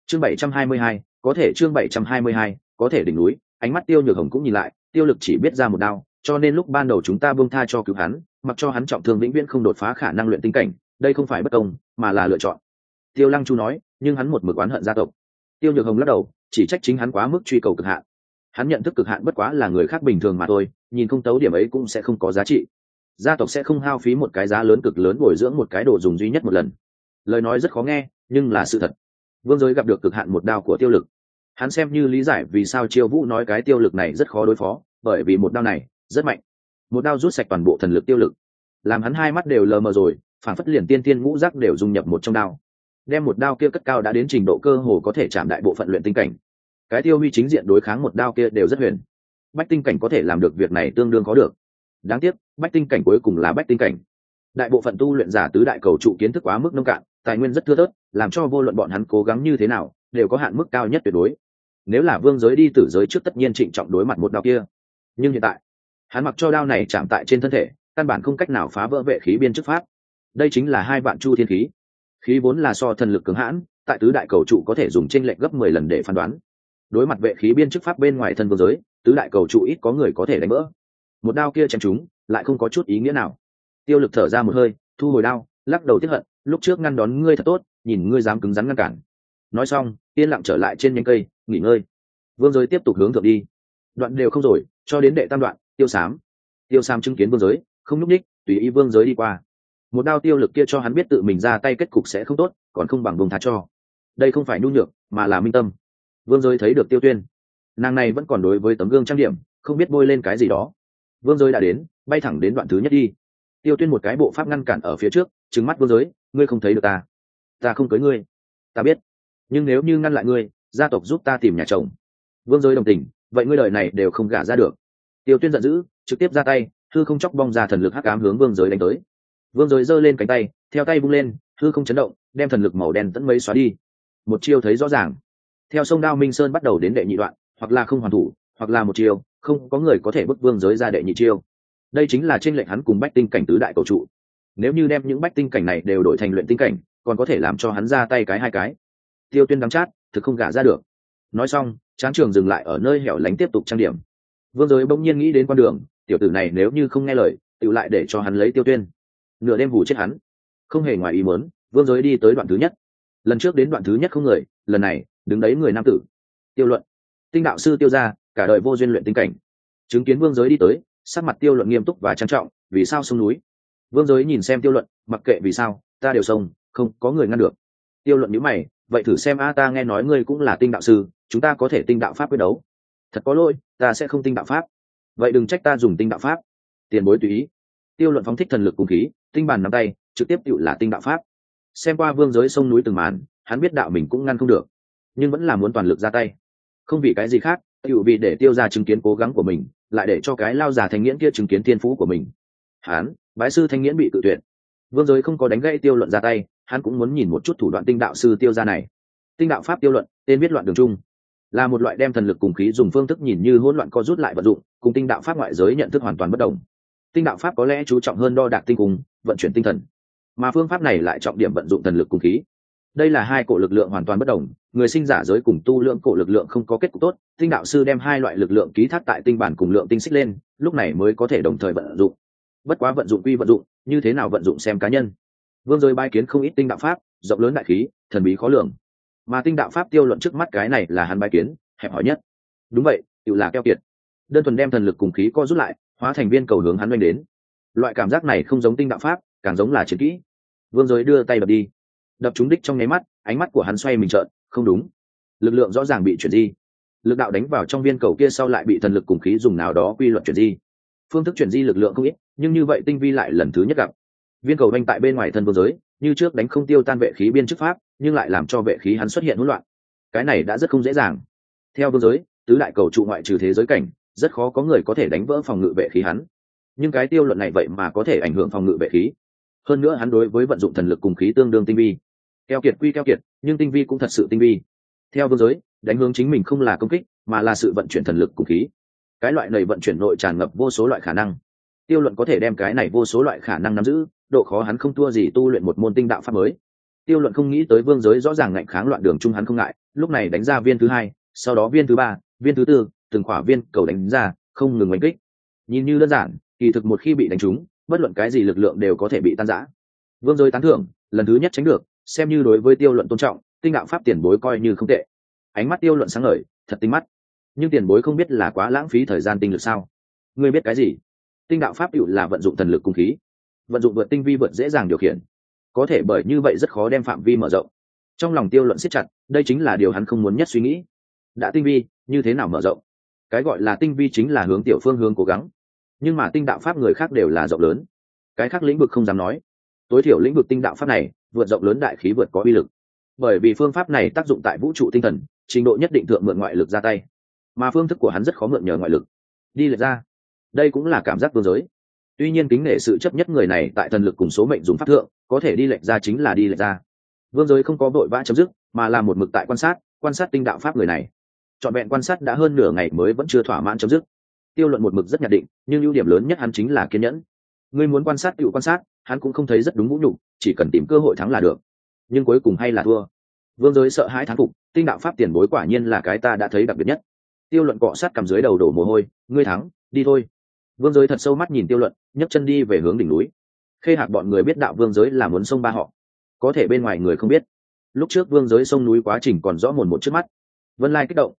chương 722, có thể chương 722, có thể đỉnh núi. Ánh mắt Tiêu Nhược Hồng cũng nhìn lại, Tiêu Lực chỉ biết ra một đao, cho nên lúc ban đầu chúng ta buông tha cho cứu hắn, mặc cho hắn trọng thương vĩnh viễn không đột phá khả năng luyện tinh cảnh, đây không phải bất công mà là lựa chọn. Tiêu Lăng Chu nói, nhưng hắn một mực oán hận gia tộc. Tiêu Nhược Hồng lắc đầu, chỉ trách chính hắn quá mức truy cầu cực hạn. Hắn nhận thức cực hạn bất quá là người khác bình thường mà thôi, nhìn không tấu điểm ấy cũng sẽ không có giá trị. Gia tộc sẽ không hao phí một cái giá lớn cực lớn bồi dưỡng một cái đồ dùng duy nhất một lần. Lời nói rất khó nghe, nhưng là sự thật. Vương Giới gặp được cực hạn một đao của Tiêu Lực, hắn xem như lý giải vì sao Chiêu Vũ nói cái Tiêu Lực này rất khó đối phó, bởi vì một đao này rất mạnh, một đao rút sạch toàn bộ thần lực Tiêu Lực, làm hắn hai mắt đều lờ mờ rồi, phản phất liền tiên tiên ngũ giác đều dung nhập một trong đao, đem một đao kia cất cao đã đến trình độ cơ hồ có thể chạm đại bộ phận luyện tinh cảnh. Cái Tiêu Huy chính diện đối kháng một đao kia đều rất huyền, bách tinh cảnh có thể làm được việc này tương đương có được. Đáng tiếc bách tinh cảnh cuối cùng là bách tinh cảnh, đại bộ phận tu luyện giả tứ đại cầu trụ kiến thức quá mức nông cạn, tài nguyên rất thưa thớt, làm cho vô luận bọn hắn cố gắng như thế nào đều có hạn mức cao nhất tuyệt đối. Nếu là Vương Giới đi tử giới trước tất nhiên trịnh trọng đối mặt một đao kia, nhưng hiện tại hắn mặc cho đao này chạm tại trên thân thể, căn bản không cách nào phá vỡ vệ khí biên chức pháp. Đây chính là 2 vạn chu thiên khí, khí vốn là so thần lực cứng hãn, tại tứ đại cầu trụ có thể dùng chênh lệch gấp 10 lần để phán đoán. Đối mặt vệ khí biên chức pháp bên ngoài thân Vương Giới, tứ đại cầu trụ ít có người có thể đánh vỡ. Một đao kia chém chúng lại không có chút ý nghĩa nào. Tiêu Lực thở ra một hơi, thu hồi đao, lắc đầu tiếc hận, lúc trước ngăn đón ngươi thật tốt, nhìn ngươi dám cứng rắn ngăn cản. Nói xong yên lặng trở lại trên nhánh cây nghỉ ngơi. Vương Giới tiếp tục hướng thượng đi, đoạn đều không rồi cho đến đệ tam đoạn. Tiêu Sám chứng kiến Vương Giới không nhúc nhích, tùy ý Vương Giới đi qua. Một đao Tiêu Lực kia cho hắn biết tự mình ra tay kết cục sẽ không tốt, còn không bằng buông tha cho. Đây không phải nhu nhược mà là minh tâm. Vương Giới thấy được Tiêu Tuyên, nàng này vẫn còn đối với tấm gương trang điểm không biết bôi lên cái gì đó. Vương Giới đã đến, bay thẳng đến đoạn thứ nhất đi. Tiêu Tuyên một cái bộ pháp ngăn cản ở phía trước, trừng mắt Vương Giới, ngươi không thấy được ta không cưới ngươi. Ta biết, nhưng nếu như ngăn lại ngươi, gia tộc giúp ta tìm nhà chồng. Vương Giới đồng tình, vậy ngươi đời này đều không gả ra được. Tiêu Tuyên giận dữ, trực tiếp ra tay, hư không chóc bong ra thần lực hắc ám hướng Vương Giới đánh tới. Vương Giới giơ lên cánh tay, theo tay bung lên, hư không chấn động, đem thần lực màu đen tận mấy xóa đi. Một chiêu thấy rõ ràng. Theo sông Đao Minh Sơn bắt đầu đến đệ nhị đoạn, hoặc là không hoàn thủ, hoặc là một chiêu, không có người có thể bức Vương Giới ra đệ nhị chiêu. Đây chính là chênh lệch hắn cùng bách tinh cảnh tứ đại cầu trụ. Nếu như đem những bách tinh cảnh này đều đổi thành luyện tinh cảnh, còn có thể làm cho hắn ra tay cái 2 cái. Tiêu Tuyên đắng chát, thực không gả ra được. Nói xong Tráng Trường dừng lại ở nơi hẻo lánh tiếp tục trang điểm. Vương Giới bỗng nhiên nghĩ đến con đường, tiểu tử này nếu như không nghe lời, tự lại để cho hắn lấy Tiêu Tuyên, nửa đêm hù chết hắn. Không hề ngoài ý muốn, Vương Giới đi tới đoạn thứ nhất. Lần trước đến đoạn thứ nhất không người, lần này đứng đấy người nam tử. Tiêu Luận, tinh đạo sư Tiêu gia, cả đời vô duyên luyện tinh cảnh. Chứng kiến Vương Giới đi tới, sắc mặt Tiêu Luận nghiêm túc và trang trọng. Vì sao xuống núi? Vương Giới nhìn xem Tiêu Luận, mặc kệ vì sao, ta đều xông, không có người ngăn được. Tiêu Luận nhíu mày, vậy thử xem ta nghe nói ngươi cũng là tinh đạo sư, chúng ta có thể tinh đạo pháp quyết đấu. Thật có lỗi, ta sẽ không tinh đạo pháp. Vậy đừng trách ta dùng tinh đạo pháp, tiền bối tùy ý. Tiêu Luận phóng thích thần lực cùng khí, tinh bàn nắm tay, trực tiếp tựu là tinh đạo pháp. Xem qua Vương Giới sông núi từng màn, hắn biết đạo mình cũng ngăn không được, nhưng vẫn là muốn toàn lực ra tay. Không vì cái gì khác, tựu vì để Tiêu gia chứng kiến cố gắng của mình, lại để cho cái lao già Thanh Nghiễn kia chứng kiến thiên phú của mình. Hắn, bái sư Thanh Nghiễn bị tự tuyệt. Vương Giới không có đánh gãy Tiêu Luận ra tay, hắn cũng muốn nhìn một chút thủ đoạn tinh đạo sư Tiêu gia này. Tinh đạo pháp Tiêu Luận, tên viết loạn đường trung, là một loại đem thần lực cùng khí dùng phương thức nhìn như hỗn loạn co rút lại vận dụng, cùng tinh đạo pháp ngoại giới nhận thức hoàn toàn bất đồng. Tinh đạo pháp có lẽ chú trọng hơn đo đạc tinh cùng vận chuyển tinh thần, mà phương pháp này lại trọng điểm vận dụng thần lực cùng khí. Đây là 2 cổ lực lượng hoàn toàn bất đồng, người sinh giả giới cùng tu lượng cổ lực lượng không có kết cục tốt. Tinh đạo sư đem 2 loại lực lượng ký thác tại tinh bản cùng lượng tinh xích lên, lúc này mới có thể đồng thời vận dụng. Bất quá vận dụng quy vận dụng, như thế nào vận dụng xem cá nhân. Vương Giới bái kiến không ít tinh đạo pháp, rộng lớn đại khí, thần bí khó lường, mà tinh đạo pháp Tiêu Luận trước mắt cái này là hắn bái kiến hẹp hòi nhất. Đúng vậy, tự là keo kiệt, đơn thuần đem thần lực cùng khí co rút lại, hóa thành viên cầu hướng hắn đánh đến. Loại cảm giác này không giống tinh đạo pháp, càng giống là chiến kỹ. Vương Giới đưa tay đập đi, đập trúng đích trong nháy mắt, ánh mắt của hắn xoay mình trợn, không đúng, lực lượng rõ ràng bị chuyển di. Lực đạo đánh vào trong viên cầu kia sau lại bị thần lực cùng khí dùng nào đó quy luật chuyển di. Phương thức chuyển di lực lượng không ít, nhưng như vậy tinh vi lại lần thứ nhất gặp. Viên cầu vanh tại bên ngoài thân Vương Giới, như trước đánh không tiêu tan vệ khí biên chức pháp, nhưng lại làm cho vệ khí hắn xuất hiện hỗn loạn. Cái này đã rất không dễ dàng. Theo Vương Giới, tứ đại cầu trụ ngoại trừ thế giới cảnh, rất khó có người có thể đánh vỡ phòng ngự vệ khí hắn. Nhưng cái Tiêu Luận này vậy mà có thể ảnh hưởng phòng ngự vệ khí. Hơn nữa hắn đối với vận dụng thần lực cùng khí tương đương tinh vi. Keo kiệt quy keo kiệt, nhưng tinh vi cũng thật sự tinh vi. Theo Vương Giới, đánh hướng chính mình không là công kích, mà là sự vận chuyển thần lực cùng khí. Cái loại này vận chuyển nội tràn ngập vô số loại khả năng. Tiêu Luận có thể đem cái này vô số loại khả năng nắm giữ, độ khó hắn không thua gì tu luyện một môn tinh đạo pháp mới. Tiêu Luận không nghĩ tới Vương Giới rõ ràng ngạnh kháng loạn đường chung hắn không ngại, lúc này đánh ra viên thứ hai, sau đó viên thứ ba, viên thứ tư, từng khỏa viên cầu đánh ra, không ngừng đánh kích. Nhìn như đơn giản, kỳ thực một khi bị đánh trúng, bất luận cái gì lực lượng đều có thể bị tan rã. Vương Giới tán thưởng, lần thứ nhất tránh được, xem như đối với Tiêu Luận tôn trọng, tinh đạo pháp tiền bối coi như không tệ. Ánh mắt Tiêu Luận sáng ngời, thật tinh mắt. Nhưng tiền bối không biết là quá lãng phí thời gian tinh lực sao? Ngươi biết cái gì? Tinh đạo pháp hữu là vận dụng thần lực cung khí, vận dụng vượt tinh vi vượt dễ dàng điều khiển, có thể bởi như vậy rất khó đem phạm vi mở rộng. Trong lòng Tiêu Luận siết chặt, đây chính là điều hắn không muốn nhất suy nghĩ. Đã tinh vi, như thế nào mở rộng? Cái gọi là tinh vi chính là hướng tiểu phương hướng cố gắng, nhưng mà tinh đạo pháp người khác đều là rộng lớn, cái khác lĩnh vực không dám nói, tối thiểu lĩnh vực tinh đạo pháp này vượt rộng lớn đại khí vượt có uy lực, bởi vì phương pháp này tác dụng tại vũ trụ tinh thần, trình độ nhất định thượng mượn ngoại lực ra tay, mà phương thức của hắn rất khó mượn nhờ ngoại lực đi lệch ra. Đây cũng là cảm giác Vương Giới. Tuy nhiên kính nể sự chấp nhất người này tại thần lực cùng số mệnh dùng pháp thượng, có thể đi lệch ra chính là đi lệch ra. Vương Giới không có vội vã chấm dứt, mà là một mực tại quan sát tinh đạo pháp người này. Trọn vẹn quan sát đã hơn nửa ngày mới vẫn chưa thỏa mãn chấm dứt. Tiêu Luận một mực rất nhận định, nhưng ưu điểm lớn nhất hắn chính là kiên nhẫn. Ngươi muốn quan sát tự quan sát, hắn cũng không thấy rất đúng vũ nhục, chỉ cần tìm cơ hội thắng là được. Nhưng cuối cùng hay là thua. Vương Giới sợ hãi thán phục, tinh đạo pháp tiền bối quả nhiên là cái ta đã thấy đặc biệt nhất. Tiêu Luận cọ sát cầm dưới đầu đổ mồ hôi, ngươi thắng, đi thôi. Vương Giới thật sâu mắt nhìn Tiêu Luận, nhấc chân đi về hướng đỉnh núi. Khê Hạc bọn người biết đạo Vương Giới là muốn xông ba họ, có thể bên ngoài người không biết. Lúc trước Vương Giới xông núi quá trình còn rõ mồn một trước mắt. Vân Lai kích động,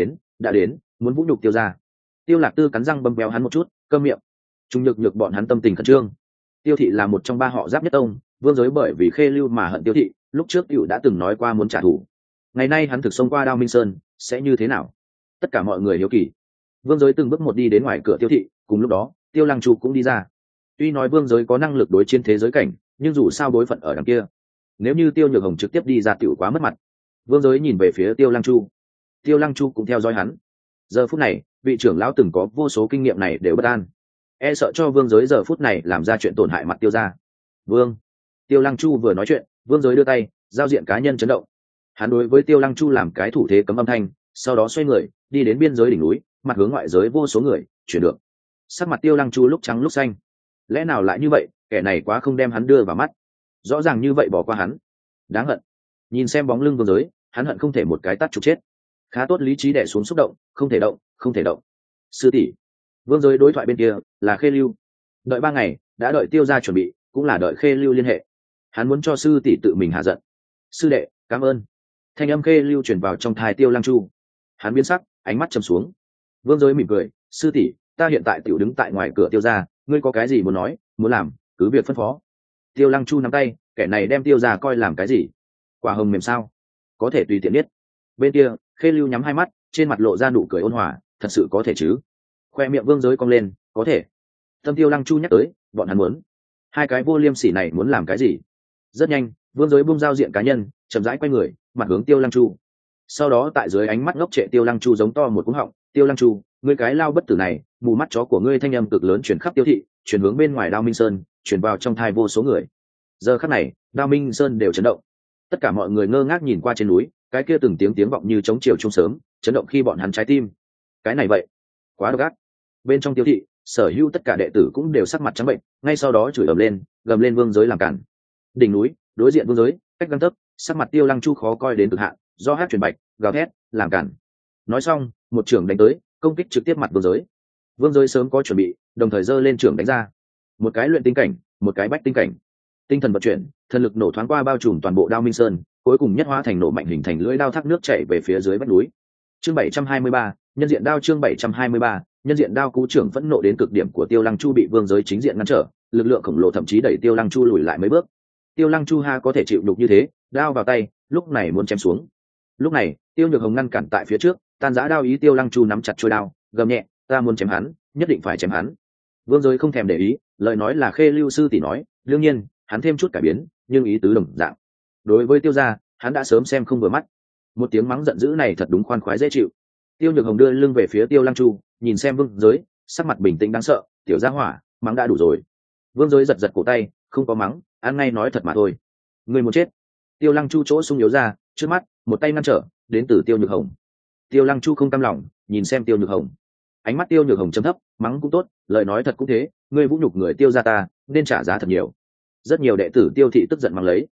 đã đến, muốn vũ nhục Tiêu gia. Tiêu Lạc Tư cắn răng bầm béo hắn một chút, câm miệng. Trung nhược bọn hắn tâm tình khẩn trương. Tiêu thị là một trong ba họ giáp nhất tông, Vương Giới bởi vì Khê Lưu mà hận Tiêu thị, lúc trước Tiêu đã từng nói qua muốn trả thù. Ngày nay hắn thực xông qua Đao Minh Sơn, sẽ như thế nào? Tất cả mọi người hiếu kỳ. Vương Giới từng bước một đi đến ngoài cửa Tiêu thị, cùng lúc đó, Tiêu Lăng Chu cũng đi ra. Tuy nói Vương Giới có năng lực đối chiến thế giới cảnh, nhưng dù sao đối phận ở đằng kia. Nếu như Tiêu Nhược Hồng trực tiếp đi ra tiểu quá mất mặt. Vương Giới nhìn về phía Tiêu Lăng Chu. Tiêu Lăng Chu cũng theo dõi hắn. Giờ phút này, vị trưởng lão từng có vô số kinh nghiệm này đều bất an, e sợ cho Vương Giới giờ phút này làm ra chuyện tổn hại mặt Tiêu gia. Vương. Tiêu Lăng Chu vừa nói chuyện, Vương Giới đưa tay, giao diện cá nhân chấn động. Hắn đối với Tiêu Lăng Chu làm cái thủ thế cấm âm thanh, sau đó xoay người đi đến biên giới đỉnh núi, mặt hướng ngoại giới vô số người chuyển được. Sắc mặt Tiêu Lăng Chu lúc trắng lúc xanh. Lẽ nào lại như vậy, kẻ này quá không đem hắn đưa vào mắt, rõ ràng như vậy bỏ qua hắn, đáng hận. Nhìn xem bóng lưng Vương Giới, hắn hận không thể một cái tát chụp chết. Khá tốt lý trí đè xuống xúc động, không thể động. Sư tỷ. Vương Giới đối thoại bên kia là Khê Lưu. Đợi 3 ngày, đã đợi Tiêu gia chuẩn bị, cũng là đợi Khê Lưu liên hệ. Hắn muốn cho sư tỷ tự mình hạ giận. Sư đệ, cảm ơn. Thanh âm Khê Lưu truyền vào trong tai Tiêu Lăng Chu. Hắn biến sắc, ánh mắt trầm xuống. Vương Giới mỉm cười, sư tỷ, ta hiện tại tiểu đứng tại ngoài cửa Tiêu gia, ngươi có cái gì muốn nói, muốn làm, cứ việc phân phó. Tiêu Lăng Chu nắm tay, kẻ này đem Tiêu gia coi làm cái gì? Quả hồng mềm sao? Có thể tùy tiện biết. Bên kia, Khê Lưu nhắm hai mắt, trên mặt lộ ra nụ cười ôn hòa, thật sự có thể chứ? Khoe miệng Vương Giới cong lên, có thể. Tâm Tiêu Lăng Chu nhắc tới, bọn hắn muốn. Hai cái vô liêm sỉ này muốn làm cái gì? Rất nhanh, Vương Giới buông giao diện cá nhân, chậm rãi quay người, mặt hướng Tiêu Lăng Chu. Sau đó tại dưới ánh mắt ngốc trệ Tiêu Lăng Chu giống to một cú họng, Tiêu Lăng Chu, ngươi cái lao bất tử này, mù mắt chó của ngươi thanh âm cực lớn truyền khắp Tiêu thị, truyền hướng bên ngoài Đao Minh Sơn, truyền vào trong thai vô số người. Giờ khắc này, Đao Minh Sơn đều chấn động. Tất cả mọi người ngơ ngác nhìn qua trên núi, cái kia từng tiếng vọng như trống chiều trung sớm, chấn động khi bọn hắn trái tim. Cái này vậy, quá độc ác. Bên trong Tiêu thị, sở hữu tất cả đệ tử cũng đều sắc mặt trắng bệnh, ngay sau đó chửi ầm lên, gầm lên Vương Giới làm cản. Đỉnh núi, đối diện Vương Giới, cách gang tấc, sắc mặt Tiêu Lăng Chu khó coi đến cực hạn, do hát truyền bạch, gào thét, làm cản. Nói xong, một trưởng đánh tới, công kích trực tiếp mặt Vương Giới. Vương Giới sớm có chuẩn bị, đồng thời giơ lên trưởng đánh ra. Một cái luyện tinh cảnh, một cái bách tinh cảnh. Tinh thần vận chuyển, thần lực nổ thoáng qua bao trùm toàn bộ Đao Minh Sơn, cuối cùng nhất hóa thành nổ mạnh hình thành lưỡi đao thác nước chảy về phía dưới vách núi. Chương 723, nhân diện đao chương 723, nhân diện đao cú trưởng phẫn nộ đến cực điểm của Tiêu Lăng Chu bị Vương Giới chính diện ngăn trở, lực lượng khổng lồ thậm chí đẩy Tiêu Lăng Chu lùi lại mấy bước. Tiêu Lăng Chu ha có thể chịu đục như thế, đao vào tay, lúc này muốn chém xuống. Lúc này, Tiêu Nhược Hồng ngăn cản tại phía trước, tan rã đao ý Tiêu Lăng Chu nắm chặt chuôi đao, gầm nhẹ, ta muốn chém hắn, nhất định phải chém hắn. Vương Giới không thèm để ý, lời nói là Khê Lưu sư tỷ nói, đương nhiên, hắn thêm chút cải biến, nhưng ý tứ đồng dạng. Đối với Tiêu gia, hắn đã sớm xem không vừa mắt. Một tiếng mắng giận dữ này thật đúng khoan khoái dễ chịu. Tiêu Nhược Hồng đưa lưng về phía Tiêu Lăng Chu, nhìn xem Vương Giới, sắc mặt bình tĩnh đáng sợ, tiểu gia hỏa, mắng đã đủ rồi. Vương Giới giật giật cổ tay, không có mắng, ăn ngay nói thật mà thôi. Người muốn chết. Tiêu Lăng Chu chỗ sung yếu ra, trước mắt, một tay ngăn trở, đến từ Tiêu Nhược Hồng. Tiêu Lăng Chu không cam lòng, nhìn xem Tiêu Nhược Hồng. Ánh mắt Tiêu Nhược Hồng chấm thấp, mắng cũng tốt, lời nói thật cũng thế, ngươi vũ nhục người Tiêu gia ta, nên trả giá thật nhiều. Rất nhiều đệ tử Tiêu thị tức giận mắng lấy.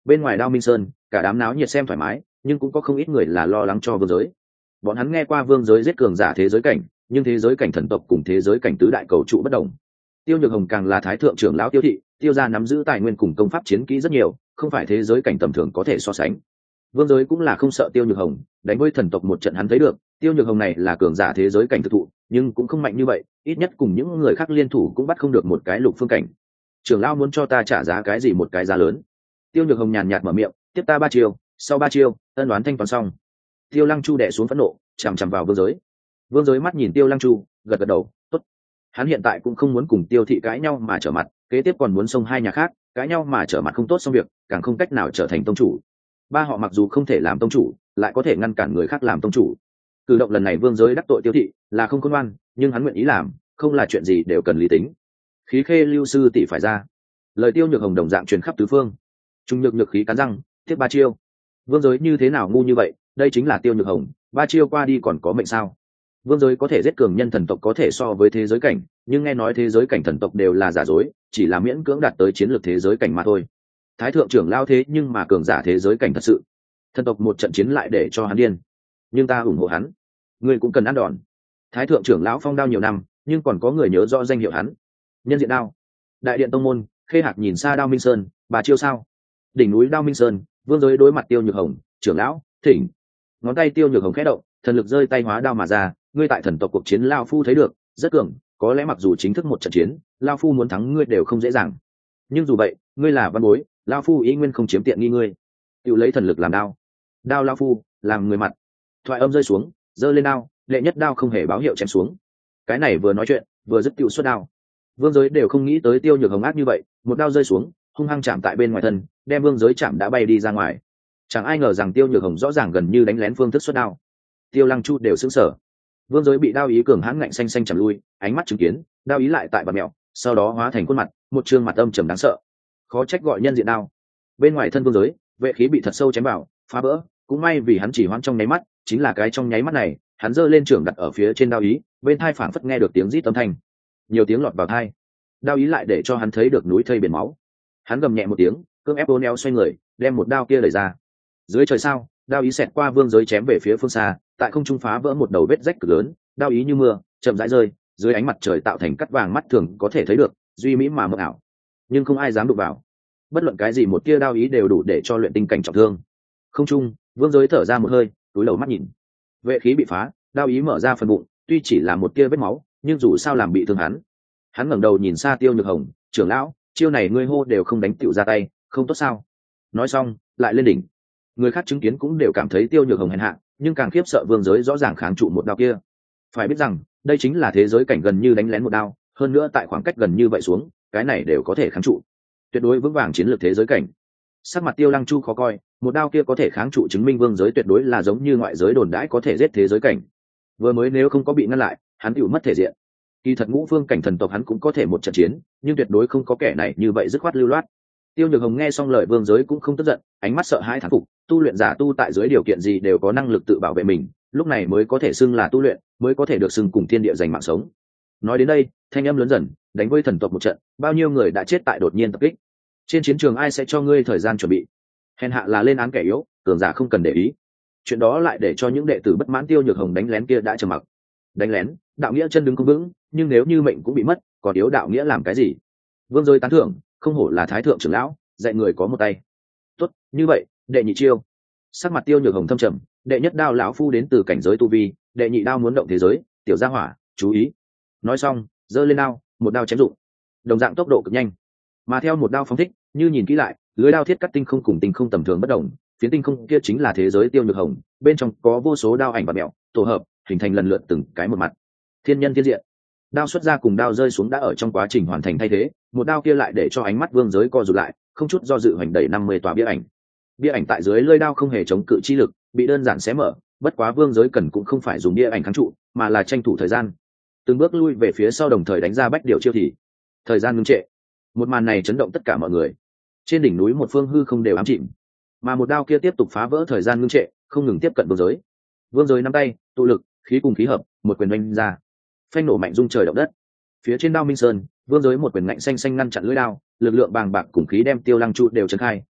Bên ngoài Đao Minh Sơn, cả đám náo nhiệt xem thoải mái, nhưng cũng có không ít người là lo lắng cho vương giới. Bọn hắn nghe qua vương giới giết cường giả thế giới cảnh, nhưng thế giới cảnh thần tộc cùng thế giới cảnh tứ đại cầu trụ bất đồng. Tiêu Nhược Hồng càng là thái thượng trưởng lão Tiêu thị, Tiêu gia nắm giữ tài nguyên cùng công pháp chiến kỹ rất nhiều, không phải thế giới cảnh tầm thường có thể so sánh. Vương giới cũng là không sợ Tiêu Nhược Hồng, đánh với thần tộc một trận hắn thấy được, Tiêu Nhược Hồng này là cường giả thế giới cảnh thực thụ, nhưng cũng không mạnh như vậy, ít nhất cùng những người khác liên thủ cũng bắt không được một cái lục phương cảnh. Trưởng lão muốn cho ta trả giá cái gì một cái giá lớn? Tiêu Nhược Hồng nhàn nhạt mở miệng, tiếp ta 3 chiêu, sau 3 chiêu, ân đoán thanh toán xong. Tiêu Lăng Chu đè xuống phẫn nộ, chằm chằm vào vương giới. Vương giới mắt nhìn Tiêu Lăng Chu, gật gật đầu, tốt. Hắn hiện tại cũng không muốn cùng Tiêu thị cãi nhau mà trở mặt, kế tiếp còn muốn xông hai nhà khác, cãi nhau mà trở mặt không tốt xong việc, càng không cách nào trở thành tông chủ. Ba họ mặc dù không thể làm tông chủ, lại có thể ngăn cản người khác làm tông chủ. Cử động lần này vương giới đắc tội Tiêu thị, là không khôn ngoan, nhưng hắn nguyện ý làm, không là chuyện gì đều cần lý tính. Khí khê lưu sư tỷ phải ra. Lời Tiêu Nhược Hồng đồng dạng truyền khắp tứ phương. Trung nhược nhược khí cắn răng, tiếp 3 chiêu. Vương giới như thế nào ngu như vậy, đây chính là Tiêu Nhược Hồng, 3 chiêu qua đi còn có mệnh sao? Vương giới có thể giết cường nhân thần tộc có thể so với thế giới cảnh, nhưng nghe nói thế giới cảnh thần tộc đều là giả dối, chỉ là miễn cưỡng đạt tới chiến lược thế giới cảnh mà thôi. Thái thượng trưởng lao thế nhưng mà cường giả thế giới cảnh thật sự. Thần tộc một trận chiến lại để cho hắn điên, nhưng ta ủng hộ hắn. Ngươi cũng cần ăn đòn. Thái thượng trưởng lão phong đao nhiều năm, nhưng còn có người nhớ rõ danh hiệu hắn. Nhân diện đao. Đại điện tông môn, Khê Hạc nhìn xa Đao Minh Sơn, 3 chiêu sao? Đỉnh núi Đao Minh Sơn, vương giới đối mặt Tiêu Nhược Hồng, trưởng lão, thỉnh. Ngón tay Tiêu Nhược Hồng khẽ động, thần lực rơi tay hóa đao mà ra, ngươi tại thần tộc cuộc chiến lao phu thấy được, rất cường, có lẽ mặc dù chính thức một trận chiến, lao phu muốn thắng ngươi đều không dễ dàng. Nhưng dù vậy, ngươi là văn bối, lao phu ý nguyên không chiếm tiện nghi ngươi. Tự lấy thần lực làm đao. Đao lao phu, làm người mặt. Thoại âm rơi xuống, giơ lên đao, đệ nhất đao không hề báo hiệu chém xuống. Cái này vừa nói chuyện, vừa dứt tiêu xuất đao. Vương giới đều không nghĩ tới Tiêu Nhược Hồng ác như vậy, một đao rơi xuống, hung hăng chạm tại bên ngoài thân, đem vương giới chạm đã bay đi ra ngoài. Chẳng ai ngờ rằng Tiêu Nhược Hồng rõ ràng gần như đánh lén phương thức xuất đao. Tiêu Lăng Chu đều sững sờ. Vương giới bị đao ý cường hãn ngạnh xanh xanh chầm lui, ánh mắt chứng kiến, đao ý lại tại bạt mẹo, sau đó hóa thành khuôn mặt, một trương mặt âm trầm đáng sợ. Khó trách gọi nhân diện đao. Bên ngoài thân vương giới, vệ khí bị thật sâu chém vào, phá vỡ, cũng may vì hắn chỉ hoãn trong nháy mắt, chính là cái trong nháy mắt này, hắn giơ lên trường đặt ở phía trên đao ý, bên tai phảng phất nghe được tiếng rít âm thanh. Nhiều tiếng lọt vào tai. Đao ý lại để cho hắn thấy được núi thây biển máu. Hắn gầm nhẹ một tiếng, cưỡng ép uốn éo xoay người, đem một đao kia đẩy ra. Dưới trời sao, đao ý xẹt qua vương giới chém về phía phương xa, tại không trung phá vỡ một đầu vết rách cực lớn, đao ý như mưa, chậm rãi rơi, dưới ánh mặt trời tạo thành cắt vàng mắt thường có thể thấy được, duy mỹ mà mờ ảo. Nhưng không ai dám đụng vào. Bất luận cái gì một tia đao ý đều đủ để cho luyện tinh cảnh trọng thương. Không trung, vương giới thở ra một hơi, túi đầu mắt nhìn. Vệ khí bị phá, đao ý mở ra phần bụng, tuy chỉ là một tia vết máu, nhưng dù sao làm bị thương hắn. Hắn ngẩng đầu nhìn xa Tiêu Nhược Hồng, trưởng lão, chiêu này ngươi hô đều không đánh tựu ra tay, không tốt sao? Nói xong, lại lên đỉnh. Người khác chứng kiến cũng đều cảm thấy Tiêu Nhược Hồng hèn hạ, nhưng càng khiếp sợ vương giới rõ ràng kháng trụ một đao kia. Phải biết rằng, đây chính là thế giới cảnh gần như đánh lén một đao, hơn nữa tại khoảng cách gần như vậy xuống, cái này đều có thể kháng trụ. Tuyệt đối vững vàng chiến lược thế giới cảnh. Sắc mặt Tiêu Lăng Chu khó coi, một đao kia có thể kháng trụ chứng minh vương giới tuyệt đối là giống như ngoại giới đồn đãi có thể giết thế giới cảnh. Vừa mới nếu không có bị ngăn lại, hắn tựu mất thể diện. Kỳ thật ngũ phương cảnh thần tộc hắn cũng có thể một trận chiến, nhưng tuyệt đối không có kẻ này như vậy dứt khoát lưu loát. Tiêu Nhược Hồng nghe xong lời vương giới cũng không tức giận, ánh mắt sợ hãi thán phục, tu luyện giả tu tại dưới điều kiện gì đều có năng lực tự bảo vệ mình, lúc này mới có thể xưng là tu luyện, mới có thể được xưng cùng thiên địa giành mạng sống. Nói đến đây, thanh âm lớn dần, đánh với thần tộc một trận, bao nhiêu người đã chết tại đột nhiên tập kích. Trên chiến trường ai sẽ cho ngươi thời gian chuẩn bị? Hèn hạ là lên án kẻ yếu, cường giả không cần để ý. Chuyện đó lại để cho những đệ tử bất mãn Tiêu Nhược Hồng đánh lén kia đã trầm mặc. Đánh lén, đạo nghĩa chân đứng không vững, nhưng nếu như mệnh cũng bị mất, còn yếu đạo nghĩa làm cái gì? Vương giới tán thưởng, không hổ là thái thượng trưởng lão, dạy người có một tay. Tốt, như vậy, đệ nhị chiêu. Sắc mặt Tiêu Nhược Hồng thâm trầm, đệ nhất đao lão phu đến từ cảnh giới tu vi, đệ nhị đao muốn động thế giới, tiểu gia hỏa, chú ý. Nói xong, giơ lên đao, một đao chém rụng. Đồng dạng tốc độ cực nhanh, mà theo một đao phóng thích, như nhìn kỹ lại, lưới đao thiết cắt tinh không cùng tinh không tầm thường bất đồng, phiến tinh không kia chính là thế giới Tiêu Nhược Hồng, bên trong có vô số đao ảnh và mẹo, tổ hợp, hình thành lần lượt từng cái một mặt. Thiên nhân thiên diện. Đao xuất ra cùng đao rơi xuống đã ở trong quá trình hoàn thành thay thế, một đao kia lại để cho ánh mắt vương giới co rụt lại, không chút do dự hoành đẩy 50 tòa bia ảnh. Bia ảnh tại dưới lưỡi đao không hề chống cự chi lực, bị đơn giản xé mở, bất quá vương giới cần cũng không phải dùng bia ảnh kháng trụ, mà là tranh thủ thời gian. Từng bước lui về phía sau đồng thời đánh ra bách điều chiêu thì. Thời gian ngưng trệ. Một màn này chấn động tất cả mọi người. Trên đỉnh núi một phương hư không đều ám chìm, mà một đao kia tiếp tục phá vỡ thời gian ngưng trệ, không ngừng tiếp cận vương giới. Vương giới nắm tay, tụ lực, khí cùng khí hợp, một quyền đánh ra. Phanh nổ mạnh rung trời động đất. Phía trên đao Minh Sơn, vương giới một quyền ngạnh xanh xanh ngăn chặn lưỡi đao, lực lượng bàng bạc cùng khí đem Tiêu Lăng Chu đều chấn khai,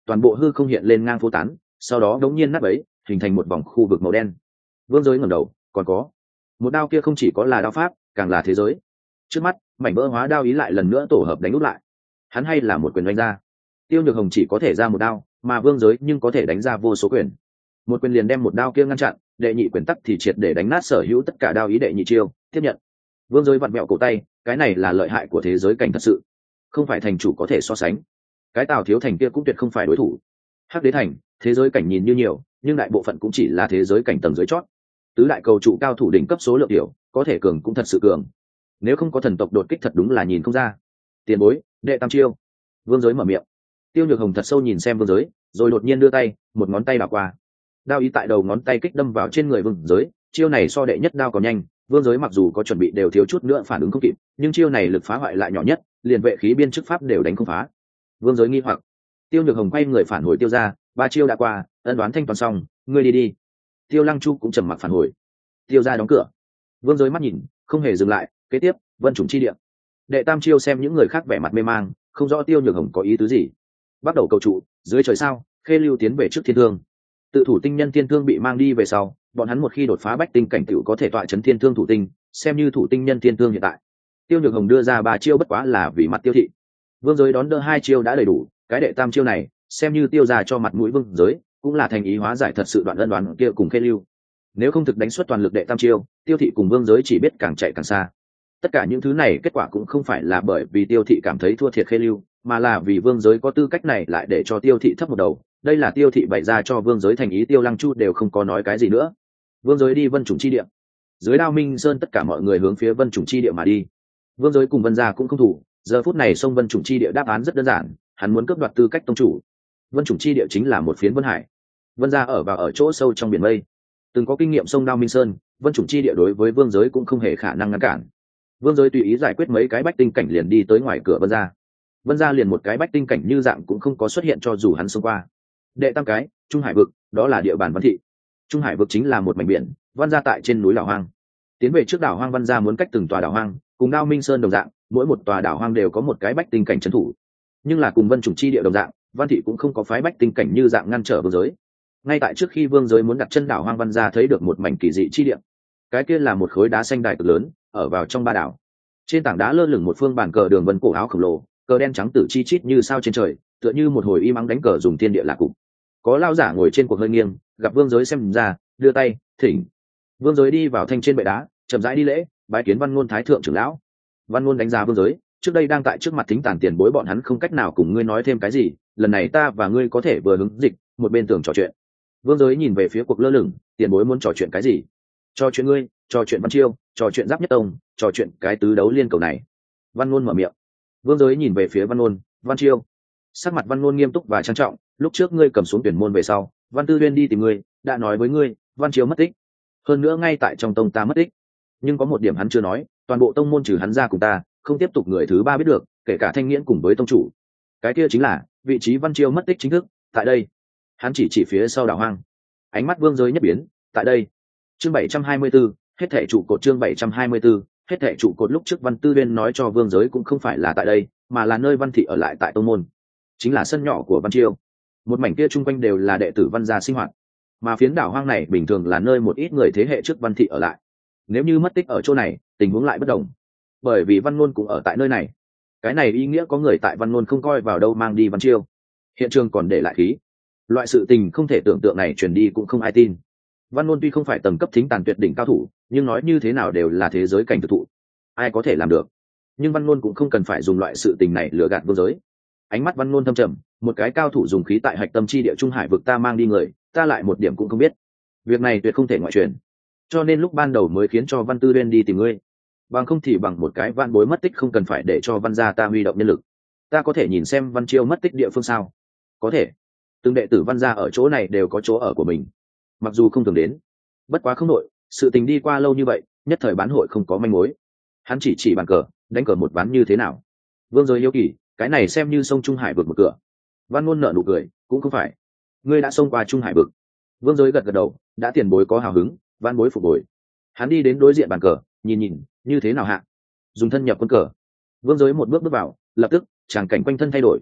toàn bộ hư không hiện lên ngang phố tán, sau đó đống nhiên nát bấy, hình thành một vòng khu vực màu đen. Vương Giới ngẩng đầu, còn có một đao kia không chỉ có là đao pháp, càng là thế giới. Trước mắt, mảnh vỡ hóa đao ý lại lần nữa tổ hợp đánh úp lại. Hắn hay là một quyền đánh ra. Tiêu Nhược Hồng chỉ có thể ra một đao, mà Vương Giới nhưng có thể đánh ra vô số quyền. Một quyền liền đem một đao kia ngăn chặn, đệ nhị quyền tắc thì triệt để đánh nát sở hữu tất cả đao ý đệ nhị chiêu, tiếp nhận. Vương Giới vặn mẹo cổ tay, cái này là lợi hại của thế giới cảnh thật sự, không phải thành chủ có thể so sánh. Cái Tào Thiếu Thành kia cũng tuyệt không phải đối thủ. Hắc Đế Thành, thế giới cảnh nhìn như nhiều, nhưng đại bộ phận cũng chỉ là thế giới cảnh tầng dưới chót. Tứ đại cầu trụ cao thủ đỉnh cấp số lượng tiểu, có thể cường cũng thật sự cường. Nếu không có thần tộc đột kích thật đúng là nhìn không ra. Tiền bối, đệ tam chiêu. Vương Giới mở miệng. Tiêu Nhược Hồng thật sâu nhìn xem Vương Giới, rồi đột nhiên đưa tay, một ngón tay đảo qua. Đao ý tại đầu ngón tay kích đâm vào trên người Vương Giới, chiêu này so đệ nhất đao còn nhanh. Vương Giới mặc dù có chuẩn bị đều thiếu chút nữa phản ứng không kịp, nhưng chiêu này lực phá hoại lại nhỏ nhất, liền vệ khí biên chức pháp đều đánh không phá. Vương Giới nghi hoặc. Tiêu Nhược Hồng quay người phản hồi Tiêu ra, ba chiêu đã qua, ân đoán thanh toán xong, ngươi đi đi. Tiêu Lăng Chu cũng trầm mặc phản hồi. Tiêu ra đóng cửa. Vương Giới mắt nhìn, không hề dừng lại, kế tiếp, Vân Trùng chi địa. Đệ tam chiêu xem những người khác vẻ mặt mê mang, không rõ Tiêu Nhược Hồng có ý tứ gì. Bắt đầu cầu trụ, dưới trời sao, Khê Lưu tiến về trước thiên thương. Tự thủ tinh nhân thiên thương bị mang đi về sau, bọn hắn một khi đột phá bách tinh cảnh tựu có thể tọa chấn thiên thương thủ tinh, xem như thủ tinh nhân thiên thương hiện tại. Tiêu Nhược Hồng đưa ra ba chiêu bất quá là vì mặt Tiêu thị. Vương Giới đón đỡ hai chiêu đã đầy đủ, cái đệ tam chiêu này, xem như Tiêu ra cho mặt mũi Vương Giới, cũng là thành ý hóa giải thật sự đoạn ân đoán kia cùng Khê Lưu. Nếu không thực đánh xuất toàn lực đệ tam chiêu, Tiêu thị cùng Vương Giới chỉ biết càng chạy càng xa. Tất cả những thứ này kết quả cũng không phải là bởi vì Tiêu thị cảm thấy thua thiệt Khê Lưu, mà là vì Vương Giới có tư cách này lại để cho Tiêu thị thấp một đầu. Đây là Tiêu thị bày ra cho Vương Giới thành ý. Tiêu Lăng Chu đều không có nói cái gì nữa. Vương Giới đi Vân Trùng chi địa. Dưới Đao Minh Sơn tất cả mọi người hướng phía Vân Trùng chi địa mà đi. Vương Giới cùng Vân gia cũng không thủ, giờ phút này xông Vân Trùng chi địa đáp án rất đơn giản, hắn muốn cướp đoạt tư cách tông chủ. Vân Trùng chi địa chính là một phiến Vân Hải. Vân gia ở chỗ sâu trong biển mây, từng có kinh nghiệm sông Đao Minh Sơn, Vân Trùng chi địa đối với Vương Giới cũng không hề khả năng ngăn cản. Vương Giới tùy ý giải quyết mấy cái bách tinh cảnh liền đi tới ngoài cửa Vân gia. Vân gia liền một cái bách tinh cảnh như dạng cũng không có xuất hiện cho dù hắn xông qua. Đệ tam cái, Trung Hải vực, đó là địa bàn Văn thị. Trung Hải vực chính là một mảnh biển, Vân gia tại trên núi đảo hoang. Tiến về trước đảo hoang, Vân gia muốn cách từng tòa đảo hoang, cùng Đao Minh Sơn đồng dạng, mỗi một tòa đảo hoang đều có một cái bách tinh cảnh trấn thủ. Nhưng là cùng Vân Trùng chi địa đồng dạng, Văn thị cũng không có phái bách tinh cảnh như dạng ngăn trở Vương Giới. Ngay tại trước khi Vương Giới muốn đặt chân đảo hoang, Vân gia thấy được một mảnh kỳ dị chi địa. Cái kia là một khối đá xanh đài cực lớn, ở vào trong ba đảo. Trên tảng đá lơ lửng một phương bàn cờ đường vân cổ áo khổng lồ, cờ đen trắng tử chi chít như sao trên trời, tựa như một hồi im ắng đánh cờ dùng thiên địa là cục. Có lao giả ngồi trên cuộc hơi nghiêng, gặp Vương Giới xem ra, đưa tay thỉnh. Vương Giới đi vào thanh trên bệ đá, chậm rãi đi lễ, bái kiến Văn Ngôn thái thượng trưởng lão. Văn Ngôn đánh giá Vương Giới, trước đây đang tại trước mặt thính tàn tiền bối bọn hắn không cách nào cùng ngươi nói thêm cái gì, lần này ta và ngươi có thể vừa hứng dịch, một bên tưởng trò chuyện. Vương Giới nhìn về phía cuộc lơ lửng, tiền bối muốn trò chuyện cái gì? Trò chuyện ngươi, trò chuyện Văn Chiêu, trò chuyện Giáp Nhất Tông, trò chuyện cái tứ đấu liên cầu này. Văn Ngôn mở miệng. Vương Giới nhìn về phía Văn Ngôn, Văn Chiêu. Sắc mặt Văn Ngôn nghiêm túc và trang trọng, lúc trước ngươi cầm xuống tuyển môn về sau, Văn Tư Uyên đi tìm ngươi, đã nói với ngươi, Văn Chiêu mất tích. Hơn nữa ngay tại trong tông ta mất tích. Nhưng có một điểm hắn chưa nói, toàn bộ tông môn trừ hắn ra cùng ta, không tiếp tục người thứ ba biết được, kể cả Thanh Nghiễn cùng với tông chủ. Cái kia chính là vị trí Văn Chiêu mất tích chính thức, tại đây. Hắn chỉ phía sau đảo hoang. Ánh mắt Vương Giới nhất biến, tại đây. Chương 724, hết thảy trụ cột. Chương 724, hết thảy trụ cột. Lúc trước Văn Tư Uyên nói cho Vương Giới cũng không phải là tại đây, mà là nơi Văn thị ở lại tại tông môn, chính là sân nhỏ của Văn Chiêu. Một mảnh kia chung quanh đều là đệ tử Văn gia sinh hoạt, mà phiến đảo hoang này bình thường là nơi một ít người thế hệ trước Văn thị ở lại. Nếu như mất tích ở chỗ này, tình huống lại bất đồng, bởi vì Văn Ngôn cũng ở tại nơi này. Cái này ý nghĩa có người tại Văn Ngôn không coi vào đâu mang đi Văn Chiêu, hiện trường còn để lại khí. Loại sự tình không thể tưởng tượng này truyền đi cũng không ai tin. Văn Ngôn tuy không phải tầng cấp thính tàn tuyệt đỉnh cao thủ, nhưng nói như thế nào đều là thế giới cảnh thực thụ, ai có thể làm được. Nhưng Văn Ngôn cũng không cần phải dùng loại sự tình này lừa gạt Vương Giới. Ánh mắt Văn Ngôn thâm trầm, một cái cao thủ dùng khí tại hạch tâm chi địa Trung Hải vực ta mang đi người, ta lại một điểm cũng không biết. Việc này tuyệt không thể ngoại truyền, cho nên lúc ban đầu mới khiến cho Văn Tư Uyên đi tìm ngươi. Bằng không thì bằng một cái Văn bối mất tích không cần phải để cho Văn gia ta huy động nhân lực. Ta có thể nhìn xem Văn Chiêu mất tích địa phương sao? Có thể. Từng đệ tử Văn gia ở chỗ này đều có chỗ ở của mình, mặc dù không thường đến. Bất quá không nội, sự tình đi qua lâu như vậy, nhất thời bán hội không có manh mối. Hắn chỉ bàn cờ, đánh cờ một ván như thế nào? Vương Giới hiếu kỳ, cái này xem như sông Trung Hải vực một cửa. Văn Ngôn nở nụ cười, cũng không phải. Ngươi đã xông qua Trung Hải vực. Vương Giới gật đầu, đã tiền bối có hào hứng, Văn bối phục bồi. Hắn đi đến đối diện bàn cờ, nhìn, như thế nào hạ? Dùng thân nhập quân cờ. Vương Giới một bước bước vào, lập tức tràng cảnh quanh thân thay đổi.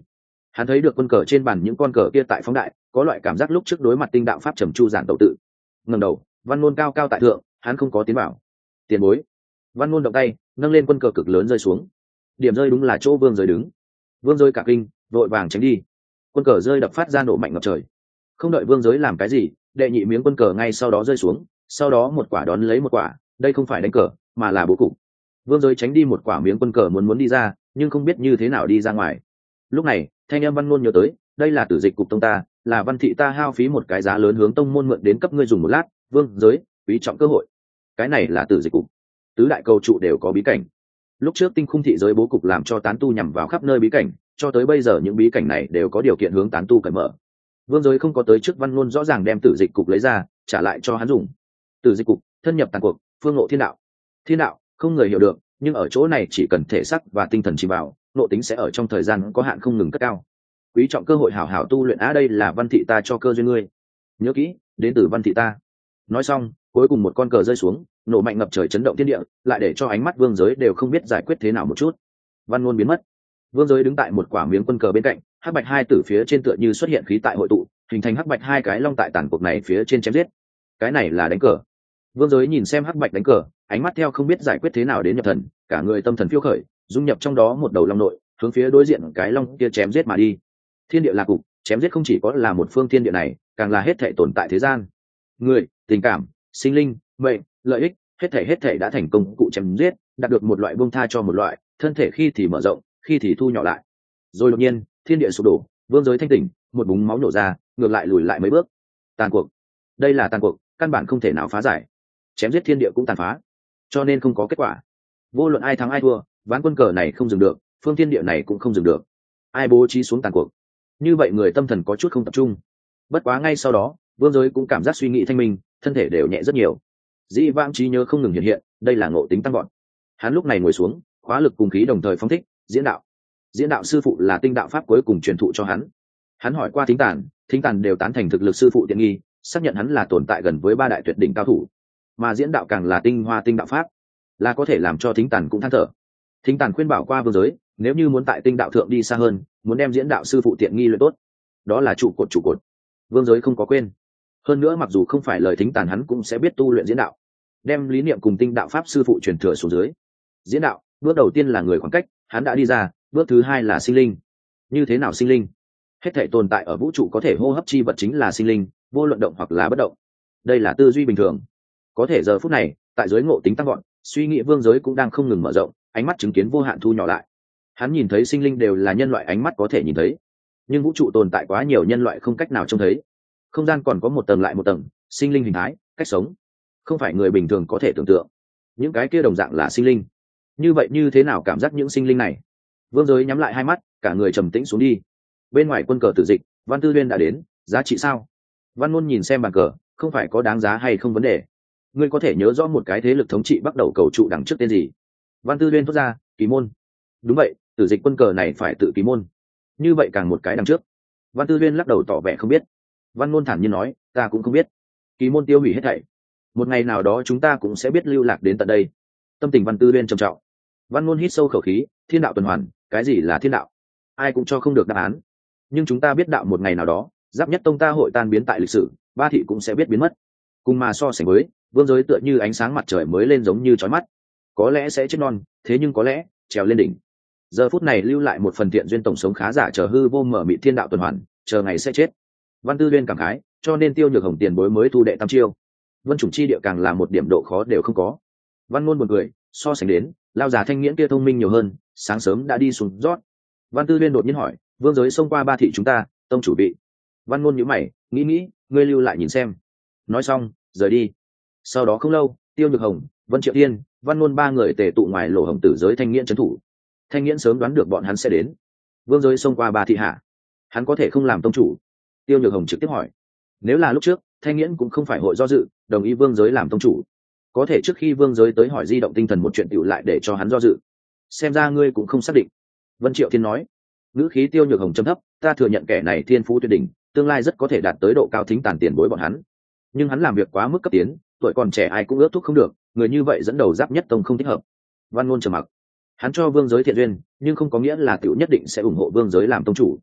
Hắn thấy được quân cờ trên bàn những con cờ kia tại phóng đại, có loại cảm giác lúc trước đối mặt tinh đạo pháp trầm chu giản tẩu tự. Ngẩng đầu, Văn Ngôn cao cao tại thượng, hắn không có tiến bảo. Tiền bối. Văn Ngôn động tay, nâng lên quân cờ cực lớn rơi xuống. Điểm rơi đúng là chỗ Vương Giới đứng. Vương Giới cả kinh, vội vàng tránh đi. Quân cờ rơi đập phát ra nổ mạnh ngập trời. Không đợi Vương Giới làm cái gì, đệ nhị miếng quân cờ ngay sau đó rơi xuống, sau đó một quả đón lấy một quả, đây không phải đánh cờ, mà là bố cục. Vương Giới tránh đi một quả miếng quân cờ muốn đi ra, nhưng không biết như thế nào đi ra ngoài. Lúc này, thanh em Văn Ngôn nhớ tới, đây là tử dịch cục tông ta, là Văn thị ta hao phí một cái giá lớn hướng tông môn mượn đến cấp ngươi dùng một lát, Vương Giới, quý trọng cơ hội. Cái này là tử dịch cục. Tứ đại cầu trụ đều có bí cảnh. Lúc trước tinh khung thị giới bố cục làm cho tán tu nhằm vào khắp nơi bí cảnh, cho tới bây giờ những bí cảnh này đều có điều kiện hướng tán tu cởi mở. Vương Giới không có tới trước Văn Ngôn rõ ràng đem tử dịch cục lấy ra, trả lại cho hắn dùng. Tử dịch cục, thân nhập tàn cuộc, phương ngộ thiên đạo. Thiên đạo, không người hiểu được, nhưng ở chỗ này chỉ cần thể xác và tinh thần chìm vào, nội tính sẽ ở trong thời gian có hạn không ngừng cất cao. Quý trọng cơ hội hảo hảo tu luyện đây là Văn thị ta cho cơ duyên ngươi. Nhớ kỹ, đến từ Văn thị ta. Nói xong, cuối cùng một con cờ rơi xuống, nổ mạnh ngập trời chấn động thiên địa, lại để cho ánh mắt Vương Giới đều không biết giải quyết thế nào một chút. Văn Ngôn biến mất. Vương Giới đứng tại một quả miếng quân cờ bên cạnh, hắc bạch hai tử phía trên tựa như xuất hiện khí tại hội tụ, hình thành hắc bạch hai cái long tại tàn cuộc này phía trên chém giết. Cái này là đánh cờ. Vương Giới nhìn xem hắc bạch đánh cờ, ánh mắt theo không biết giải quyết thế nào đến nhập thần, cả người tâm thần phiêu khởi, dung nhập trong đó một đầu long nội, hướng phía đối diện cái long kia chém giết mà đi. Thiên địa là cục, chém giết không chỉ có là một phương thiên địa này, càng là hết thảy tồn tại thế gian. Người, tình cảm, sinh linh, mệnh, lợi ích, hết thảy đã thành công cụ chém giết, đạt được một loại buông tha cho một loại, thân thể khi thì mở rộng, khi thì thu nhỏ lại. Rồi đột nhiên, thiên địa sụp đổ, Vương Giới thanh tỉnh, một búng máu nổ ra, ngược lại lùi lại mấy bước. Tàn cuộc. Đây là tàn cuộc, căn bản không thể nào phá giải. Chém giết thiên địa cũng tàn phá, cho nên không có kết quả. Vô luận ai thắng ai thua, ván quân cờ này không dừng được, phương thiên địa này cũng không dừng được. Ai bố trí xuống tàn cuộc, như vậy người tâm thần có chút không tập trung. Bất quá ngay sau đó, Vương Giới cũng cảm giác suy nghĩ thanh minh, thân thể đều nhẹ rất nhiều. Dĩ vãng trí nhớ không ngừng hiện hiện, đây là ngộ tính tăng gọn. Hắn lúc này ngồi xuống, khóa lực cùng khí đồng thời phóng thích, diễn đạo. Diễn đạo sư phụ là tinh đạo pháp cuối cùng truyền thụ cho hắn. Hắn hỏi qua Thính Tàn đều tán thành thực lực sư phụ tiện nghi, xác nhận hắn là tồn tại gần với ba đại tuyệt đỉnh cao thủ, mà diễn đạo càng là tinh hoa tinh đạo pháp, là có thể làm cho Thính Tàn cũng than thở. Thính Tàn khuyên bảo qua Vương Giới, nếu như muốn tại tinh đạo thượng đi xa hơn, muốn đem diễn đạo sư phụ tiện nghi luyện tốt, đó là trụ cột. Vương Giới không có quên. Hơn nữa mặc dù không phải lời Thính Tàn, hắn cũng sẽ biết tu luyện diễn đạo, đem lý niệm cùng tinh đạo pháp sư phụ truyền thừa xuống dưới. Diễn đạo, bước đầu tiên là người khoảng cách, hắn đã đi ra, bước thứ hai là sinh linh. Như thế nào sinh linh? Hết thể tồn tại ở vũ trụ có thể hô hấp chi vật chính là sinh linh, vô luận động hoặc là bất động. Đây là tư duy bình thường. Có thể giờ phút này, tại giới ngộ tính tăng gọn, suy nghĩ Vương Giới cũng đang không ngừng mở rộng, ánh mắt chứng kiến vô hạn thu nhỏ lại. Hắn nhìn thấy sinh linh đều là nhân loại ánh mắt có thể nhìn thấy, nhưng vũ trụ tồn tại quá nhiều nhân loại không cách nào trông thấy. Không gian còn có một tầng lại một tầng, sinh linh hình thái, cách sống, không phải người bình thường có thể tưởng tượng. Những cái kia đồng dạng là sinh linh. Như vậy như thế nào cảm giác những sinh linh này? Vương Giới nhắm lại hai mắt, cả người trầm tĩnh xuống đi. Bên ngoài quân cờ tử dịch, Văn Tư Uyên đã đến, giá trị sao? Văn Ngôn nhìn xem bàn cờ, không phải có đáng giá hay không vấn đề. Ngươi có thể nhớ rõ một cái thế lực thống trị bắt đầu cầu trụ đằng trước tên gì? Văn Tư Uyên thốt ra, Kỳ môn. Đúng vậy, tử dịch quân cờ này phải tự Kỳ môn. Như vậy càng một cái đằng trước. Văn Tư Uyên lắc đầu tỏ vẻ không biết. Văn Ngôn thản nhiên nói, ta cũng không biết. Kỳ môn tiêu hủy hết thảy. Một ngày nào đó chúng ta cũng sẽ biết lưu lạc đến tận đây. Tâm tình Văn Tư Uyên trầm trọng. Văn Ngôn hít sâu khẩu khí, thiên đạo tuần hoàn, cái gì là thiên đạo? Ai cũng cho không được đáp án. Nhưng chúng ta biết đạo một ngày nào đó, Giáp Nhất Tông ta hội tan biến tại lịch sử, ba thị cũng sẽ biết biến mất. Cùng mà so sánh với, Vương Giới tựa như ánh sáng mặt trời mới lên giống như chói mắt. Có lẽ sẽ chết non, thế nhưng có lẽ trèo lên đỉnh. Giờ phút này lưu lại một phần thiện duyên tổng sống khá giả, chờ hư vô mở mị thiên đạo tuần hoàn, chờ ngày sẽ chết. Văn Tư Uyên cảm khái, cho nên Tiêu Nhược Hồng tiền bối mới thu đệ tam chiêu. Vân Chủng chi địa càng là một điểm độ khó đều không có. Văn Ngôn buồn cười, so sánh đến, lao già thanh nghiễn kia thông minh nhiều hơn, sáng sớm đã đi xuống rót. Văn Tư Uyên đột nhiên hỏi, Vương Giới xông qua ba thị chúng ta, tông chủ vị. Văn Ngôn nhíu mày, nghĩ, ngươi lưu lại nhìn xem. Nói xong, rời đi. Sau đó không lâu, Tiêu Nhược Hồng, Vân Triệu Thiên, Văn Ngôn ba người tề tụ ngoài lỗ hồng tử giới thanh nghiễn trấn thủ. Thanh nghiễn sớm đoán được bọn hắn sẽ đến. Vương Giới xông qua ba thị hạ, hắn có thể không làm tông chủ? Tiêu Nhược Hồng trực tiếp hỏi. Nếu là lúc trước, thanh nghiễn cũng không phải hội do dự, đồng ý Vương Giới làm tông chủ. Có thể trước khi Vương Giới tới hỏi di động tinh thần một chuyện tiểu lại để cho hắn do dự. Xem ra ngươi cũng không xác định. Vân Triệu Thiên nói. Ngữ khí Tiêu Nhược Hồng trầm thấp, ta thừa nhận kẻ này thiên phú tuyệt đỉnh, tương lai rất có thể đạt tới độ cao Thính Tàn tiền bối bọn hắn. Nhưng hắn làm việc quá mức cấp tiến, tuổi còn trẻ ai cũng ước thúc không được, người như vậy dẫn đầu Giáp Nhất Tông không thích hợp. Văn Ngôn trầm mặc. Hắn cho Vương Giới thiện duyên, nhưng không có nghĩa là tiểu nhất định sẽ ủng hộ Vương Giới làm tông chủ.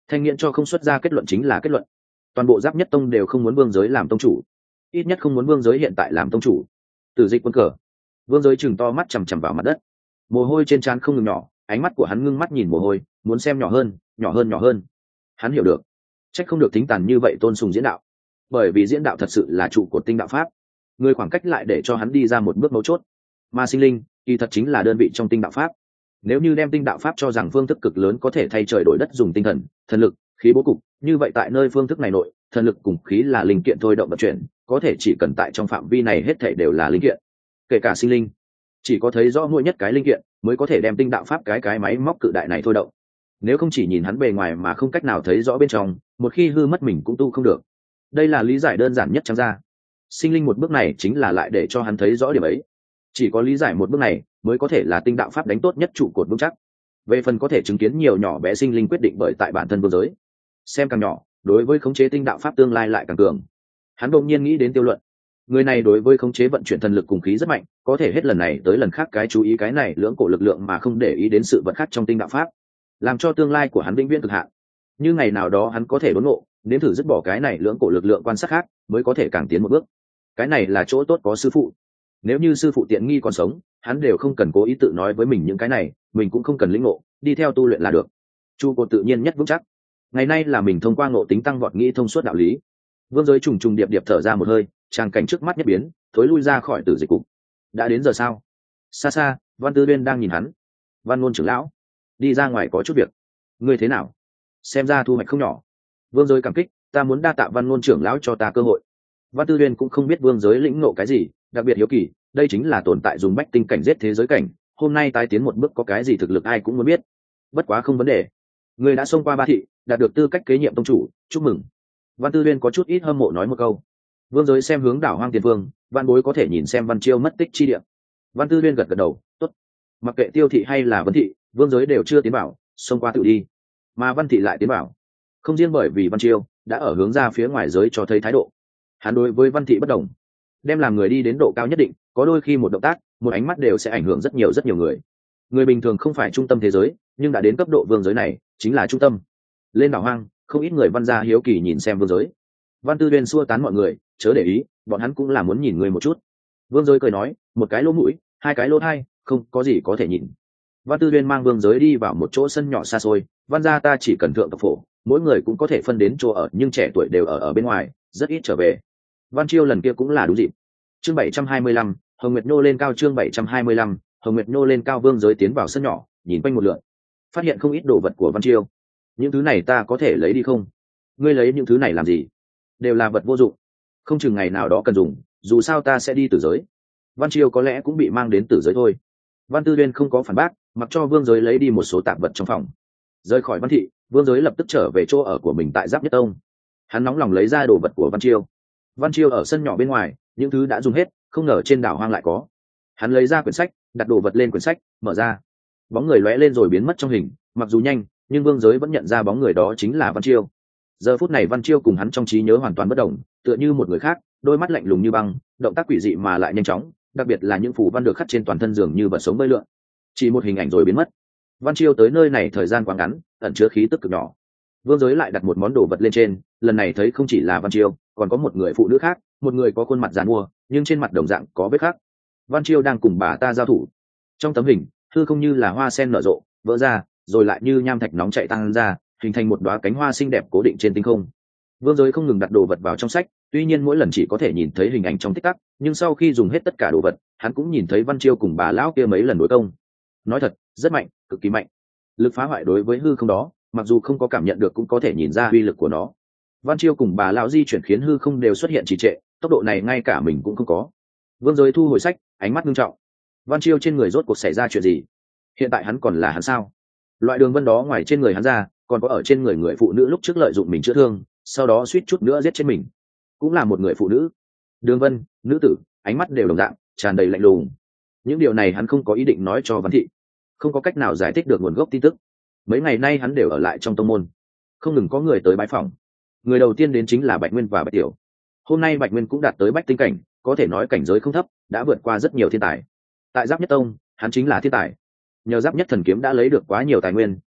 Thanh Nghiễn cho không xuất ra kết luận chính là kết luận. Toàn bộ Giáp Nhất Tông đều không muốn Vương Giới làm tông chủ, ít nhất không muốn Vương Giới hiện tại làm tông chủ. Tử Dịch quân cờ, Vương Giới chừng to mắt chằm chằm vào mặt đất, mồ hôi trên trán không ngừng nhỏ, ánh mắt của hắn ngưng mắt nhìn mồ hôi, muốn xem nhỏ hơn, nhỏ hơn, nhỏ hơn. Hắn hiểu được, trách không được tính tàn như vậy tôn sùng diễn đạo, bởi vì diễn đạo thật sự là trụ cột tinh đạo pháp, người khoảng cách lại để cho hắn đi ra một bước mấu chốt. Mà sinh linh kỳ thật chính là đơn vị trong tinh đạo pháp. Nếu như đem tinh đạo pháp cho rằng phương thức cực lớn có thể thay trời đổi đất dùng tinh thần, thần lực, khí bố cục, như vậy tại nơi phương thức này nội, thần lực cùng khí là linh kiện thôi động vận chuyển, có thể chỉ cần tại trong phạm vi này hết thảy đều là linh kiện, kể cả sinh linh. Chỉ có thấy rõ mỗi nhất cái linh kiện mới có thể đem tinh đạo pháp cái máy móc cự đại này thôi động. Nếu không chỉ nhìn hắn bề ngoài mà không cách nào thấy rõ bên trong, một khi hư mất mình cũng tu không được. Đây là lý giải đơn giản nhất trắng ra. Sinh linh một bước này chính là lại để cho hắn thấy rõ điểm ấy. Chỉ có lý giải một bước này mới có thể là tinh đạo pháp đánh tốt nhất trụ cột vững chắc. Về phần có thể chứng kiến nhiều nhỏ bé sinh linh quyết định bởi tại bản thân Vương Giới. Xem càng nhỏ, đối với khống chế tinh đạo pháp tương lai lại càng cường. Hắn đột nhiên nghĩ đến Tiêu Luận. Người này đối với khống chế vận chuyển thần lực cùng khí rất mạnh, có thể hết lần này tới lần khác cái chú ý cái này lưỡng cổ lực lượng mà không để ý đến sự vật khác trong tinh đạo pháp, làm cho tương lai của hắn vĩnh viễn cực hạn. Như ngày nào đó hắn có thể đốn ngộ, nếm thử dứt bỏ cái này lưỡng cổ lực lượng quan sát khác, mới có thể càng tiến một bước. Cái này là chỗ tốt có sư phụ. Nếu như sư phụ tiện nghi còn sống, hắn đều không cần cố ý tự nói với mình những cái này, mình cũng không cần lĩnh ngộ, đi theo tu luyện là được. Chu cột tự nhiên nhất vững chắc. Ngày nay là mình thông qua ngộ tính tăng vọt nghĩ thông suốt đạo lý. Vương Giới trùng trùng điệp điệp thở ra một hơi, tràng cảnh trước mắt nhất biến, thối lui ra khỏi tử dịch cục. Đã đến giờ sao? Xa xa, Văn Tư Uyên đang nhìn hắn. Văn Ngôn trưởng lão, đi ra ngoài có chút việc. Ngươi thế nào? Xem ra thu hoạch không nhỏ. Vương Giới cảm kích, ta muốn đa tạ Văn Ngôn trưởng lão cho ta cơ hội. Văn Tư Uyên cũng không biết Vương Giới lĩnh ngộ cái gì, đặc biệt hiếu kỳ, đây chính là tồn tại dùng bách tinh cảnh giết thế giới cảnh, hôm nay tái tiến một bước có cái gì thực lực ai cũng muốn biết. Bất quá không vấn đề. Ngươi đã xông qua ba thị, đạt được tư cách kế nhiệm tông chủ, chúc mừng. Văn Tư Uyên có chút ít hâm mộ nói một câu. Vương Giới xem hướng đảo hoang tiền vương, Văn Bối có thể nhìn xem Văn Chiêu mất tích chi địa. Văn Tư Uyên gật gật đầu, tốt. Mặc kệ Tiêu thị hay là Vân thị, Vương Giới đều chưa tiến bảo, xông qua tự đi. Mà Văn thị lại tiến bảo, không riêng bởi vì Văn Chiêu đã ở hướng ra phía ngoài giới cho thấy thái độ. Hắn đối với Văn thị bất đồng, đem làm người đi đến độ cao nhất định, có đôi khi một động tác, một ánh mắt đều sẽ ảnh hưởng rất nhiều người. Người bình thường không phải trung tâm thế giới, nhưng đã đến cấp độ Vương Giới này, chính là trung tâm. Lên đảo hoang, không ít người Văn gia hiếu kỳ nhìn xem Vương Giới. Văn Tư Uyên xua tán mọi người, chớ để ý, bọn hắn cũng là muốn nhìn người một chút. Vương Giới cười nói, một cái lỗ mũi, hai cái lỗ tai, không có gì có thể nhìn. Văn Tư Uyên mang Vương Giới đi vào một chỗ sân nhỏ xa xôi, Văn gia ta chỉ cần thượng tộc phổ, mỗi người cũng có thể phân đến chỗ ở, nhưng trẻ tuổi đều ở bên ngoài, rất ít trở về. Văn Chiêu lần kia cũng là đúng dịp. Chương 725, Hồng Nguyệt Nô lên cao. Chương 725, Hồng Nguyệt Nô lên cao. Vương Giới tiến vào sân nhỏ, nhìn quanh một lượt, phát hiện không ít đồ vật của Văn Chiêu. Những thứ này ta có thể lấy đi không? Ngươi lấy những thứ này làm gì? Đều là vật vô dụng, không chừng ngày nào đó cần dùng, dù sao ta sẽ đi tử giới. Văn Chiêu có lẽ cũng bị mang đến tử giới thôi. Văn Tư Uyên không có phản bác, mặc cho Vương Giới lấy đi một số tạp vật trong phòng. Rời khỏi Văn thị, Vương Giới lập tức trở về chỗ ở của mình tại Giáp Nhất Tông. Hắn nóng lòng lấy ra đồ vật của Văn Chiêu. Văn Chiêu ở sân nhỏ bên ngoài, những thứ đã dùng hết, không ngờ trên đảo hoang lại có. Hắn lấy ra quyển sách, đặt đồ vật lên quyển sách, mở ra. Bóng người lóe lên rồi biến mất trong hình, mặc dù nhanh, nhưng Vương Giới vẫn nhận ra bóng người đó chính là Văn Chiêu. Giờ phút này Văn Chiêu cùng hắn trong trí nhớ hoàn toàn bất đồng, tựa như một người khác, đôi mắt lạnh lùng như băng, động tác quỷ dị mà lại nhanh chóng, đặc biệt là những phù văn được khắc trên toàn thân dường như vật sống bơi lượn. Chỉ một hình ảnh rồi biến mất. Văn Chiêu tới nơi này thời gian quá ngắn, ẩn chứa khí tức cực nhỏ. Vương Giới lại đặt một món đồ vật lên trên, lần này thấy không chỉ là Văn Chiêu, còn có một người phụ nữ khác, một người có khuôn mặt giàn mua, nhưng trên mặt đồng dạng có vết khắc. Văn Chiêu đang cùng bà ta giao thủ. Trong tấm hình, hư không như là hoa sen nở rộ, vỡ ra, rồi lại như nham thạch nóng chảy tăng ra, hình thành một đóa cánh hoa xinh đẹp cố định trên tinh không. Vương Giới không ngừng đặt đồ vật vào trong sách, tuy nhiên mỗi lần chỉ có thể nhìn thấy hình ảnh trong tích tắc, nhưng sau khi dùng hết tất cả đồ vật, hắn cũng nhìn thấy Văn Chiêu cùng bà lão kia mấy lần đối công. Nói thật, rất mạnh, cực kỳ mạnh. Lực phá hoại đối với hư không đó, mặc dù không có cảm nhận được cũng có thể nhìn ra uy lực của nó. Văn Chiêu cùng bà lão di chuyển khiến hư không đều xuất hiện trì trệ, tốc độ này ngay cả mình cũng không có. Vương Giới thu hồi sách, ánh mắt nghiêm trọng. Văn Chiêu trên người rốt cuộc xảy ra chuyện gì? Hiện tại hắn còn là hắn sao? Loại đường vân đó ngoài trên người hắn ra, còn có ở trên người người phụ nữ lúc trước lợi dụng mình chữa thương, sau đó suýt chút nữa giết chết mình, cũng là một người phụ nữ. Đường vân, nữ tử, ánh mắt đều đồng dạng, tràn đầy lạnh lùng. Những điều này hắn không có ý định nói cho Văn thị, không có cách nào giải thích được nguồn gốc tin tức. Mấy ngày nay hắn đều ở lại trong tông môn, không ngừng có người tới bái phỏng. Người đầu tiên đến chính là Bạch Nguyên và Bạch Tiểu. Hôm nay Bạch Nguyên cũng đạt tới bách tinh cảnh, có thể nói cảnh giới không thấp, đã vượt qua rất nhiều thiên tài. Tại Giáp Nhất Tông, hắn chính là thiên tài. Nhờ Giáp Nhất thần kiếm đã lấy được quá nhiều tài nguyên,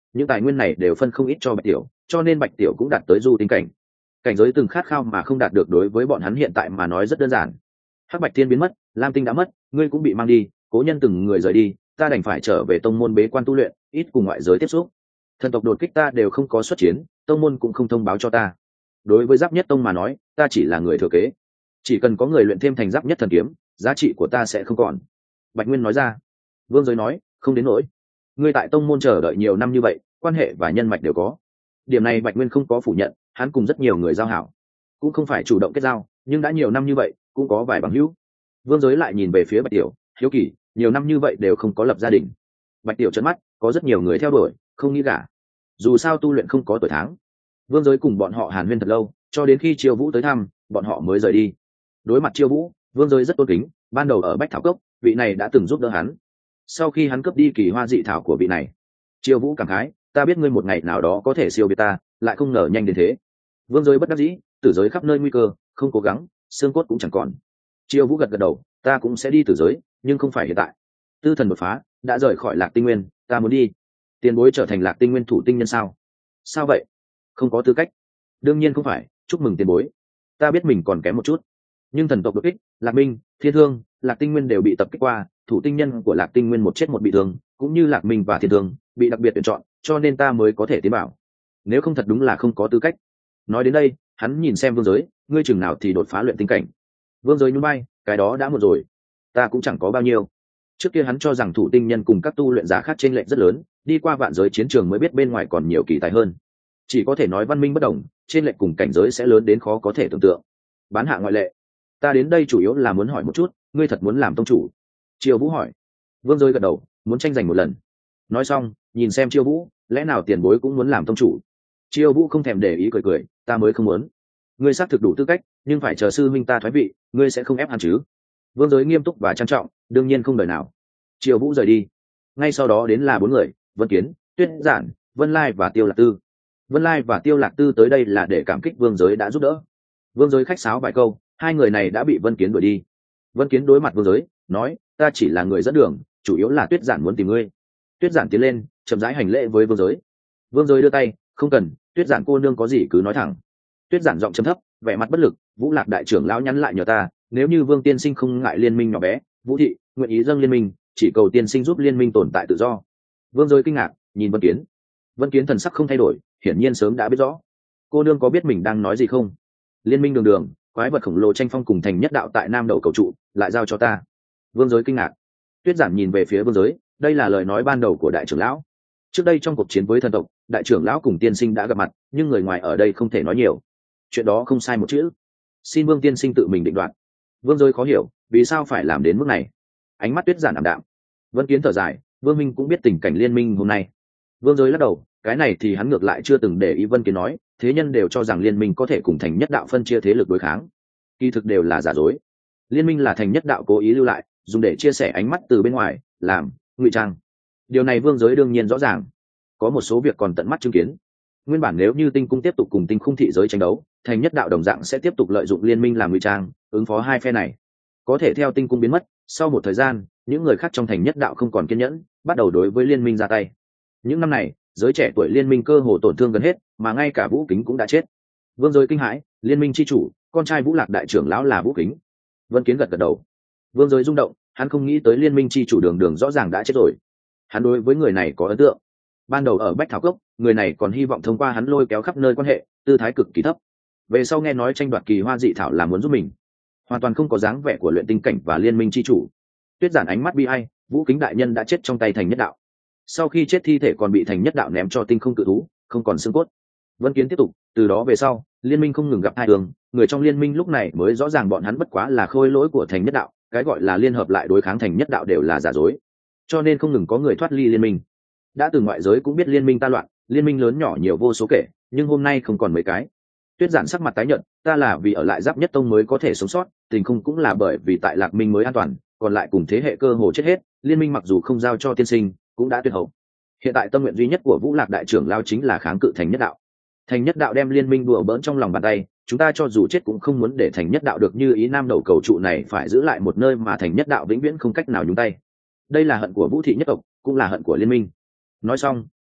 những tài nguyên này đều phân không ít cho bạch tiểu, cho nên bạch tiểu cũng đạt tới du tinh cảnh. Cảnh giới từng khát khao mà không đạt được đối với bọn hắn hiện tại mà nói rất đơn giản. Hắc Bạch Thiên biến mất, Lam Tinh đã mất, ngươi cũng bị mang đi, cố nhân từng người rời đi, ta đành phải trở về tông môn bế quan tu luyện, ít cùng ngoại giới tiếp xúc. Thần tộc đột kích ta đều không có xuất chiến, tông môn cũng không thông báo cho ta. Đối với Giáp Nhất Tông mà nói, ta chỉ là người thừa kế, chỉ cần có người luyện thêm thành Giáp Nhất Thần kiếm, giá trị của ta sẽ không còn. Bạch Nguyên nói ra. Vương Giới nói, không đến nỗi, ngươi tại tông môn chờ đợi nhiều năm như vậy, quan hệ và nhân mạch đều có. Điểm này Bạch Nguyên không có phủ nhận, hắn cùng rất nhiều người giao hảo, cũng không phải chủ động kết giao, nhưng đã nhiều năm như vậy, cũng có vài bằng hữu. Vương Giới lại nhìn về phía Bạch Tiểu, hiếu kỳ, nhiều năm như vậy đều không có lập gia đình. Bạch Tiểu trợn mắt, có rất nhiều người theo đuổi, không nghĩ cả. Dù sao tu luyện không có tuổi tháng. Vương Giới cùng bọn họ hàn huyên thật lâu, cho đến khi Chiêu Vũ tới thăm, bọn họ mới rời đi. Đối mặt Chiêu Vũ, Vương Giới rất tôn kính, ban đầu ở Bách Thảo Cốc, vị này đã từng giúp đỡ hắn. Sau khi hắn cướp đi kỳ hoa dị thảo của vị này, Chiêu Vũ cảm khái, ta biết ngươi một ngày nào đó có thể siêu việt ta, lại không ngờ nhanh đến thế. Vương Giới bất đắc dĩ, tử giới khắp nơi nguy cơ, không cố gắng, xương cốt cũng chẳng còn. Chiêu Vũ gật gật đầu, ta cũng sẽ đi tử giới, nhưng không phải hiện tại. Tư thần đột phá, đã rời khỏi Lạc Tinh Nguyên, ta muốn đi. Tiền bối trở thành Lạc Tinh Nguyên thủ tinh nhân sao? Sao vậy? Không có tư cách. Đương nhiên không phải, chúc mừng tiền bối. Ta biết mình còn kém một chút, nhưng thần tộc đột kích, Lạc Minh, Thiên Thương, Lạc Tinh Nguyên đều bị tập kích qua, thủ tinh nhân của Lạc Tinh Nguyên một chết một bị thương, cũng như Lạc Minh và Thiên Thương bị đặc biệt tuyển chọn, cho nên ta mới có thể tiến bảo. Nếu không thật đúng là không có tư cách. Nói đến đây, hắn nhìn xem Vương Giới, ngươi chừng nào thì đột phá luyện tinh cảnh? Vương Giới nhún vai, cái đó đã muộn rồi, ta cũng chẳng có bao nhiêu. Trước kia hắn cho rằng thủ tinh nhân cùng các tu luyện giả khác chênh lệch rất lớn, đi qua vạn giới chiến trường mới biết bên ngoài còn nhiều kỳ tài hơn. Chỉ có thể nói văn minh bất đồng, chênh lệch cùng cảnh giới sẽ lớn đến khó có thể tưởng tượng. Bán hạ ngoại lệ. Ta đến đây chủ yếu là muốn hỏi một chút, ngươi thật muốn làm tông chủ? Triều Vũ hỏi. Vương Giới gật đầu, muốn tranh giành một lần. Nói xong, nhìn xem Triều Vũ, lẽ nào tiền bối cũng muốn làm tông chủ? Triều Vũ không thèm để ý cười cười, ta mới không muốn. Ngươi xác thực đủ tư cách, nhưng phải chờ sư minh ta thoái vị, ngươi sẽ không ép hắn chứ? Vương Giới nghiêm túc và trang trọng, đương nhiên không đời nào. Triều Vũ rời đi, ngay sau đó đến là bốn người: Vân Kiến, Tuyết Giản, Vân Lai và Tiêu Lạc Tư. Vân Lai và Tiêu Lạc Tư tới đây là để cảm kích Vương Giới đã giúp đỡ. Vương Giới khách sáo vài câu, hai người này đã bị Vân Kiến đuổi đi. Vân Kiến đối mặt Vương Giới, nói, ta chỉ là người dẫn đường, chủ yếu là Tuyết Giản muốn tìm ngươi. Tuyết Giản tiến lên, chậm rãi hành lễ với Vương Giới. Vương Giới đưa tay, không cần, Tuyết Giản cô nương có gì cứ nói thẳng. Tuyết Giản giọng trầm thấp, vẻ mặt bất lực, Vũ Lạc đại trưởng lão nhắn lại nhờ ta, nếu như Vương tiên sinh không ngại liên minh nhỏ bé, Vũ thị nguyện ý dâng liên minh, chỉ cầu tiên sinh giúp liên minh tồn tại tự do. Vương Giới kinh ngạc, nhìn Vân Kiến. Vân Kiến thần sắc không thay đổi, hiển nhiên sớm đã biết rõ. Cô nương có biết mình đang nói gì không? Liên minh đường đường, quái vật khổng lồ tranh phong cùng thành nhất đạo tại Nam Đầu cầu trụ, lại giao cho ta. Vương Giới kinh ngạc. Tuyết Giản nhìn về phía Vương Giới, đây là lời nói ban đầu của đại trưởng lão. Trước đây trong cuộc chiến với thần tộc, đại trưởng lão cùng tiên sinh đã gặp mặt, nhưng người ngoài ở đây không thể nói nhiều. Chuyện đó không sai một chữ, xin Vương tiên sinh tự mình định đoạt. Vương Giới khó hiểu, vì sao phải làm đến mức này? Ánh mắt Tuyết Giản ảm đạm. Vân Kiến thở dài, Vương Minh cũng biết tình cảnh liên minh hôm nay. Vương Giới lắc đầu, cái này thì hắn ngược lại chưa từng để ý. Vân Kiến nói, thế nhân đều cho rằng liên minh có thể cùng thành nhất đạo phân chia thế lực đối kháng, kỳ thực đều là giả dối. Liên minh là thành nhất đạo cố ý lưu lại, dùng để chia sẻ ánh mắt từ bên ngoài, làm ngụy trang. Điều này Vương Giới đương nhiên rõ ràng. Có một số việc còn tận mắt chứng kiến. Nguyên bản nếu như Tinh Cung tiếp tục cùng Tinh Khung thị giới tranh đấu, thành nhất đạo đồng dạng sẽ tiếp tục lợi dụng liên minh làm ngụy trang, ứng phó hai phe này. Có thể theo Tinh Cung biến mất, sau một thời gian, những người khác trong thành nhất đạo không còn kiên nhẫn, bắt đầu đối với liên minh ra tay. Những năm này, giới trẻ tuổi liên minh cơ hồ tổn thương gần hết, mà ngay cả Vũ Kính cũng đã chết. Vương Giới kinh hãi, liên minh chi chủ, con trai Vũ Lạc đại trưởng lão là Vũ Kính. Vân Kiến gật gật đầu. Vương Giới rung động, hắn không nghĩ tới liên minh chi chủ đường đường rõ ràng đã chết rồi. Hắn đối với người này có ấn tượng. Ban đầu ở Bách Thảo Cốc, người này còn hy vọng thông qua hắn lôi kéo khắp nơi quan hệ, tư thái cực kỳ thấp. Về sau nghe nói tranh đoạt kỳ hoa dị thảo là muốn giúp mình, hoàn toàn không có dáng vẻ của luyện tinh cảnh và liên minh chi chủ. Tuyết Giản ánh mắt bi ai, Vũ Kính đại nhân đã chết trong tay thành nhất đạo. Sau khi chết thi thể còn bị thành nhất đạo ném cho Tinh Không cự thú, không còn xương cốt. Vân Kiến tiếp tục, từ đó về sau, liên minh không ngừng gặp tai đường, người trong liên minh lúc này mới rõ ràng bọn hắn bất quá là khôi lỗi của thành nhất đạo, cái gọi là liên hợp lại đối kháng thành nhất đạo đều là giả dối. Cho nên không ngừng có người thoát ly liên minh. Đã từ ngoại giới cũng biết liên minh ta loạn, liên minh lớn nhỏ nhiều vô số kể, nhưng hôm nay không còn mấy cái. Tuyết Giản sắc mặt tái nhợt, ta là vì ở lại Giáp Nhất Tông mới có thể sống sót, Tình Không cũng là bởi vì tại Lạc Minh mới an toàn, còn lại cùng thế hệ cơ hồ chết hết, liên minh mặc dù không giao cho tiên sinh, cũng đã tuyệt hậu. Hiện tại tâm nguyện duy nhất của Vũ Lạc đại trưởng lao chính là kháng cự thành nhất đạo. Thành nhất đạo đem liên minh đùa bỡn trong lòng bàn tay, chúng ta cho dù chết cũng không muốn để thành nhất đạo được như ý. Nam Đầu cầu trụ này phải giữ lại một nơi mà thành nhất đạo vĩnh viễn không cách nào nhúng tay. Đây là hận của Vũ thị nhất tộc, cũng là hận của liên minh. Nói xong,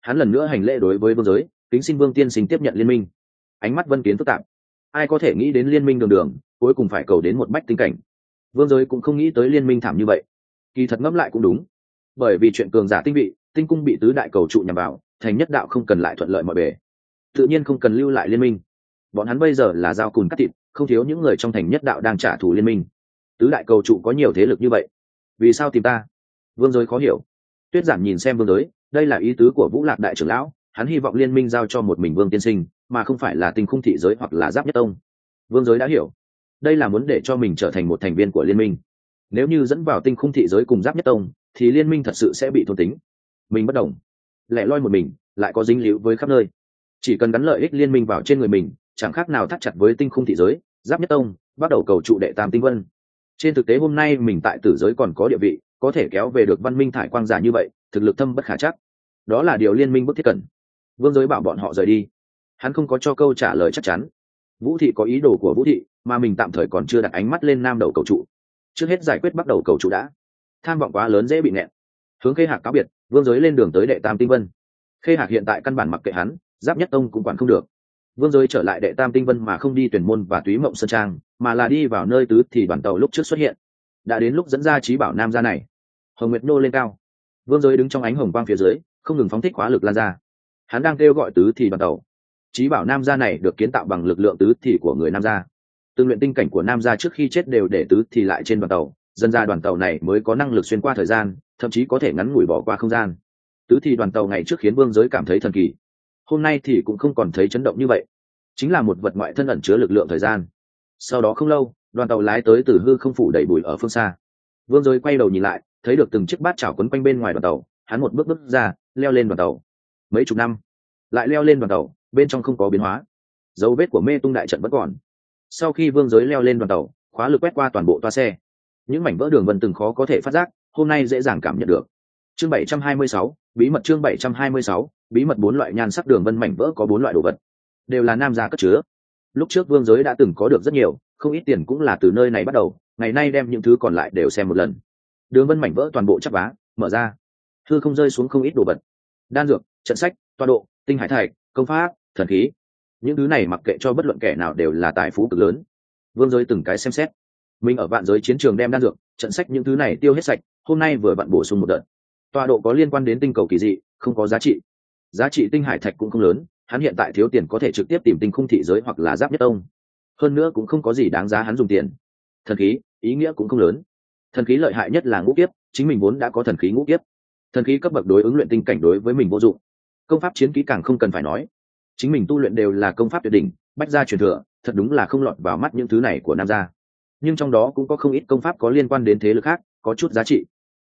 hắn lần nữa hành lễ đối với vương giới, kính xin vương tiên sinh tiếp nhận liên minh. Ánh mắt Vân Kiến phức tạp, ai có thể nghĩ đến liên minh đường đường cuối cùng phải cầu đến một bách tinh cảnh. Vương giới cũng không nghĩ tới liên minh thảm như vậy. Kỳ thật ngẫm lại cũng đúng, bởi vì chuyện cường giả tinh vị, tinh cung bị tứ đại cầu trụ nhằm vào, thành nhất đạo không cần lại thuận lợi mọi bề, tự nhiên không cần lưu lại liên minh. Bọn hắn bây giờ là dao cùn cắt thịt, không thiếu những người trong thành nhất đạo đang trả thù liên minh. Tứ đại cầu trụ có nhiều thế lực như vậy, vì sao tìm ta? Vương giới khó hiểu. Tuyết Giản nhìn xem vương giới, đây là ý tứ của Vũ Lạc đại trưởng lão, hắn hy vọng liên minh giao cho một mình vương tiên sinh, mà không phải là tinh khung thị giới hoặc là giáp nhất tông. Vương giới đã hiểu, đây là muốn để cho mình trở thành một thành viên của liên minh. Nếu như dẫn vào tinh khung thị giới cùng giáp nhất tông thì liên minh thật sự sẽ bị thôn tính. Mình bất đồng, lẻ loi một mình lại có dính líu với khắp nơi, chỉ cần gắn lợi ích liên minh vào trên người mình, chẳng khác nào thắt chặt với tinh khung thị giới, giáp nhất tông, bắt đầu cầu trụ đệ tam tinh vân. Trên thực tế hôm nay mình tại tử giới còn có địa vị, có thể kéo về được văn minh thải quang giả như vậy, thực lực thâm bất khả chắc. Đó là điều liên minh bức thiết cần. Vương giới bảo bọn họ rời đi, hắn không có cho câu trả lời chắc chắn. Vũ thị có ý đồ của Vũ thị, mà mình tạm thời còn chưa đặt ánh mắt lên nam đầu cầu trụ. Trước hết giải quyết bắt đầu cầu trụ đã. Tham vọng quá lớn dễ bị nghẹn. Hướng Khê Hạc cáo biệt, vương giới lên đường tới đệ tam tinh vân. Khê Hạc hiện tại căn bản mặc kệ hắn, giáp nhất tông cũng quản không được. Vương giới trở lại đệ tam tinh vân mà không đi tuyển môn và túy mộng sơn trang, mà là đi vào nơi tứ thì đoàn tàu lúc trước xuất hiện. Đã đến lúc dẫn ra trí bảo nam gia này. Hồng Nguyệt nô lên cao, vương giới đứng trong ánh hồng quang phía dưới, không ngừng phóng thích khóa lực lan ra. Hắn đang kêu gọi tứ thì đoàn tàu. Trí bảo nam gia này được kiến tạo bằng lực lượng tứ thì của người nam gia. Tương luyện tinh cảnh của nam gia trước khi chết đều để tứ thì lại trên đoàn tàu, dần ra đoàn tàu này mới có năng lực xuyên qua thời gian, thậm chí có thể ngắn ngủi bỏ qua không gian. Tứ thì đoàn tàu ngày trước khiến vương giới cảm thấy thần kỳ, hôm nay thì cũng không còn thấy chấn động như vậy, chính là một vật ngoại thân ẩn chứa lực lượng thời gian. Sau đó không lâu, đoàn tàu lái tới từ hư không phủ đầy bụi ở phương xa. Vương giới quay đầu nhìn lại, thấy được từng chiếc bát chảo quấn quanh bên ngoài đoàn tàu, hắn một bước bước ra, leo lên đoàn tàu. Mấy chục năm lại leo lên đoàn tàu, bên trong không có biến hóa, dấu vết của mê tung đại trận vẫn còn. Sau khi vương giới leo lên đoàn tàu, khóa lực quét qua toàn bộ toa xe, những mảnh vỡ đường vân từng khó có thể phát giác, hôm nay dễ dàng cảm nhận được. Chương 726, bí mật. Chương 726, bí mật. 4 loại nhan sắc đường vân mảnh vỡ có 4 loại đồ vật, đều là nam gia cất chứa. Lúc trước vương giới đã từng có được rất nhiều, không ít tiền cũng là từ nơi này bắt đầu, ngày nay đem những thứ còn lại đều xem một lần. Đường vân mảnh vỡ toàn bộ chắp vá, mở ra, thư không rơi xuống không ít đồ vật, đan dược, trận sách, tọa độ, tinh hải thạch, công pháp, thần khí. Những thứ này mặc kệ cho bất luận kẻ nào đều là tài phú cực lớn. Vương giới từng cái xem xét, mình ở vạn giới chiến trường đem đan dược, trận sách những thứ này tiêu hết sạch, hôm nay vừa vặn bổ sung một đợt. Tọa độ có liên quan đến tinh cầu kỳ dị, không có giá trị. Giá trị tinh hải thạch cũng không lớn, hắn hiện tại thiếu tiền có thể trực tiếp tìm tinh khung thị giới hoặc là giáp nhất tông. Hơn nữa cũng không có gì đáng giá hắn dùng tiền. Thần khí, ý nghĩa cũng không lớn. Thần khí lợi hại nhất là ngũ kiếp, chính mình vốn đã có thần khí ngũ kiếp. Thần khí cấp bậc đối ứng luyện tinh cảnh đối với mình vô dụng. Công pháp chiến kỹ càng không cần phải nói, chính mình tu luyện đều là công pháp tuyệt đỉnh, bách gia truyền thừa, thật đúng là không lọt vào mắt những thứ này của nam gia. Nhưng trong đó cũng có không ít công pháp có liên quan đến thế lực khác, có chút giá trị.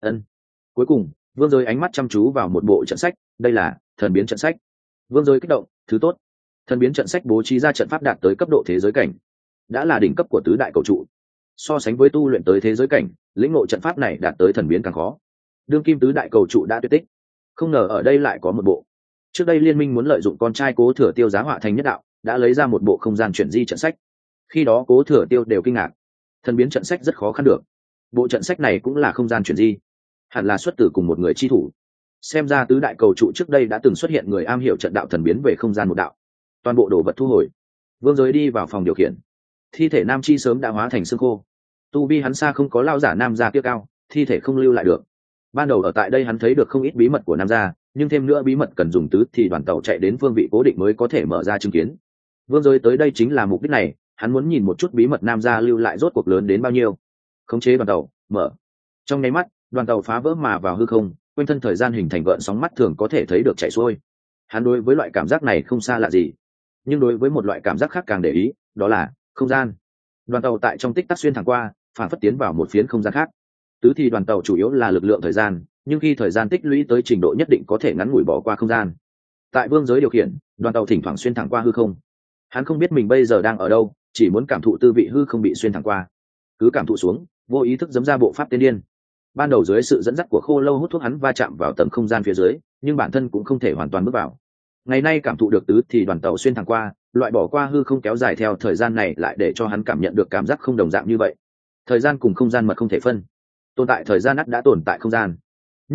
Cuối cùng, vương giới ánh mắt chăm chú vào một bộ trận sách, đây là thần biến trận sách. Vương giới kích động, thứ tốt. Thần biến trận sách bố trí ra trận pháp đạt tới cấp độ thế giới cảnh, đã là đỉnh cấp của tứ đại cầu trụ. So sánh với tu luyện tới thế giới cảnh, lĩnh ngộ trận pháp này đạt tới thần biến càng khó. Đương kim tứ đại cầu trụ đã tuyệt tích, không ngờ ở đây lại có một bộ. Trước đây liên minh muốn lợi dụng con trai Cố Thừa Tiêu giá họa thành nhất đạo, đã lấy ra một bộ không gian chuyển di trận sách. Khi đó Cố Thừa Tiêu đều kinh ngạc, thần biến trận sách rất khó khăn được, bộ trận sách này cũng là không gian chuyển di, hẳn là xuất từ cùng một người chi thủ. Xem ra tứ đại cầu trụ trước đây đã từng xuất hiện người am hiểu trận đạo thần biến về không gian một đạo. Toàn bộ đồ vật thu hồi, vương giới đi vào phòng điều khiển. Thi thể nam chi sớm đã hóa thành xương khô, tu vi hắn xa không có lao giả nam gia kia cao, thi thể không lưu lại được. Ban đầu ở tại đây hắn thấy được không ít bí mật của nam gia, nhưng thêm nữa bí mật cần dùng tứ thì đoàn tàu chạy đến phương vị cố định mới có thể mở ra chứng kiến. Vương giới tới đây chính là mục đích này, hắn muốn nhìn một chút bí mật nam gia lưu lại rốt cuộc lớn đến bao nhiêu. Khống chế đoàn tàu mở, trong nháy mắt đoàn tàu phá vỡ mà vào hư không, quanh thân thời gian hình thành gợn sóng mắt thường có thể thấy được chạy xuôi. Hắn đối với loại cảm giác này không xa lạ gì, nhưng đối với một loại cảm giác khác càng để ý, đó là không gian. Đoàn tàu tại trong tích tắc xuyên thẳng qua, phản phất tiến vào một phiến không gian khác. Tứ thì đoàn tàu chủ yếu là lực lượng thời gian, nhưng khi thời gian tích lũy tới trình độ nhất định có thể ngắn ngủi bỏ qua không gian. Tại vương giới điều khiển, đoàn tàu thỉnh thoảng xuyên thẳng qua hư không. Hắn không biết mình bây giờ đang ở đâu, chỉ muốn cảm thụ tư vị hư không bị xuyên thẳng qua. Cứ cảm thụ xuống, vô ý thức giấm ra bộ pháp tiên điên. Ban đầu dưới sự dẫn dắt của Khô Lâu hút thuốc, hắn va chạm vào tầng không gian phía dưới, nhưng bản thân cũng không thể hoàn toàn bước vào. Ngày nay cảm thụ được tứ thì đoàn tàu xuyên thẳng qua, loại bỏ qua hư không kéo dài theo thời gian này lại để cho hắn cảm nhận được cảm giác không đồng dạng như vậy. Thời gian cùng không gian mật không thể phân, tồn tại thời gian ắt đã tồn tại không gian. Như vậy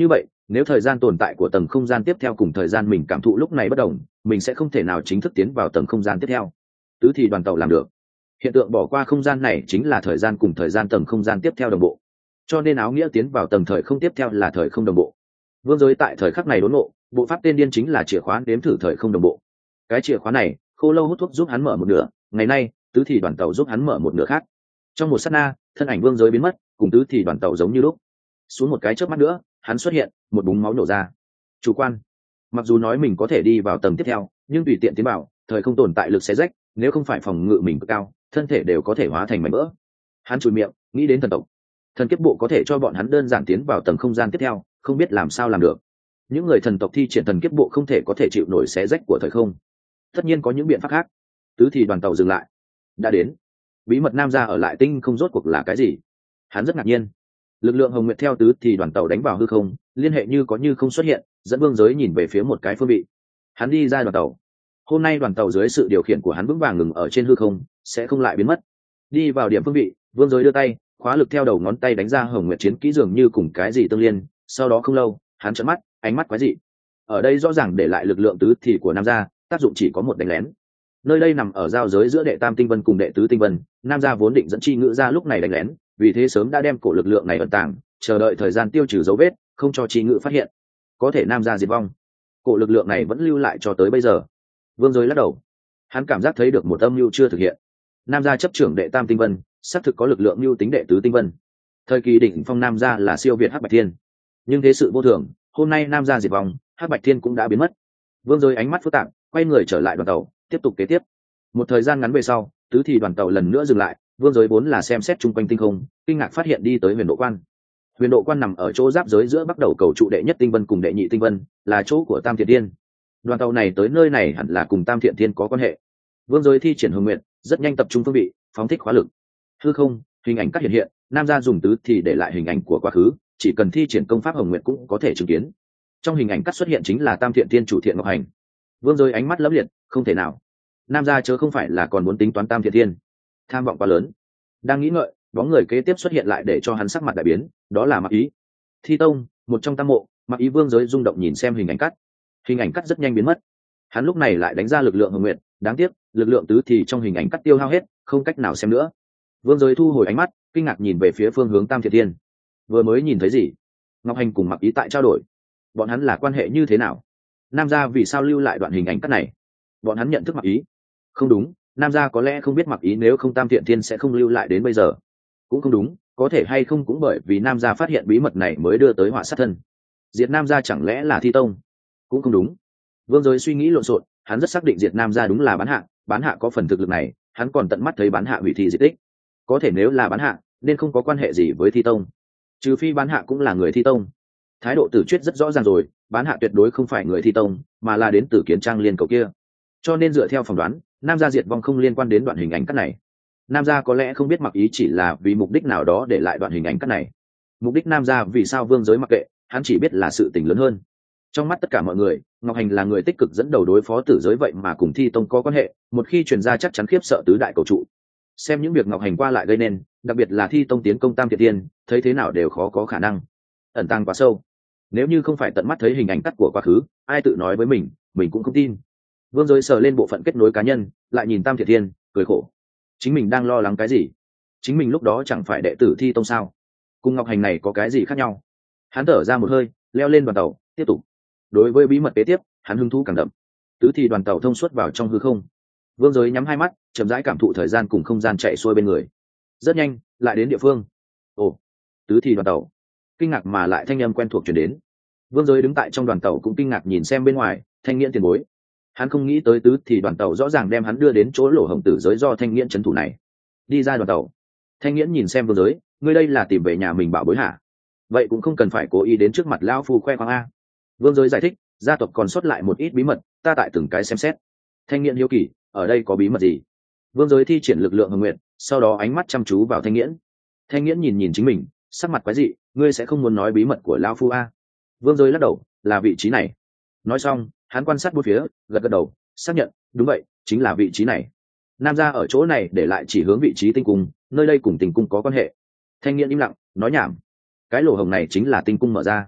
Nếu thời gian tồn tại của tầng không gian tiếp theo cùng thời gian mình cảm thụ lúc này bất đồng, mình sẽ không thể nào chính thức tiến vào tầng không gian tiếp theo. Tứ thì đoàn tàu làm được. Hiện tượng bỏ qua không gian này chính là thời gian cùng thời gian tầng không gian tiếp theo đồng bộ, cho nên áo nghĩa tiến vào tầng thời không tiếp theo là thời không đồng bộ. Vương Giới tại thời khắc này đốn ngộ, bộ pháp tên điên chính là chìa khóa đếm thử thời không đồng bộ. Cái chìa khóa này, Khô Lâu hút thuốc giúp hắn mở một nửa, ngày nay tứ thì đoàn tàu giúp hắn mở một nửa khác. Trong một sát na, thân ảnh Vương Giới biến mất, cùng tứ thì đoàn tàu giống như lúc. Xuống một cái chớp mắt nữa, hắn xuất hiện, một búng máu nổ ra. Chủ quan. Mặc dù nói mình có thể đi vào tầng tiếp theo, nhưng tùy tiện tiến vào, thời không tồn tại lực sẽ rách, nếu không phải phòng ngự mình cực cao, thân thể đều có thể hóa thành mảnh vỡ. Hắn chùi miệng, nghĩ đến thần tộc. Thần kiếp bộ có thể cho bọn hắn đơn giản tiến vào tầng không gian tiếp theo, không biết làm sao làm được. Những người thần tộc thi triển thần kiếp bộ không thể có thể chịu nổi xé rách của thời không. Tất nhiên có những biện pháp khác. Tứ thì đoàn tàu dừng lại. Đã đến. Bí mật nam gia ở lại tinh không rốt cuộc là cái gì? Hắn rất ngạc nhiên. Lực lượng hồng nguyệt theo tứ thì đoàn tàu đánh vào hư không, liên hệ như có như không xuất hiện, dẫn Vương Giới nhìn về phía một cái phương vị. Hắn đi ra đoàn tàu. Hôm nay đoàn tàu dưới sự điều khiển của hắn vững vàng ngừng ở trên hư không, sẽ không lại biến mất. Đi vào điểm phương vị, Vương Giới đưa tay, khóa lực theo đầu ngón tay đánh ra hồng nguyệt chiến kỹ dường như cùng cái gì tương liên. Sau đó không lâu, hắn trợn mắt, ánh mắt quái dị. Ở đây rõ ràng để lại lực lượng tứ thì của nam gia, tác dụng chỉ có một đánh lén. Nơi đây nằm ở giao giới giữa đệ tam tinh vân cùng đệ tứ tinh vân, nam gia vốn định dẫn chi ngữ ra lúc này đánh lén, vì thế sớm đã đem cổ lực lượng này ẩn tàng, chờ đợi thời gian tiêu trừ dấu vết, không cho chi ngữ phát hiện. Có thể nam gia diệt vong, cổ lực lượng này vẫn lưu lại cho tới bây giờ. Vương Giới lắc đầu, hắn cảm giác thấy được một âm mưu chưa thực hiện. Nam gia chấp trưởng đệ tam tinh vân, xác thực có lực lượng mưu tính đệ tứ tinh vân. Thời kỳ đỉnh phong nam gia là siêu việt hắc bạch thiên, nhưng thế sự vô thường, hôm nay nam gia diệt vong, hắc bạch thiên cũng đã biến mất. Vương Giới ánh mắt phức tạp, quay người trở lại đoàn tàu, tiếp tục kế tiếp. Một thời gian ngắn về sau, tứ thì đoàn tàu lần nữa dừng lại. Vương Giới vốn là xem xét chung quanh tinh không, kinh ngạc phát hiện đi tới huyền độ quan. Huyền độ quan nằm ở chỗ giáp giới giữa bắt đầu cầu trụ đệ nhất tinh vân cùng đệ nhị tinh vân, là chỗ của Tam Thiện Tiên. Đoàn tàu này tới nơi này hẳn là cùng Tam Thiện Tiên có quan hệ. Vương Giới thi triển hồng nguyện, rất nhanh tập trung phương vị, phóng thích khóa lực. Hư không, hình ảnh cắt hiện hiện, nam gia dùng tứ thì để lại hình ảnh của quá khứ, chỉ cần thi triển công pháp hồng nguyện cũng có thể chứng kiến. Trong hình ảnh cắt xuất hiện chính là Tam Thiện Tiên chủ Thiện Ngọc Hành. Vương Giới ánh mắt lấp liệt, không thể nào. Nam gia chớ không phải là còn muốn tính toán Tam Thiện Tiên, tham vọng quá lớn. Đang nghĩ ngợi, bóng người kế tiếp xuất hiện lại để cho hắn sắc mặt đại biến, đó là Mặc Ý. Thi Tông, một trong tam mộ. Mặc Ý. Vương Giới rung động nhìn xem hình ảnh cắt. Hình ảnh cắt rất nhanh biến mất. Hắn lúc này lại đánh ra lực lượng hồng nguyện, đáng tiếc, lực lượng tứ thì trong hình ảnh cắt tiêu hao hết, không cách nào xem nữa. Vương Giới thu hồi ánh mắt, kinh ngạc nhìn về phía phương hướng Tam Thiện Tiên. Vừa mới nhìn thấy gì? Ngọc Hành cùng Mặc Ý tại trao đổi. Bọn hắn là quan hệ như thế nào? Nam gia vì sao lưu lại đoạn hình ảnh cắt này? Bọn hắn nhận thức Mặc Ý. Không đúng, nam gia có lẽ không biết Mặc Ý, nếu không Tam Thiện Thiên sẽ không lưu lại đến bây giờ. Cũng không đúng, có thể hay không cũng bởi vì nam gia phát hiện bí mật này mới đưa tới họa sát thân. Diệt nam gia chẳng lẽ là Thi Tông? Cũng không đúng. Vương Giới suy nghĩ lộn xộn, hắn rất xác định diệt nam gia đúng là bán hạ có phần thực lực này, hắn còn tận mắt thấy bán hạ hủy thi diệt tích. Có thể nếu là bán hạ, nên không có quan hệ gì với Thi Tông. Trừ phi bán hạ cũng là người Thi Tông. Thái độ Tử Chuyết rất rõ ràng rồi, bán hạ tuyệt đối không phải người Thi Tông, mà là đến từ Kiến Trang Liên cầu kia. Cho nên dựa theo phỏng đoán, nam gia diệt vong không liên quan đến đoạn hình ảnh cắt này. Nam gia có lẽ không biết Mặc Ý chỉ là vì mục đích nào đó để lại đoạn hình ảnh cắt này. Mục đích nam gia vì sao Vương Giới mặc kệ, hắn chỉ biết là sự tình lớn hơn. Trong mắt tất cả mọi người, Ngọc Hành là người tích cực dẫn đầu đối phó Tử Giới, vậy mà cùng Thi Tông có quan hệ, một khi truyền ra chắc chắn khiếp sợ tứ đại cầu trụ. Xem những việc Ngọc Hành qua lại gây nên, đặc biệt là Thi Tông tiến công Tam Thiện Tiên, thấy thế nào đều khó có khả năng. Ẩn tàng quá sâu. Nếu như không phải tận mắt thấy hình ảnh cắt của quá khứ, ai tự nói với mình cũng không tin. Vương Giới sờ lên bộ phận kết nối cá nhân, lại nhìn Tam Thiện Tiên, cười khổ. Chính mình đang lo lắng cái gì? Chính mình lúc đó chẳng phải đệ tử Thi Tông sao? Cùng Ngọc Hành này có cái gì khác nhau? Hắn thở ra một hơi, leo lên đoàn tàu, tiếp tục. Đối với bí mật kế tiếp, hắn hứng thú càng đậm. Tứ thì đoàn tàu thông suốt vào trong hư không. Vương Giới nhắm hai mắt, chậm rãi cảm thụ thời gian cùng không gian chạy xuôi bên người. Rất nhanh, lại đến địa phương. Ồ, tứ thì đoàn tàu. Kinh ngạc mà lại thanh âm quen thuộc truyền đến. Vương Giới đứng tại trong đoàn tàu cũng kinh ngạc nhìn xem bên ngoài, Thanh Nghiễn tiền bối. Hắn không nghĩ tới tứ thì đoàn tàu rõ ràng đem hắn đưa đến chỗ lỗ hổng tử giới do Thanh Nghiễn trấn thủ này. Đi ra đoàn tàu, Thanh Nghiễn nhìn xem Vương Giới, ngươi đây là tìm về nhà mình bảo bối hả? Vậy cũng không cần phải cố ý đến trước mặt lão phu khoe khoang a. Vương Giới giải thích, gia tộc còn sót lại một ít bí mật, ta tại từng cái xem xét. Thanh Nghiễn hiếu kỳ, ở đây có bí mật gì? Vương Giới thi triển lực lượng hồng nguyện, sau đó ánh mắt chăm chú vào Thanh Nghiễn. Thanh Nghiễn nhìn nhìn chính mình, sắc mặt quái dị, ngươi sẽ không muốn nói bí mật của lão phu a? Vương Giới lắc đầu, là vị trí này. Nói xong, hắn quan sát bốn phía, gật gật đầu, xác nhận, đúng vậy, chính là vị trí này. Nam gia ở chỗ này để lại chỉ hướng vị trí tinh cung, nơi đây cùng tinh cung có quan hệ. Thanh Nghiễn im lặng, nói nhảm. Cái lỗ hổng này chính là tinh cung mở ra.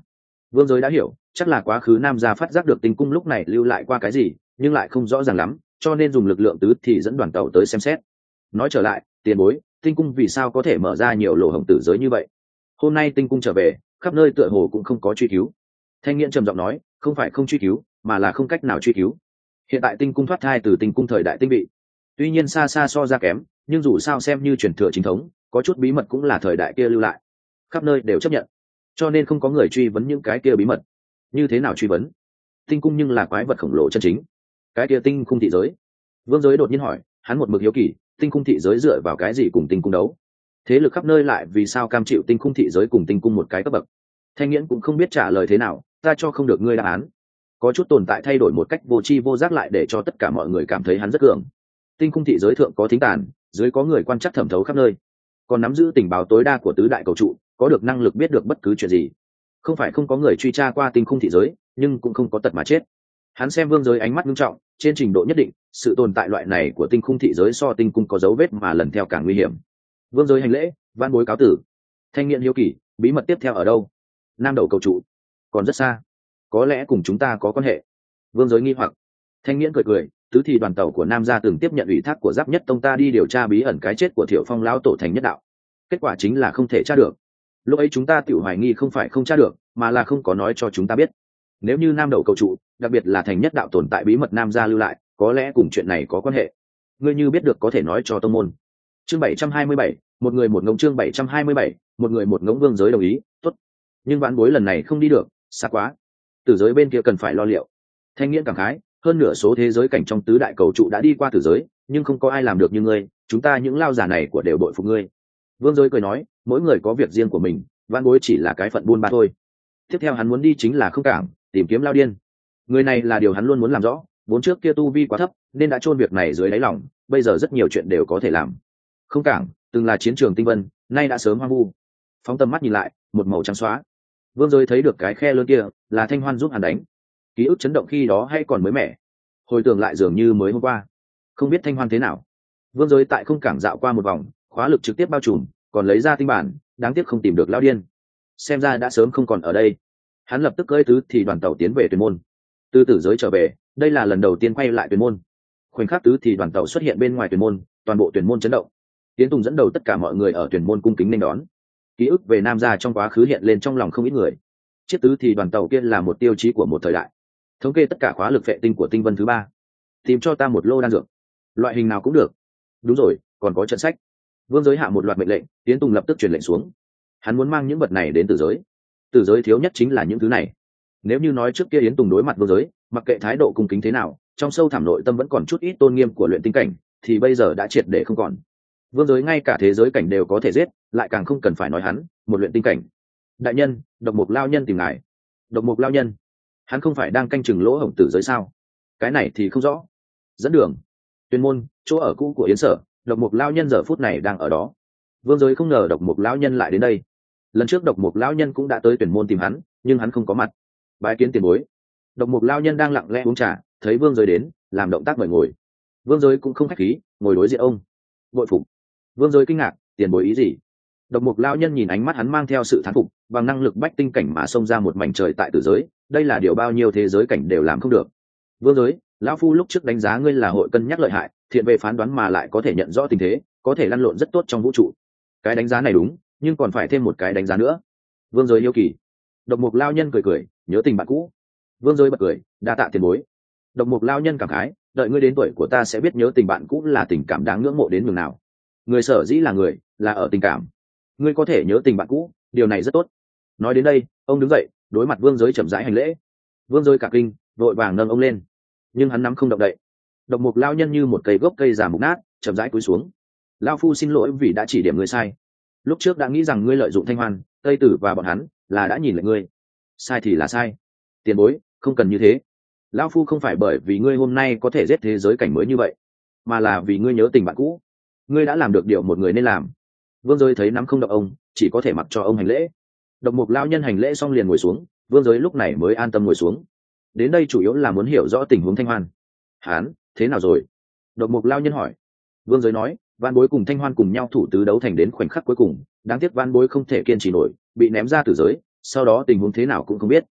Vương Giới đã hiểu, chắc là quá khứ nam gia phát giác được tinh cung lúc này lưu lại qua cái gì, nhưng lại không rõ ràng lắm, cho nên dùng lực lượng tứ thì dẫn đoàn tàu tới xem xét. Nói trở lại, tiền bối, tinh cung vì sao có thể mở ra nhiều lỗ hổng tử giới như vậy? Hôm nay tinh cung trở về, khắp nơi tựa hồ cũng không có truy cứu. Thanh Nghiễn trầm giọng nói, không phải không truy cứu, mà là không cách nào truy cứu. Hiện tại tinh cung thoát thai từ tinh cung thời đại tinh bị, tuy nhiên xa xa so ra kém, nhưng dù sao xem như truyền thừa chính thống, có chút bí mật cũng là thời đại kia lưu lại, khắp nơi đều chấp nhận, cho nên không có người truy vấn những cái kia bí mật. Như thế nào truy vấn? Tinh cung nhưng là quái vật khổng lồ chân chính, cái kia tinh cung thị giới. Vương Giới đột nhiên hỏi, hắn một mực hiếu kỳ, tinh cung thị giới dựa vào cái gì cùng tinh cung đấu? Thế lực khắp nơi lại vì sao cam chịu tinh cung thị giới cùng tinh cung một cái cấp bậc? Thanh Nghiễn cũng không biết trả lời thế nào, ta cho không được ngươi đáp án. Có chút tồn tại thay đổi một cách vô tri vô giác lại để cho tất cả mọi người cảm thấy hắn rất cường. Tinh cung thị giới thượng có thính tàn, dưới có người quan chắc thẩm thấu khắp nơi, còn nắm giữ tình báo tối đa của tứ đại cầu trụ, có được năng lực biết được bất cứ chuyện gì. Không phải không có người truy tra qua tinh cung thị giới, nhưng cũng không có tật mà chết. Hắn xem Vương Giới ánh mắt nghiêm trọng, trên trình độ nhất định, sự tồn tại loại này của tinh cung thị giới so tinh cung có dấu vết mà lần theo càng nguy hiểm. Vương Giới hành lễ, van bối cáo tử. Thanh Nghiễn hiếu kỳ, bí mật tiếp theo ở đâu? Nam đầu cầu trụ, còn rất xa, có lẽ cùng chúng ta có quan hệ. Vương Giới nghi hoặc. Thanh Nghiễn cười cười, tứ thì đoàn tàu của Nam gia từng tiếp nhận ủy thác của Giáp Nhất Tông ta đi điều tra bí ẩn cái chết của Thiệu Phong lão tổ thành nhất đạo. Kết quả chính là không thể tra được. Lúc ấy chúng ta tiểu hoài nghi không phải không tra được, mà là không có nói cho chúng ta biết. Nếu như Nam đầu cầu trụ, đặc biệt là thành nhất đạo tồn tại bí mật Nam gia lưu lại, có lẽ cùng chuyện này có quan hệ. Ngươi như biết được có thể nói cho tông môn. Chương 727, một người một ngỗng. Chương 727, một người một ngỗng. Vương Giới đồng ý, tốt. Nhưng vãn bối lần này không đi được, xa quá. Tử giới bên kia cần phải lo liệu. Thanh Nghiễn cảm khái, hơn nửa số thế giới cảnh trong tứ đại cầu trụ đã đi qua tử giới, nhưng không có ai làm được như ngươi, chúng ta những lao giả này của đều bội phục ngươi. Vương Giới cười nói, mỗi người có việc riêng của mình, vãn bối chỉ là cái phận buôn ba thôi. Tiếp theo hắn muốn đi chính là không cảng, tìm kiếm lao điên. Người này là điều hắn luôn muốn làm rõ, vốn trước kia tu vi quá thấp, nên đã chôn việc này dưới đáy lòng, bây giờ rất nhiều chuyện đều có thể làm. Không cảng, từng là chiến trường tinh vân, nay đã sớm hoang vu. Phóng tầm mắt nhìn lại, một màu trắng xóa. Vương Giới thấy được cái khe lớn kia, là Thanh Hoan giúp hắn đánh. Ký ức chấn động khi đó hay còn mới mẻ, hồi tưởng lại dường như mới hôm qua. Không biết Thanh Hoan thế nào. Vương Giới tại không cảng dạo qua một vòng, khóa lực trực tiếp bao trùm, còn lấy ra tinh bản, đáng tiếc không tìm được lão điên. Xem ra đã sớm không còn ở đây. Hắn lập tức cưỡi tứ thì đoàn tàu tiến về Tuyền môn. Từ tử giới trở về, đây là lần đầu tiên quay lại Tuyền môn. Khoảnh khắc tứ thì đoàn tàu xuất hiện bên ngoài Tuyền môn, toàn bộ Tuyền môn chấn động. Tiến Tùng dẫn đầu tất cả mọi người ở Tuyền môn cung kính nên đón. Ký ức về Nam gia trong quá khứ hiện lên trong lòng không ít người. Chiếc tứ thì đoàn tàu kia là một tiêu chí của một thời đại. Thống kê tất cả khóa lực vệ tinh của tinh vân thứ 3. Tìm cho ta một lô đan dược, loại hình nào cũng được. Đúng rồi, còn có trận sách. Vương Giới hạ một loạt mệnh lệnh, Tiến Tùng lập tức truyền lệnh xuống. Hắn muốn mang những vật này đến tử giới. Tử giới thiếu nhất chính là những thứ này. Nếu như nói trước kia Yến Tùng đối mặt Vương Giới, mặc kệ thái độ cung kính thế nào, trong sâu thẳm nội tâm vẫn còn chút ít tôn nghiêm của luyện tinh cảnh, thì bây giờ đã triệt để không còn. Vương Giới ngay cả thế giới cảnh đều có thể giết, lại càng không cần phải nói hắn, một luyện tinh cảnh. Đại nhân, Độc Mục Lao nhân tìm ngài. Độc Mục Lao nhân? Hắn không phải đang canh chừng lỗ hổng tử giới sao? Cái này thì không rõ. Dẫn đường. Tuyên môn, chỗ ở cũ của Yến Sở, Độc Mục Lao nhân giờ phút này đang ở đó. Vương Giới không ngờ Độc Mục Lao nhân lại đến đây. Lần trước Độc Mục Lao nhân cũng đã tới tuyển môn tìm hắn, nhưng hắn không có mặt. Bái kiến tiền bối. Độc Mục Lao nhân đang lặng lẽ uống trà, thấy Vương Giới đến, làm động tác mời ngồi. Vương Giới cũng không khách khí, ngồi đối diện ông. Bội phục. Vương Giới kinh ngạc, tiền bối ý gì? Độc Mục Lao nhân nhìn ánh mắt hắn mang theo sự thán phục, bằng năng lực bách tinh cảnh mà xông ra một mảnh trời tại tử giới, đây là điều bao nhiêu thế giới cảnh đều làm không được. Vương Giới, lão phu lúc trước đánh giá ngươi là hội cân nhắc lợi hại, thiện về phán đoán mà lại có thể nhận rõ tình thế, có thể lăn lộn rất tốt trong vũ trụ. Cái đánh giá này đúng, nhưng còn phải thêm một cái đánh giá nữa. Vương Giới yêu kỳ. Độc Mục Lao nhân cười cười, nhớ tình bạn cũ. Vương Giới bật cười, đa tạ tiền bối. Độc Mục Lao nhân cảm khái, đợi ngươi đến tuổi của ta sẽ biết nhớ tình bạn cũ là tình cảm đáng ngưỡng mộ đến nhường nào. Người sở dĩ là người, là ở tình cảm. Ngươi có thể nhớ tình bạn cũ, điều này rất tốt. Nói đến đây, ông đứng dậy, đối mặt Vương Giới chậm rãi hành lễ. Vương Giới cả kinh, vội vàng nâng ông lên, nhưng hắn nắm không động đậy. Độc Mục Lao nhân như một cây gốc cây già mục nát, chậm rãi cúi xuống. Lao phu xin lỗi vì đã chỉ điểm ngươi sai. Lúc trước đã nghĩ rằng ngươi lợi dụng Thanh Hoan, Tây Tử và bọn hắn là đã nhìn lệnh ngươi. Sai thì là sai. Tiền bối, không cần như thế. Lao phu không phải bởi vì ngươi hôm nay có thể giết thế giới cảnh mới như vậy, mà là vì ngươi nhớ tình bạn cũ. Ngươi đã làm được điều một người nên làm. Vương Giới thấy nắm không động ông, chỉ có thể mặc cho ông hành lễ. Độc Mục Lao nhân hành lễ xong liền ngồi xuống, Vương Giới lúc này mới an tâm ngồi xuống. Đến đây chủ yếu là muốn hiểu rõ tình huống Thanh Hoan. Hán, thế nào rồi? Độc Mục Lao nhân hỏi. Vương Giới nói, Van Bối cùng Thanh Hoan cùng nhau thủ tứ đấu thành đến khoảnh khắc cuối cùng, đáng tiếc Van Bối không thể kiên trì nổi, bị ném ra tử giới, sau đó tình huống thế nào cũng không biết.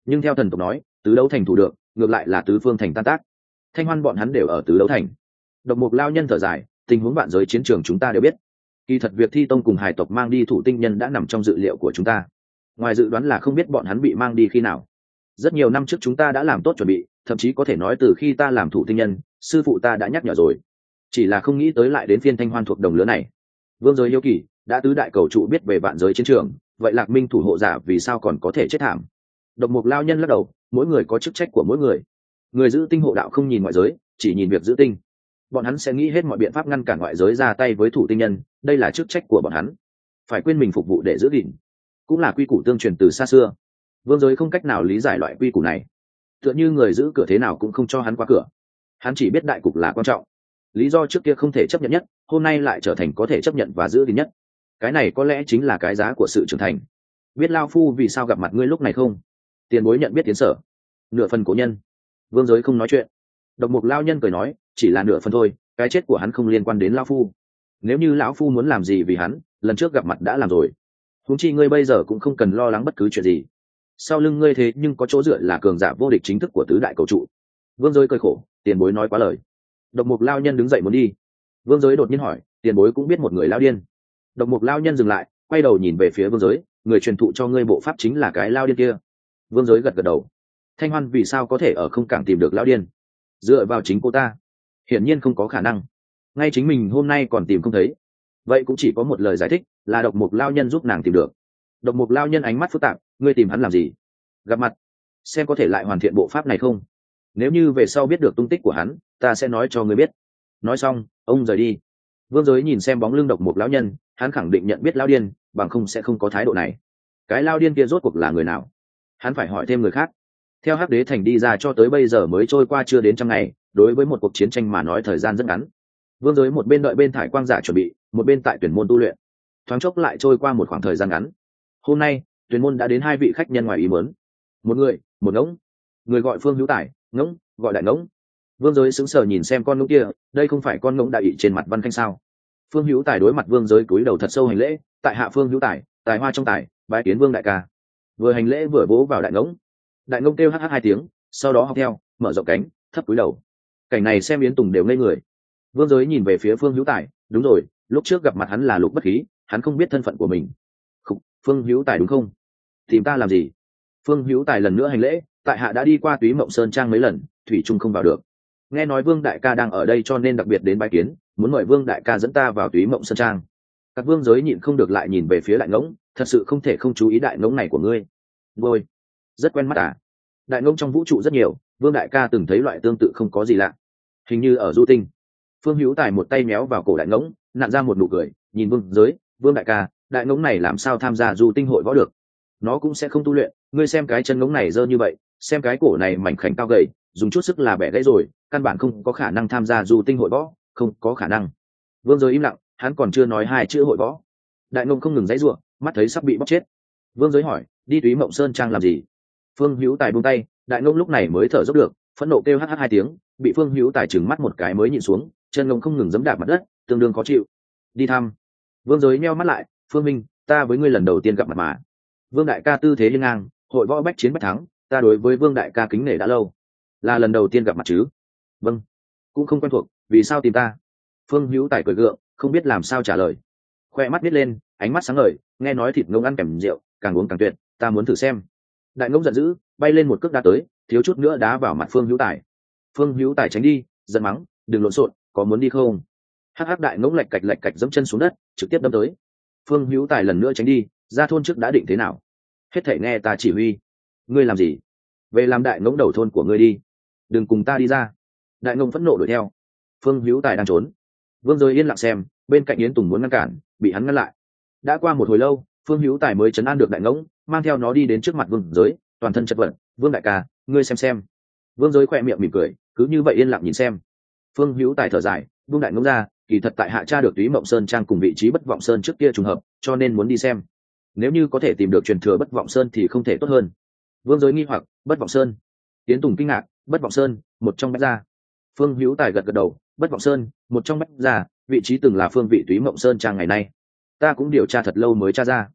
nhưng theo thần tộc nói tứ đấu thành thủ được ngược lại là tứ phương thành tan tác. Thanh Hoan bọn hắn đều ở tứ đấu thành. Độc Mục lao nhân thở dài, tình huống vạn giới chiến trường chúng ta đều biết. Kỳ thật việc Thi Tông cùng Hải tộc mang đi thủ tinh nhân đã nằm trong dự liệu của chúng ta. Ngoài dự đoán là không biết bọn hắn bị mang đi khi nào. Rất nhiều năm trước chúng ta đã làm tốt chuẩn bị, thậm chí có thể nói từ khi ta làm thủ tinh nhân, sư phụ ta đã nhắc nhở rồi. Chỉ là không nghĩ tới lại đến phiên Thanh Hoan thuộc đồng lứa này. Vương giới hiếu kỳ, đã tứ đại cầu trụ biết về vạn giới chiến trường, vậy Lạc Minh thủ hộ giả vì sao còn có thể chết thảm? Độc Mục lao nhân lắc đầu, mỗi người có chức trách của mỗi người. Người giữ tinh hộ đạo không nhìn ngoại giới, chỉ nhìn việc giữ tinh. Bọn hắn sẽ nghĩ hết mọi biện pháp ngăn cản ngoại giới ra tay với thủ tinh nhân, đây là chức trách của bọn hắn. Phải quên mình phục vụ để giữ gìn, cũng là quy củ tương truyền từ xa xưa. Vương giới không cách nào lý giải loại quy củ này, tựa như người giữ cửa thế nào cũng không cho hắn qua cửa. Hắn chỉ biết đại cục là quan trọng, lý do trước kia không thể chấp nhận nhất, hôm nay lại trở thành có thể chấp nhận và giữ gìn nhất. Cái này có lẽ chính là cái giá của sự trưởng thành. Biết lao phu vì sao gặp mặt ngươi lúc này không? Tiền bối nhận biết tiến sở, nửa phần cổ nhân. Vương giới không nói chuyện. Độc Mục lao nhân cười nói, chỉ là nửa phần thôi, cái chết của hắn không liên quan đến lão phu. Nếu như lão phu muốn làm gì vì hắn, lần trước gặp mặt đã làm rồi. Huống chi ngươi bây giờ cũng không cần lo lắng bất cứ chuyện gì. Sau lưng ngươi thế nhưng có chỗ dựa là cường giả vô địch chính thức của tứ đại cầu trụ. Vương giới cười khổ, tiền bối nói quá lời. Độc Mục lao nhân đứng dậy muốn đi. Vương giới đột nhiên hỏi, tiền bối cũng biết một người lao điên? Độc Mục lao nhân dừng lại, quay đầu nhìn về phía Vương giới, người truyền thụ cho ngươi bộ pháp chính là cái lao điên kia. Vương giới gật gật đầu. Thanh Hoan vì sao có thể ở không cảng tìm được lao điên? Dựa vào chính cô ta, hiển nhiên không có khả năng. Ngay chính mình hôm nay còn tìm không thấy, vậy cũng chỉ có một lời giải thích, là Độc Mục lao nhân giúp nàng tìm được. Độc Mục lao nhân ánh mắt phức tạp, ngươi tìm hắn làm gì? Gặp mặt, xem có thể lại hoàn thiện bộ pháp này không. Nếu như về sau biết được tung tích của hắn, ta sẽ nói cho ngươi biết. Nói xong, ông rời đi. Vương giới nhìn xem bóng lưng Độc Mục lão nhân, hắn khẳng định nhận biết lao điên, bằng không sẽ không có thái độ này. Cái lao điên kia rốt cuộc là người nào? Hắn phải hỏi thêm người khác. Theo Hắc Đế Thành đi ra cho tới bây giờ mới trôi qua chưa đến 100 ngày, đối với một cuộc chiến tranh mà nói thời gian rất ngắn. Vương giới một bên đợi bên thải quang giả chuẩn bị, một bên tại tuyển môn tu luyện. Thoáng chốc lại trôi qua một khoảng thời gian ngắn. Hôm nay, tuyển môn đã đến 2 vị khách nhân ngoài ý muốn. Một người, một ngỗng. Người gọi Phương Hữu Tài, ngỗng gọi đại ngỗng. Vương giới sững sờ nhìn xem con ngỗng kia, đây không phải con ngỗng đại ị trên mặt văn khanh sao? Phương Hữu Tài đối mặt Vương giới cúi đầu thật sâu hành lễ, tại hạ Phương Hữu Tài, tài hoa trong tài, bái kiến Vương đại ca. Vừa hành lễ vừa vỗ vào đại ngỗng. Đại ngỗng kêu hh 2 tiếng, sau đó học theo, mở rộng cánh, thấp cúi đầu. Cảnh này xem Yến Tùng đều ngây người. Vương giới nhìn về phía Phương Hữu Tài, đúng rồi, lúc trước gặp mặt hắn là Lục Bất Khí, hắn không biết thân phận của mình. Phương Hữu Tài đúng không? Tìm ta làm gì? Phương Hữu Tài lần nữa hành lễ, tại hạ đã đi qua Túy Mộng Sơn Trang mấy lần, thủy chung không vào được. Nghe nói Vương đại ca đang ở đây cho nên đặc biệt đến bái kiến, muốn mời Vương đại ca dẫn ta vào Túy Mộng Sơn Trang. Các vương giới nhịn không được lại nhìn về phía đại ngỗng, thật sự không thể không chú ý đại ngỗng này của ngươi. Ngôi, rất quen mắt à? Đại ngỗng trong vũ trụ rất nhiều, Vương đại ca từng thấy loại tương tự không có gì lạ. Hình như ở Du Tinh. Phương Hữu Tài một tay méo vào cổ đại ngỗng, nặn ra một nụ cười, nhìn Vương giới, Vương đại ca, đại ngỗng này làm sao tham gia Du Tinh hội võ được? Nó cũng sẽ không tu luyện, ngươi xem cái chân ngỗng này dơ như vậy, xem cái cổ này mảnh khảnh cao gầy, dùng chút sức là bẻ gãy rồi, căn bản không có khả năng tham gia Du Tinh hội võ, không có khả năng. Vương giới im lặng, hắn còn chưa nói 2 chữ hội võ. Đại ngỗng không ngừng giãy giụa, mắt thấy sắp bị bóc chết. Vương giới hỏi, đi Túy Mộng Sơn Trang làm gì? Phương Hữu Tài buông tay, đại ngỗng lúc này mới thở dốc được, phẫn nộ kêu hh 2 tiếng, bị Phương Hữu Tài trừng mắt một cái mới nhịn xuống, chân ngỗng không ngừng giẫm đạp mặt đất, tương đương khó chịu. Đi thăm. Vương giới nheo mắt lại, Phương Minh, ta với ngươi lần đầu tiên gặp mặt mà. Vương đại ca tư thế hiên ngang, hội võ bách chiến bách thắng, ta đối với Vương đại ca kính nể đã lâu. Là lần đầu tiên gặp mặt chứ? Vâng. Cũng không quen thuộc, vì sao tìm ta? Phương Hữu Tài cười gượng, không biết làm sao trả lời. Khoe mắt nít lên, ánh mắt sáng ngời, nghe nói thịt ngỗng ăn kèm rượu, càng uống càng tuyệt, ta muốn thử xem. Đại ngỗng giận dữ, bay lên một cước đá tới, thiếu chút nữa đá vào mặt Phương Hữu Tài. Phương Hữu Tài tránh đi, giận mắng, đừng lộn xộn, có muốn đi không? Hắc đại ngỗng lạch cạch giẫm chân xuống đất, trực tiếp đâm tới. Phương Hữu Tài lần nữa tránh đi, ra thôn trước đã định thế nào? Hết thảy nghe ta chỉ huy. Ngươi làm gì? Về làm đại ngỗng đầu thôn của ngươi đi, đừng cùng ta đi ra. Đại ngỗng phẫn nộ đuổi theo. Phương Hữu Tài đang trốn. Vương giới yên lặng xem, bên cạnh Yến Tùng muốn ngăn cản, bị hắn ngăn lại. Đã qua một hồi lâu, Phương Hữu Tài mới trấn an được đại ngỗng, mang theo nó đi đến trước mặt Vương giới, toàn thân chật vật. Vương đại ca, ngươi xem. Vương giới khỏe miệng mỉm cười, cứ như vậy yên lặng nhìn xem. Phương Hữu Tài thở dài, buông đại ngỗng ra, kỳ thật tại hạ tra được Túy Mộng Sơn Trang cùng vị trí Bất Vọng Sơn trước kia trùng hợp, cho nên muốn đi xem. Nếu như có thể tìm được truyền thừa Bất Vọng Sơn thì không thể tốt hơn. Vương giới nghi hoặc, Bất Vọng Sơn? Yến Tùng kinh ngạc, Bất Vọng Sơn, một trong bách gia. Phương Hữu Tài gật đầu, Bất Vọng Sơn, một trong bách gia, vị trí từng là phương vị Túy Mộng Sơn Trang ngày nay. Ta cũng điều tra thật lâu mới tra ra.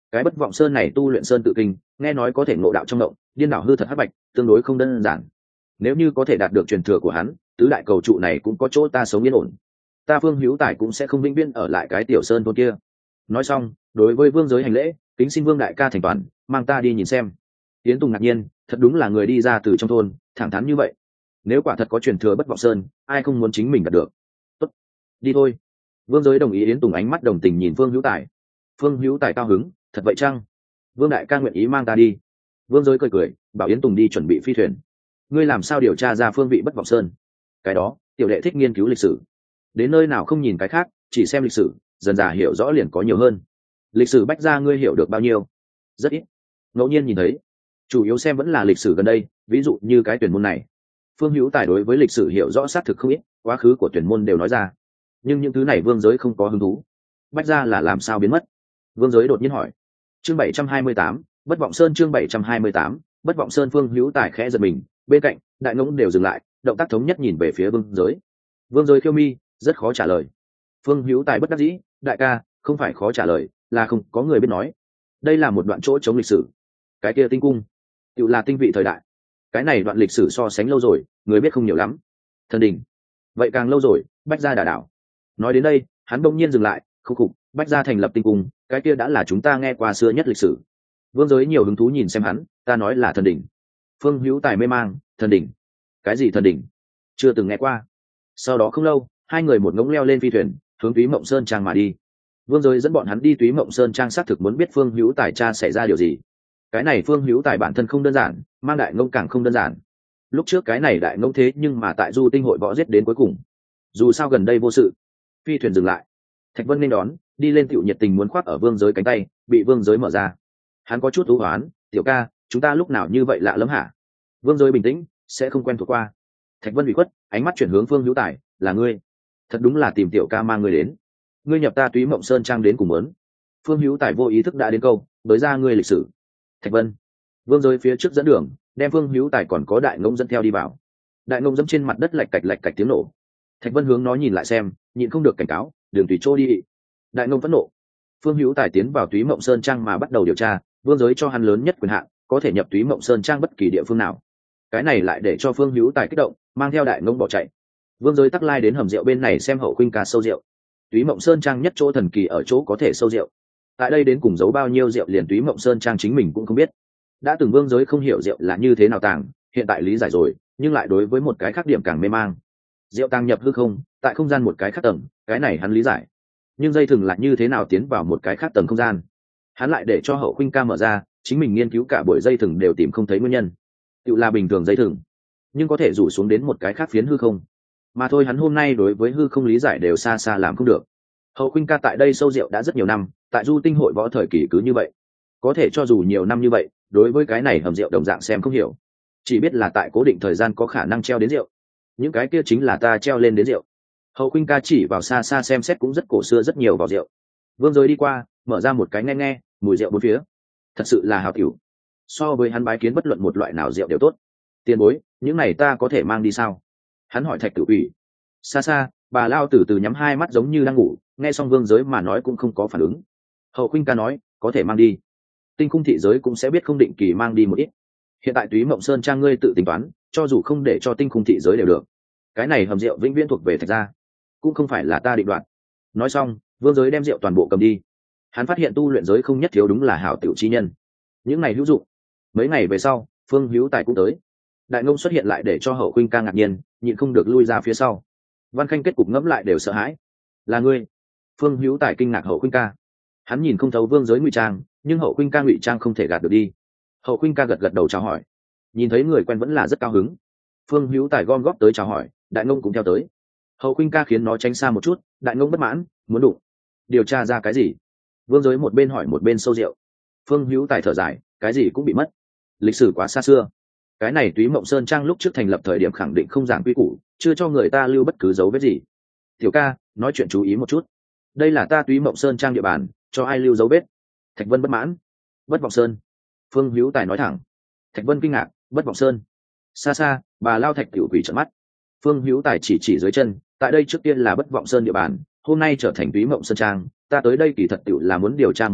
Cái Bất Vọng Sơn này tu luyện sơn tự kinh, nghe nói có thể ngộ đạo trong động, điên đảo hư thật hắc bạch, tương đối không đơn giản. Nếu như có thể đạt được truyền thừa của hắn, tứ đại cầu trụ này cũng có chỗ ta sống yên ổn. Ta Phương Hữu Tài cũng sẽ không vĩnh viễn ở lại cái tiểu sơn thôn kia. Nói xong, đối với Vương Giới hành lễ, kính xin Vương đại ca thành toàn, mang ta đi nhìn xem. Yến Tùng ngạc nhiên, thật đúng là người đi ra từ trong thôn, thẳng thắn như vậy. Nếu quả thật có truyền thừa Bất Vọng Sơn, ai không muốn chính mình đạt được. Tốt, đi thôi. Vương Giới đồng ý. Yến Tùng ánh mắt đồng tình nhìn Phương Hữu Tài. Phương Hữu Tài cao hứng, thật vậy chăng? Vương đại ca nguyện ý mang ta đi. Vương Giới cười cười, bảo Yến Tùng đi chuẩn bị phi thuyền. Ngươi làm sao điều tra ra phương vị Bất Vọng Sơn? Cái đó, tiểu đệ thích nghiên cứu lịch sử. Đến nơi nào không nhìn cái khác, chỉ xem lịch sử, dần dà hiểu rõ liền có nhiều hơn. Lịch sử Bách gia ngươi hiểu được bao nhiêu? Rất ít. Ngẫu nhiên nhìn thấy. Chủ yếu xem vẫn là lịch sử gần đây, ví dụ như cái tuyển môn này. Phương Hữu Tài đối với lịch sử hiểu rõ xác thực không ít, quá khứ của tuyển môn đều nói ra. Nhưng những thứ này Vương Giới không có hứng thú. Bách gia là làm sao biến mất? Vương Giới đột nhiên hỏi. Chương 728, Bất Vọng Sơn. Chương 728, Bất Vọng Sơn. Phương Hữu Tài khẽ giật mình, bên cạnh đại ngỗng đều dừng lại, động tác thống nhất nhìn về phía Vương Giới. Vương Giới khiêu mi, rất khó trả lời. Phương Hữu Tài bất đắc dĩ, đại ca, không phải khó trả lời, là không có người biết nói. Đây là một đoạn chỗ chống lịch sử. Cái kia tinh cung, tự là tinh vị thời đại. Cái này đoạn lịch sử so sánh lâu rồi, người biết không nhiều lắm. Thần đình, vậy càng lâu rồi. Bách gia đả đảo. Nói đến đây, hắn bỗng nhiên dừng lại, khúc khục, Bách gia thành lập tinh cung, cái kia đã là chúng ta nghe qua xưa nhất lịch sử. Vương Giới nhiều hứng thú nhìn xem hắn, ta nói là thần đỉnh. Phương Hữu Tài mê mang, thần đỉnh? Cái gì thần đỉnh? Chưa từng nghe qua. Sau đó không lâu, hai người một ngỗng leo lên phi thuyền, hướng Túy Mộng Sơn Trang mà đi. Vương Giới dẫn bọn hắn đi Túy Mộng Sơn Trang xác thực muốn biết Phương Hữu Tài cha xảy ra điều gì. Cái này Phương Hữu Tài bản thân không đơn giản, mang đại ngông càng không đơn giản. Lúc trước cái này đại ngông thế nhưng mà tại Du Tinh hội võ giết đến cuối cùng. Dù sao gần đây vô sự. Phi thuyền dừng lại. Thạch Vân nên đón, đi lên tiểu nhiệt tình muốn khoác ở Vương Giới cánh tay, bị Vương Giới mở ra. Hắn có chút thú hoán, tiểu ca, chúng ta lúc nào như vậy lạ lắm hả? Vương Giới bình tĩnh, sẽ không quen thuộc qua. Thạch Vân bị khuất, ánh mắt chuyển hướng Phương Hữu Tài, là ngươi. Thật đúng là tìm tiểu ca mang ngươi đến. Ngươi nhập ta Túy Mộng Sơn Trang đến cùng muốn. Phương Hữu Tài vô ý thức đã đến câu, tới ra ngươi lịch sử. Thạch Vân. Vương Giới phía trước dẫn đường, đem Phương Hữu Tài còn có đại ngông dẫn theo đi vào. Đại ngông dẫm trên mặt đất lạch cạch tiếng nổ. Thạch Vân hướng nó nhìn lại xem, nhịn không được cảnh cáo, đường tùy trôi đi. Đại ngông phẫn nộ. Phương Hữu Tài tiến vào Túy Mộng Sơn Trang mà bắt đầu điều tra, Vương Giới cho hắn lớn nhất quyền hạn, có thể nhập Túy Mộng Sơn Trang bất kỳ địa phương nào. Cái này lại để cho Phương Hữu Tài kích động, mang theo đại ngông bỏ chạy. Vương Giới tắc lai đến hầm rượu bên này xem Hậu Khuynh ca sâu rượu. Túy Mộng Sơn Trang nhất chỗ thần kỳ ở chỗ có thể sâu rượu. Tại đây đến cùng giấu bao nhiêu rượu liền Túy Mộng Sơn Trang chính mình cũng không biết. Đã từng Vương Giới không hiểu rượu là như thế nào tàng, hiện tại lý giải rồi, nhưng lại đối với một cái khác điểm càng mê mang. Rượu tàng nhập hư không, tại không gian một cái khác tầng, cái này hắn lý giải. Nhưng dây thừng là như thế nào tiến vào một cái khác tầng không gian? Hắn lại để cho Hậu Khuynh ca mở ra, chính mình nghiên cứu cả buổi dây thừng đều tìm không thấy nguyên nhân. Tự là bình thường dây thừng, nhưng có thể rủ xuống đến một cái khác phiến hư không. Mà thôi hắn hôm nay đối với hư không lý giải đều xa xa làm không được. Hậu Khuynh ca tại đây sâu rượu đã rất nhiều năm, tại Du Tinh hội võ thời kỳ cứ như vậy. Có thể cho dù nhiều năm như vậy, đối với cái này hầm rượu đồng dạng xem không hiểu. Chỉ biết là tại cố định thời gian có khả năng treo đến rượu. Những cái kia chính là ta treo lên đến rượu. Hậu Khuynh ca chỉ vào xa xa xem xét cũng rất cổ xưa rất nhiều vào rượu. Vương Giới đi qua, mở ra một cái nghe, mùi rượu bốn phía. Thật sự là hào tiểu. So với hắn bái kiến bất luận một loại nào rượu đều tốt. Tiền bối, những này ta có thể mang đi sao? Hắn hỏi Thạch Tử Ủy. Xa xa, bà lao từ từ nhắm hai mắt giống như đang ngủ, nghe xong Vương Giới mà nói cũng không có phản ứng. Hậu Khuynh ca nói, có thể mang đi. Tinh Khung thị giới cũng sẽ biết không định kỳ mang đi một ít. Hiện tại Túy Mộng Sơn Trang ngươi tự tính toán, cho dù không để cho Tinh Khung thị giới đều được. Cái này hầm rượu vĩnh viễn thuộc về Thạch gia, cũng không phải là ta định đoạt. Nói xong, Vương Giới đem rượu toàn bộ cầm đi. Hắn phát hiện tu luyện giới không nhất thiếu đúng là hảo tiểu chi nhân. Những ngày hữu dụng. Mấy ngày về sau, Phương Hữu Tài cũng tới. Đại ngông xuất hiện lại để cho Hậu Khuynh ca ngạc nhiên, nhịn không được lui ra phía sau. Văn Khanh kết cục ngẫm lại đều sợ hãi. Là ngươi? Phương Hữu Tài kinh ngạc Hậu Khuynh ca. Hắn nhìn không thấu Vương Giới ngụy trang, nhưng Hậu Khuynh ca ngụy trang không thể gạt được đi. Hậu Khuynh ca gật gật đầu chào hỏi. Nhìn thấy người quen vẫn là rất cao hứng. Phương Hữu Tài gom góp tới chào hỏi, đại ngông cũng theo tới. Hậu Khuynh ca khiến nó tránh xa một chút, đại ngông bất mãn, muốn đụng. Điều tra ra cái gì? Vương Giới một bên hỏi một bên sâu rượu. Phương Hữu Tài thở dài, cái gì cũng bị mất. Lịch sử quá xa xưa. Cái này Túy Mộng Sơn Trang lúc trước thành lập thời điểm khẳng định không giảng quy củ, chưa cho người ta lưu bất cứ dấu vết gì. Tiểu ca, nói chuyện chú ý một chút. Đây là ta Túy Mộng Sơn Trang địa bàn, cho ai lưu dấu vết? Thạch Vân bất mãn. Bất Vọng Sơn. Phương Hữu Tài nói thẳng. Thạch Vân kinh ngạc, Bất Vọng Sơn. Xa xa, bà lao Thạch Tiểu Quỷ trợn mắt. Phương Hữu Tài chỉ dưới chân, tại đây trước tiên là Bất Vọng Sơn địa bàn, hôm nay trở thành Túy Mộng Sơn Trang, ta tới đây kỳ thật tiểu là muốn điều tra một chút,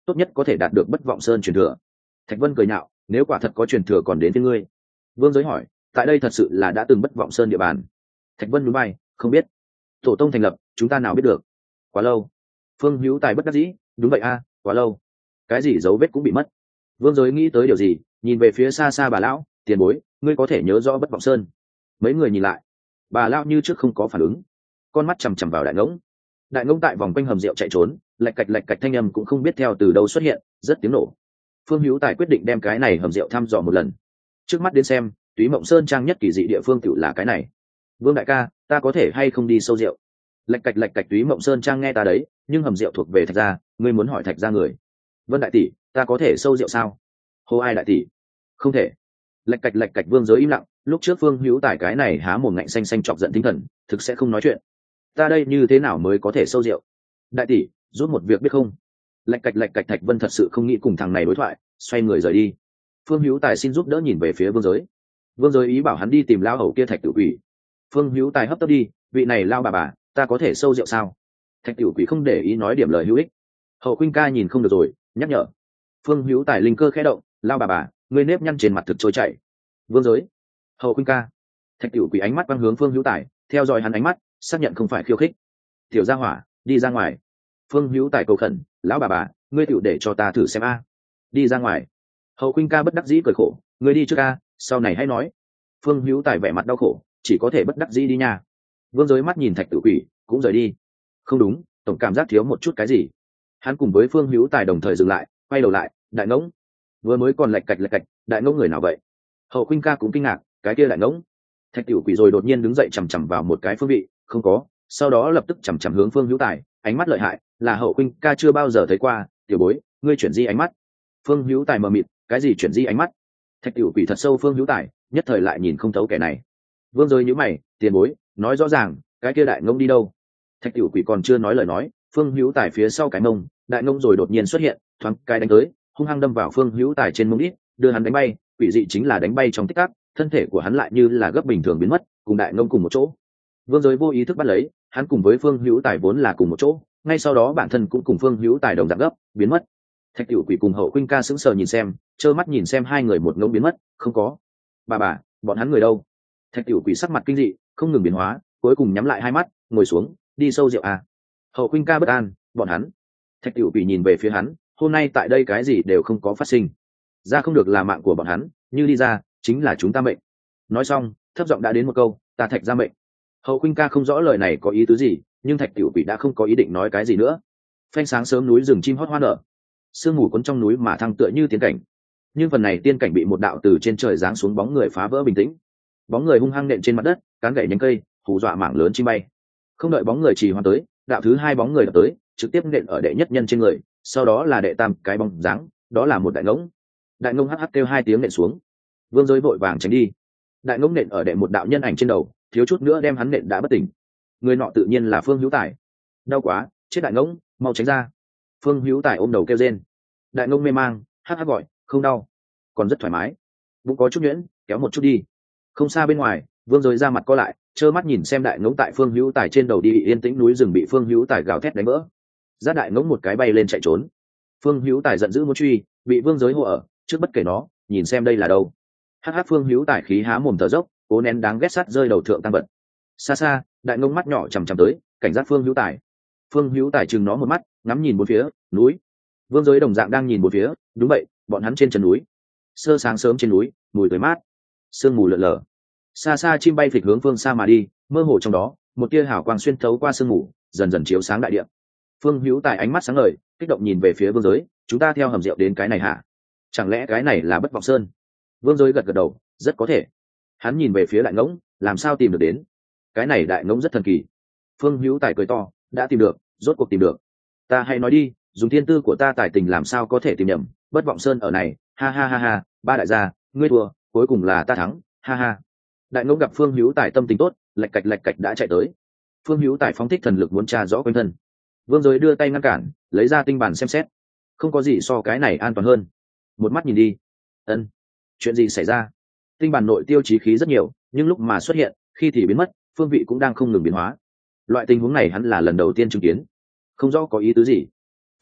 tốt nhất có thể đạt được Bất Vọng Sơn truyền thừa. Thạch Vân cười nhạo, nếu quả thật có truyền thừa còn đến với ngươi. Vương Giới hỏi, tại đây thật sự là đã từng Bất Vọng Sơn địa bàn? Thạch Vân nhún vai, không biết. Tổ tông thành lập, chúng ta nào biết được. Quá lâu. Phương Hữu Tài bất đắc dĩ, đúng vậy a, quá lâu. Cái gì dấu vết cũng bị mất. Vương Giới nghĩ tới điều gì, nhìn về phía xa xa bà lão, tiền bối, ngươi có thể nhớ rõ Bất Vọng Sơn? Mấy người nhìn lại, bà lão như trước không có phản ứng, con mắt chằm chằm vào Đại Ngỗng. Đại Ngỗng tại vòng quanh hầm rượu chạy trốn, lạch cạch thanh âm cũng không biết theo từ đâu xuất hiện, rất tiếng nổ. Phương Hữu Tài quyết định đem cái này hầm rượu thăm dò một lần. Trước mắt đến xem, Túy Mộng Sơn trang nhất kỳ dị địa phương tựu là cái này. Vương đại ca, ta có thể hay không đi sâu rượu? Lạch cạch Túy Mộng Sơn trang nghe ta đấy, nhưng hầm rượu thuộc về Thạch gia, ngươi muốn hỏi Thạch gia người. Vân đại tỷ, ta có thể sâu rượu sao? Hô ai đại tỷ? Không thể. Lạch cạch Vương Giới im lặng, lúc trước Phương Hữu Tài cái này há mồm ngạnh xanh xanh chọc giận tinh thần, thực sẽ không nói chuyện. Ta đây như thế nào mới có thể sâu rượu? Đại tỷ, rút một việc biết không? Lạch cạch Thạch Vân thật sự không nghĩ cùng thằng này đối thoại, xoay người rời đi. Phương Hữu Tài xin giúp đỡ nhìn về phía Vương Giới. Vương Giới ý bảo hắn đi tìm lao hầu kia Thạch Tử Quỷ. Phương Hữu Tài hấp tấp đi, vị này lao bà, ta có thể sâu rượu sao? Thạch Tử Quỷ không để ý nói điểm lời hữu ích. Hậu Khuynh ca nhìn không được rồi, nhắc nhở. Phương Hữu Tài linh cơ khẽ động, lao bà, ngươi nếp nhăn trên mặt thực trôi chảy. Vương Giới, Hậu Khuynh ca. Thạch Tử Quỷ ánh mắt quang hướng Phương Hữu Tài, theo dõi hắn ánh mắt, xác nhận không phải khiêu khích. Tiểu gia hỏa, đi ra ngoài. Phương Hữu Tài cầu khẩn, lão bà, ngươi tiểu để cho ta thử xem a. Đi ra ngoài. Hậu Khuynh ca bất đắc dĩ cười khổ, ngươi đi trước a, sau này hãy nói. Phương Hữu Tài vẻ mặt đau khổ, chỉ có thể bất đắc dĩ đi nha. Vương Giới mắt nhìn Thạch Tử Quỷ, cũng rời đi. Không đúng, tổng cảm giác thiếu một chút cái gì. Hắn cùng với Phương Hữu Tài đồng thời dừng lại, quay đầu lại, Đại Ngỗng. Vừa mới còn lạch cạch, Đại Ngỗng người nào vậy? Hậu Khuynh ca cũng kinh ngạc, cái kia Đại Ngỗng. Thạch Tử Quỷ rồi đột nhiên đứng dậy chằm chằm vào một cái phương vị, không có, sau đó lập tức chằm chằm hướng Phương Hữu Tài, ánh mắt lợi hại, là Hậu Khuynh ca chưa bao giờ thấy qua, tiểu bối, ngươi chuyển di ánh mắt. Phương Hữu Tài mờ mịt, cái gì chuyển di ánh mắt? Thạch Tử Quỷ thật sâu Phương Hữu Tài, nhất thời lại nhìn không thấu kẻ này. Vương Giới nhíu mày, tiền bối, nói rõ ràng, cái kia Đại Ngỗng đi đâu? Thạch Tử Quỷ còn chưa nói lời nói, Phương Hữu Tài phía sau cái mông, Đại Ngỗng rồi đột nhiên xuất hiện, thoáng cái đánh tới, hung hăng đâm vào Phương Hữu Tài trên mông đít, đưa hắn đánh bay, quỷ dị chính là đánh bay trong tích tắc, thân thể của hắn lại như là gấp bình thường biến mất, cùng Đại Ngỗng cùng một chỗ. Vương Giới vô ý thức bắt lấy, hắn cùng với Phương Hữu Tài vốn là cùng một chỗ, ngay sau đó bản thân cũng cùng Phương Hữu Tài đồng dạng gấp, biến mất. Thạch Tử Quỷ cùng Hậu Khuynh ca sững sờ nhìn xem, trơ mắt nhìn xem hai người một ngỗng biến mất, không có. Bà, bọn hắn người đâu? Thạch Tử Quỷ sắc mặt kinh dị, không ngừng biến hóa, cuối cùng nhắm lại hai mắt, ngồi xuống, đi sâu rượu à? Hậu Khuynh ca bất an, bọn hắn. Thạch Tử Quỷ nhìn về phía hắn, hôm nay tại đây cái gì đều không có phát sinh, ra không được là mạng của bọn hắn, như đi ra chính là chúng ta mệnh. Nói xong, thấp giọng đã đến một câu, ta Thạch ra mệnh. Hậu Khuynh ca không rõ lời này có ý tứ gì, nhưng Thạch Tử Quỷ đã không có ý định nói cái gì nữa. Phanh sáng sớm núi rừng chim hót hoa nở, sương mù cuốn trong núi mà thăng tựa như tiên cảnh, nhưng phần này tiên cảnh bị một đạo từ trên trời giáng xuống bóng người phá vỡ bình tĩnh. Bóng người hung hăng nện trên mặt đất, cán gậy nhánh cây, hù dọa mảng lớn chim bay. Không đợi bóng người trì hoãn tới, đạo thứ hai bóng người đập tới, trực tiếp nện ở đệ nhất nhân trên người, sau đó là đệ tam cái bóng dáng, đó là một Đại Ngỗng. Đại Ngỗng hắc hắc kêu hai tiếng nện xuống. Vương Giới vội vàng tránh đi. Đại Ngỗng nện ở đệ một đạo nhân ảnh trên đầu, thiếu chút nữa đem hắn nện đã bất tỉnh. Người nọ tự nhiên là Phương Hữu Tài. Đau quá, chết Đại Ngỗng, mau tránh ra. Phương Hữu Tài ôm đầu kêu rên. Đại Ngỗng mê mang, hắc hắc gọi, không đau, còn rất thoải mái, bụng có chút nhuyễn, kéo một chút đi. Không xa bên ngoài, Vương Giới ra mặt co lại, trơ mắt nhìn xem Đại Ngỗng tại Phương Hữu Tài trên đầu đi, yên tĩnh núi rừng bị Phương Hữu Tài gào thét đánh vỡ. Giác Đại Ngỗng một cái bay lên chạy trốn. Phương Hữu Tài giận dữ muốn truy, bị Vương Giới hộ ở, trước bất kể nó, nhìn xem đây là đâu. Hắc Phương Hữu Tài khí há mồm thở dốc, cố nén đáng ghét sắt rơi đầu thượng tăng vật. Xa xa, Đại Ngỗng mắt nhỏ chằm chằm tới, cảnh giác Phương Hữu Tài. Phương Hữu Tài chừng nó một mắt, ngắm nhìn bốn phía, núi. Vương Giới đồng dạng đang nhìn bốn phía, đúng vậy, bọn hắn trên chân núi. Sơ sáng sớm trên núi, mùi tươi mát, sương mù lợn lờ. Xa xa chim bay phịch hướng phương xa mà đi, mơ hồ trong đó, một tia hào quang xuyên thấu qua sương mù, dần dần chiếu sáng đại địa. Phương Hữu Tài ánh mắt sáng ngời, kích động nhìn về phía Vương Giới, chúng ta theo hầm rượu đến cái này hả? Chẳng lẽ cái này là Bất Vọng Sơn? Vương Giới gật gật đầu, rất có thể. Hắn nhìn về phía Đại Ngỗng, làm sao tìm được đến? Cái này Đại Ngỗng rất thần kỳ. Phương Hữu Tài cười to, đã tìm được, rốt cuộc tìm được. Ta hãy nói đi, dùng thiên tư của ta tài tình làm sao có thể tìm nhầm, Bất Vọng Sơn ở này, ha ha ha ha, ba đại gia, ngươi thua, cuối cùng là ta thắng, ha ha. Đại Ngỗng gặp Phương Hữu Tài tâm tình tốt, lạch cạch đã chạy tới. Phương Hữu Tài phóng thích thần lực muốn tra rõ quanh thân. Vương Giới đưa tay ngăn cản, lấy ra tinh bản xem xét, không có gì so cái này an toàn hơn. Một mắt nhìn đi. Ân, chuyện gì xảy ra? Tinh bản nội tiêu chí khí rất nhiều, nhưng lúc mà xuất hiện, khi thì biến mất, phương vị cũng đang không ngừng biến hóa. Loại tình huống này hắn là lần đầu tiên chứng kiến, không rõ có ý tứ gì.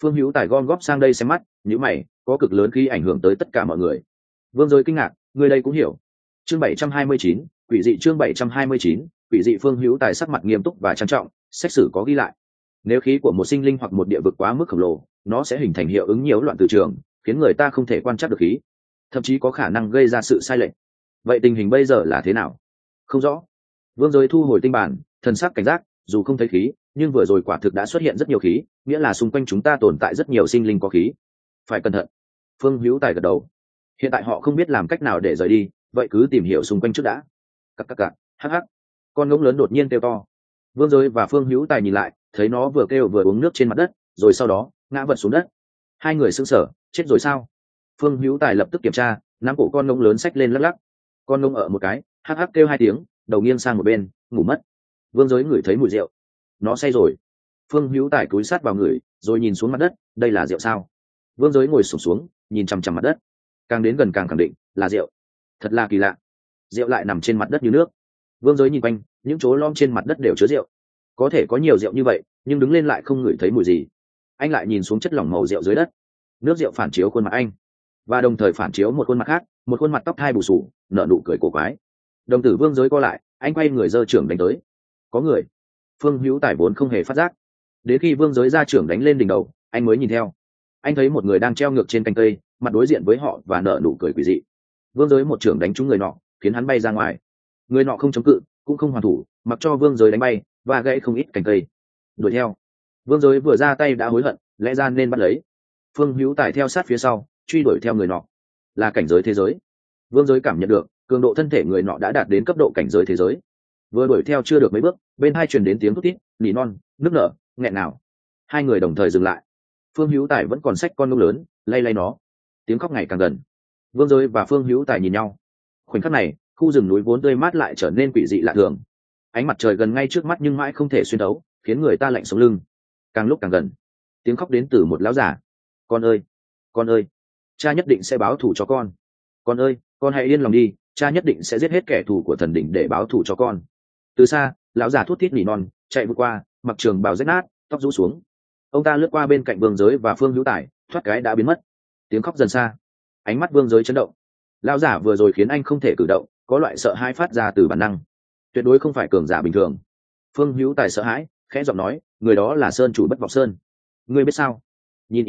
Phương Hữu Tài gom góp sang đây xem mắt, nhíu mày, có cực lớn khi ảnh hưởng tới tất cả mọi người. Vương Giới kinh ngạc, người đây cũng hiểu. Chương 729, quỷ dị chương 729, quỷ dị. Phương Hữu Tài sắc mặt nghiêm túc và trang trọng, xét xử có ghi lại. Nếu khí của một sinh linh hoặc một địa vực quá mức khổng lồ, nó sẽ hình thành hiệu ứng nhiễu loạn từ trường, khiến người ta không thể quan trắc được khí, thậm chí có khả năng gây ra sự sai lệch. Vậy tình hình bây giờ là thế nào? Không rõ. Vương Giới thu hồi tinh bản, thần sắc cảnh giác, dù không thấy khí, nhưng vừa rồi quả thực đã xuất hiện rất nhiều khí, nghĩa là xung quanh chúng ta tồn tại rất nhiều sinh linh có khí. Phải cẩn thận. Phương Hữu Tài gật đầu. Hiện tại họ không biết làm cách nào để rời đi, vậy cứ tìm hiểu xung quanh trước đã. Cặc, hắc hắc. Con ngỗng lớn đột nhiên kêu to. Vương Giới và Phương Hữu Tài nhìn lại, thấy nó vừa kêu vừa uống nước trên mặt đất, rồi sau đó ngã vật xuống đất. Hai người sững sờ, chết rồi sao? Phương Hữu Tài lập tức kiểm tra, nắm cổ con ngỗng lớn xách lên lắc lắc. Con ngỗng ở một cái, hắc hắc kêu hai tiếng, đầu nghiêng sang một bên, ngủ mất. Vương Giới ngửi thấy mùi rượu, nó say rồi. Phương Hữu Tài cúi sát vào người, rồi nhìn xuống mặt đất, đây là rượu sao? Vương Giới ngồi xổm xuống, nhìn chằm chằm mặt đất, càng đến gần càng khẳng định là rượu. Thật là kỳ lạ, rượu lại nằm trên mặt đất như nước. Vương Giới nhìn quanh, những chỗ lom trên mặt đất đều chứa rượu. Có thể có nhiều rượu như vậy, nhưng đứng lên lại không ngửi thấy mùi gì. Anh lại nhìn xuống chất lỏng màu rượu dưới đất, nước rượu phản chiếu khuôn mặt anh, và đồng thời phản chiếu một khuôn mặt khác, một khuôn mặt tóc hai bù xù, nở nụ cười cổ quái. Đồng tử Vương Giới co lại, anh quay người giơ trưởng đánh tới. Có người. Phương Hữu Tài vốn không hề phát giác, đến khi Vương Giới ra trưởng đánh lên đỉnh đầu, anh mới nhìn theo. Anh thấy một người đang treo ngược trên cành cây, mặt đối diện với họ và nở nụ cười quỷ dị. Vương Giới một trưởng đánh trúng người nọ, khiến hắn bay ra ngoài. Người nọ không chống cự, cũng không hoàn thủ, mặc cho Vương Giới đánh bay và gãy không ít cành cây. Đuổi theo. Vương Giới vừa ra tay đã hối hận, lẽ ra nên bắt lấy. Phương Hữu Tài theo sát phía sau, truy đuổi theo người nọ. Là cảnh giới thế giới. Vương Giới cảm nhận được cường độ thân thể người nọ đã đạt đến cấp độ cảnh giới thế giới. Vừa đuổi theo chưa được mấy bước, bên hai truyền đến tiếng thút thít, nỉ non, nức nở, nghẹn nào. Hai người đồng thời dừng lại. Phương Hữu Tài vẫn còn xách con ngỗng lớn, lay lay nó. Tiếng khóc ngày càng gần. Vương Giới và Phương Hữu Tài nhìn nhau. Khoảnh khắc này, khu rừng núi vốn tươi mát lại trở nên quỷ dị lạ thường. Ánh mặt trời gần ngay trước mắt nhưng mãi không thể xuyên thấu, khiến người ta lạnh sống lưng. Càng lúc càng gần. Tiếng khóc đến từ một lão già. Con ơi, con ơi, cha nhất định sẽ báo thù cho con. Con ơi, con hãy yên lòng đi, cha nhất định sẽ giết hết kẻ thù của thần đỉnh để báo thù cho con. Từ xa, lão già thút thít nỉ non, chạy vượt qua, mặc trường bào rách nát, tóc rũ xuống. Ông ta lướt qua bên cạnh Vương Giới và Phương Hữu Tài, thoát cái đã biến mất. Tiếng khóc dần xa, ánh mắt Vương Giới chấn động. Lão giả vừa rồi khiến anh không thể cử động, có loại sợ hãi phát ra từ bản năng. Tuyệt đối không phải cường giả bình thường. Phương Hữu Tài sợ hãi, khẽ giọng nói, người đó là Sơn chủ Bất Vọng Sơn. Ngươi biết sao? Nhìn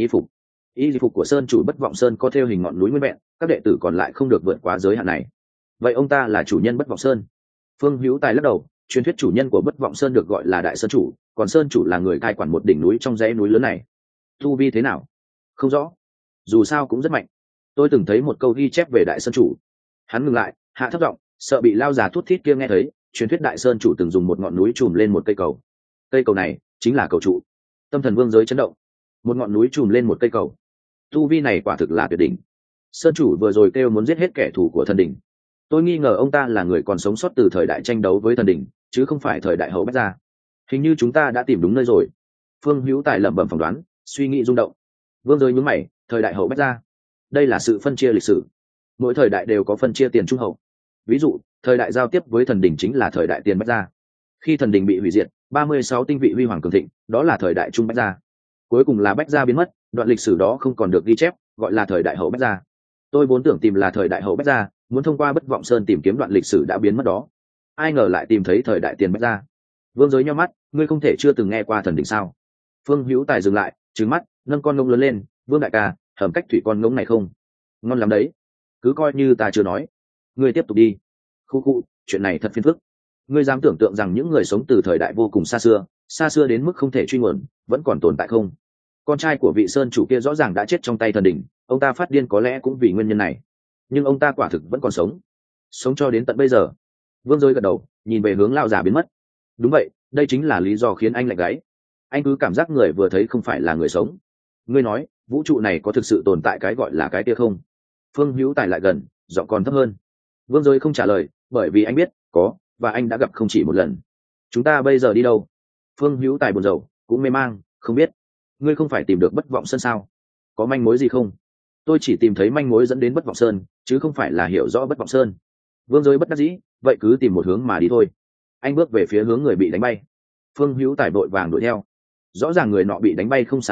y phục của Sơn chủ Bất Vọng Sơn có thêu hình ngọn núi nguyên vẹn, các đệ tử còn lại không được vượt quá giới hạn này. Vậy ông ta là chủ nhân Bất Vọng Sơn? Phương Hữu Tài lắc đầu, truyền thuyết chủ nhân của Bất Vọng Sơn được gọi là Đại Sơn chủ, còn Sơn chủ là người cai quản một đỉnh núi trong dãy núi lớn này. Tu vi thế nào? Không rõ. Dù sao cũng rất mạnh. Tôi từng thấy một câu ghi chép về Đại Sơn chủ. Hắn ngừng lại, hạ thấp giọng, sợ bị lao già thút thít kia nghe thấy. Truyền thuyết Đại Sơn chủ từng dùng một ngọn núi trùm lên một cây cầu. Cây cầu này chính là cầu trụ. Tâm thần Vương Giới chấn động. Một ngọn núi trùm lên một cây cầu. Tu vi này quả thực là tuyệt đỉnh. Sơn chủ vừa rồi kêu muốn giết hết kẻ thù của thần đỉnh. Tôi nghi ngờ ông ta là người còn sống sót từ thời đại tranh đấu với thần đỉnh, chứ không phải thời đại hậu bách gia. Hình như chúng ta đã tìm đúng nơi rồi. Phương Hữu Tài lẩm bẩm phỏng đoán, suy nghĩ rung động. Vương Giới nhướng mày, thời đại hậu bách gia. Đây là sự phân chia lịch sử. Mỗi thời đại đều có phân chia tiền trung hậu. Ví dụ, thời đại giao tiếp với thần đỉnh chính là thời đại tiền bách gia. Khi thần đỉnh bị hủy diệt, 36 tinh vị huy hoàng cường thịnh, đó là thời đại trung bách gia. Cuối cùng là bách gia biến mất, đoạn lịch sử đó không còn được ghi chép, gọi là thời đại hậu bách gia. Tôi vốn tưởng tìm là thời đại hậu bách gia, muốn thông qua Bất Vọng Sơn tìm kiếm đoạn lịch sử đã biến mất đó. Ai ngờ lại tìm thấy thời đại tiền bách gia. Vương Giới nhíu mắt, ngươi không thể chưa từng nghe qua thần đỉnh sao? Phương Hữu Tài dừng lại, trừng mắt, nâng con ngỗng lớn lên, Vương đại ca, hầm cách thủy con ngỗng này không? Ngon lắm đấy. Cứ coi như ta chưa nói. Ngươi tiếp tục đi. Khu, chuyện này thật phiền phức. Ngươi dám tưởng tượng rằng những người sống từ thời đại vô cùng xa xưa đến mức không thể truy nguồn, vẫn còn tồn tại không? Con trai của vị sơn chủ kia rõ ràng đã chết trong tay thần đỉnh, ông ta phát điên có lẽ cũng vì nguyên nhân này. Nhưng ông ta quả thực vẫn còn sống cho đến tận bây giờ. Vương Giới gật đầu, nhìn về hướng lão già biến mất. Đúng vậy, đây chính là lý do khiến anh lạnh gáy. Anh cứ cảm giác người vừa thấy không phải là người sống. Ngươi nói, vũ trụ này có thực sự tồn tại cái gọi là cái kia không? Phương Hữu Tài lại gần, giọng còn thấp hơn. Vương Giới không trả lời, bởi vì anh biết có, và anh đã gặp không chỉ một lần. Chúng ta bây giờ đi đâu? Phương Hữu Tài buồn rầu, cũng mê mang, không biết. Ngươi không phải tìm được Bất Vọng Sơn sao? Có manh mối gì không? Tôi chỉ tìm thấy manh mối dẫn đến Bất Vọng Sơn, chứ không phải là hiểu rõ Bất Vọng Sơn. Vương Giới bất đắc dĩ, vậy cứ tìm một hướng mà đi thôi. Anh bước về phía hướng người bị đánh bay. Phương Hữu Tài vội vàng đuổi theo. Rõ ràng người nọ bị đánh bay không xa lắm,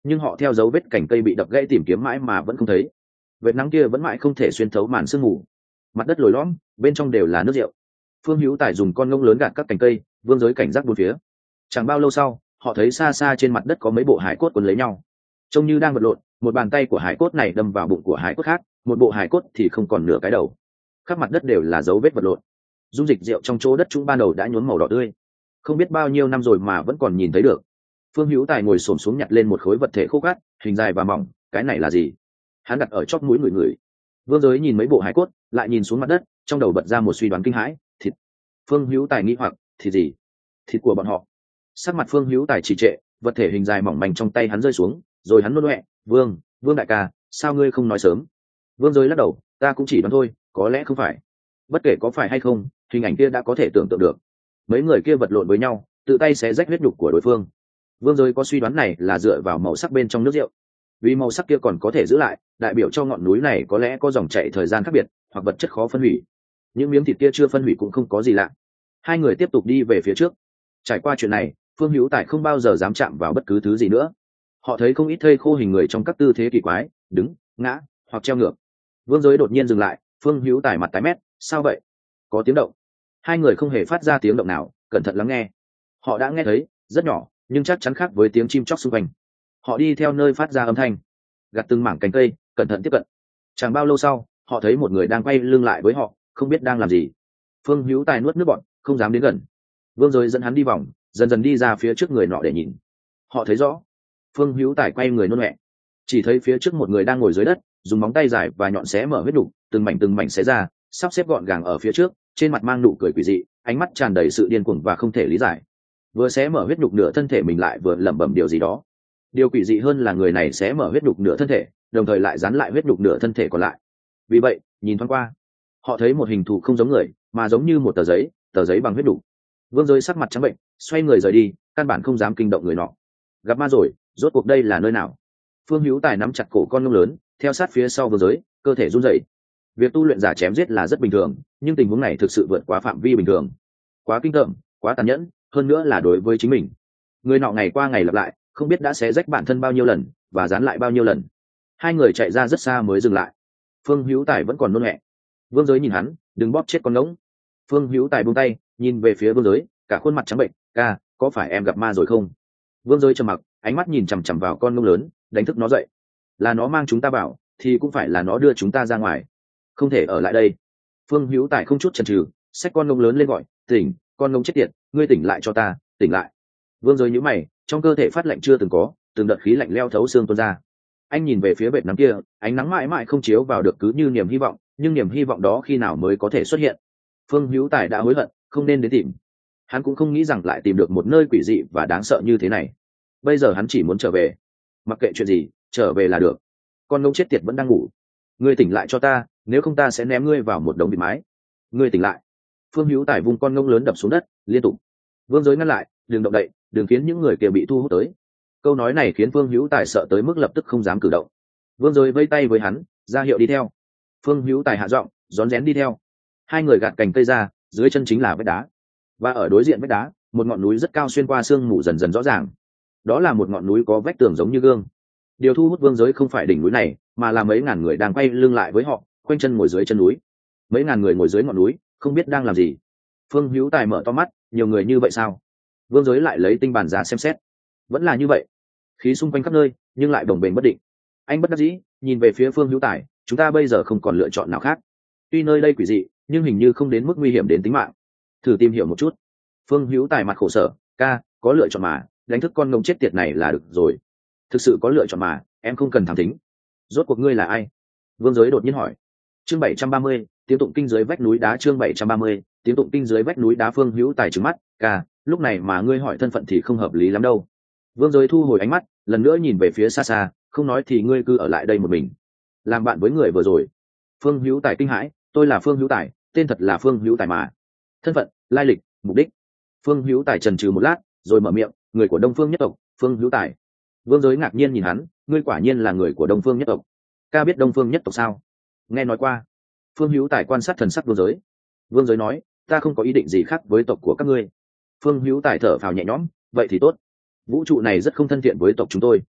nhưng họ theo dấu vết cành cây bị đập gãy tìm kiếm mãi mà vẫn không thấy. Vệt nắng kia vẫn mãi không thể xuyên thấu màn sương mù. Mặt đất lồi lõm, bên trong đều là nước rượu. Phương Hữu Tài dùng con ngông lớn gạt các cành cây, Vương Giới cảnh giác bốn phía. Chẳng bao lâu sau, họ thấy xa xa trên mặt đất có mấy bộ hải cốt quấn lấy nhau, trông như đang vật lộn. Một bàn tay của hải cốt này đâm vào bụng của hải cốt khác, một bộ hải cốt thì không còn nửa cái đầu. Khắp mặt đất đều là dấu vết vật lộn. Dung dịch rượu trong chỗ đất trũng ban đầu đã nhuốm màu đỏ tươi, không biết bao nhiêu năm rồi mà vẫn còn nhìn thấy được. Phương Hữu Tài ngồi xổm xuống nhặt lên một khối vật thể khô cát, hình dài và mỏng. Cái này là gì? Hắn đặt ở chóp mũi người người. Vương Giới nhìn mấy bộ hải cốt, lại nhìn xuống mặt đất, trong đầu bật ra một suy đoán kinh hãi. Thịt. Phương Hữu Tài nghĩ hoặc, thịt gì? Thịt của bọn họ. Sắc mặt Phương Hữu Tài trì trệ, vật thể hình dài mỏng manh trong tay hắn rơi xuống, rồi hắn nôn ọe. Vương đại ca, sao ngươi không nói sớm? Vương Giới lắc đầu, ta cũng chỉ đoán thôi, có lẽ không phải. Bất kể có phải hay không, hình ảnh kia đã có thể tưởng tượng được. Mấy người kia vật lộn với nhau, tự tay xé rách huyết nhục của đối phương. Vương Giới có suy đoán này là dựa vào màu sắc bên trong nước rượu, vì màu sắc kia còn có thể giữ lại, đại biểu cho ngọn núi này có lẽ có dòng chảy thời gian khác biệt, hoặc vật chất khó phân hủy. Những miếng thịt kia chưa phân hủy cũng không có gì lạ. Hai người tiếp tục đi về phía trước. Trải qua chuyện này, Phương Hữu Tài không bao giờ dám chạm vào bất cứ thứ gì nữa. Họ thấy không ít thây khô hình người trong các tư thế kỳ quái, đứng, ngã hoặc treo ngược. Vương Giới đột nhiên dừng lại. Phương Hữu Tài mặt tái mét, sao vậy? Có tiếng động. Hai người không hề phát ra tiếng động nào, cẩn thận lắng nghe. Họ đã nghe thấy, rất nhỏ, nhưng chắc chắn khác với tiếng chim chóc xung quanh. Họ đi theo nơi phát ra âm thanh, gặt từng mảng cành cây, cẩn thận tiếp cận. Chẳng bao lâu sau, họ thấy một người đang quay lưng lại với họ, không biết đang làm gì. Phương Hữu Tài nuốt nước bọt, không dám đến gần. Vương Giới dẫn hắn đi vòng, dần dần đi ra phía trước người nọ để nhìn. Họ thấy rõ. Phương Hữu Tài quay người nôn mẹ, chỉ thấy phía trước một người đang ngồi dưới đất, dùng móng tay dài và nhọn xé mở huyết đục, từng mảnh xé ra, sắp xếp gọn gàng ở phía trước, trên mặt mang nụ cười quỷ dị, ánh mắt tràn đầy sự điên cuồng và không thể lý giải. Vừa xé mở huyết đục nửa thân thể mình lại vừa lẩm bẩm điều gì đó. Điều quỷ dị hơn là người này xé mở huyết đục nửa thân thể, đồng thời lại dán lại huyết đục nửa thân thể còn lại. Vì vậy, nhìn thoáng qua, họ thấy một hình thù không giống người, mà giống như một tờ giấy bằng huyết đục. Vương Giới sắc mặt trắng bệnh, xoay người rời đi, căn bản không dám kinh động người nọ. Gặp ma rồi, rốt cuộc đây là nơi nào? Phương Hữu Tài nắm chặt cổ con ngông lớn, theo sát phía sau Vương Giới, cơ thể run rẩy. Việc tu luyện giả chém giết là rất bình thường, nhưng tình huống này thực sự vượt quá phạm vi bình thường, quá kinh tởm, quá tàn nhẫn, hơn nữa là đối với chính mình. Người nọ ngày qua ngày lặp lại, không biết đã xé rách bản thân bao nhiêu lần và dán lại bao nhiêu lần. Hai người chạy ra rất xa mới dừng lại. Phương Hữu Tài vẫn còn nôn ọe. Vương Giới nhìn hắn, đừng bóp chết con ngỗng. Phương Hữu Tài buông tay, nhìn về phía Vương Giới, cả khuôn mặt trắng bệnh. Ca, có phải em gặp ma rồi không? Vương Giới trầm mặc, ánh mắt nhìn chằm chằm vào con ngỗng lớn, đánh thức nó dậy. Là nó mang chúng ta vào, thì cũng phải là nó đưa chúng ta ra ngoài, không thể ở lại đây. Phương Hữu Tài không chút chần chừ, xách con ngỗng lớn lên gọi, tỉnh, con ngỗng chết tiệt, ngươi tỉnh lại cho ta, tỉnh lại. Vương Giới nhíu mày, trong cơ thể phát lạnh chưa từng có, từng đợt khí lạnh leo thấu xương tuôn ra. Anh nhìn về phía vệt nắng kia, ánh nắng mãi mãi không chiếu vào được, cứ như niềm hy vọng, nhưng niềm hy vọng đó khi nào mới có thể xuất hiện? Phương Hữu Tài đã hối hận, không nên đến tìm. Hắn cũng không nghĩ rằng lại tìm được một nơi quỷ dị và đáng sợ như thế này. Bây giờ hắn chỉ muốn trở về, mặc kệ chuyện gì, trở về là được. Con ngỗng chết tiệt vẫn đang ngủ. Ngươi tỉnh lại cho ta, nếu không ta sẽ ném ngươi vào một đống bịt mái. Ngươi tỉnh lại. Phương Hữu Tài vung con ngỗng lớn đập xuống đất liên tục. Vương Giới ngăn lại, đừng động đậy, đừng khiến những người kia bị thu hút tới. Câu nói này khiến Phương Hữu Tài sợ tới mức lập tức không dám cử động. Vương Giới vây tay với hắn, ra hiệu đi theo. Phương Hữu Tài hạ giọng, rón rén đi theo. Hai người gạt cành cây ra, dưới chân chính là vách đá, và ở đối diện vách đá, một ngọn núi rất cao xuyên qua sương mù dần dần rõ ràng. Đó là một ngọn núi có vách tường giống như gương. Điều thu hút Vương Giới không phải đỉnh núi này, mà là mấy ngàn người đang quay lưng lại với họ, quanh chân ngồi dưới chân núi. Mấy ngàn người ngồi dưới ngọn núi, không biết đang làm gì. Phương Hữu Tài mở to mắt, nhiều người như vậy sao? Vương Giới lại lấy tinh bản ra xem xét, vẫn là như vậy, khí xung quanh khắp nơi, nhưng lại bồng bềnh bất định. Anh bất đắc dĩ nhìn về phía Phương Hữu Tài, chúng ta bây giờ không còn lựa chọn nào khác. Tuy nơi đây quỷ dị, nhưng hình như không đến mức nguy hiểm đến tính mạng. Thử tìm hiểu một chút. Phương Hữu Tài mặt khổ sở, ca, có lựa chọn mà, đánh thức con ngông chết tiệt này là được rồi. Thực sự có lựa chọn mà, em không cần thám thính. Rốt cuộc ngươi là ai? Vương Giới đột nhiên hỏi. Chương 730, tiếng tụng kinh dưới vách núi đá. Chương 730, tiếng tụng kinh dưới vách núi đá. Phương Hữu Tài trừng mắt, ca, lúc này mà ngươi hỏi thân phận thì không hợp lý lắm đâu. Vương Giới thu hồi ánh mắt, lần nữa nhìn về phía xa xa, không nói thì ngươi cứ ở lại đây một mình, làm bạn với người vừa rồi. Phương Hữu Tài kinh hãi, tôi là Phương Hữu Tài, tên thật là Phương Hữu Tài mà. Thân phận, lai lịch, mục đích. Phương Hữu Tài chần chừ một lát, rồi mở miệng, người của Đông Phương nhất tộc, Phương Hữu Tài. Vương Giới ngạc nhiên nhìn hắn, ngươi quả nhiên là người của Đông Phương nhất tộc. Ca biết Đông Phương nhất tộc sao? Nghe nói qua. Phương Hữu Tài quan sát thần sắc Vương Giới. Vương Giới nói, ta không có ý định gì khác với tộc của các ngươi. Phương Hữu Tài thở phào nhẹ nhõm, vậy thì tốt. Vũ trụ này rất không thân thiện với tộc chúng tôi.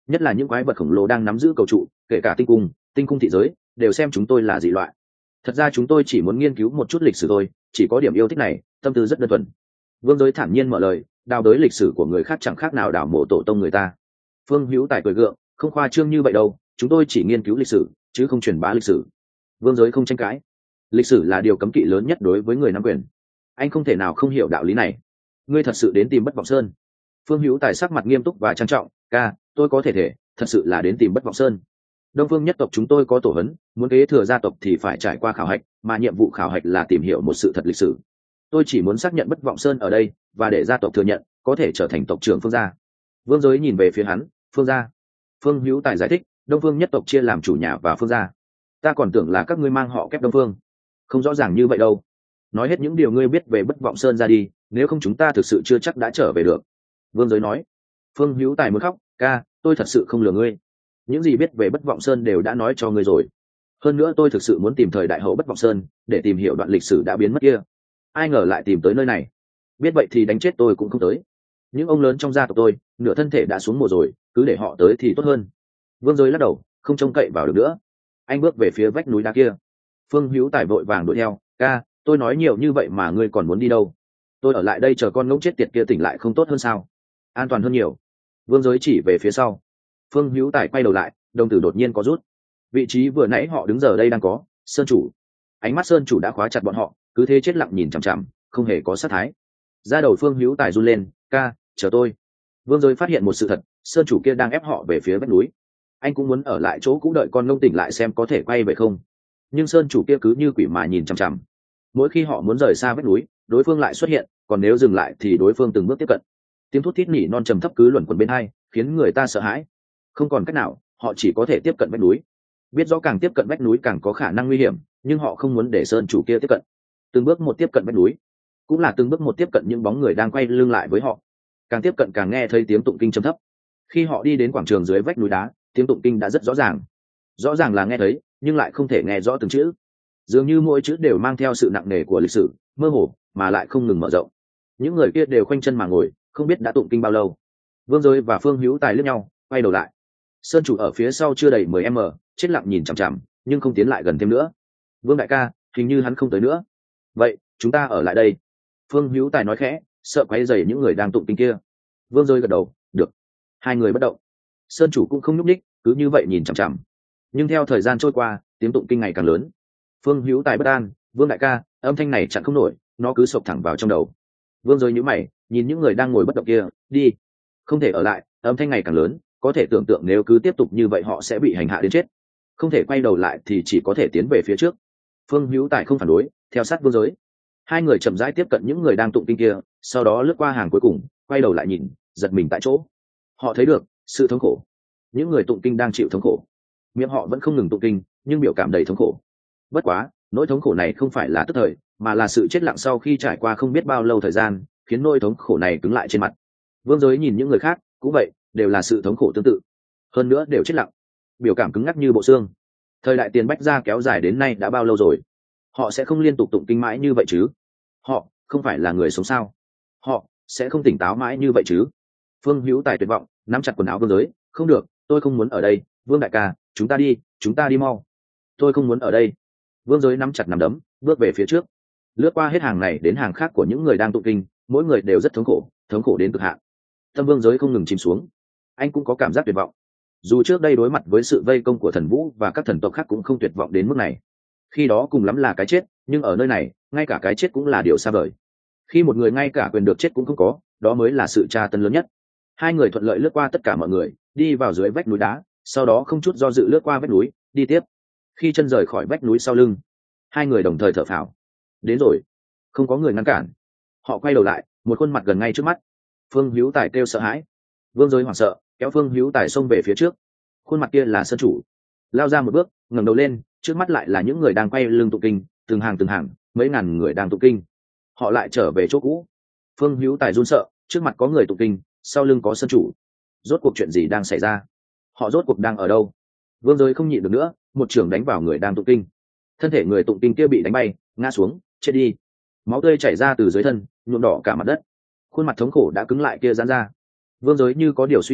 nhất là những quái vật khổng lồ đang nắm giữ cầu trụ, kể cả tinh cung thị giới đều xem chúng tôi là dị loại. Thật ra chúng tôi chỉ muốn nghiên cứu một chút lịch sử thôi, chỉ có điểm yêu thích này, tâm tư rất đơn thuần. Vương Giới thản nhiên mở lời, đào đới lịch sử của người khác chẳng khác nào đào mộ tổ tông người ta. Phương Hữu Tài cười gượng, không khoa trương như vậy đâu, chúng tôi chỉ nghiên cứu lịch sử chứ không truyền bá lịch sử. Vương Giới không tranh cãi, lịch sử là điều cấm kỵ lớn nhất đối với người nắm quyền, anh không thể nào không hiểu đạo lý này. Ngươi thật sự đến tìm Bất Vọng Sơn? Phương Hữu Tài sắc mặt nghiêm túc và trang trọng, ca, tôi có thể thật sự là đến tìm Bất Vọng Sơn. Đông Phương nhất tộc chúng tôi có tổ hấn, muốn kế thừa gia tộc thì phải trải qua khảo hạch, mà nhiệm vụ khảo hạch là tìm hiểu một sự thật lịch sử. Tôi chỉ muốn xác nhận Bất Vọng Sơn ở đây, và để gia tộc thừa nhận, có thể trở thành tộc trưởng Phương gia. Vương Giới nhìn về phía hắn, Phương gia. Phương Hữu Tài giải thích, Đông Phương nhất tộc chia làm chủ nhà và Phương gia. Ta còn tưởng là các ngươi mang họ kép Đông Phương. Không rõ ràng như vậy đâu. Nói hết những điều ngươi biết về Bất Vọng Sơn ra đi, nếu không chúng ta thực sự chưa chắc đã trở về được. Vương Giới nói. Phương Hữu Tài muốn khóc, ca, tôi thật sự không lừa ngươi. Những gì biết về Bất Vọng Sơn đều đã nói cho ngươi rồi. Hơn nữa tôi thực sự muốn tìm thời đại hậu Bất Vọng Sơn để tìm hiểu đoạn lịch sử đã biến mất kia. Ai ngờ lại tìm tới nơi này. Biết vậy thì đánh chết tôi cũng không tới. Những ông lớn trong gia tộc tôi, nửa thân thể đã xuống mồ rồi, cứ để họ tới thì tốt hơn. Vương Giới lắc đầu, không trông cậy vào được nữa. Anh bước về phía vách núi đá kia. Phương Hữu Tài vội vàng đuổi theo, ca, tôi nói nhiều như vậy mà ngươi còn muốn đi đâu? Tôi ở lại đây chờ con ngỗng chết tiệt kia tỉnh lại không tốt hơn sao? An toàn hơn nhiều. Vương Giới chỉ về phía sau. Phương Hữu Tài quay đầu lại, đồng tử đột nhiên có rút. Vị trí vừa nãy họ đứng giờ đây đang có Sơn chủ. Ánh mắt Sơn chủ đã khóa chặt bọn họ, cứ thế chết lặng nhìn chằm chằm, không hề có sát thái. Da đầu Phương Hữu Tài run lên, ca, chờ tôi. Vương Giới phát hiện một sự thật, Sơn chủ kia đang ép họ về phía vách núi. Anh cũng muốn ở lại chỗ cũ đợi con ngông tỉnh lại xem có thể quay về không. Nhưng Sơn chủ kia cứ như quỷ mà nhìn chằm chằm. Mỗi khi họ muốn rời xa vách núi, đối phương lại xuất hiện, còn nếu dừng lại thì đối phương từng bước tiếp cận. Tiếng thút thít nỉ non trầm thấp cứ luẩn quẩn bên hai, khiến người ta sợ hãi. Không còn cách nào, họ chỉ có thể tiếp cận vách núi. Biết rõ càng tiếp cận vách núi càng có khả năng nguy hiểm, nhưng họ không muốn để Sơn chủ kia tiếp cận. Từng bước một tiếp cận vách núi, cũng là từng bước một tiếp cận những bóng người đang quay lưng lại với họ. Càng tiếp cận càng nghe thấy tiếng tụng kinh trầm thấp. Khi họ đi đến quảng trường dưới vách núi đá, tiếng tụng kinh đã rất rõ ràng là nghe thấy, nhưng lại không thể nghe rõ từng chữ. Dường như mỗi chữ đều mang theo sự nặng nề của lịch sử, mơ hồ mà lại không ngừng mở rộng. Những người kia đều khoanh chân mà ngồi, không biết đã tụng kinh bao lâu. Vương Giới và Phương Hữu Tài liếc nhau, quay đầu lại. Sơn chủ ở phía sau chưa đầy 10 m, chết lặng nhìn chằm chằm, nhưng không tiến lại gần thêm nữa. Vương đại ca, hình như hắn không tới nữa. Vậy chúng ta ở lại đây. Phương Hữu Tài nói khẽ, sợ quấy rầy những người đang tụng kinh kia. Vương Giới gật đầu, được. Hai người bất động. Sơn chủ cũng không nhúc nhích, cứ như vậy nhìn chằm chằm. Nhưng theo thời gian trôi qua, tiếng tụng kinh ngày càng lớn. Phương Hữu Tài bất an, Vương đại ca, âm thanh này chặn không nổi, nó cứ sộc thẳng vào trong đầu. Vương Giới nhíu mày, nhìn những người đang ngồi bất động kia, đi. Không thể ở lại, âm thanh ngày càng lớn, có thể tưởng tượng nếu cứ tiếp tục như vậy họ sẽ bị hành hạ đến chết. Không thể quay đầu lại thì chỉ có thể tiến về phía trước. Phương Hữu Tài không phản đối, theo sát Vương Giới. Hai người chậm rãi tiếp cận những người đang tụng kinh kia, sau đó lướt qua hàng cuối cùng, quay đầu lại nhìn, giật mình tại chỗ. Họ thấy được sự thống khổ. Những người tụng kinh đang chịu thống khổ. Miệng họ vẫn không ngừng tụng kinh, nhưng biểu cảm đầy thống khổ. Bất quá, nỗi thống khổ này không phải là tức thời, mà là sự chết lặng sau khi trải qua không biết bao lâu thời gian, khiến nỗi thống khổ này cứng lại trên mặt. Vương Giới nhìn những người khác, cũng vậy, đều là sự thống khổ tương tự. Hơn nữa đều chết lặng, biểu cảm cứng ngắc như bộ xương. Thời đại Tiền Bách Gia kéo dài đến nay đã bao lâu rồi? Họ sẽ không liên tục tụng kinh mãi như vậy chứ? Họ không phải là người sống sao? Họ sẽ không tỉnh táo mãi như vậy chứ? Phương Hữu Tài tuyệt vọng, nắm chặt quần áo Vương Giới, không được, tôi không muốn ở đây. Vương đại ca, chúng ta đi mau. Tôi không muốn ở đây. Vương Giới nắm chặt nắm đấm, bước về phía trước, lướt qua hết hàng này đến hàng khác của những người đang tụng kinh, mỗi người đều rất thống khổ đến cực hạn. Tâm Vương Giới không ngừng chìm xuống. Anh cũng có cảm giác tuyệt vọng. Dù trước đây đối mặt với sự vây công của Thần Vũ và các thần tộc khác cũng không tuyệt vọng đến mức này. Khi đó cùng lắm là cái chết, nhưng ở nơi này, ngay cả cái chết cũng là điều xa vời. Khi một người ngay cả quyền được chết cũng không có, đó mới là sự tra tấn lớn nhất. Hai người thuận lợi lướt qua tất cả mọi người, đi vào dưới vách núi đá, sau đó không chút do dự lướt qua vách núi, đi tiếp. Khi chân rời khỏi vách núi sau lưng, hai người đồng thời thở phào. Đến rồi. Không có người ngăn cản. Họ quay đầu lại, một khuôn mặt gần ngay trước mắt. Phương Hữu Tài kêu sợ hãi. Vương Giới hoảng sợ, kéo Phương Hữu Tài xông về phía trước. Khuôn mặt kia là Sơn chủ. Lao ra một bước, ngẩng đầu lên, trước mắt lại là những người đang quay lưng tụng kinh, từng hàng, mấy ngàn người đang tụng kinh. Họ lại trở về chỗ cũ. Phương Hữu Tài run sợ, trước mặt có người tụng kinh, sau lưng có Sơn chủ. Rốt cuộc chuyện gì đang xảy ra? Họ rốt cuộc đang ở đâu? Vương Giới không nhịn được nữa, một chưởng đánh vào người đang tụng kinh. Thân thể người tụng kinh kia bị đánh bay, ngã xuống, chết đi. Máu tươi chảy ra từ dưới thân, nhuộm đỏ cả mặt đất. Khuôn mặt thống khổ đã cứng lại kia giãn ra. Vương Giới như có điều suy nghĩ,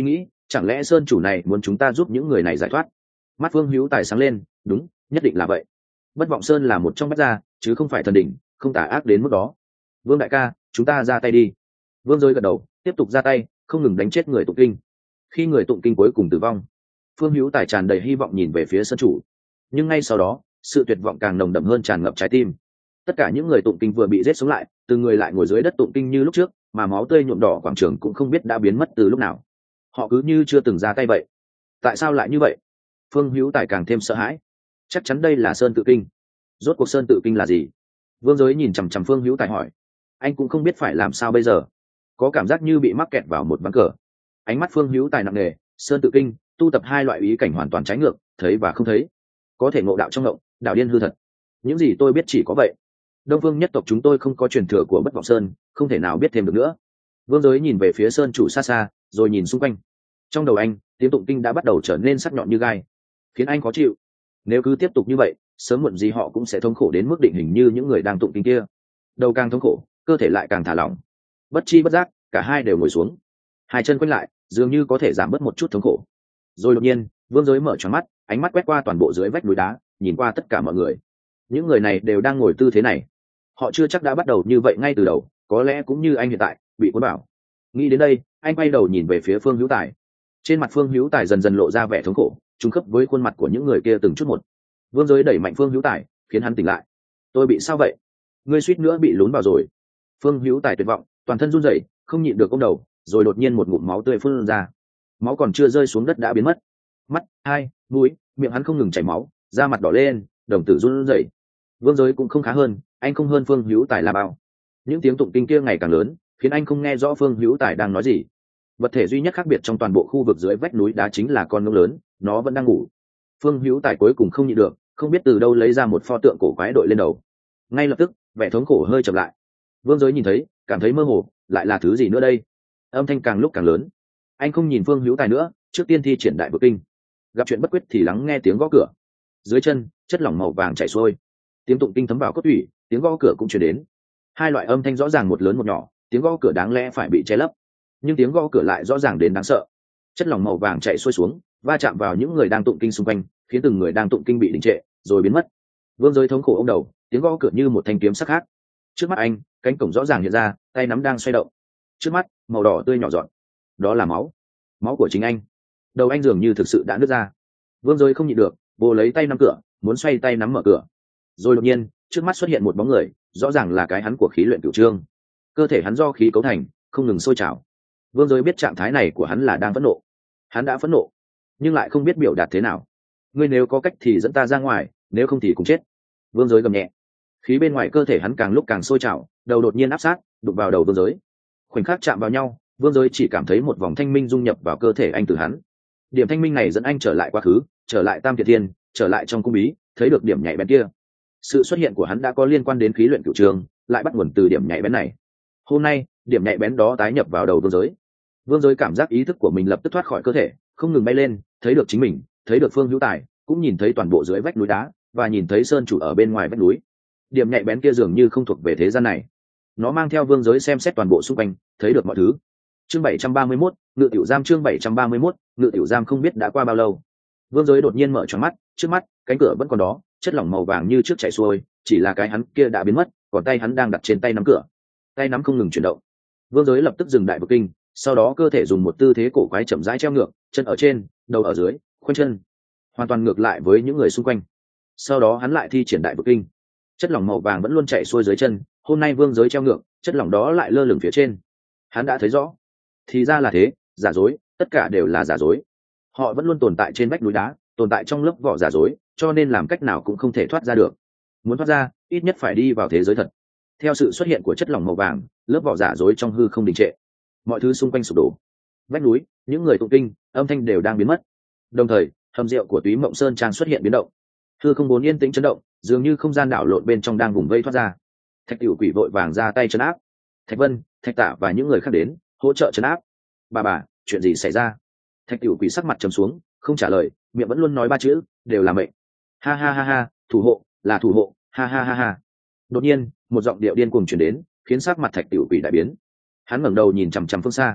chẳng lẽ sơn chủ này muốn chúng ta giúp những người này giải thoát? Mắt Phương Hữu Tài sáng lên, đúng, nhất định là vậy. Bất vọng sơn là một trong bách gia, chứ không phải thần đỉnh, không tà ác đến mức đó. Vương đại ca, chúng ta ra tay đi. Vương Giới gật đầu, tiếp tục ra tay, không ngừng đánh chết người tụng kinh. Khi người tụng kinh cuối cùng tử vong, Phương Hữu Tài tràn đầy hy vọng nhìn về phía sơn chủ, nhưng ngay sau đó sự tuyệt vọng càng nồng đậm hơn tràn ngập trái tim. Tất cả những người tụng kinh vừa bị giết sống lại, từng người lại ngồi dưới đất tụng kinh như lúc trước, mà máu tươi nhuộm đỏ quảng trường cũng không biết đã biến mất từ lúc nào. Họ cứ như chưa từng ra tay vậy. Tại sao lại như vậy? Phương Hữu Tài càng thêm sợ hãi. Chắc chắn đây là sơn tự kinh. Rốt cuộc sơn tự kinh là gì? Vương Giới nhìn chằm chằm Phương Hữu Tài hỏi. Anh cũng không biết phải làm sao bây giờ, có cảm giác như bị mắc kẹt vào một ván cờ. Ánh mắt Phương Hữu Tài nặng nề. Sơn tự kinh tu tập hai loại ý cảnh hoàn toàn trái ngược, thấy và không thấy, có thể ngộ đạo trong ngộ, đạo điên hư thật. Những gì tôi biết chỉ có vậy. Đông Phương nhất tộc chúng tôi không có truyền thừa của Bất Vọng Sơn, không thể nào biết thêm được nữa. Vương Giới nhìn về phía sơn chủ xa xa, rồi nhìn xung quanh. Trong đầu anh, tiếng tụng kinh đã bắt đầu trở nên sắc nhọn như gai, khiến anh khó chịu. Nếu cứ tiếp tục như vậy, sớm muộn gì họ cũng sẽ thống khổ đến mức định hình như những người đang tụng kinh kia. Đầu càng thống khổ, cơ thể lại càng thả lỏng. Bất chi bất giác, cả hai đều ngồi xuống, hai chân quanh lại, dường như có thể giảm bớt một chút thống khổ. Rồi đột nhiên, Vương Giới mở tròn mắt, ánh mắt quét qua toàn bộ dưới vách núi đá, nhìn qua tất cả mọi người. Những người này đều đang ngồi tư thế này. Họ chưa chắc đã bắt đầu như vậy ngay từ đầu, có lẽ cũng như anh hiện tại, bị cuốn bảo. Nghĩ đến đây, anh quay đầu nhìn về phía Phương Hữu Tài. Trên mặt Phương Hữu Tài dần dần lộ ra vẻ thống khổ, trùng khớp với khuôn mặt của những người kia từng chút một. Vương Giới đẩy mạnh Phương Hữu Tài, khiến hắn tỉnh lại. Tôi bị sao vậy? Ngươi suýt nữa bị lún vào rồi. Phương Hữu Tài tuyệt vọng, toàn thân run rẩy, không nhịn được ôm đầu, rồi đột nhiên một ngụm máu tươi phun ra. Máu còn chưa rơi xuống đất đã biến mất. Mắt, hai, mũi, miệng hắn không ngừng chảy máu, da mặt đỏ lên, đồng tử run rẩy. Vương Giới cũng không khá hơn, anh không hơn Phương Hữu Tài là bao. Những tiếng tụng kinh kia ngày càng lớn, khiến anh không nghe rõ Phương Hữu Tài đang nói gì. Vật thể duy nhất khác biệt trong toàn bộ khu vực dưới vách núi đá chính là con ngỗng lớn, nó vẫn đang ngủ. Phương Hữu Tài cuối cùng không nhịn được, không biết từ đâu lấy ra một pho tượng cổ quái đội lên đầu. Ngay lập tức, vẻ thống khổ hơi chậm lại. Vương Giới nhìn thấy, cảm thấy mơ hồ, lại là thứ gì nữa đây? Âm thanh càng lúc càng lớn. Anh không nhìn Phương Hữu Tài nữa, trước tiên thi triển đại vực kinh. Gặp chuyện bất quyết thì lắng nghe tiếng gõ cửa. Dưới chân, chất lỏng màu vàng chảy xuôi. Tiếng tụng kinh thấm vào cốt tủy, tiếng gõ cửa cũng truyền đến. Hai loại âm thanh rõ ràng một lớn một nhỏ, tiếng gõ cửa đáng lẽ phải bị che lấp, nhưng tiếng gõ cửa lại rõ ràng đến đáng sợ. Chất lỏng màu vàng chảy xuôi xuống, va chạm vào những người đang tụng kinh xung quanh, khiến từng người đang tụng kinh bị đình trệ, rồi biến mất. Vương Giới thống khổ ôm đầu, tiếng gõ cửa như một thanh kiếm sắc khác. Trước mắt anh, cánh cổng rõ ràng hiện ra, tay nắm đang xoay động. Trước mắt, màu đỏ tươi nhỏ giọt. Đó là máu, máu của chính anh. Đầu anh dường như thực sự đã nứt ra. Vương Giới không nhịn được, vồ lấy tay nắm cửa, muốn xoay tay nắm mở cửa. Rồi đột nhiên, trước mắt xuất hiện một bóng người, rõ ràng là cái hắn của khí luyện cửu trương. Cơ thể hắn do khí cấu thành, không ngừng sôi trào. Vương Giới biết trạng thái này của hắn là đang phẫn nộ. Hắn đã phẫn nộ, nhưng lại không biết biểu đạt thế nào. Ngươi nếu có cách thì dẫn ta ra ngoài, nếu không thì cũng chết. Vương Giới gầm nhẹ. Khí bên ngoài cơ thể hắn càng lúc càng sôi trào, đầu đột nhiên áp sát, đụng vào đầu Vương Giới. Khoảnh khắc chạm vào nhau, Vương Giới chỉ cảm thấy một vòng thanh minh dung nhập vào cơ thể anh từ hắn. Điểm thanh minh này dẫn anh trở lại quá khứ, trở lại Tam Thiệt Thiên, trở lại trong cung bí, thấy được điểm nhạy bén kia. Sự xuất hiện của hắn đã có liên quan đến khí luyện cửu trường, lại bắt nguồn từ điểm nhạy bén này. Hôm nay, điểm nhạy bén đó tái nhập vào đầu Vương Giới. Vương Giới cảm giác ý thức của mình lập tức thoát khỏi cơ thể, không ngừng bay lên, thấy được chính mình, thấy được Phương Hữu Tài, cũng nhìn thấy toàn bộ dưới vách núi đá, và nhìn thấy sơn chủ ở bên ngoài vách núi. Điểm nhạy bén kia dường như không thuộc về thế gian này. Nó mang theo Vương Giới xem xét toàn bộ xung quanh, thấy được mọi thứ. Chương 731, Ngự Tiểu Giam. Chương 731, Ngự Tiểu Giam. Không biết đã qua bao lâu, Vương Giới đột nhiên mở tròn mắt, trước mắt, cánh cửa vẫn còn đó, chất lỏng màu vàng như trước chảy xuôi, chỉ là cái hắn kia đã biến mất, còn tay hắn đang đặt trên tay nắm cửa. Tay nắm không ngừng chuyển động. Vương Giới lập tức dừng đại vực kinh, sau đó cơ thể dùng một tư thế cổ quái chậm rãi treo ngược, chân ở trên, đầu ở dưới, khoanh chân, hoàn toàn ngược lại với những người xung quanh. Sau đó hắn lại thi triển đại vực kinh. Chất lỏng màu vàng vẫn luôn chảy xuôi dưới chân, hôm nay Vương Giới treo ngược, chất lỏng đó lại lơ lửng phía trên. Hắn đã thấy rõ, thì ra là thế, giả dối, tất cả đều là giả dối. Họ vẫn luôn tồn tại trên vách núi đá, tồn tại trong lớp vỏ giả dối, cho nên làm cách nào cũng không thể thoát ra được. Muốn thoát ra, ít nhất phải đi vào thế giới thật. Theo sự xuất hiện của chất lỏng màu vàng, lớp vỏ giả dối trong hư không đình trệ, mọi thứ xung quanh sụp đổ. Vách núi, những người tụng kinh, âm thanh đều đang biến mất. Đồng thời, hầm rượu của Túy Mộng Sơn Trang xuất hiện biến động. Hư không vốn yên tĩnh chấn động, dường như không gian đảo lộn bên trong đang vùng vây thoát ra. Thạch Tiểu Quỷ vội vàng ra tay trấn áp. Thạch Vân, Thạch Tả và những người khác đến hỗ trợ trấn áp. Bà, chuyện gì xảy ra? Thạch Tiểu Quỷ sắc mặt trầm xuống, không trả lời, miệng vẫn luôn nói ba chữ, đều là mệnh. Ha ha ha ha, thủ hộ, là thủ hộ, ha ha ha ha. Đột nhiên, một giọng điệu điên cuồng truyền đến, khiến sắc mặt Thạch Tiểu Quỷ đại biến. Hắn ngẩng đầu nhìn chằm chằm phương xa.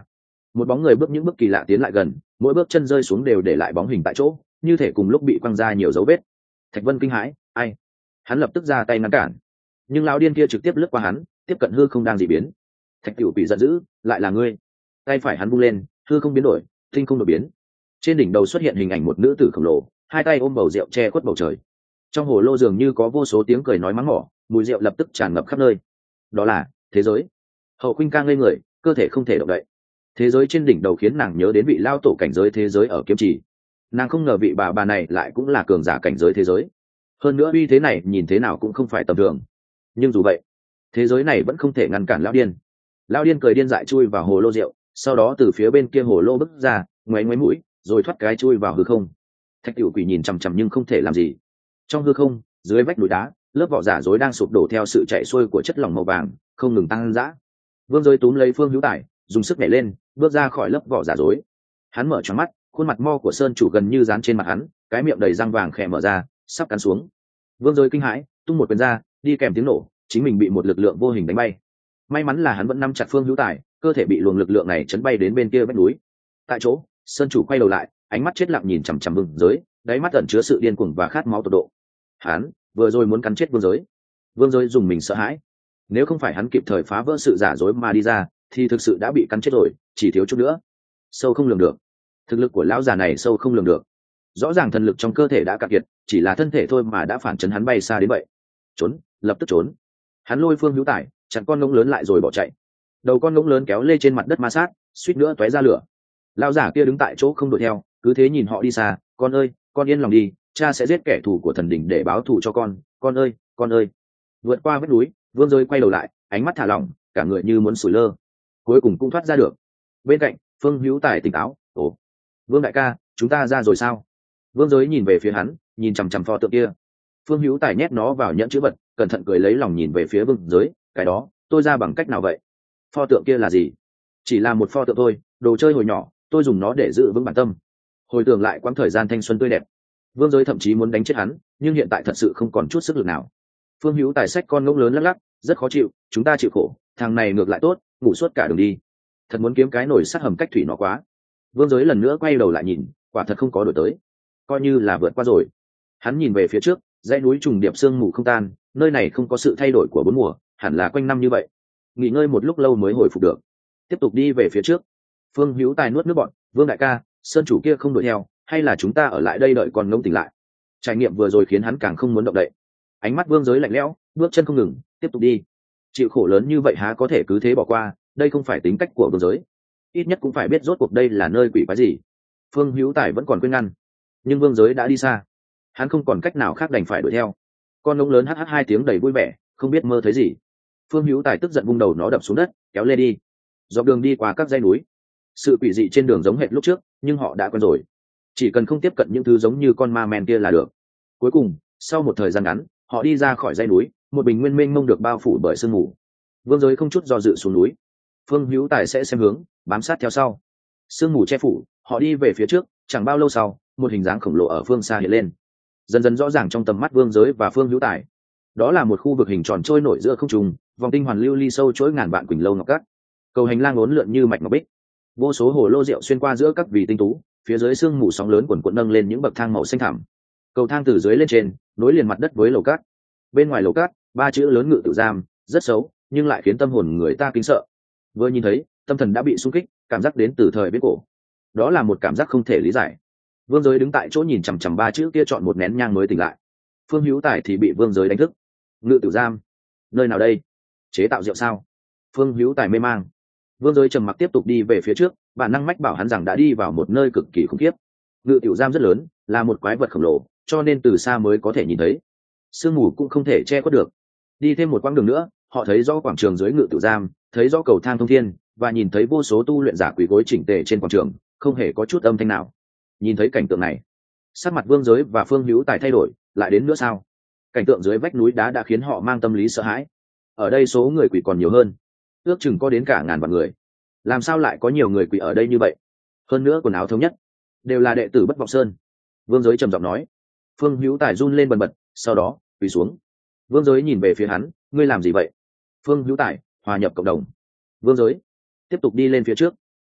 một bóng người bước những bước kỳ lạ tiến lại gần, mỗi bước chân rơi xuống đều để lại bóng hình tại chỗ, như thể cùng lúc bị quăng ra nhiều dấu vết. Thạch Vân kinh hãi, ai? Hắn lập tức ra tay ngăn cản, nhưng lão điên kia trực tiếp lướt qua hắn, tiếp cận hư không đang dị biến. Thạch Cửu bị giận dữ, lại là ngươi? Tay phải hắn vung lên, hư không biến đổi, tinh không đổi biến. Trên đỉnh đầu xuất hiện hình ảnh một nữ tử khổng lồ, hai tay ôm bầu rượu che khuất bầu trời. Trong hồ lô dường như có vô số tiếng cười nói mắng mỏ, mùi rượu lập tức tràn ngập khắp nơi. Đó là thế giới. Hậu Khuynh ca ngây người, cơ thể không thể động đậy. Thế giới trên đỉnh đầu khiến nàng nhớ đến vị lao tổ cảnh giới thế giới ở kiếm trì. Nàng không ngờ vị bà này lại cũng là cường giả cảnh giới thế giới. Hơn nữa uy thế này nhìn thế nào cũng không phải tầm thường. Nhưng dù vậy, thế giới này vẫn không thể ngăn cản lão điên. Lão điên cười điên dại chui vào hồ lô rượu, sau đó từ phía bên kia hồ lô bước ra, ngoáy ngoáy mũi, rồi thoát cái chui vào hư không. Thạch Cửu Quỷ nhìn chằm chằm nhưng không thể làm gì. Trong hư không, dưới vách núi đá, lớp vỏ giả dối đang sụp đổ theo sự chạy xuôi của chất lỏng màu vàng, không ngừng tăng dã. Vương Giới túm lấy Phương Hữu Tài, dùng sức nhảy lên, bước ra khỏi lớp vỏ giả dối. Hắn mở tròn mắt, khuôn mặt mo của sơn chủ gần như dán trên mặt hắn, cái miệng đầy răng vàng khẽ mở ra, sắp cắn xuống. Vương Giới kinh hãi, tung một quyền ra, đi kèm tiếng nổ, chính mình bị một lực lượng vô hình đánh bay. May mắn là hắn vẫn nắm chặt Phương Hữu Tài, cơ thể bị luồng lực lượng này chấn bay đến bên kia vách núi. Tại chỗ, sơn chủ quay đầu lại, ánh mắt chết lặng nhìn chằm chằm Vương Giới, đáy mắt ẩn chứa sự điên cuồng và khát máu tột độ. Hắn vừa rồi muốn cắn chết Vương Giới. Vương Giới dùng mình sợ hãi. Nếu không phải hắn kịp thời phá vỡ sự giả dối mà đi ra, thì thực sự đã bị cắn chết rồi, chỉ thiếu chút nữa. Sâu không lường được. Thực lực của lão già này sâu không lường được. Rõ ràng thần lực trong cơ thể đã cạn kiệt, chỉ là thân thể thôi mà đã phản chấn hắn bay xa đến vậy. Trốn, lập tức trốn. Hắn lôi Phương Hữu Tài, chặn con ngỗng lớn lại rồi bỏ chạy. Đầu con ngỗng lớn kéo lê trên mặt đất ma sát, suýt nữa tóe ra lửa. Lão giả kia đứng tại chỗ không đuổi theo, cứ thế nhìn họ đi xa. Con ơi, con yên lòng đi, cha sẽ giết kẻ thù của thần đỉnh để báo thù cho con ơi, con ơi. Vượt qua vách núi, Vương Giới quay đầu lại, ánh mắt thả lỏng, cả người như muốn sủi lơ, cuối cùng cũng thoát ra được. Bên cạnh, Phương Hữu Tài tỉnh táo, ồ, Vương đại ca, chúng ta ra rồi sao? Vương Giới nhìn về phía hắn, nhìn chằm chằm pho tượng kia. Phương Hữu Tài nhét nó vào nhẫn chữ vật, cẩn thận cười lấy lòng nhìn về phía Vương Giới, cái đó, tôi ra bằng cách nào vậy? Pho tượng kia là gì? Chỉ là một pho tượng thôi, đồ chơi hồi nhỏ, tôi dùng nó để giữ vững bản tâm. Hồi tưởng lại quãng thời gian thanh xuân tươi đẹp. Vương Giới thậm chí muốn đánh chết hắn, nhưng hiện tại thật sự không còn chút sức lực nào. Phương Hữu Tài xách con ngỗng lớn lắc lắc, rất khó chịu, chúng ta chịu khổ, thằng này ngược lại tốt, ngủ suốt cả đường đi. Thật muốn kiếm cái nồi sắt hầm cách thủy nó quá. Vương Giới lần nữa quay đầu lại nhìn, quả thật không có đổi tới, coi như là vượt qua rồi. Hắn nhìn về phía trước, dãy núi trùng điệp sương mù không tan, nơi này không có sự thay đổi của bốn mùa, hẳn là quanh năm như vậy. Nghỉ ngơi một lúc lâu mới hồi phục được, tiếp tục đi về phía trước. Phương Hữu Tài nuốt nước bọt, Vương đại ca, sơn chủ kia không đuổi theo, hay là chúng ta ở lại đây đợi con ngỗng tỉnh lại? Trải nghiệm vừa rồi khiến hắn càng không muốn động đậy. Ánh mắt Vương Giới lạnh lẽo, bước chân không ngừng, tiếp tục đi. Chịu khổ lớn như vậy há có thể cứ thế bỏ qua, đây không phải tính cách của Vương Giới. Ít nhất cũng phải biết rốt cuộc đây là nơi quỷ quái gì. Phương Hữu Tài vẫn còn khuyên ngăn, nhưng Vương Giới đã đi xa, hắn không còn cách nào khác đành phải đuổi theo. Con ngỗng lớn hh hai tiếng đầy vui vẻ, không biết mơ thấy gì. Phương Hữu Tài tức giận vung đầu nó đập xuống đất, kéo lê đi. Dọc đường đi qua các dãy núi, sự quỷ dị trên đường giống hệt lúc trước, nhưng họ đã quen rồi, chỉ cần không tiếp cận những thứ giống như con ma men kia là được. Cuối cùng, sau một thời gian ngắn, họ đi ra khỏi dãy núi, một bình nguyên mênh mông được bao phủ bởi sương mù. Vương Giới không chút do dự xuống núi. Phương Hữu Tài sẽ xem hướng, bám sát theo sau. Sương mù che phủ, họ đi về phía trước. Chẳng bao lâu sau, một hình dáng khổng lồ ở phương xa hiện lên, dần dần rõ ràng trong tầm mắt Vương Giới và Phương Hữu Tài. Đó là một khu vực hình tròn trôi nổi giữa không trung, vòng tinh hoàn lưu ly sâu chuỗi ngàn vạn quỳnh lâu ngọc cát, cầu hành lang uốn lượn như mạch ngọc bích, vô số hồ lô rượu xuyên qua giữa các vì tinh tú. Phía dưới sương mù sóng lớn cuồn cuộn nâng lên những bậc thang màu xanh thẳm. Cầu thang từ dưới lên trên, nối liền mặt đất với lầu cát. Bên ngoài lầu cát, ba chữ lớn Ngự Tự Giam, rất xấu, nhưng lại khiến tâm hồn người ta kính sợ. Vừa nhìn thấy, tâm thần đã bị xung kích, cảm giác đến từ thời viễn cổ. Đó là một cảm giác không thể lý giải. Vương Giới đứng tại chỗ nhìn chằm chằm ba chữ kia chọn một nén nhang mới tỉnh lại. Phương Hữu Tài thì bị Vương Giới đánh thức. Ngự Tự Giam? Nơi nào đây? Chế tạo rượu sao? Phương Hữu Tài mê mang. Vương Giới trầm mặc tiếp tục đi về phía trước, bản năng mách bảo hắn rằng đã đi vào một nơi cực kỳ khủng khiếp. Ngự Tự Giam rất lớn, là một quái vật khổng lồ, cho nên từ xa mới có thể nhìn thấy. Sương mù cũng không thể che khuất được. Đi thêm một quãng đường nữa, họ thấy rõ quảng trường dưới Ngự Tự Giam, thấy rõ cầu thang thông thiên, và nhìn thấy vô số tu luyện giả quỳ gối chỉnh tề trên quảng trường, không hề có chút âm thanh nào. Nhìn thấy cảnh tượng này, sắc mặt Vương Giới và Phương Hữu Tài thay đổi. Lại đến nữa sao? Cảnh tượng dưới vách núi đá đã khiến họ mang tâm lý sợ hãi. Ở đây số người quỳ còn nhiều hơn, ước chừng có đến cả ngàn vạn người. Làm sao lại có nhiều người quỳ ở đây như vậy? Hơn nữa quần áo thống nhất, đều là đệ tử Bất Vọng Sơn. Vương Giới trầm giọng nói. Phương Hữu Tài run lên bần bật, sau đó quỳ xuống. Vương Giới nhìn về phía hắn, ngươi làm gì vậy? Phương Hữu Tài, hòa nhập cộng đồng. Vương Giới tiếp tục đi lên phía trước.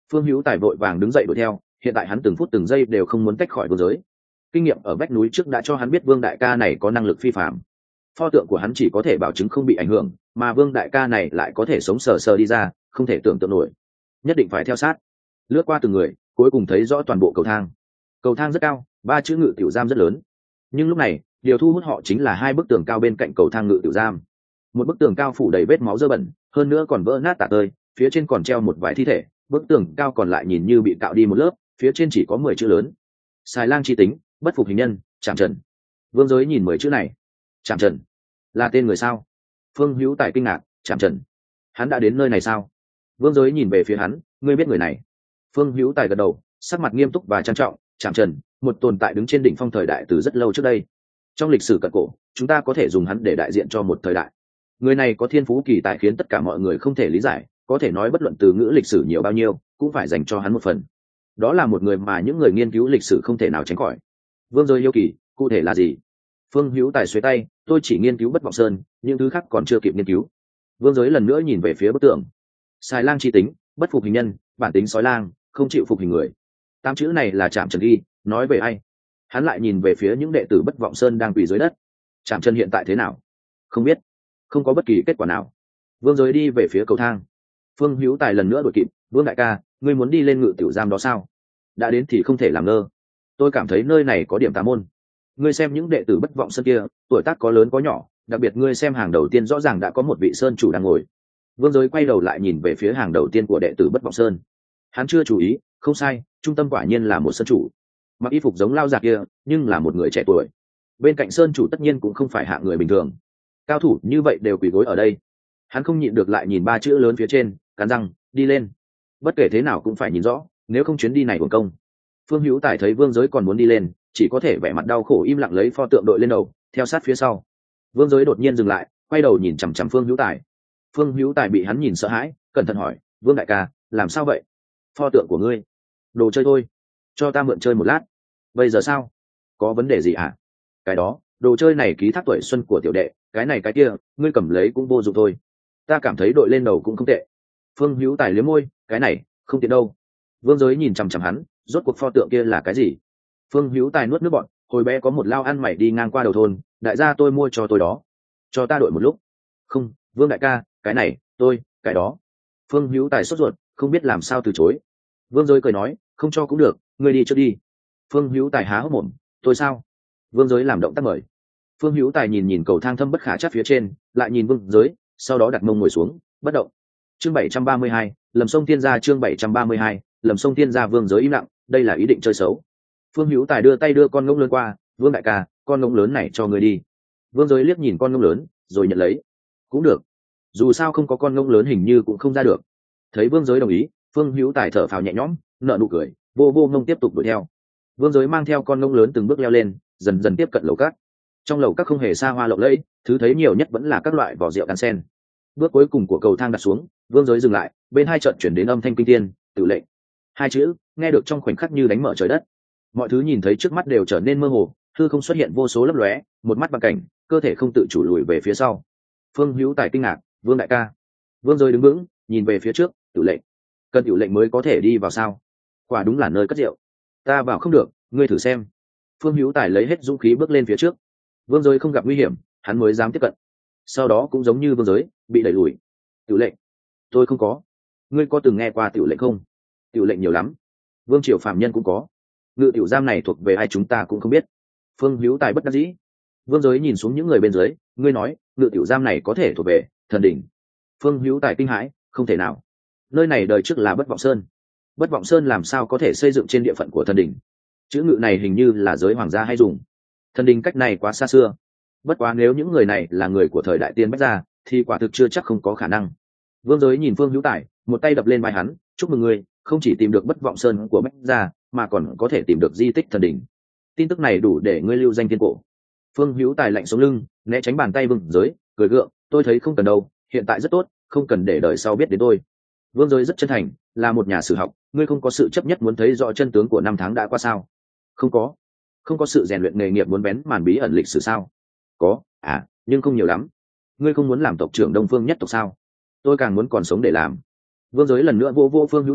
Phương Hữu Tài vội vàng đứng dậy đuổi theo, hiện tại hắn từng phút từng giây đều không muốn tách khỏi Vương Giới. Kinh nghiệm ở vách núi trước đã cho hắn biết Vương đại ca này có năng lực phi phàm. Pho tượng của hắn chỉ có thể bảo chứng không bị ảnh hưởng, mà Vương đại ca này lại có thể sống sờ sờ đi ra, không thể tưởng tượng nổi. Nhất định phải theo sát. Lướt qua từng người, cuối cùng thấy rõ toàn bộ cầu thang. Cầu thang rất cao, 3 chữ ngự tiểu giam rất lớn. Nhưng lúc này, điều thu hút họ chính là 2 bức tường cao bên cạnh cầu thang ngự tiểu giam. Một bức tường cao phủ đầy vết máu dơ bẩn, hơn nữa còn vỡ nát tả tơi, phía trên còn treo một vài thi thể. Bức tường cao còn lại nhìn như bị cạo đi một lớp, phía trên chỉ có 10 chữ lớn: Xài lang chi tính, bất phục hình nhân, Trảm Trần. Vương Giới nhìn 10 chữ này. Trảm Trần là tên người sao? Phương Hữu Tài kinh ngạc. Trảm Trần, hắn đã đến nơi này sao? Vương Giới nhìn về phía hắn. Ngươi biết người này? Phương Hữu Tài gật đầu, sắc mặt nghiêm túc và trang trọng. Trảm Trần, một tồn tại đứng trên đỉnh phong thời đại từ rất lâu trước đây. Trong lịch sử cận cổ, chúng ta có thể dùng hắn để đại diện cho một thời đại. Người này có thiên phú kỳ tài khiến tất cả mọi người không thể lý giải, có thể nói bất luận từ ngữ lịch sử nhiều bao nhiêu cũng phải dành cho hắn một phần. Đó là một người mà những người nghiên cứu lịch sử không thể nào tránh khỏi. Vương Giới hiếu kỳ, cụ thể là gì? Phương Hữu Tài xuề tay. Tôi chỉ nghiên cứu Bất Vọng Sơn, những thứ khác còn chưa kịp nghiên cứu. Vương Giới lần nữa nhìn về phía bức tượng. Xài lang chi tính, bất phục hình nhân, bản tính sói lang, không chịu phục hình người. 8 chữ này là Trảm Trần ghi, nói về ai? Hắn lại nhìn về phía những đệ tử Bất Vọng Sơn đang quỳ dưới đất. Trảm Trần hiện tại thế nào? Không biết, không có bất kỳ kết quả nào. Vương Giới đi về phía cầu thang. Phương Hữu Tài lần nữa đuổi kịp. Vương đại ca, ngươi muốn đi lên ngự tiểu giam đó sao? Đã đến thì không thể làm ngơ. Tôi cảm thấy nơi này có điểm tà môn. Ngươi xem những đệ tử Bất Vọng Sơn kia, tuổi tác có lớn có nhỏ, đặc biệt ngươi xem hàng đầu tiên rõ ràng đã có một vị sơn chủ đang ngồi. Vương Giới quay đầu lại nhìn về phía hàng đầu tiên của đệ tử Bất Vọng Sơn. Hắn chưa chú ý, không sai, trung tâm quả nhiên là một sơn chủ. Mặc y phục giống lao già kia, nhưng là một người trẻ tuổi. Bên cạnh sơn chủ tất nhiên cũng không phải hạng người bình thường. Cao thủ như vậy đều quỳ gối ở đây. Hắn không nhịn được lại nhìn 3 chữ lớn phía trên, cắn răng, đi lên. Bất kể thế nào cũng phải nhìn rõ, nếu không chuyến đi này uổng công. Phương Hữu Tài thấy Vương Giới còn muốn đi lên, chỉ có thể vẻ mặt đau khổ im lặng lấy pho tượng đội lên đầu, theo sát phía sau. Vương Giới đột nhiên dừng lại, quay đầu nhìn chằm chằm Phương Hữu Tài. Phương Hữu Tài bị hắn nhìn sợ hãi, cẩn thận hỏi: Vương đại ca, làm sao vậy? Pho tượng của ngươi? Đồ chơi thôi, cho ta mượn chơi một lát. Bây giờ sao? Có vấn đề gì ạ? Cái đó, đồ chơi này ký thác tuổi xuân của tiểu đệ, cái này cái kia, ngươi cầm lấy cũng vô dụng thôi. Ta cảm thấy đội lên đầu cũng không tệ. Phương Hữu Tài liếm môi, cái này không tiện đâu. Vương Giới nhìn chằm chằm hắn, rốt cuộc pho tượng kia là cái gì? Phương Hữu Tài nuốt nước bọt. Hồi bé có một lao ăn mày đi ngang qua đầu thôn, đại gia tôi mua cho tôi đó. Cho ta đội một lúc. Không, Vương đại ca, cái này cái đó. Phương Hữu Tài sốt ruột, không biết làm sao từ chối. Vương Giới cười nói, không cho cũng được, ngươi đi trước đi. Phương Hữu Tài há hốc mồm, tôi sao? Vương Giới làm động tác mời. Phương Hữu Tài nhìn cầu thang thâm bất khả trắc phía trên, lại nhìn Vương Giới, sau đó đặt mông ngồi xuống, bất động. Chương 732, Lầm Sông Tiên Gia. Chương 732, Lầm Sông Tiên Gia. Vương Giới im lặng, đây là ý định chơi xấu. Phương Hữu Tài đưa tay đưa con ngỗng lớn qua. Vương đại ca, con ngỗng lớn này cho ngươi đi. Vương Giới liếc nhìn con ngỗng lớn, rồi nhận lấy. Cũng được, dù sao không có con ngỗng lớn hình như cũng không ra được. Thấy Vương Giới đồng ý, Phương Hữu Tài thở phào nhẹ nhõm, nở nụ cười, vô vô ngông tiếp tục đuổi theo. Vương Giới mang theo con ngỗng lớn từng bước leo lên, dần dần tiếp cận lầu các. Trong lầu các không hề xa hoa lộng lẫy, thứ thấy nhiều nhất vẫn là các loại vỏ rượu đan sen. Bước cuối cùng của cầu thang đặt xuống, Vương Giới dừng lại, bên hai trận chuyển đến âm thanh kinh thiên, Tự lệnh. 2 chữ nghe được trong khoảnh khắc như đánh mở trời đất. Mọi thứ nhìn thấy trước mắt đều trở nên mơ hồ, hư không xuất hiện vô số lấp lóe, một mắt bằng cảnh, cơ thể không tự chủ lùi về phía sau. Phương Hữu Tài kinh ngạc, Vương đại ca. Vương Giới đứng vững, nhìn về phía trước, Tự lệnh. Cần Tự lệnh mới có thể đi vào sao? Quả đúng là nơi cất rượu. Ta vào không được, ngươi thử xem. Phương Hữu Tài lấy hết dũng khí bước lên phía trước. Vương Giới không gặp nguy hiểm, hắn mới dám tiếp cận. Sau đó cũng giống như Vương Giới, bị đẩy lùi. Tự lệnh? Tôi không có. Ngươi có từng nghe qua Tự lệnh không? Tự lệnh nhiều lắm. Vương triều phạm nhân cũng có. Ngự tiểu giam này thuộc về ai chúng ta cũng không biết. Phương Hữu Tài bất đắc dĩ. Vương Giới nhìn xuống những người bên dưới, ngươi nói ngự tiểu giam này có thể thuộc về thần đỉnh? Phương Hữu Tài kinh hãi, không thể nào. Nơi này đời trước là Bất Vọng Sơn. Bất Vọng Sơn làm sao có thể xây dựng trên địa phận của thần đỉnh? Chữ ngự này hình như là giới hoàng gia hay dùng. Thần đỉnh cách này quá xa xưa. Bất quá nếu những người này là người của thời đại tiên bách gia, thì quả thực chưa chắc không có khả năng. Vương Giới nhìn Phương Hữu Tài, một tay đập lên vai hắn, chúc mừng ngươi, không chỉ tìm được Bất Vọng Sơn của bách gia, mà còn có thể tìm được di tích thần đỉnh. Tin tức này đủ để ngươi lưu danh thiên cổ. Phương Hữu Tài lạnh sống lưng, né tránh bàn tay Vương Giới, cười gượng, tôi thấy không cần đâu, hiện tại rất tốt, không cần để đời sau biết đến tôi. Vương Giới rất chân thành, là một nhà sử học, ngươi không có sự chấp nhất muốn thấy rõ chân tướng của năm tháng đã qua sao? Không có. Không có sự rèn luyện nghề nghiệp muốn bén màn bí ẩn lịch sử sao? Có, nhưng không nhiều lắm. Ngươi không muốn làm tộc trưởng Đông Phương nhất tộc sao? Tôi càng muốn còn sống để làm. Vương Giới lần nữa vô Phương Hữu Tài,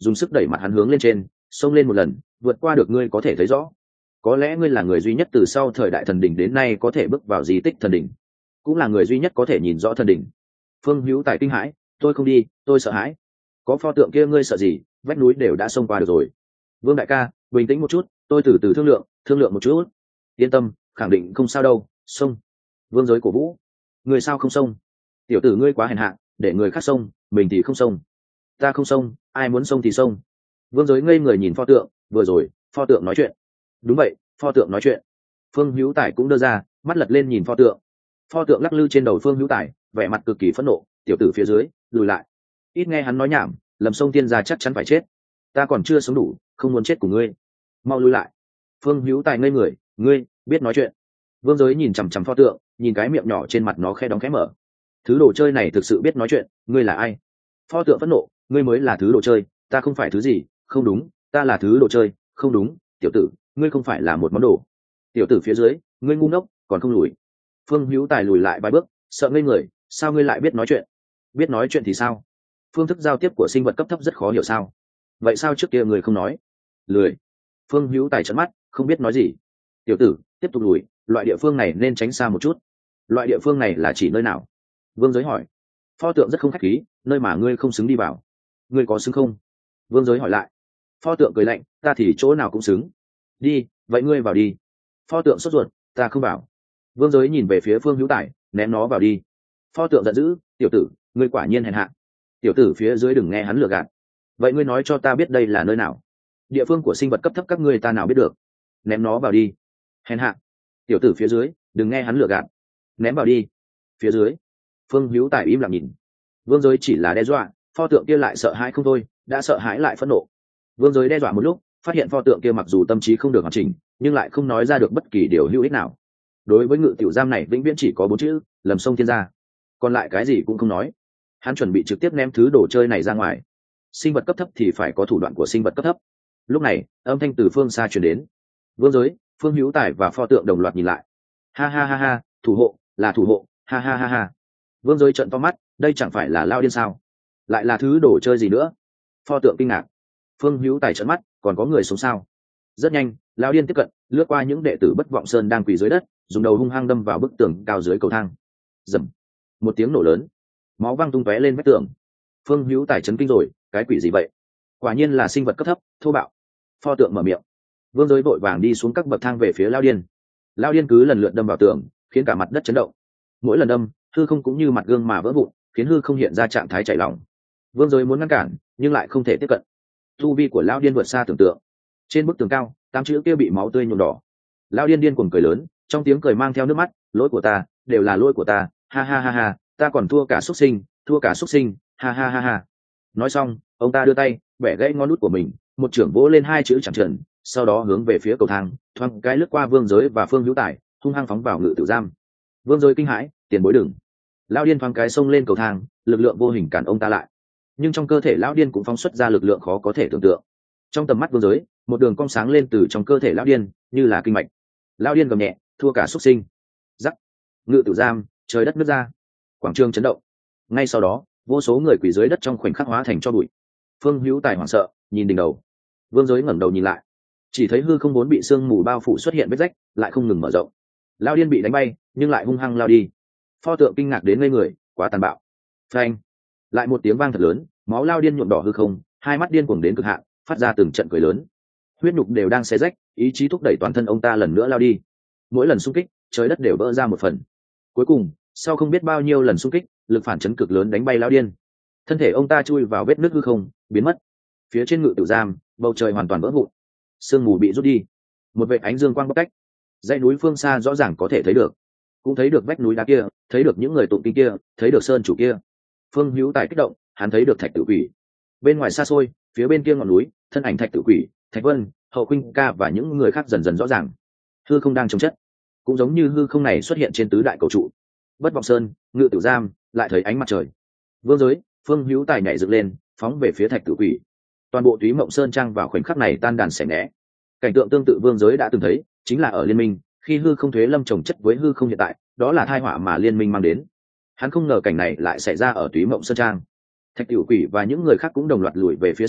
dùng sức đẩy mặt hắn hướng lên trên, xông lên một lần, vượt qua được ngươi có thể thấy rõ. Có lẽ ngươi là người duy nhất từ sau thời đại thần đỉnh đến nay có thể bước vào di tích thần đỉnh, cũng là người duy nhất có thể nhìn rõ thần đỉnh. Phương Hữu Tài kinh hãi, tôi không đi, tôi sợ hãi. Có pho tượng kia ngươi sợ gì, vách núi đều đã xông qua được rồi. Vương đại ca, bình tĩnh một chút, tôi từ từ thương lượng một chút. Yên tâm, khẳng định không sao đâu, xông. Vương Giới cổ vũ, người sao không xông? Tiểu tử ngươi quá hèn hạ, để người khác xông, mình thì không xông. Ta không xông, ai muốn xông thì xông. Vương Giới ngây người nhìn pho tượng, vừa rồi pho tượng nói chuyện. Đúng vậy, pho tượng nói chuyện. Phương Hữu Tài cũng đưa ra, mắt lật lên nhìn pho tượng. Pho tượng lắc lư trên đầu Phương Hữu Tài, vẻ mặt cực kỳ phẫn nộ. Tiểu tử phía dưới lùi lại, ít nghe hắn nói nhảm, Lâm Sông Tiên gia chắc chắn phải chết. Ta còn chưa sống đủ, không muốn chết của ngươi, mau lùi lại. Phương Hữu Tài ngây người, ngươi biết nói chuyện? Vương Giới nhìn chằm chằm pho tượng, nhìn cái miệng nhỏ trên mặt nó khe đóng khẽ mở. Thứ đồ chơi này thực sự biết nói chuyện, ngươi là ai? Pho tượng phẫn nộ, ngươi mới là thứ đồ chơi, ta không phải thứ gì, không đúng, ta là thứ đồ chơi, không đúng, tiểu tử, ngươi không phải là một món đồ. Tiểu tử phía dưới, ngươi ngu ngốc, còn không lùi. Phương Hữu Tài lùi lại vài bước, sợ ngây người, sao ngươi lại biết nói chuyện? Biết nói chuyện thì sao? Phương thức giao tiếp của sinh vật cấp thấp rất khó hiểu sao? Vậy sao trước kia người không nói? Lười. Phương Hữu Tài trợn mắt, không biết nói gì. Tiểu tử, tiếp tục lùi, loại địa phương này nên tránh xa một chút. Loại địa phương này là chỉ nơi nào? Vương Giới hỏi. Pho tượng rất không khách khí, nơi mà ngươi không xứng đi vào. Ngươi có xứng không? Vương Giới hỏi lại. Pho tượng cười lạnh, ta thì chỗ nào cũng xứng. Đi, vậy ngươi vào đi. Pho tượng sốt ruột, ta không vào. Vương Giới nhìn về phía Phương Hữu Tài, ném nó vào đi. Pho tượng giận dữ, tiểu tử, ngươi quả nhiên hèn hạ. Tiểu tử phía dưới đừng nghe hắn lừa gạt. Vậy ngươi nói cho ta biết đây là nơi nào? Địa phương của sinh vật cấp thấp các ngươi ta nào biết được. Ném nó vào đi. Hèn hạ. Tiểu tử phía dưới đừng nghe hắn lừa gạt. Ném vào đi. Phía dưới. Phương Hữu Tài im lặng nhìn. Vương Giới chỉ là đe dọa, pho tượng kia lại sợ hãi không thôi, đã sợ hãi lại phẫn nộ. Vương Giới đe dọa một lúc, phát hiện pho tượng kia mặc dù tâm trí không được hoàn chỉnh, nhưng lại không nói ra được bất kỳ điều hữu ích nào. Đối với ngự tiểu giam này vĩnh viễn chỉ có 4 chữ, Lầm Sông Thiên Gia. Còn lại cái gì cũng không nói. Hắn chuẩn bị trực tiếp ném thứ đồ chơi này ra ngoài. Sinh vật cấp thấp thì phải có thủ đoạn của sinh vật cấp thấp. Lúc này, âm thanh từ phương xa truyền đến. Vương Giới, Phương Hữu Tài và pho tượng đồng loạt nhìn lại. Ha ha ha ha, thủ hộ, là thủ hộ, ha ha ha ha. Vương Giới trợn to mắt, đây chẳng phải là lao điên sao? Lại là thứ đồ chơi gì nữa? Pho tượng kinh ngạc. Phương Hữu Tài trợn mắt, còn có người sống sao? Rất nhanh, lao điên tiếp cận, lướt qua những đệ tử Bất Vọng Sơn đang quỳ dưới đất, dùng đầu hung hăng đâm vào bức tường cao dưới cầu thang. Rầm. Một tiếng nổ lớn, máu văng tung tóe lên vách tường. Phương Hữu Tài chấn kinh rồi, cái quỷ gì vậy? Quả nhiên là sinh vật cấp thấp, thô bạo. Pho tượng mở miệng. Vương Giới vội vàng đi xuống các bậc thang về phía lao điên. Lao điên cứ lần lượt đâm vào tường, khiến cả mặt đất chấn động. Mỗi lần đâm, hư không cũng như mặt gương mà vỡ vụn, khiến hư không hiện ra trạng thái chảy lỏng. Vương Giới muốn ngăn cản, nhưng lại không thể tiếp cận. Tu vi của lao điên vượt xa tưởng tượng. Trên bức tường cao, 8 chữ kia bị máu tươi nhuộm đỏ. Lao điên điên cuồng cười lớn, trong tiếng cười mang theo nước mắt, lỗi của ta, đều là lỗi của ta, ha ha ha ha, ta còn thua cả xuất sinh, ha ha ha ha. Nói xong, ông ta đưa tay bẻ gãy ngón út của mình, một chưởng vỗ lên 2 chữ chẳng trần, sau đó hướng về phía cầu thang, thoáng cái lướt qua Vương Giới và Phương Hữu Tài, hung hăng phóng vào ngự tử giam. Vương Giới kinh hãi, tiền bối đừng. Lão điên thoáng cái xông lên cầu thang, lực lượng vô hình cản ông ta lại, nhưng trong cơ thể lão điên cũng phóng xuất ra lực lượng khó có thể tưởng tượng. Trong tầm mắt Vương Giới, một đường cong sáng lên từ trong cơ thể lão điên, như là kinh mạch. Lão điên gầm nhẹ, thua cả xuất sinh. Rắc. Ngự tử giam, trời đất nứt ra, quảng trường chấn động. Ngay sau đó, vô số người quỳ dưới đất trong khoảnh khắc hóa thành tro bụi. Phương Hữu Tài hoảng sợ nhìn đỉnh đầu. Vương Giới ngẩng đầu nhìn lại, chỉ thấy hư không vốn bị sương mù bao phủ xuất hiện vết rách, lại không ngừng mở rộng. Lão điên bị đánh bay, nhưng lại hung hăng lao đi. Pho tượng kinh ngạc đến ngây người, quá tàn bạo. Phanh! Lại một tiếng vang thật lớn, máu lao điên nhuộm đỏ hư không, hai mắt điên cuồng đến cực hạn, phát ra từng trận cười lớn. Huyết nhục đều đang xé rách, ý chí thúc đẩy toàn thân ông ta lần nữa lao đi. Mỗi lần xung kích, trời đất đều vỡ ra một phần. Cuối cùng, sau không biết bao nhiêu lần xung kích, lực phản chấn cực lớn đánh bay lao điên. Thân thể ông ta chui vào vết nứt hư không, biến mất. Phía trên ngự tử giam, bầu trời hoàn toàn vỡ vụn, sương mù bị rút đi, một vệt ánh dương quang bóc cách. Dãy núi phương xa rõ ràng có thể thấy được, cũng thấy được vách núi đá kia, thấy được những người tụng kinh kia, thấy được sơn chủ kia. Phương Hữu Tài kích động, hắn thấy được Thạch Tự Quỷ. Bên ngoài xa xôi, phía bên kia ngọn núi, thân ảnh Thạch Tự Quỷ, Thạch Vân, Hậu Khuynh Ca và những người khác dần dần rõ ràng. Hư không đang trồng chất, cũng giống như hư không này xuất hiện trên tứ đại cầu trụ. Bất Vọng Sơn, ngự tử giam, lại thấy ánh mặt trời. Vương Giới, Phương Hữu Tài nhảy dựng lên, phóng về phía Thạch Tự Quỷ. Toàn bộ Túy Mộng Sơn trang vào khoảnh khắc này tan đàn xẻ né. Cảnh tượng tương tự Vương Giới đã từng thấy, chính là ở Liên Minh, khi hư không thuế lâm trồng chất với hư không hiện tại, đó là tai họa mà Liên Minh mang đến. Hắn không ngờ cảnh này lại xảy ra ở Túy Mộng Sơn trang. Thạch Tiểu Quỷ và những người khác cũng đồng loạt lùi về phía sau,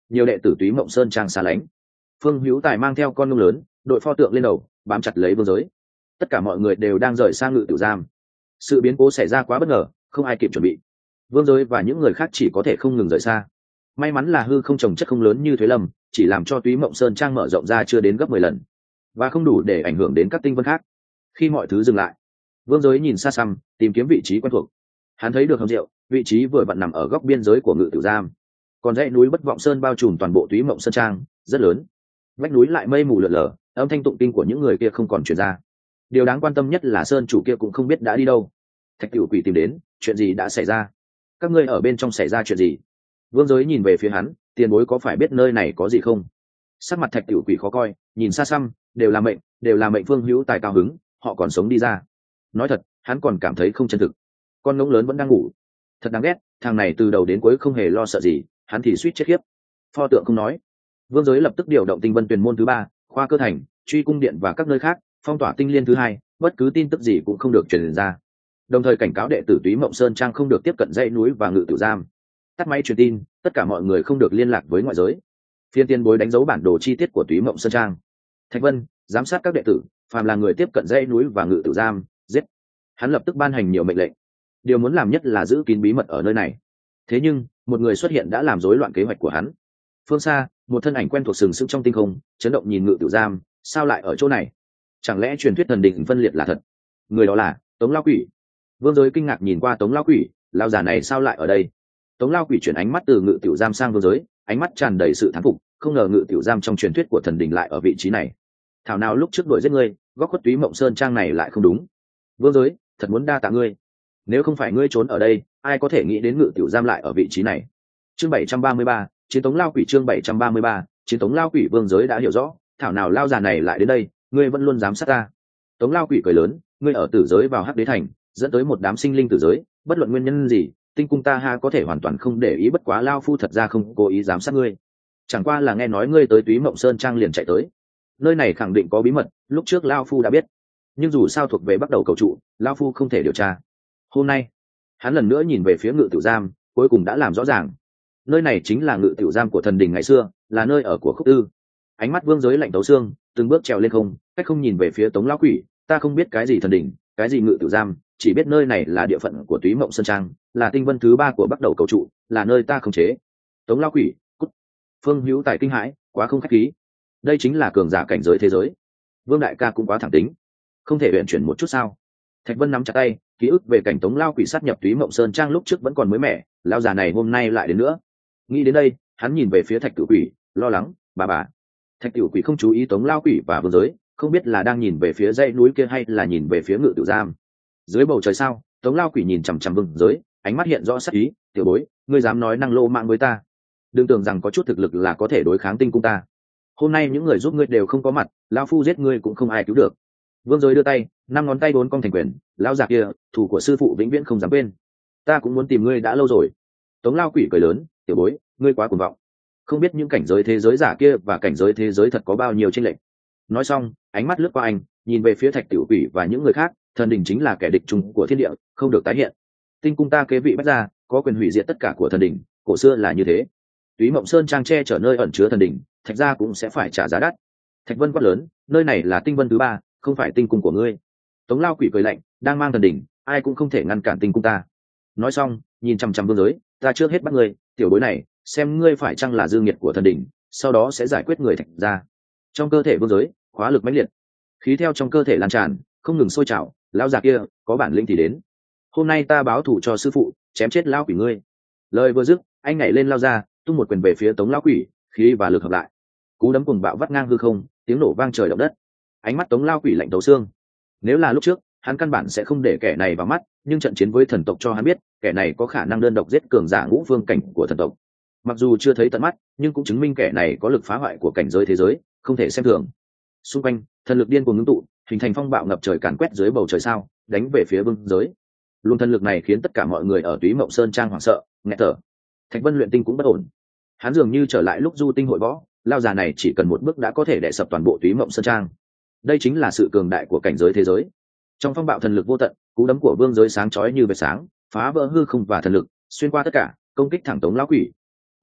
nhiều đệ tử túy mộng sơn trang xa lánh. Phương Hữu Tài mang theo con ngông lớn, đội pho tượng lên đầu, bám chặt lấy Vương Giới. Tất cả mọi người đều đang rời sang Ngự Tử Giam. Sự biến cố xảy ra quá bất ngờ, không ai kịp chuẩn bị. Vương Giới và những người khác chỉ có thể không ngừng rời xa. May mắn là hư không trồng chất không lớn như Thuế Lâm, chỉ làm cho túy mộng sơn trang mở rộng ra chưa đến gấp 10 lần, và không đủ để ảnh hưởng đến các tinh vân khác. Khi mọi thứ dừng lại, Vương Giới nhìn xa xăm, tìm kiếm vị trí quen thuộc. Hắn thấy được hầm rượu, vị trí vừa vặn nằm ở góc biên giới của Ngự Tử Giam. Còn dãy núi Bất Vọng Sơn bao trùm toàn bộ túy mộng sơn trang, rất lớn. Vách núi lại mây mù lượn lờ, âm thanh tụng kinh của những người kia không còn truyền ra. Điều đáng quan tâm nhất là sơn chủ kia cũng không biết đã đi đâu. Thạch Tiểu Quỷ tìm đến, chuyện gì đã xảy ra? Các ngươi ở bên trong xảy ra chuyện gì? Vương Giới nhìn về phía hắn, tiền bối có phải biết nơi này có gì không? Sắc mặt Thạch Tiểu Quỷ khó coi, nhìn xa xăm, đều là mệnh Phương Hữu Tài cao hứng, họ còn sống đi ra. Nói thật, hắn còn cảm thấy không chân thực. Con ngỗng lớn vẫn đang ngủ. Thật đáng ghét, thằng này từ đầu đến cuối không hề lo sợ gì, hắn thì suýt chết khiếp. Pho tượng không nói. Vương Giới lập tức điều động Tinh Vân Tuyền môn thứ 3, khoa cơ thành, truy cung điện và các nơi khác, phong tỏa tinh liên thứ 2, bất cứ tin tức gì cũng không được truyền ra. Đồng thời cảnh cáo đệ tử túy mộng sơn trang không được tiếp cận dãy núi và Ngự Tử Giam. Tắt máy truyền tin, tất cả mọi người không được liên lạc với ngoại giới. Phiên tiên bối đánh dấu bản đồ chi tiết của túy mộng sơn trang. Thạch Vân giám sát các đệ tử, phàm là người tiếp cận dãy núi và Ngự Tử Giam, giết. Hắn lập tức ban hành nhiều mệnh lệnh. Điều muốn làm nhất là giữ kín bí mật ở nơi này. Thế nhưng một người xuất hiện đã làm rối loạn kế hoạch của hắn. Phương xa, một thân ảnh quen thuộc sừng sững trong tinh không, chấn động nhìn Ngự Tử Giam, sao lại ở chỗ này? Chẳng lẽ truyền thuyết thần đình phân liệt là thật? Người đó là Tống Lao Quỷ. Vương Giới kinh ngạc nhìn qua Tống Lao Quỷ, lao già này sao lại ở đây? Tống Lao Quỷ chuyển ánh mắt từ Ngự Tiểu Giam sang Vương Giới, ánh mắt tràn đầy sự thán phục, không ngờ Ngự Tiểu Giam trong truyền thuyết của thần đình lại ở vị trí này. Thảo nào lúc trước đuổi giết ngươi, góc khuất túy mộng sơn trang này lại không đúng. Vương Giới, thật muốn đa tạ ngươi. Nếu không phải ngươi trốn ở đây, ai có thể nghĩ đến Ngự Tiểu Giam lại ở vị trí này? Chương 733, chiến Tống Lao Quỷ. Chương 733, chiến Tống Lao Quỷ. Vương Giới đã hiểu rõ, thảo nào lao già này lại đến đây, ngươi vẫn luôn giám sát ta. Tống Lao Quỷ cười lớn, ngươi ở tử giới vào Hắc Đế thành, dẫn tới một đám sinh linh tử giới, bất luận nguyên nhân gì, tinh cung ta ha có thể hoàn toàn không để ý, bất quá lao phu thật ra không cố ý giám sát ngươi, chẳng qua là nghe nói ngươi tới túy mộng sơn trang liền chạy tới. Nơi này khẳng định có bí mật, lúc trước lao phu đã biết, nhưng dù sao thuộc về bắt đầu cầu trụ, lao phu không thể điều tra. Hôm nay hắn lần nữa nhìn về phía Ngự Tiểu Giam, cuối cùng đã làm rõ ràng, nơi này chính là Ngự Tiểu Giam của thần đình ngày xưa, là nơi ở của Khúc Tư. Ánh mắt Vương Giới lạnh tấu xương, từng bước trèo lên không, cách không nhìn về phía Tống Lão Quỷ, ta không biết cái gì thần đình, cái gì Ngự Tiểu Giam, chỉ biết nơi này là địa phận của túy mộng sơn trang, là tinh vân thứ 3 của bắt đầu cầu trụ, là nơi ta khống chế. Tống Lão Quỷ, cút. Phương Hữu Tài kinh hãi, quá không khách khí, đây chính là cường giả cảnh giới thế giới. Vương đại ca cũng quá thẳng tính, không thể luyện chuyển một chút sao? Thạch Vân nắm chặt tay, ký ức về cảnh Tống Lao Quỷ sát nhập túy mộng sơn trang lúc trước vẫn còn mới mẻ, lao già này hôm nay lại đến nữa. Nghĩ đến đây, hắn nhìn về phía Thạch Tiểu Quỷ, lo lắng, bà. Thạch Tiểu Quỷ không chú ý Tống Lao Quỷ và Vương Giới, không biết là đang nhìn về phía dãy núi kia hay là nhìn về phía Ngự Tiểu Giam. Dưới bầu trời sao, Tống Lao Quỷ nhìn chằm chằm Vương Giới, ánh mắt hiện rõ sắc ý, tiểu bối, ngươi dám nói năng lô mạng với ta, đừng tưởng rằng có chút thực lực là có thể đối kháng tinh cung ta. Hôm nay những người giúp ngươi đều không có mặt, lao phu giết ngươi cũng không ai cứu được. Vương Giới đưa tay, 5 ngón tay bốn cong thành quyền, lão già kia, thủ của sư phụ vĩnh viễn không dám quên. Ta cũng muốn tìm ngươi đã lâu rồi. Tống Lao Quỷ cười lớn, tiểu bối, ngươi quá cuồng vọng, không biết những cảnh giới thế giới giả kia và cảnh giới thế giới thật có bao nhiêu chênh lệch. Nói xong, ánh mắt lướt qua anh, nhìn về phía Thạch Tiểu Quỷ và những người khác, thần đình chính là kẻ địch chung của thiên địa, không được tái hiện. Tinh cung ta kế vị bách gia, có quyền hủy diệt tất cả của thần đình, cổ xưa là như thế. Túy mộng sơn trang che chở nơi ẩn chứa thần đình, Thạch gia cũng sẽ phải trả giá đắt. Thạch Vân quát lớn, nơi này là tinh vân thứ 3, không phải tinh cung của ngươi. Tống Lao Quỷ cười lạnh, đang mang thần đỉnh, ai cũng không thể ngăn cản tinh cung ta. Nói xong, nhìn chằm chằm Vương Giới, ta trước hết bắt ngươi, tiểu bối này, xem ngươi phải chăng là dương nhiệt của thần đỉnh, sau đó sẽ giải quyết người Thạch ra. Trong cơ thể Vương Giới, khóa lực mãnh liệt, khí theo trong cơ thể lan tràn, không ngừng sôi trào. Lão già kia, có bản lĩnh thì đến. Hôm nay ta báo thù cho sư phụ, chém chết Lao Quỷ ngươi. Lời vừa dứt, anh nhảy lên lao ra, tung một quyền về phía Tống Lao Quỷ, khí và lực hợp lại, cú đấm cuồng bạo vắt ngang hư không, tiếng nổ vang trời động đất. Ánh mắt Tống Lao Quỷ lạnh thấu xương. Nếu là lúc trước, hắn căn bản sẽ không để kẻ này vào mắt, nhưng trận chiến với thần tộc cho hắn biết, kẻ này có khả năng đơn độc giết cường giả ngũ phương cảnh của thần tộc. Mặc dù chưa thấy tận mắt, nhưng cũng chứng minh kẻ này có lực phá hoại của cảnh giới thế giới, không thể xem thường. Xung quanh, thần lực điên cuồng ngưng tụ, hình thành phong bạo ngập trời càn quét dưới bầu trời sao, đánh về phía Vương Giới. Luồng thần lực này khiến tất cả mọi người ở Túy Mộng Sơn trang hoảng sợ, nghẹt thở. Thạch Vân luyện tinh cũng bất ổn. Hắn dường như trở lại lúc du tinh hội võ, lao già này chỉ cần một bước đã có thể đè sập toàn bộ Túy Mộng Sơn trang. Đây chính là sự cường đại của cảnh giới thế giới. Trong phong bạo thần lực vô tận, cú đấm của Vương Giới sáng chói như vệt sáng, phá vỡ hư không và thần lực, xuyên qua tất cả, công kích thẳng Tống Lão Quỷ.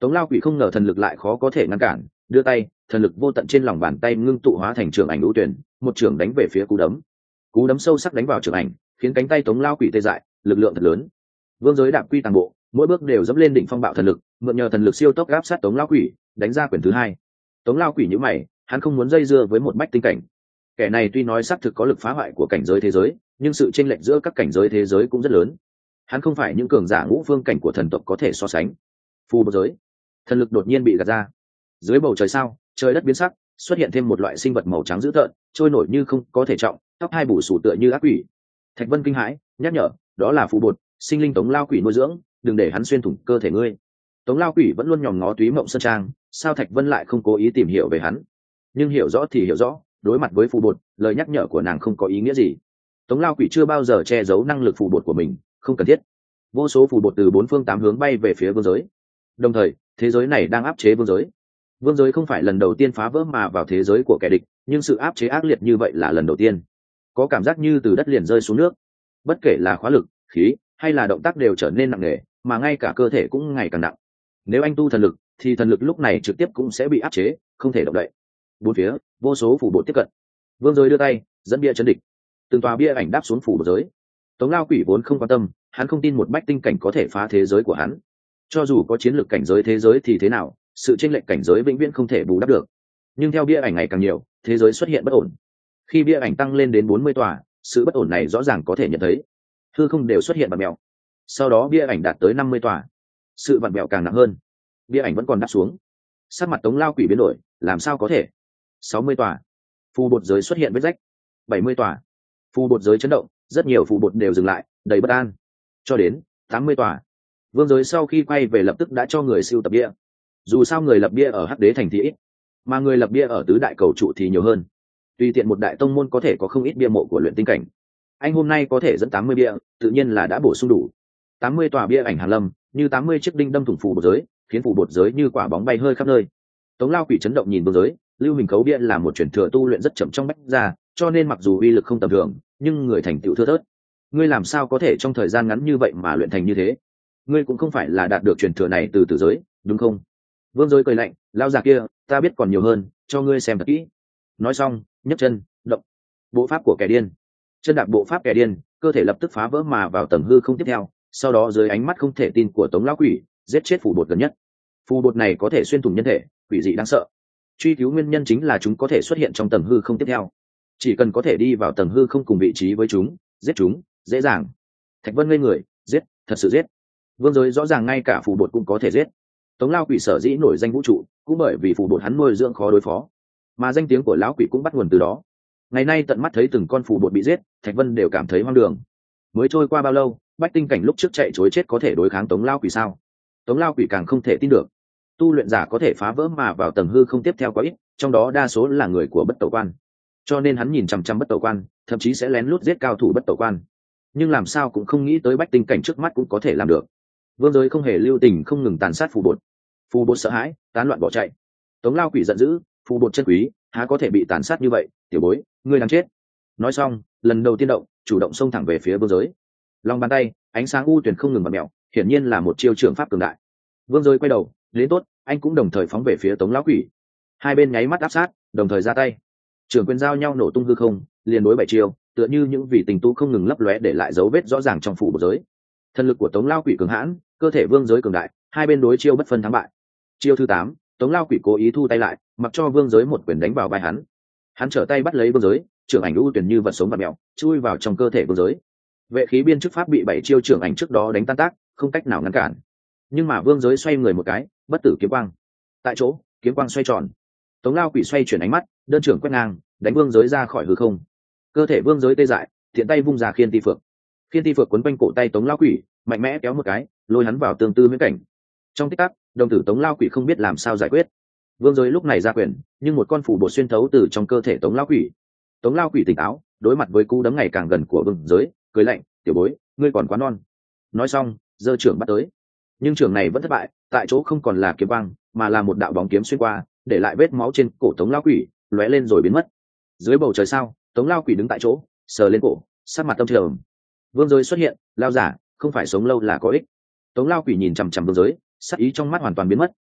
Tống Lao Quỷ không ngờ thần lực lại khó có thể ngăn cản, đưa tay, thần lực vô tận trên lòng bàn tay ngưng tụ hóa thành trường ảnh ưu tuyển, một trường đánh về phía cú đấm sâu sắc đánh vào trường ảnh, khiến cánh tay Tống Lao Quỷ tê dại, lực lượng thật lớn. Vương Giới đạp quy tàng bộ, mỗi bước đều dẫm lên đỉnh phong bạo thần lực, mượn nhờ thần lực siêu tốc áp sát Tống Lao Quỷ, đánh ra quyền thứ hai. Tống Lao Quỷ nhíu mày, hắn không muốn dây dưa với một bách tinh cảnh. Kẻ này tuy nói xác thực có lực phá hoại của cảnh giới thế giới, nhưng sự chênh lệch giữa các cảnh giới thế giới cũng rất lớn. Hắn không phải những cường giả ngũ phương cảnh của thần tộc có thể so sánh. Phù bộ giới, thần lực đột nhiên bị gạt ra. Dưới bầu trời sao, trời đất biến sắc, xuất hiện thêm một loại sinh vật màu trắng dữ tợn, trôi nổi như không có thể trọng, tóc hai bù sù tựa như ác quỷ. Thạch Vân kinh hãi, nhắc nhở, đó là phù bột, sinh linh Tống Lao Quỷ nuôi dưỡng, đừng để hắn xuyên thủng cơ thể ngươi. Tống Lao Quỷ vẫn luôn nhòm ngó Túy Mộng Sơn Trang, sao Thạch Vân lại không cố ý tìm hiểu về hắn? Nhưng hiểu rõ thì hiểu rõ, đối mặt với phù bột, lời nhắc nhở của nàng không có ý nghĩa gì. Tống Lao Quỷ chưa bao giờ che giấu năng lực phù bột của mình, không cần thiết. Vô số phù bột từ bốn phương tám hướng bay về phía vương giới. Đồng thời, thế giới này đang áp chế vương giới. Vương giới không phải lần đầu tiên phá vỡ mà vào thế giới của kẻ địch, nhưng sự áp chế ác liệt như vậy là lần đầu tiên. Có cảm giác như từ đất liền rơi xuống nước. Bất kể là khóa lực, khí hay là động tác đều trở nên nặng nề, mà ngay cả cơ thể cũng ngày càng nặng. Nếu anh tu thần lực, thì thần lực lúc này trực tiếp cũng sẽ bị áp chế, không thể động đậy. Bốn phía, vô số phù bột tiếp cận. Vương giới đưa tay, dẫn bia chấn địch. Từng tòa bia ảnh đáp xuống phủ bột giới. Tống Lao Quỷ vốn không quan tâm, hắn không tin một bách tinh cảnh có thể phá thế giới của hắn. Cho dù có chiến lược cảnh giới thế giới thì thế nào, sự chênh lệch cảnh giới vĩnh viễn không thể bù đắp được. Nhưng theo bia ảnh ngày càng nhiều, thế giới xuất hiện bất ổn. Khi bia ảnh tăng lên đến 40 tòa, sự bất ổn này rõ ràng có thể nhận thấy. Hư không đều xuất hiện vặn mèo. Sau đó bia ảnh đạt tới 50 tòa, sự vặn mèo càng nặng hơn. Bia ảnh vẫn còn đáp xuống. Sắc mặt Tống Lao Quỷ biến đổi, làm sao có thể? 60 tòa, phù bột giới xuất hiện vết rách. 70 tòa, phù bột giới chấn động, rất nhiều phù bột đều dừng lại, đầy bất an. Cho đến 80 tòa, vương giới sau khi quay về lập tức đã cho người siêu tập bia. Dù sao người lập bia ở Hắc Đế thành thì ít, mà người lập bia ở tứ đại cầu trụ thì nhiều hơn. Tùy tiện một đại tông môn có thể có không ít bia mộ của luyện tinh cảnh. Anh hôm nay có thể dẫn 80 bia, tự nhiên là đã bổ sung đủ. 80 tòa bia ảnh hàn lâm, như 80 chiếc đinh đâm thủng phù bột giới, khiến phù bột giới như quả bóng bay hơi khắp nơi. Tống Lao Quỷ chấn động nhìn vương giới, Lưu Hình Khấu bia là một truyền thừa tu luyện rất chậm trong bách gia, cho nên mặc dù uy lực không tầm thường, nhưng người thành tựu thưa thớt. Ngươi làm sao có thể trong thời gian ngắn như vậy mà luyện thành như thế? Ngươi cũng không phải là đạt được truyền thừa này từ tử giới, đúng không? Vương giới cười lạnh, lao già kia, ta biết còn nhiều hơn, cho ngươi xem thật kỹ. Nói xong, nhấc chân, động. Bộ pháp của kẻ điên. Chân đạp bộ pháp kẻ điên, cơ thể lập tức phá vỡ mà vào tầng hư không tiếp theo, sau đó dưới ánh mắt không thể tin của Tống Lão Quỷ, giết chết phù bột gần nhất. Phù bột này có thể xuyên thủng nhân thể, quỷ dị đáng sợ. Truy cứu nguyên nhân chính là chúng có thể xuất hiện trong tầng hư không tiếp theo. Chỉ cần có thể đi vào tầng hư không cùng vị trí với chúng, giết chúng dễ dàng. Thạch Vân ngây người, giết, thật sự giết. Vương giới rõ ràng ngay cả phù bột cũng có thể giết. Tống Lao Quỷ sở dĩ nổi danh vũ trụ, cũng bởi vì phù bột hắn nuôi dưỡng khó đối phó, mà danh tiếng của lão quỷ cũng bắt nguồn từ đó. Ngày nay tận mắt thấy từng con phù bột bị giết, Thạch Vân đều cảm thấy hoang đường. Mới trôi qua bao lâu, bách tinh cảnh lúc trước chạy chối chết có thể đối kháng Tống Lao Quỷ sao? Tống Lao Quỷ càng không thể tin được. Tu luyện giả có thể phá vỡ mà vào tầng hư không tiếp theo có ít, trong đó đa số là người của Bất Tẩu Quan. Cho nên hắn nhìn chằm chằm Bất Tẩu Quan, thậm chí sẽ lén lút giết cao thủ Bất Tẩu Quan. Nhưng làm sao cũng không nghĩ tới bách tinh cảnh trước mắt cũng có thể làm được. Vương giới không hề lưu tình không ngừng tàn sát phù bột. Phù bột sợ hãi, tán loạn bỏ chạy. Tống Lao Quỷ giận dữ, phù bột chân quý, há có thể bị tàn sát như vậy, tiểu bối, ngươi đang chết. Nói xong, lần đầu tiên động, chủ động xông thẳng về phía vương giới. Lòng bàn tay, ánh sáng u tuyển không ngừng bật mẹo, hiển nhiên là một chiêu trường pháp cường đại. Vương giới quay đầu, đến tốt, anh cũng đồng thời phóng về phía Tống Lão Quỷ. Hai bên nháy mắt áp sát, đồng thời ra tay. Trường quyền giao nhau nổ tung hư không, liền đối bảy chiêu, tựa như những vị tình tu không ngừng lấp lóe để lại dấu vết rõ ràng trong phủ bộ giới. Thần lực của Tống Lão Quỷ cường hãn, cơ thể vương giới cường đại, hai bên đối chiêu bất phân thắng bại. Chiêu thứ 8, Tống Lão Quỷ cố ý thu tay lại, mặc cho vương giới một quyền đánh vào vai hắn. Hắn trở tay bắt lấy vương giới, trưởng ảnh u tuyển như vật sống và mèo, chui vào trong cơ thể vương giới. Vệ khí biên chức pháp bị bảy chiêu trưởng ảnh trước đó đánh tan tác, không cách nào ngăn cản. Nhưng mà vương giới xoay người một cái, bất tử kiếm quang. Tại chỗ, kiếm quang xoay tròn. Tống Lao Quỷ xoay chuyển ánh mắt, đơn trưởng quét ngang, đánh vương giới ra khỏi hư không. Cơ thể vương giới tê dại, thiện tay vung ra khiên ti phượng. Khiên ti phượng quấn quanh cổ tay Tống Lao Quỷ, mạnh mẽ kéo một cái, lôi hắn vào tương tư huyễn cảnh. Trong tích tắc, đồng tử Tống Lao Quỷ không biết làm sao giải quyết. Vương giới lúc này ra quyền, nhưng một con phủ bột xuyên thấu từ trong cơ thể Tống Lao Quỷ. Tống Lao Quỷ tỉnh táo, đối mặt với cú đấm ngày càng gần của vương giới, cười lạnh, tiểu bối, ngươi còn quá non. Nói xong, giơ trưởng bắt tới. Nhưng trưởng này vẫn thất bại, tại chỗ không còn là kiếm băng, mà là một đạo bóng kiếm xuyên qua, để lại vết máu trên cổ Tống Lao Quỷ, lóe lên rồi biến mất. Dưới bầu trời sao, Tống Lao Quỷ đứng tại chỗ, sờ lên cổ, sắc mặt tâm trầm. Vương giới xuất hiện, lao giả, không phải sống lâu là có ích. Tống Lao Quỷ nhìn chằm chằm vương giới, sắc ý trong mắt hoàn toàn biến mất,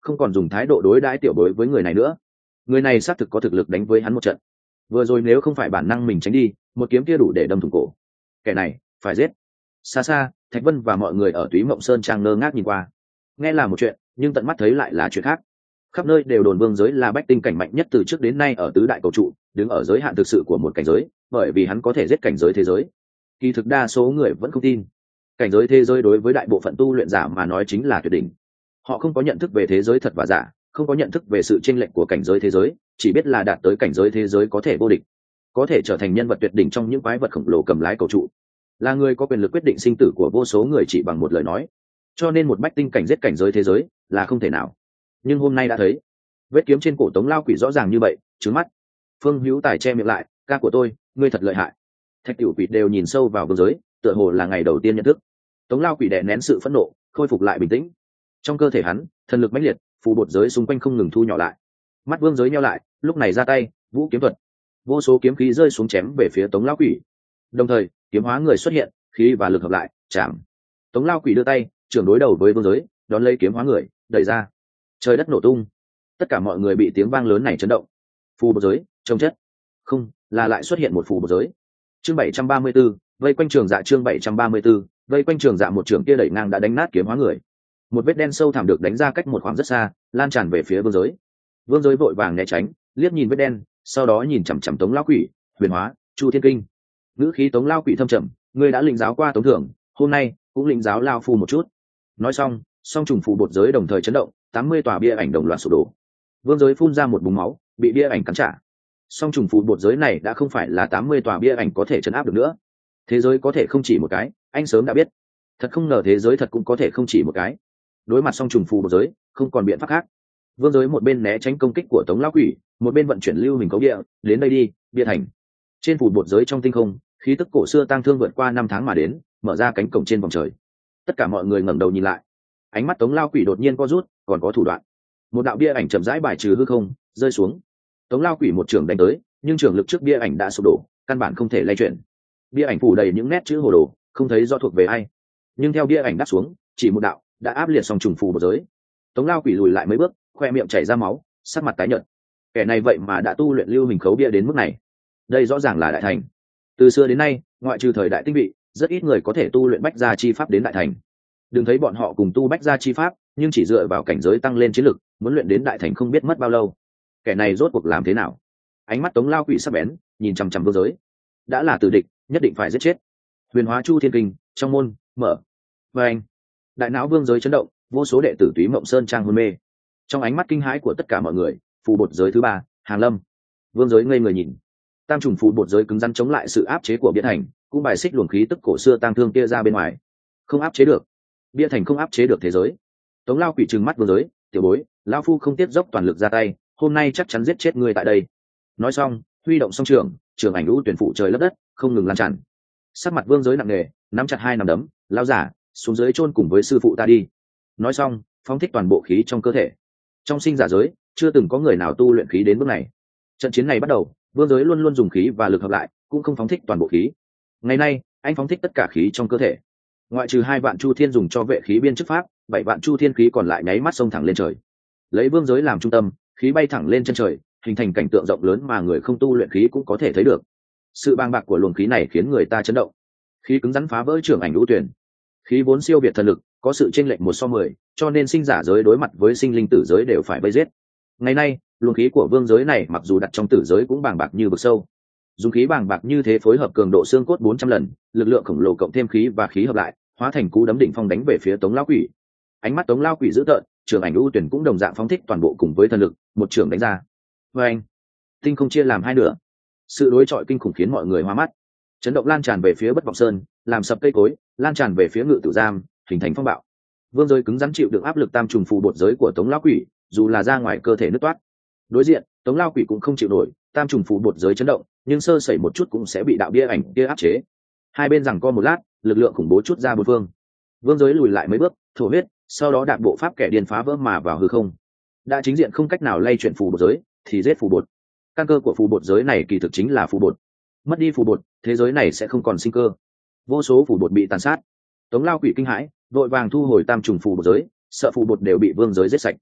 không còn dùng thái độ đối đãi tiểu bối với người này nữa. Người này xác thực có thực lực đánh với hắn một trận. Vừa rồi nếu không phải bản năng mình tránh đi, một kiếm kia đủ để đâm thủng cổ. Kẻ này phải giết. Xa xa, Thạch Vân và mọi người ở Túy Mộng Sơn trang ngơ ngác nhìn qua. Nghe là một chuyện, nhưng tận mắt thấy lại là chuyện khác. Khắp nơi đều đồn vương giới là bách tinh cảnh mạnh nhất từ trước đến nay ở tứ đại cầu trụ, đứng ở giới hạn thực sự của một cảnh giới, bởi vì hắn có thể giết cảnh giới thế giới. Kỳ thực đa số người vẫn không tin. Cảnh giới thế giới đối với đại bộ phận tu luyện giả mà nói chính là tuyệt đỉnh. Họ không có nhận thức về thế giới thật và giả, không có nhận thức về sự chênh lệch của cảnh giới thế giới, chỉ biết là đạt tới cảnh giới thế giới có thể vô địch, có thể trở thành nhân vật tuyệt đỉnh trong những quái vật khổng lồ cầm lái cầu trụ, là người có quyền lực quyết định sinh tử của vô số người chỉ bằng một lời nói. Cho nên một bách tinh cảnh giết cảnh giới thế giới là không thể nào. Nhưng hôm nay đã thấy, vết kiếm trên cổ Tống Lao Quỷ rõ ràng như vậy, trứng mắt. Phương Hữu Tài che miệng lại, ca của tôi, ngươi thật lợi hại. Thạch Tiểu Quỷ đều nhìn sâu vào vương giới, tựa hồ là ngày đầu tiên nhận thức. Tống Lao Quỷ đè nén sự phẫn nộ, khôi phục lại bình tĩnh. Trong cơ thể hắn, thần lực mãnh liệt, phù bột giới xung quanh không ngừng thu nhỏ lại. Mắt vương giới nheo lại, lúc này ra tay, vũ kiếm thuật. Vô số kiếm khí rơi xuống chém về phía Tống Lao Quỷ. Đồng thời, kiếm hóa người xuất hiện, khí và lực hợp lại, chạm. Tống Lao Quỷ đưa tay, trưởng đối đầu với vương giới, đón lấy kiếm hóa người, đẩy ra. Trời đất nổ tung. Tất cả mọi người bị tiếng vang lớn này chấn động. Phù bột giới, trông chất. Không, là lại xuất hiện một phù bột giới. Chương 734, vây quanh trường dạ. Chương 734, vây quanh trường dạ. Một trường kia đẩy ngang đã đánh nát kiếm hóa người. Một vết đen sâu thẳm được đánh ra cách một khoảng rất xa, lan tràn về phía vương giới. Vương giới vội vàng né tránh, liếc nhìn vết đen, sau đó nhìn chằm chằm Tống Lao Quỷ, huyền hóa, Chu Thiên Kinh. Ngữ khí Tống Lao Quỷ thâm trầm, ngươi đã lĩnh giáo qua Tống Thưởng, hôm nay cũng lĩnh giáo Lao Phu một chút. Nói xong, song trùng phù bột giới đồng thời chấn động, 80 tòa bia ảnh đồng loạt sụp đổ. Vương giới phun ra một búng máu, bị bia ảnh cắn trả. Song trùng phù bột giới này đã không phải là 80 tòa bia ảnh có thể chấn áp được nữa. Thế giới có thể không chỉ một cái, anh sớm đã biết. Thật không ngờ thế giới thật cũng có thể không chỉ một cái. Đối mặt song trùng phù bột giới, không còn biện pháp khác. Vương giới một bên né tránh công kích của Tống Lao Quỷ, một bên vận chuyển lưu hình cấu địa, đến đây đi, bia thành. Trên phù bột giới trong tinh không, khí tức cổ xưa tang thương vượt qua 5 tháng mà đến, mở ra cánh cổng trên vòng trời. Tất cả mọi người ngẩng đầu nhìn lại. Ánh mắt Tống Lao Quỷ đột nhiên co rút, còn có thủ đoạn. Một đạo bia ảnh chậm rãi bài trừ hư không, rơi xuống. Tống Lao Quỷ một trường đánh tới, nhưng trường lực trước bia ảnh đã sụp đổ, căn bản không thể lay chuyển. Bia ảnh phủ đầy những nét chữ hồ đồ, không thấy do thuộc về ai. Nhưng theo bia ảnh đáp xuống, chỉ một đạo đã áp liệt song trùng phù bột giới. Tống Lao Quỷ lùi lại mấy bước, khoe miệng chảy ra máu, sắc mặt tái nhợt. Kẻ này vậy mà đã tu luyện lưu hình khấu bia đến mức này. Đây rõ ràng là đại thành. Từ xưa đến nay, ngoại trừ thời đại tinh vị, rất ít người có thể tu luyện bách gia chi pháp đến đại thành. Đừng thấy bọn họ cùng tu bách gia chi pháp, nhưng chỉ dựa vào cảnh giới tăng lên chiến lực, muốn luyện đến đại thành không biết mất bao lâu. Kẻ này rốt cuộc làm thế nào? Ánh mắt Tống Lao Quỷ sắc bén, nhìn chằm chằm vương giới. Đã là tử địch, nhất định phải giết chết. Huyền hóa Chu Thiên Kinh, trong môn mở. Và anh, đại não vương giới chấn động, vô số đệ tử Túy Mộng Sơn trang hôn mê. Trong ánh mắt kinh hãi của tất cả mọi người, phù bột giới thứ 3, Hàng Lâm. Vương giới ngây người nhìn. Tam trùng phù bột giới cứng rắn chống lại sự áp chế của bia thành, cũng bài xích luồng khí tức cổ xưa tang thương kia ra bên ngoài. Không áp chế được. Bia thành không áp chế được thế giới. Tống Lao Quỷ trừng mắt vương giới, tiểu bối, lão phu không tiếc dốc toàn lực ra tay, hôm nay chắc chắn giết chết ngươi tại đây. Nói xong, huy động song trường ảnh lũ tuyển phụ trời lấp đất, không ngừng lan tràn. Sắc mặt vương giới nặng nề, nắm chặt hai nắm đấm, lao giả, xuống dưới chôn cùng với sư phụ ta đi. Nói xong, phóng thích toàn bộ khí trong cơ thể. Trong sinh giả giới, chưa từng có người nào tu luyện khí đến bước này. Trận chiến này bắt đầu, vương giới luôn luôn dùng khí và lực hợp lại, cũng không phóng thích toàn bộ khí. Ngày nay, anh phóng thích tất cả khí trong cơ thể. Ngoại trừ 2 vạn chu thiên dùng cho vệ khí biên chức pháp, 7 vạn chu thiên khí còn lại nháy mắt xông thẳng lên trời. Lấy vương giới làm trung tâm, khí bay thẳng lên chân trời, hình thành cảnh tượng rộng lớn mà người không tu luyện khí cũng có thể thấy được. Sự bàng bạc của luồng khí này khiến người ta chấn động. Khí cứng rắn phá vỡ trường ảnh lũ tuyển. Khí vốn siêu việt thần lực, có sự chênh lệch 1:10, cho nên sinh giả giới đối mặt với sinh linh tử giới đều phải vây giết. Ngày nay, luồng khí của vương giới này mặc dù đặt trong tử giới cũng bàng bạc như vực sâu. Dùng khí bàng bạc như thế phối hợp cường độ xương cốt 400 lần, lực lượng khổng lồ cộng thêm khí và khí hợp lại, hóa thành cú đấm đỉnh phong đánh về phía Tống Lao Quỷ. Ánh mắt Tống Lao Quỷ dữ tợn, trường ảnh ưu tuyển cũng đồng dạng phóng thích toàn bộ cùng với thần lực, một trường đánh ra. Và anh, tinh không chia làm hai nửa. Sự đối chọi kinh khủng khiến mọi người hoa mắt. Chấn động lan tràn về phía Bất Vọng Sơn, làm sập cây cối, lan tràn về phía Ngự Tử Giam, hình thành phong bạo. Vương giới cứng rắn chịu được áp lực tam trùng phù bột giới của Tống Lao Quỷ, dù là ra ngoài cơ thể nứt toát. Đối diện, Tống Lao Quỷ cũng không chịu nổi, tam trùng phù bột giới chấn động, nhưng sơ sẩy một chút cũng sẽ bị đạo bia ảnh kia áp chế. Hai bên giằng co một lát, lực lượng khủng bố chút ra bốn phương. Vương giới lùi lại mấy bước, thổ huyết, sau đó đạp bộ pháp kẻ điên phá vỡ mà vào hư không. Đã chính diện không cách nào lay chuyển phù bột giới, thì giết phù bột. Căn cơ của phù bột giới này kỳ thực chính là phù bột. Mất đi phù bột, thế giới này sẽ không còn sinh cơ. Vô số phù bột bị tàn sát. Tống Lao Quỷ kinh hãi, vội vàng thu hồi tam trùng phù bột giới, sợ phù bột đều bị vương giới giết sạch.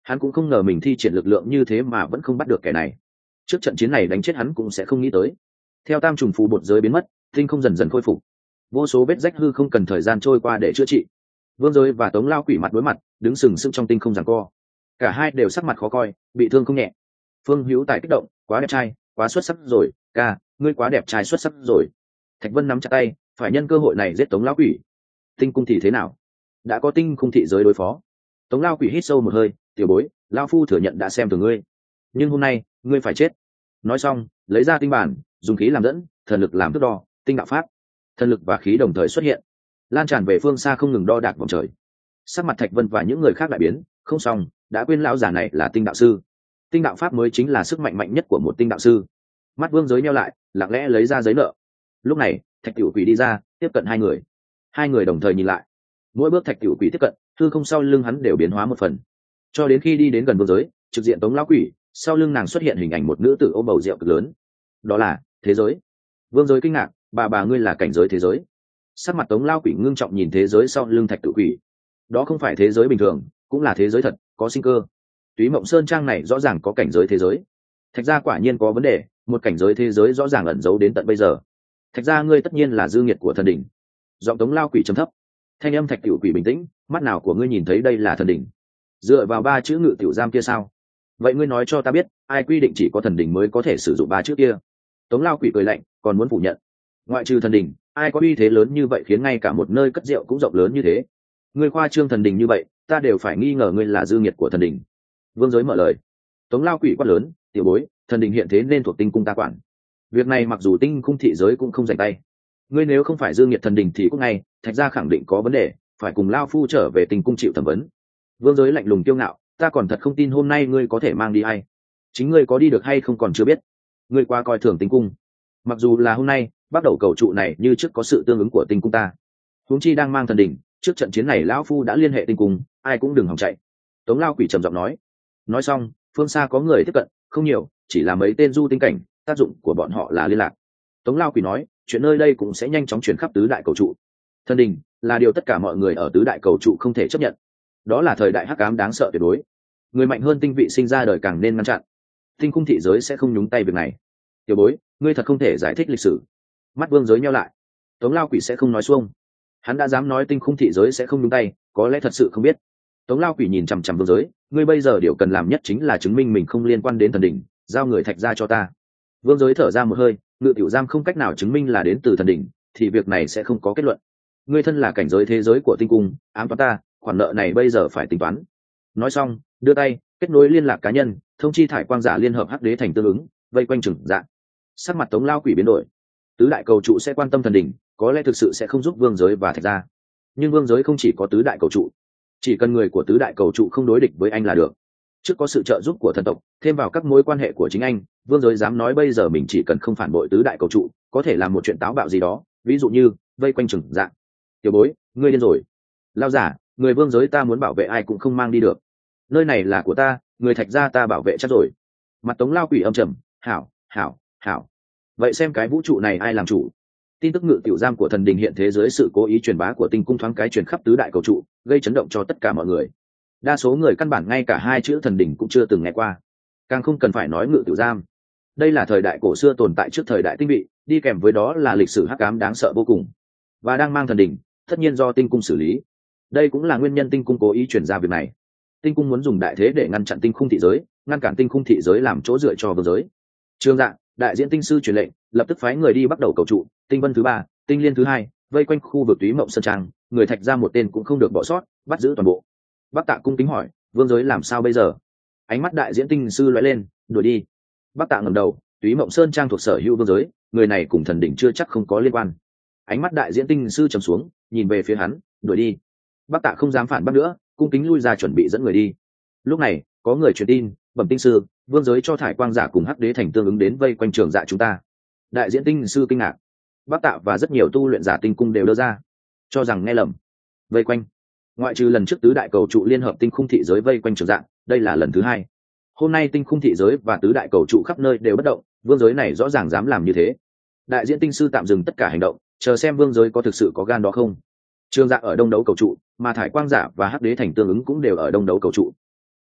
Hắn cũng không ngờ mình thi triển lực lượng như thế mà vẫn không bắt được kẻ này. Trước trận chiến này đánh chết hắn cũng sẽ không nghĩ tới. Theo tam trùng phù bột giới biến mất, tinh không dần dần khôi phục, vô số vết rách hư không cần thời gian trôi qua để chữa trị. Vương Giới và Tống Lao Quỷ mặt đối mặt, đứng sừng sững trong tinh không giằng co. Cả hai đều sắc mặt khó coi, bị thương không nhẹ. Phương Hữu Tài kích động, quá đẹp trai, quá xuất sắc rồi, ca, ngươi quá đẹp trai xuất sắc rồi. Thạch Vân nắm chặt tay, phải nhân cơ hội này giết Tống Lao Quỷ. Tinh cung thì thế nào? Đã có tinh cung thị giới đối phó. Tống Lao Quỷ hít sâu một hơi, tiểu bối, Lao Phu thừa nhận đã xem thường ngươi, nhưng hôm nay ngươi phải chết. Nói xong, lấy ra tinh bản, dùng khí làm dẫn, thần lực làm thước đo, tinh đạo pháp, thần lực và khí đồng thời xuất hiện, lan tràn về phương xa không ngừng đo đạc vòng trời. Sắc mặt Thạch Vân và những người khác đại biến, không xong, đã quên lão già này là tinh đạo sư. Tinh đạo pháp mới chính là sức mạnh mạnh nhất của một tinh đạo sư. Mắt Vương Giới nheo lại, lặng lẽ lấy ra giấy nợ. Lúc này, Thạch Tiểu Quỷ đi ra, tiếp cận hai người. Hai người đồng thời nhìn lại. Mỗi bước Thạch Tiểu Quỷ tiếp cận, hư không sau lưng hắn đều biến hóa một phần, cho đến khi đi đến gần Vương Giới, trực diện Tống Lão Quỷ, sau lưng nàng xuất hiện hình ảnh một nữ tử ôm bầu rượu cực lớn. Đó là thế giới. Vương Giới kinh ngạc, bà ngươi là cảnh giới thế giới. Sắc mặt Tống Lão Quỷ ngưng trọng nhìn thế giới sau lưng Thạch Tiểu Quỷ. Đó không phải thế giới bình thường, cũng là thế giới thật, có sinh cơ. Túy Mộng Sơn Trang này rõ ràng có cảnh giới thế giới. Thạch gia quả nhiên có vấn đề, một cảnh giới thế giới rõ ràng ẩn giấu đến tận bây giờ. Thạch gia ngươi tất nhiên là dư nghiệt của thần đỉnh. Giọng Tống Lao Quỷ trầm thấp. Thanh âm Thạch Tiểu Quỷ bình tĩnh, mắt nào của ngươi nhìn thấy đây là thần đỉnh? Dựa vào ba chữ ngự tiểu giam kia sao? Vậy ngươi nói cho ta biết, ai quy định chỉ có thần đỉnh mới có thể sử dụng ba chữ kia? Tống Lao Quỷ cười lạnh, còn muốn phủ nhận. Ngoại trừ thần đỉnh, ai có uy thế lớn như vậy khiến ngay cả một nơi cất rượu cũng rộng lớn như thế? Ngươi khoa trương thần đỉnh như vậy, ta đều phải nghi ngờ ngươi là dư nghiệt của thần đỉnh. Vương Giới mở lời. Tống Lao Quỷ quát lớn, tiểu bối, thần đỉnh hiện thế nên thuộc tinh cung ta quản. Việc này mặc dù tinh cung thị giới cũng không rảnh tay. Ngươi nếu không phải dư nghiệt thần đỉnh thì cũng ngay, Thạch gia khẳng định có vấn đề, phải cùng Lao Phu trở về tinh cung chịu thẩm vấn. Vương Giới lạnh lùng kiêu ngạo, ta còn thật không tin hôm nay ngươi có thể mang đi hay. Chính ngươi có đi được hay không còn chưa biết. Ngươi qua coi thường tinh cung. Mặc dù là hôm nay, bắt đầu cầu trụ này như trước có sự tương ứng của tinh cung ta. Huống chi đang mang thần đỉnh, trước trận chiến này lão Phu đã liên hệ tinh cung, ai cũng đừng hòng chạy. Tống Lao Quỷ trầm giọng nói. Nói xong, phương xa có người tiếp cận, không nhiều, chỉ là mấy tên du tinh cảnh, tác dụng của bọn họ là liên lạc. Tống Lao Quỷ nói, chuyện nơi đây cũng sẽ nhanh chóng chuyển khắp tứ đại cầu trụ. Thần đình là điều tất cả mọi người ở tứ đại cầu trụ không thể chấp nhận. Đó là thời đại hắc ám đáng sợ tuyệt đối. Người mạnh hơn tinh vị sinh ra đời càng nên ngăn chặn. Tinh cung thị giới sẽ không nhúng tay việc này. Tiểu bối, ngươi thật không thể giải thích lịch sử. Mắt Vương Giới nheo lại. Tống Lao Quỷ sẽ không nói xuông. Hắn đã dám nói tinh cung thị giới sẽ không nhúng tay, có lẽ thật sự không biết. Tống Lao Quỷ nhìn chằm chằm Vương Giới, ngươi bây giờ điều cần làm nhất chính là chứng minh mình không liên quan đến thần đỉnh, giao người Thạch gia cho ta. Vương Giới thở ra một hơi, ngự tiểu giam không cách nào chứng minh là đến từ thần đỉnh, thì việc này sẽ không có kết luận. Ngươi thân là cảnh giới thế giới của tinh cung, ám toán ta, khoản nợ này bây giờ phải tính toán. Nói xong, đưa tay kết nối liên lạc cá nhân, thông chi thải quang giả liên hợp hắc đế thành tương ứng, vây quanh Trừng Dạ. Sắc mặt Tống Lao Quỷ biến đổi. Tứ đại cầu trụ sẽ quan tâm thần đỉnh, có lẽ thực sự sẽ không giúp Vương Giới và Thạch gia. Nhưng Vương Giới không chỉ có tứ đại cầu trụ, chỉ cần người của tứ đại cầu trụ không đối địch với anh là được. Trước có sự trợ giúp của thần tộc, thêm vào các mối quan hệ của chính anh, Vương Giới dám nói bây giờ mình chỉ cần không phản bội tứ đại cầu trụ, có thể làm một chuyện táo bạo gì đó, ví dụ như vây quanh Trừng Dạ. Tiểu bối, ngươi điên rồi. Lao giả, người Vương Giới ta muốn bảo vệ ai cũng không mang đi được. Nơi này là của ta, người Thạch gia ta bảo vệ chắc rồi. Mặt Tống Lao Quỷ âm trầm, hảo, hảo, hảo. Vậy xem cái vũ trụ này ai làm chủ? Tin tức ngự tiểu giam của thần đình hiện thế giới sự cố ý truyền bá của tinh cung thoáng cái truyền khắp tứ đại cầu trụ, gây chấn động cho tất cả mọi người. Đa số người căn bản ngay cả hai chữ thần đình cũng chưa từng nghe qua, càng không cần phải nói ngự tiểu giam. Đây là thời đại cổ xưa tồn tại trước thời đại tinh vị, đi kèm với đó là lịch sử hắc ám đáng sợ vô cùng, và đang mang thần đình, tất nhiên do tinh cung xử lý. Đây cũng là nguyên nhân tinh cung cố ý truyền ra việc này. Tinh cung muốn dùng đại thế để ngăn chặn tinh khung thị giới, ngăn cản tinh khung thị giới làm chỗ dựa cho Vương Giới. Trương Dạ, đại diễn tinh sư truyền lệnh, lập tức phái người đi bắt đầu cầu trụ, tinh vân thứ 3, tinh liên thứ 2, vây quanh khu vực Túy Mộng Sơn Trang, người Thạch gia một tên cũng không được bỏ sót, bắt giữ toàn bộ. Bắc Tạ cung kính hỏi, Vương Giới làm sao bây giờ? Ánh mắt đại diễn tinh sư lóe lên, đuổi đi. Bắc Tạ ngẩng đầu, Túy Mộng Sơn Trang thuộc sở hữu Vương Giới, người này cùng thần đỉnh chưa chắc không có liên quan. Ánh mắt đại diễn tinh sư trầm xuống, nhìn về phía hắn, đuổi đi. Bắc Tạ không dám phản bác nữa, cung kính lui ra chuẩn bị dẫn người đi. Lúc này, có người truyền tin, bẩm tinh sư, Vương Giới cho thải quang giả cùng hắc đế thành tương ứng đến vây quanh Trường Dạ chúng ta. Đại diễn tinh sư kinh ngạc. Bắc Tạ và rất nhiều tu luyện giả tinh cung đều đưa ra, cho rằng nghe lầm. Vây quanh. Ngoại trừ lần trước tứ đại cầu trụ liên hợp tinh khung thị giới vây quanh Trường Dạ, đây là lần thứ 2. Hôm nay tinh khung thị giới và tứ đại cầu trụ khắp nơi đều bất động, Vương Giới này rõ ràng dám làm như thế. Đại diễn tinh sư tạm dừng tất cả hành động, chờ xem Vương Giới có thực sự có gan đó không. Trường Dạ ở đông đấu cầu trụ, mà thải quang giả và hắc đế thành tương ứng cũng đều ở đông đấu cầu trụ.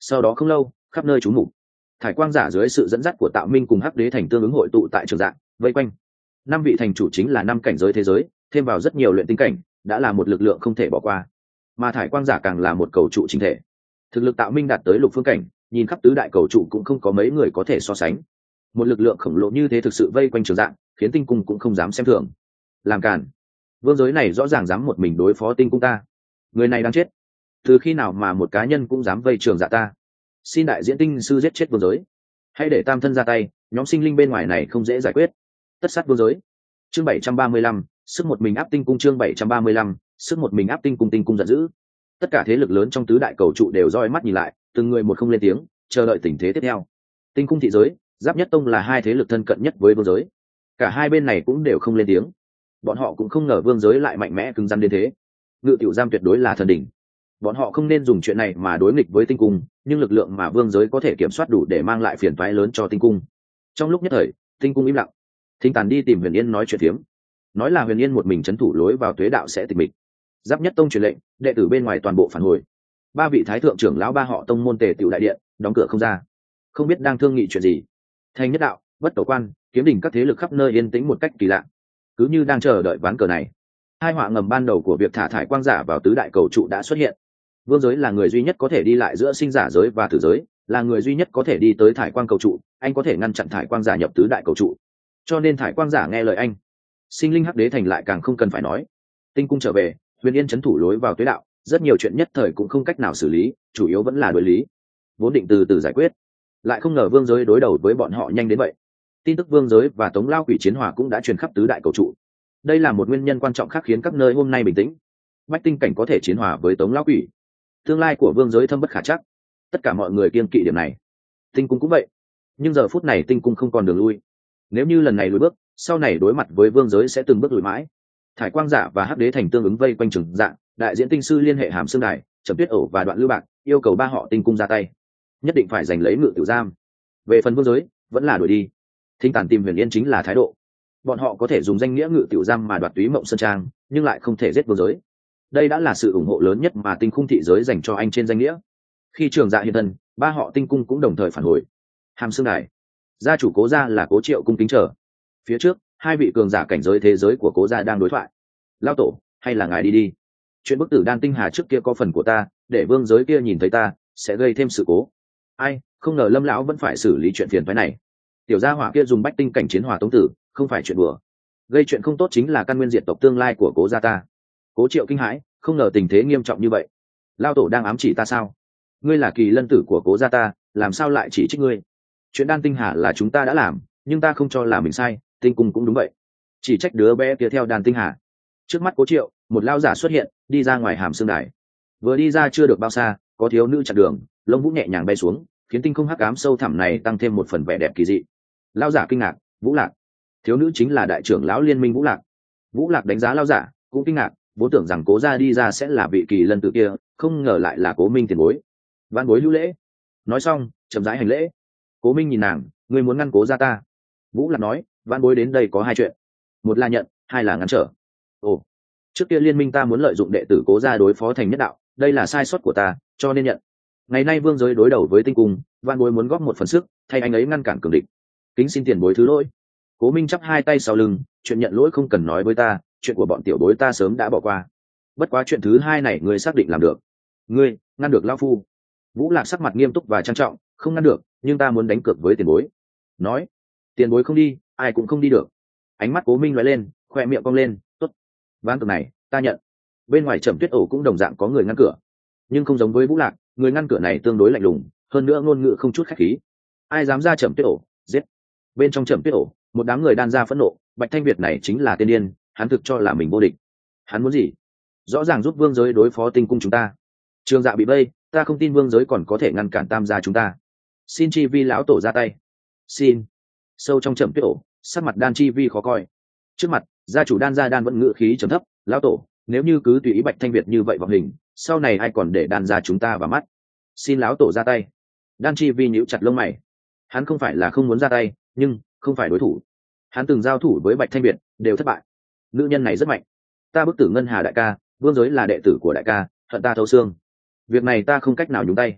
Sau đó không lâu, khắp nơi trú mục thải quang giả dưới sự dẫn dắt của Tạo Minh cùng Hắc Đế thành tương ứng hội tụ tại trường dạng vây quanh. 5 vị thành chủ chính là 5 cảnh giới thế giới, thêm vào rất nhiều luyện tinh cảnh, đã là một lực lượng không thể bỏ qua. Mà thải quang giả càng là một cầu trụ chính thể, thực lực Tạo Minh đạt tới lục phương cảnh, nhìn khắp tứ đại cầu trụ cũng không có mấy người có thể so sánh. Một lực lượng khổng lồ như thế thực sự vây quanh trường dạng, khiến tinh cung cũng không dám xem thường. Làm cản, vương giới này rõ ràng dám một mình đối phó tinh cung ta, người này đang chết. Từ khi nào mà một cá nhân cũng dám vây trường dạ ta? Xin đại diễn tinh sư giết chết vương giới, hãy để tam thân ra tay, nhóm sinh linh bên ngoài này không dễ giải quyết. Tất sát vương giới. Chương 735, sức một mình áp tinh cung. Chương 735, sức một mình áp tinh cung. Tinh cung giận dữ. Tất cả thế lực lớn trong tứ đại cầu trụ đều roi mắt nhìn lại, từng người một không lên tiếng, chờ đợi tình thế tiếp theo. Tinh cung thị giới, Giáp Nhất Tông là hai thế lực thân cận nhất với vương giới, cả hai bên này cũng đều không lên tiếng. Bọn họ cũng không ngờ vương giới lại mạnh mẽ cứng rắn đến thế. Ngự Tiểu Giam tuyệt đối là thần đỉnh, bọn họ không nên dùng chuyện này mà đối nghịch với tinh cung, nhưng lực lượng mà vương giới có thể kiểm soát đủ để mang lại phiền toái lớn cho tinh cung. Trong lúc nhất thời, tinh cung im lặng. Thinh Tàn đi tìm Huyền Yên nói chuyện phiếm, nói là Huyền Yên một mình trấn thủ lối vào tuế đạo sẽ tịch mịch. Giáp Nhất Tông truyền lệnh, đệ tử bên ngoài toàn bộ phản hồi. 3 vị thái thượng trưởng lão 3 họ tông môn Tề Tựu đại điện đóng cửa không ra, không biết đang thương nghị chuyện gì. Thanh Nhất Đạo, Bất Tẩu Quan, Kiếm Đình các thế lực khắp nơi yên tĩnh một cách kỳ lạ, cứ như đang chờ đợi ván cờ này. Hai họa ngầm ban đầu của việc thả thải quang giả vào tứ đại cầu trụ đã xuất hiện. Vương giới là người duy nhất có thể đi lại giữa sinh giả giới và tử giới, là người duy nhất có thể đi tới thải quang cầu trụ, anh có thể ngăn chặn thải quang giả nhập tứ đại cầu trụ, cho nên thải quang giả nghe lời anh. Sinh linh Hắc Đế thành lại càng không cần phải nói. Tinh cung trở về, Huyền Yên trấn thủ lối vào tuế đạo, rất nhiều chuyện nhất thời cũng không cách nào xử lý, chủ yếu vẫn là đối lý, vốn định từ từ giải quyết, lại không ngờ vương giới đối đầu với bọn họ nhanh đến vậy. Tin tức vương giới và Tống Lao Quỷ chiến hòa cũng đã truyền khắp tứ đại cầu trụ. Đây là một nguyên nhân quan trọng khác khiến các nơi hôm nay bình tĩnh. Bách tinh cảnh có thể chiến hòa với Tống Lao Quỷ, tương lai của vương giới thâm bất khả chắc, tất cả mọi người kiêng kỵ điểm này. Tinh cung cũng vậy, nhưng giờ phút này tinh cung không còn đường lui. Nếu như lần này lùi bước, sau này đối mặt với vương giới sẽ từng bước lùi mãi. Thải quang giả và Hắc Đế thành tương ứng vây quanh trường dạng, đại diễn tinh sư liên hệ Hàm Xương Đài, Trầm Tuyết Ổ và Đoạn Lưu Bạc, yêu cầu 3 họ tinh cung ra tay, nhất định phải giành lấy Ngự Tiểu Giam. Về phần vương giới, vẫn là đuổi đi. Thinh Tàn tìm Huyền Yên chính là thái độ. Bọn họ có thể dùng danh nghĩa Ngự Tiểu Giam mà đoạt Túy Mộng Sơn Trang, nhưng lại không thể giết vương giới. Đây đã là sự ủng hộ lớn nhất mà tinh khung thị giới dành cho anh trên danh nghĩa. Khi trường dạ hiện thân, 3 họ tinh cung cũng đồng thời phản hồi. Hàm Xương Đài, gia chủ Cố gia là Cố Triệu cung kính chờ. Phía trước, 2 vị cường giả cảnh giới thế giới của Cố gia đang đối thoại. Lao tổ, hay là ngài đi đi. Chuyện bức tử Đan Tinh Hà trước kia có phần của ta, để vương giới kia nhìn thấy ta sẽ gây thêm sự cố. Ai, không ngờ Lâm lão vẫn phải xử lý chuyện phiền phức này. Tiểu gia hỏa kia dùng bách tinh cảnh chiến hòa Tống tử, không phải chuyện đùa. Gây chuyện không tốt chính là căn nguyên diệt tộc tương lai của Cố gia ta. Cố Triệu kinh hãi, không ngờ tình thế nghiêm trọng như vậy. Lao tổ đang ám chỉ ta sao? Ngươi là kỳ lân tử của Cố gia ta, làm sao lại chỉ trích ngươi? Chuyện Đan Tinh Hà là chúng ta đã làm, nhưng ta không cho là mình sai, tinh cung cũng đúng vậy. Chỉ trách đứa bé kia theo Đan Tinh Hà. Trước mắt Cố Triệu, một lao giả xuất hiện, đi ra ngoài Hàm Xương Đài. Vừa đi ra chưa được bao xa, có thiếu nữ chặn đường, lông vũ nhẹ nhàng bay xuống, khiến tinh không hắc ám sâu thẳm này tăng thêm một phần vẻ đẹp kỳ dị. Lao giả kinh ngạc, Vũ Lạc. Thiếu nữ chính là đại trưởng lão liên minh Vũ Lạc. Vũ Lạc đánh giá lao giả, cũng kinh ngạc, vốn tưởng rằng Cố gia đi ra sẽ là vị kỳ lân tử kia, không ngờ lại là Cố Minh tiền bối. Vãn bối hữu lễ. Nói xong, chậm rãi hành lễ. Cố Minh nhìn nàng, ngươi muốn ngăn Cố gia ta? Vũ Lạc nói, vãn bối đến đây có 2 chuyện, một là nhận, 2 là ngăn trở. Ồ, trước kia liên minh ta muốn lợi dụng đệ tử Cố gia đối phó Thành Nhất Đạo, đây là sai sót của ta, cho nên nhận. Ngày nay vương giới đối đầu với tinh cung, vãn bối muốn góp một phần sức, thay anh ấy ngăn cản cường địch. Kính xin tiền bối thứ lỗi. Cố Minh chắp 2 tay sau lưng, chuyện nhận lỗi không cần nói với ta, chuyện của bọn tiểu bối ta sớm đã bỏ qua. Bất quá chuyện thứ 2 này ngươi xác định làm được. Ngươi ngăn được lão phu? Vũ Lạc sắc mặt nghiêm túc và trang trọng, không ngăn được, nhưng ta muốn đánh cược với tiền bối. Nói, tiền bối không đi, ai cũng không đi được. Ánh mắt Cố Minh lóe lên, khoe miệng cong lên, tốt, ván cược này ta nhận. Bên ngoài Trầm Tuyết Ổ cũng đồng dạng có người ngăn cửa, nhưng không giống với Vũ Lạc, người ngăn cửa này tương đối lạnh lùng, hơn nữa ngôn ngữ không chút khách khí. Ai dám ra Trầm Tuyết Ổ, giết. Bên trong Trầm Tuyết Ổ, một đám người đan ra phẫn nộ, Bạch Thanh Việt này chính là tên điên, hắn thực cho là mình vô địch. Hắn muốn gì? Rõ ràng giúp vương giới đối phó tinh cung chúng ta. Trường Dạ bị vây, ta không tin vương giới còn có thể ngăn cản tam gia chúng ta. Xin chi vi lão tổ ra tay. Xin. Sâu trong Trầm Tuyết Ổ, sắc mặt Đan chi vi khó coi. Trước mặt, gia chủ Đan gia Đan vẫn ngữ khí trầm thấp, lão tổ, nếu như cứ tùy ý Bạch Thanh Việt như vậy vọng hình, sau này ai còn để Đan gia chúng ta vào mắt. Xin lão tổ ra tay. Đan chi vi nhíu chặt lông mày. Hắn không phải là không muốn ra tay, nhưng không phải đối thủ. Hắn từng giao thủ với Bạch Thanh Việt, đều thất bại. Nữ nhân này rất mạnh, ta bức tử Ngân Hà đại ca, vương giới là đệ tử của đại ca, hận ta thấu xương. Việc này ta không cách nào nhúng tay.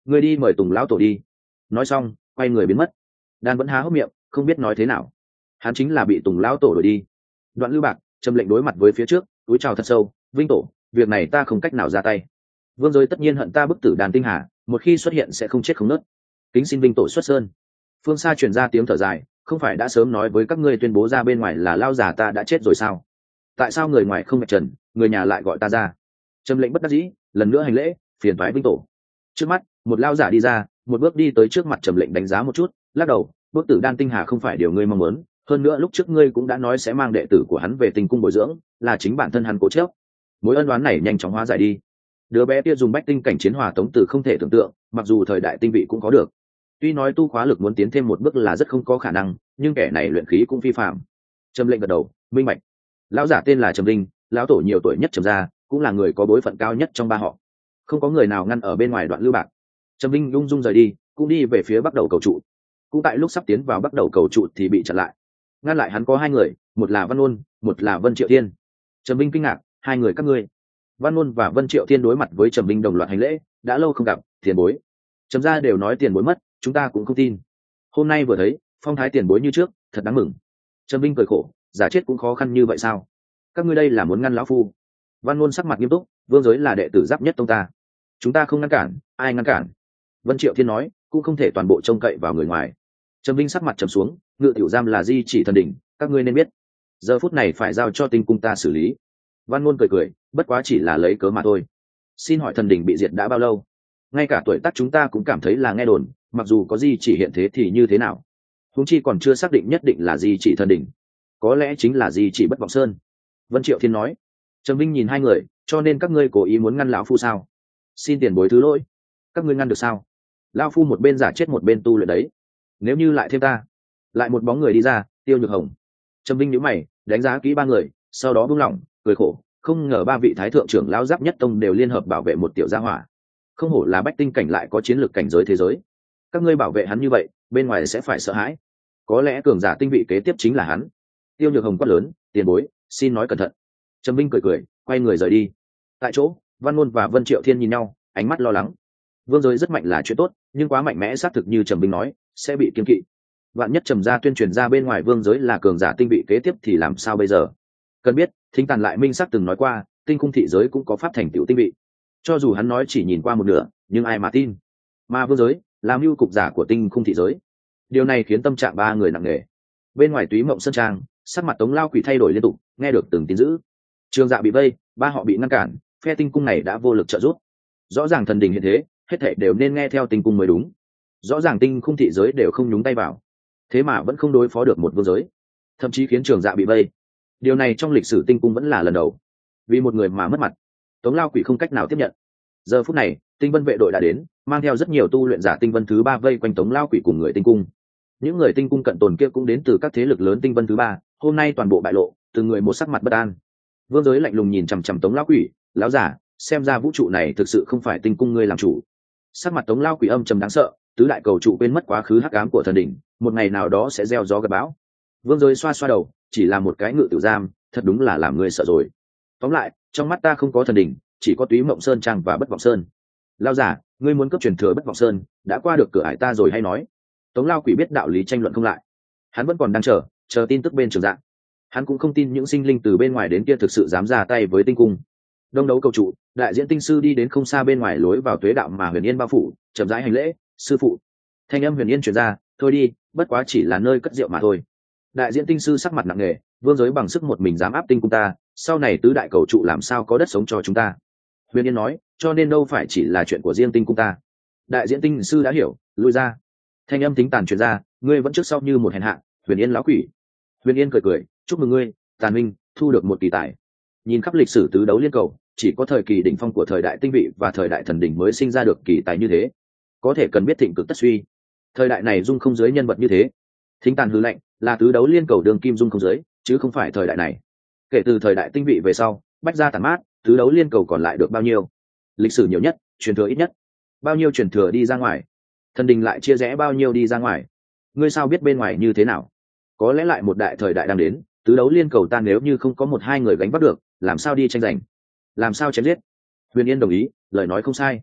ngươi đi mời Tùng lão tổ đi. Nói xong quay người biến mất. Đan vẫn há hốc miệng không biết nói thế nào. Hắn chính là bị Tùng lão tổ đuổi đi. Đoạn Lưu Bạc Trầm Lệnh đối mặt với phía trước, túi chào thật sâu, Vinh tổ, việc này ta không cách nào ra tay. Vương Giới tất nhiên hận ta bức tử Đàn Tinh Hà, một khi xuất hiện sẽ không chết không nứt. Kính xin Vinh tổ xuất sơn. Phương xa truyền ra tiếng thở dài, không phải đã sớm nói với các ngươi tuyên bố ra bên ngoài là lao già ta đã chết rồi sao? Tại sao người ngoài không mạch trần, người nhà lại gọi ta ra? Trầm Lệnh bất đắc dĩ, lần nữa hành lễ, phiền toái Vinh tổ. Trước mắt, một lao giả đi ra, một bước đi tới trước mặt Trầm Lệnh đánh giá một chút, lắc đầu, bức tử Đan Tinh Hà không phải điều ngươi mong muốn, hơn nữa lúc trước ngươi cũng đã nói sẽ mang đệ tử của hắn về Tinh cung bồi dưỡng, là chính bản thân hắn cố chấp. Mối ân oán này nhanh chóng hóa giải đi. Đứa bé kia dùng bách tinh cảnh chiến hòa tống từ không thể tưởng tượng, mặc dù thời đại tinh vị cũng có được. Tuy nói tu khóa lực muốn tiến thêm một bước là rất không có khả năng, nhưng kẻ này luyện khí cũng phi phạm. Trầm Lệnh gật đầu, minh bạch. Lão giả tên là Trầm Linh, lão tổ nhiều tuổi nhất Trầm gia, cũng là người có bối phận cao nhất trong ba họ. Không có người nào ngăn ở bên ngoài Đoạn Lưu Bạc. Trầm Linh lung dung rời đi, cũng đi về phía bắc đầu cầu trụ. Cũng tại lúc sắp tiến vào bắc đầu cầu trụ thì bị chặn lại. Ngăn lại hắn có hai người, một là Văn Ôn, một là Vân Triệu Thiên. Trầm Linh kinh ngạc, hai người các ngươi? Văn Ôn và Vân Triệu Thiên đối mặt với Trầm Linh đồng loạt hành lễ, đã lâu không gặp, tiền bối. Trầm gia đều nói tiền bối mất, chúng ta cũng không tin. Hôm nay vừa thấy, phong thái tiền bối như trước, thật đáng mừng. Trầm Linh cười khổ, giả chết cũng khó khăn như vậy sao? Các ngươi đây là muốn ngăn lão phu? Văn Ôn sắc mặt nghiêm túc, Vương Giới là đệ tử giáp nhất tông ta, chúng ta không ngăn cản, ai ngăn cản? Vân Triệu Thiên nói, cũng không thể toàn bộ trông cậy vào người ngoài. Trầm Linh sắc mặt trầm xuống, Ngự Tiểu Giam là di chỉ thần đỉnh, các ngươi nên biết. Giờ phút này phải giao cho Tinh cung ta xử lý. Văn Ngôn cười, bất quá chỉ là lấy cớ mà thôi. Xin hỏi thần đỉnh bị diệt đã bao lâu? Ngay cả tuổi tác chúng ta cũng cảm thấy là nghe đồn, mặc dù có di chỉ hiện thế thì như thế nào? Huống chi còn chưa xác định nhất định là di chỉ thần đỉnh, có lẽ chính là di chỉ Bất Vọng Sơn. Vân Triệu Thiên nói. Trầm Linh nhìn hai người, cho nên các ngươi cố ý muốn ngăn lão phu sao? Xin tiền bối thứ lỗi. Các ngươi ngăn được sao? Lão phu một bên giả chết một bên tu luyện đấy. Nếu như lại thêm ta. Lại một bóng người đi ra, Tiêu Nhược Hồng. Trầm Linh nhíu mày, đánh giá kỹ ba người, sau đó buông lỏng, cười khổ, không ngờ ba vị thái thượng trưởng lão giáp nhất tông đều liên hợp bảo vệ một tiểu gia hỏa. Không hổ là bách tinh cảnh lại có chiến lược cảnh giới thế giới. Các ngươi bảo vệ hắn như vậy, bên ngoài sẽ phải sợ hãi. Có lẽ cường giả tinh vị kế tiếp chính là hắn. Tiêu Nhược Hồng quát lớn, tiền bối, xin nói cẩn thận. Trầm Linh cười, quay người rời đi. Tại chỗ, Văn Ngôn và Vân Triệu Thiên nhìn nhau, ánh mắt lo lắng. Vương Giới rất mạnh là chuyện tốt, nhưng quá mạnh mẽ xác thực như Trầm Linh nói, sẽ bị kiêng kỵ. Vạn nhất Trầm gia tuyên truyền ra bên ngoài Vương Giới là cường giả tinh vị kế tiếp thì làm sao bây giờ? Cần biết, Thính Tàn lại minh sắc từng nói qua, tinh cung thị giới cũng có pháp thành tựu tinh vị. Cho dù hắn nói chỉ nhìn qua một nửa, nhưng ai mà tin? Mà Vương Giới làm mưu cục giả của tinh cung thị giới. Điều này khiến tâm trạng ba người nặng nề. Bên ngoài Túy Mộng Sơn Trang, sắc mặt Tống Lao Quỷ thay đổi liên tục, nghe được từng tin dữ. Trường Dạ bị vây, ba họ bị ngăn cản, phe tinh cung này đã vô lực trợ giúp. Rõ ràng thần đình hiện thế, hết thảy đều nên nghe theo tinh cung mới đúng. Rõ ràng tinh khung thị giới đều không nhúng tay vào, thế mà vẫn không đối phó được một Vương Giới, thậm chí khiến Trường Dạ bị vây. Điều này trong lịch sử tinh cung vẫn là lần đầu. Vì một người mà mất mặt, Tống Lao Quỷ không cách nào tiếp nhận. Giờ phút này, Tinh Vân vệ đội đã đến, mang theo rất nhiều tu luyện giả Tinh Vân thứ ba vây quanh Tống Lao Quỷ cùng người tinh cung. Những người tinh cung cận tồn kia cũng đến từ các thế lực lớn Tinh Vân thứ ba, hôm nay toàn bộ bại lộ, từng người một sắc mặt bất an. Vương Giới lạnh lùng nhìn chằm chằm Tống Lao Quỷ, lão giả, xem ra vũ trụ này thực sự không phải tinh cung ngươi làm chủ. Sắc mặt Tống Lao Quỷ âm trầm đáng sợ, tứ đại cầu trụ quên mất quá khứ hắc ám của thần đỉnh, một ngày nào đó sẽ gieo gió gặp bão. Vương Giới xoa xoa đầu, chỉ là một cái Ngự Tử Giam, thật đúng là làm người sợ rồi. Tóm lại, trong mắt ta không có thần đỉnh, chỉ có Túy Mộng Sơn Trang và Bất Vọng Sơn. Lao giả, ngươi muốn cấp truyền thừa Bất Vọng Sơn, đã qua được cửa ải ta rồi hay nói? Tống Lao Quỷ biết đạo lý tranh luận không lại, hắn vẫn còn đang chờ tin tức bên Trường Dạ. Hắn cũng không tin những sinh linh từ bên ngoài đến kia thực sự dám ra tay với tinh cung. Đông đấu cầu trụ, đại diễn tinh sư đi đến không xa bên ngoài lối vào tuế đạo mà Huyền Yên bao phủ, chậm rãi hành lễ, sư phụ. Thanh âm Huyền Yên truyền ra, thôi đi, bất quá chỉ là nơi cất rượu mà thôi. Đại diễn tinh sư sắc mặt nặng nề, Vương Giới bằng sức một mình dám áp tinh cung ta, sau này tứ đại cầu trụ làm sao có đất sống cho chúng ta? Huyền Yên nói, cho nên đâu phải chỉ là chuyện của riêng tinh cung ta. Đại diễn tinh sư đã hiểu, lui ra. Thanh âm Thính Tàn truyền ra, ngươi vẫn trước sau như một hèn hạ, Huyền Yên lão quỷ. Huyền Yên cười, chúc mừng ngươi, Tàn Minh, thu được một kỳ tài. Nhìn khắp lịch sử tứ đấu liên cầu, chỉ có thời kỳ đỉnh phong của thời đại tinh vị và thời đại thần đỉnh mới sinh ra được kỳ tài như thế. Có thể cần biết thịnh cực tất suy. Thời đại này dung không dưới nhân vật như thế. Thính Tàn hư lệnh, là tứ đấu liên cầu đường kim dung không dưới, chứ không phải thời đại này. Kể từ thời đại tinh vị về sau, bách gia tàn mát, tứ đấu liên cầu còn lại được bao nhiêu? Lịch sử nhiều nhất, truyền thừa ít nhất. Bao nhiêu truyền thừa đi ra ngoài? Thần đình lại chia rẽ bao nhiêu đi ra ngoài? Ngươi sao biết bên ngoài như thế nào? Có lẽ lại một đại thời đại đang đến, tứ đấu liên cầu ta nếu như không có một hai người gánh vác được, làm sao đi tranh giành, làm sao chém giết? Huyền Yên đồng ý, lời nói không sai.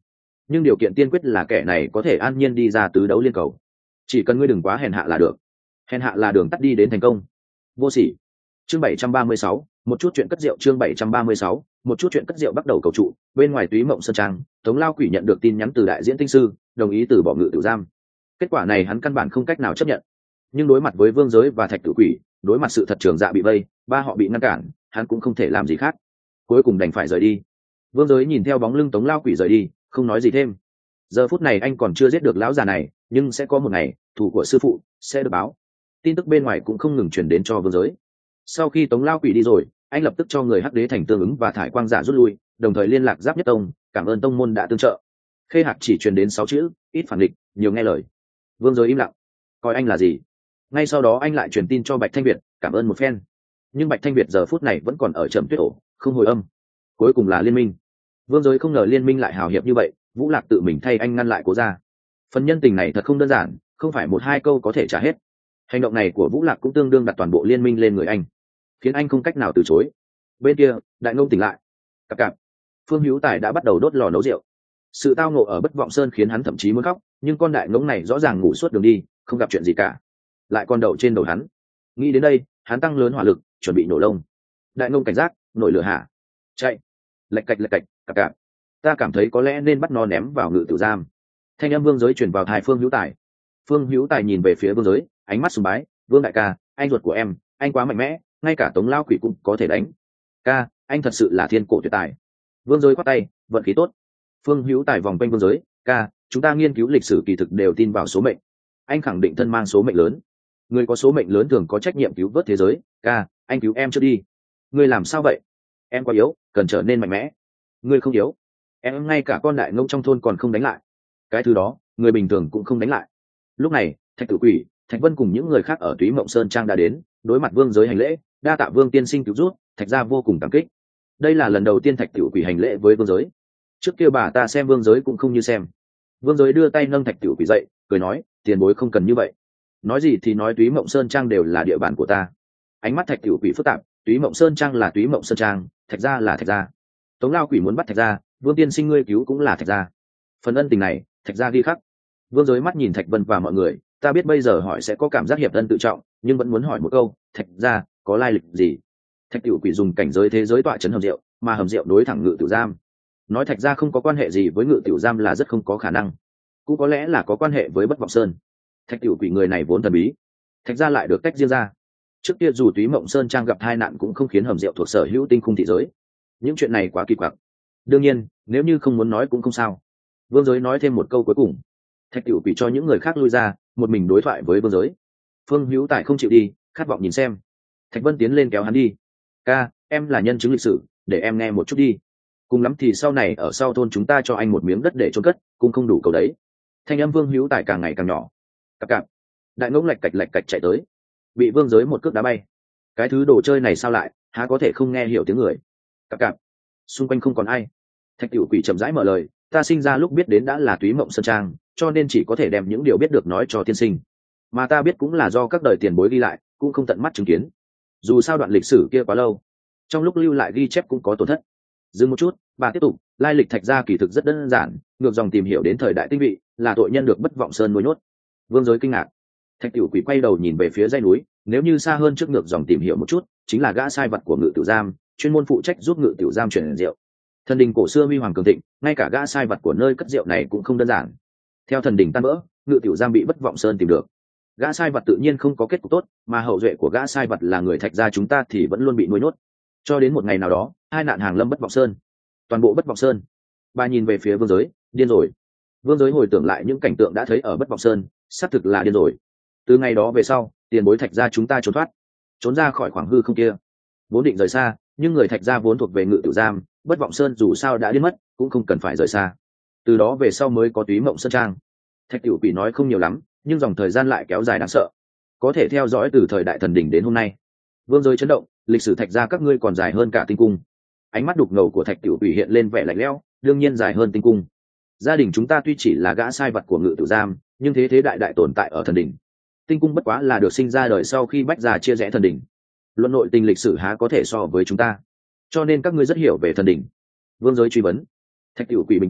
nhưng điều kiện tiên quyết là kẻ này có thể an nhiên đi ra tứ đấu liên cầu. Chỉ cần ngươi đừng quá hèn hạ là được. Hèn hạ là đường tắt đi đến thành công. Vô sỉ. Chương 736, một chút chuyện cất rượu. Chương 736, một chút chuyện cất rượu. Bắt đầu cầu trụ. Bên ngoài Túy Mộng Sơn Trang, Tống Lao Quỷ nhận được tin nhắn từ đại diễn tinh sư, đồng ý từ bỏ Ngự Tử Giam. Kết quả này hắn căn bản không cách nào chấp nhận. Nhưng đối mặt với Vương Giới và Thạch Tử Quỷ, đối mặt sự thật Trường Dạ bị vây, ba họ bị ngăn cản, hắn cũng không thể làm gì khác. Cuối cùng đành phải rời đi. Vương Giới nhìn theo bóng lưng Tống Lao Quỷ rời đi, không nói gì thêm. Giờ phút này anh còn chưa giết được lão già này, nhưng sẽ có một ngày thủ của sư phụ sẽ được báo. Tin tức bên ngoài cũng không ngừng truyền đến cho Vương Giới. Sau khi Tống Lao Quỷ đi rồi, anh lập tức cho người Hắc Đế Thành tương ứng và thải quang giả rút lui, đồng thời liên lạc Giáp Nhất Tông, cảm ơn tông môn đã tương trợ. Khê Hạc chỉ truyền đến 6 chữ, ít phản nghịch, nhiều nghe lời. Vương Giới im lặng, coi anh là gì. Ngay sau đó anh lại truyền tin cho Bạch Thanh Việt, cảm ơn một phen. Nhưng Bạch Thanh Việt giờ phút này vẫn còn ở Trầm Tuyết ổ, không hồi âm. Cuối cùng là Liên Minh. Vương Giới không ngờ Liên Minh lại hào hiệp như vậy, Vũ Lạc tự mình thay anh ngăn lại Cố gia. Phần nhân tình này thật không đơn giản, không phải một hai câu có thể trả hết. Hành động này của Vũ Lạc cũng tương đương đặt toàn bộ Liên Minh lên người anh, khiến anh không cách nào từ chối. Bên kia, Đại Ngông tỉnh lại. Cặp cặp, Phương Hữu Tài đã bắt đầu đốt lò nấu rượu. Sự tao ngộ ở Bất Vọng Sơn khiến hắn thậm chí muốn khóc, nhưng con Đại Ngông này rõ ràng ngủ suốt đường đi, không gặp chuyện gì cả, lại còn đậu trên đầu hắn. Nghĩ đến đây, hắn tăng lớn hỏa lực, chuẩn bị nổ lông. Đại Ngông cảnh giác, nổi lửa hả? Chạy! Lạch cạch, cặp cặp. Ta cảm thấy có lẽ nên bắt nó ném vào Ngự Tử Giam. Thanh âm Vương Giới truyền vào tai Phương Hữu Tài. Phương Hữu Tài nhìn về phía Vương Giới, ánh mắt sùng bái. Vương đại ca, anh ruột của em, anh quá mạnh mẽ, ngay cả Tống Lao Quỷ cũng có thể đánh. Ca, anh thật sự là thiên cổ tuyệt tài. Vương Giới quát tay, vận khí tốt. Phương Hữu Tài vòng quanh Vương Giới, ca, chúng ta nghiên cứu lịch sử kỳ thực đều tin vào số mệnh. Anh khẳng định thân mang số mệnh lớn. Người có số mệnh lớn thường có trách nhiệm cứu vớt thế giới. Ca, anh cứu em trước đi. Người làm sao vậy? Em quá yếu, cần trở nên mạnh mẽ. Người không yếu. Em ngay cả con Đại Ngông trong thôn còn không đánh lại. Cái thứ đó, người bình thường cũng không đánh lại. Lúc này, Thạch Tử Quỷ, Thạch Vân cùng những người khác ở Túy Mộng Sơn Trang đã đến, đối mặt Vương Giới hành lễ, đa tạ Vương tiên sinh cứu rút, Thạch gia vô cùng cảm kích. Đây là lần đầu tiên Thạch Tử Quỷ hành lễ với Vương Giới. Trước kia bà ta xem Vương Giới cũng không như xem. Vương Giới đưa tay nâng Thạch Tử Quỷ dậy, cười nói, tiền bối không cần như vậy. Nói gì thì nói Túy Mộng Sơn Trang đều là địa bàn của ta. Ánh mắt Thạch Tử Quỷ phức tạp, Túy Mộng Sơn Trang là Túy Mộng Sơn Trang, Thạch gia là Thạch gia. Tống Lao Quỷ muốn bắt Thạch gia, Vương tiên sinh ngươi cứu cũng là Thạch gia. Phần ân tình này, Thạch gia ghi khắc. Vương Giới mắt nhìn Thạch Vân và mọi người, ta biết bây giờ hỏi sẽ có cảm giác hiệp ân tự trọng, nhưng vẫn muốn hỏi một câu, Thạch gia có lai lịch gì? Thạch Tiểu Quỷ dùng cảnh giới thế giới tọa chấn hầm rượu, mà hầm rượu đối thẳng Ngự Tiểu Giam. Nói Thạch gia không có quan hệ gì với Ngự Tiểu Giam là rất không có khả năng, cũng có lẽ là có quan hệ với Bất Vọng Sơn. Thạch Tiểu Quỷ người này vốn thần bí, Thạch gia lại được tách riêng ra. Trước kia dù Túy Mộng Sơn Trang gặp tai nạn cũng không khiến hầm rượu thuộc sở hữu tinh khung thị giới. Những chuyện này quá kỳ quặc. Đương nhiên, nếu như không muốn nói cũng không sao. Vương Giới nói thêm một câu cuối cùng. Thạch Tiểu Quỷ cho những người khác lui ra, một mình đối thoại với Vương Giới. Phương Hữu Tài không chịu đi, khát vọng nhìn xem. Thạch Vân tiến lên kéo hắn đi. Ca, em là nhân chứng lịch sử, để em nghe một chút đi. Cùng lắm thì sau này ở sau thôn chúng ta cho anh một miếng đất để chôn cất, cũng không đủ cầu đấy. Thanh âm Vương Hữu Tài càng ngày càng nhỏ. Cặp cặp. Đại Ngỗng lạch cạch chạy tới, bị Vương Giới một cước đá bay. Cái thứ đồ chơi này sao lại, há có thể không nghe hiểu tiếng người. Cặp cặp. Xung quanh không còn ai. Thạch Tiểu Quỷ chậm rãi mở lời, ta sinh ra lúc biết đến đã là Túy Mộng Sơn Trang, cho nên chỉ có thể đem những điều biết được nói cho tiên sinh, mà ta biết cũng là do các đời tiền bối ghi lại, cũng không tận mắt chứng kiến. Dù sao đoạn lịch sử kia quá lâu, trong lúc lưu lại ghi chép cũng có tổn thất. Dừng một chút, bà tiếp tục, lai lịch Thạch gia kỳ thực rất đơn giản, ngược dòng tìm hiểu đến thời đại tinh vị, là tội nhân được Bất Vọng Sơn nuôi nhốt. Vương Giới kinh ngạc. Thạch Tiểu Quỷ quay đầu nhìn về phía dãy núi, nếu như xa hơn trước ngược dòng tìm hiểu một chút, chính là gã sai vật của Ngự Tiểu Giam, chuyên môn phụ trách giúp Ngự Tiểu Giam chuyển rượu. Thần đình cổ xưa huy hoàng cường thịnh, ngay cả gã sai vật của nơi cất rượu này cũng không đơn giản. Theo thần đình tan vỡ, Ngự Tiểu Giam bị Bất Vọng Sơn tìm được. Gã sai vật tự nhiên không có kết cục tốt, mà hậu duệ của gã sai vật là người Thạch gia chúng ta thì vẫn luôn bị nuôi nhốt. Cho đến một ngày nào đó, hai nạn hàng lâm Bất Vọng Sơn. Toàn bộ Bất Vọng Sơn. Bà nhìn về phía Vương Giới, điên rồi. Vương Giới hồi tưởng lại những cảnh tượng đã thấy ở Bất Vọng Sơn, xác thực là điên rồi. Từ ngày đó về sau, tiền bối Thạch gia chúng ta trốn thoát, trốn ra khỏi khoảng hư không kia. Vốn định rời xa, nhưng người Thạch gia vốn thuộc về Ngự Tiểu Giam, Bất Vọng Sơn dù sao đã điên mất, cũng không cần phải rời xa. Từ đó về sau mới có Túy Mộng Sơn Trang. Thạch Tiểu Quỷ nói không nhiều lắm, nhưng dòng thời gian lại kéo dài đáng sợ, có thể theo dõi từ thời đại thần đỉnh đến hôm nay. Vương Giới chấn động, lịch sử Thạch gia các ngươi còn dài hơn cả tinh cung. Ánh mắt đục ngầu của Thạch Tiểu Quỷ hiện lên vẻ lạnh lẽo, đương nhiên dài hơn tinh cung. Gia đình chúng ta tuy chỉ là gã sai vật của Ngự Tiểu Giam, nhưng thế đại đại tồn tại ở thần đỉnh. Tinh cung bất quá là được sinh ra đời sau khi bách gia chia rẽ thần đỉnh. Luận nội tình lịch sử há có thể so với chúng ta, cho nên các ngươi rất hiểu về thần đỉnh. Vương Giới truy vấn. Thạch Tiểu Quỷ bình tĩnh,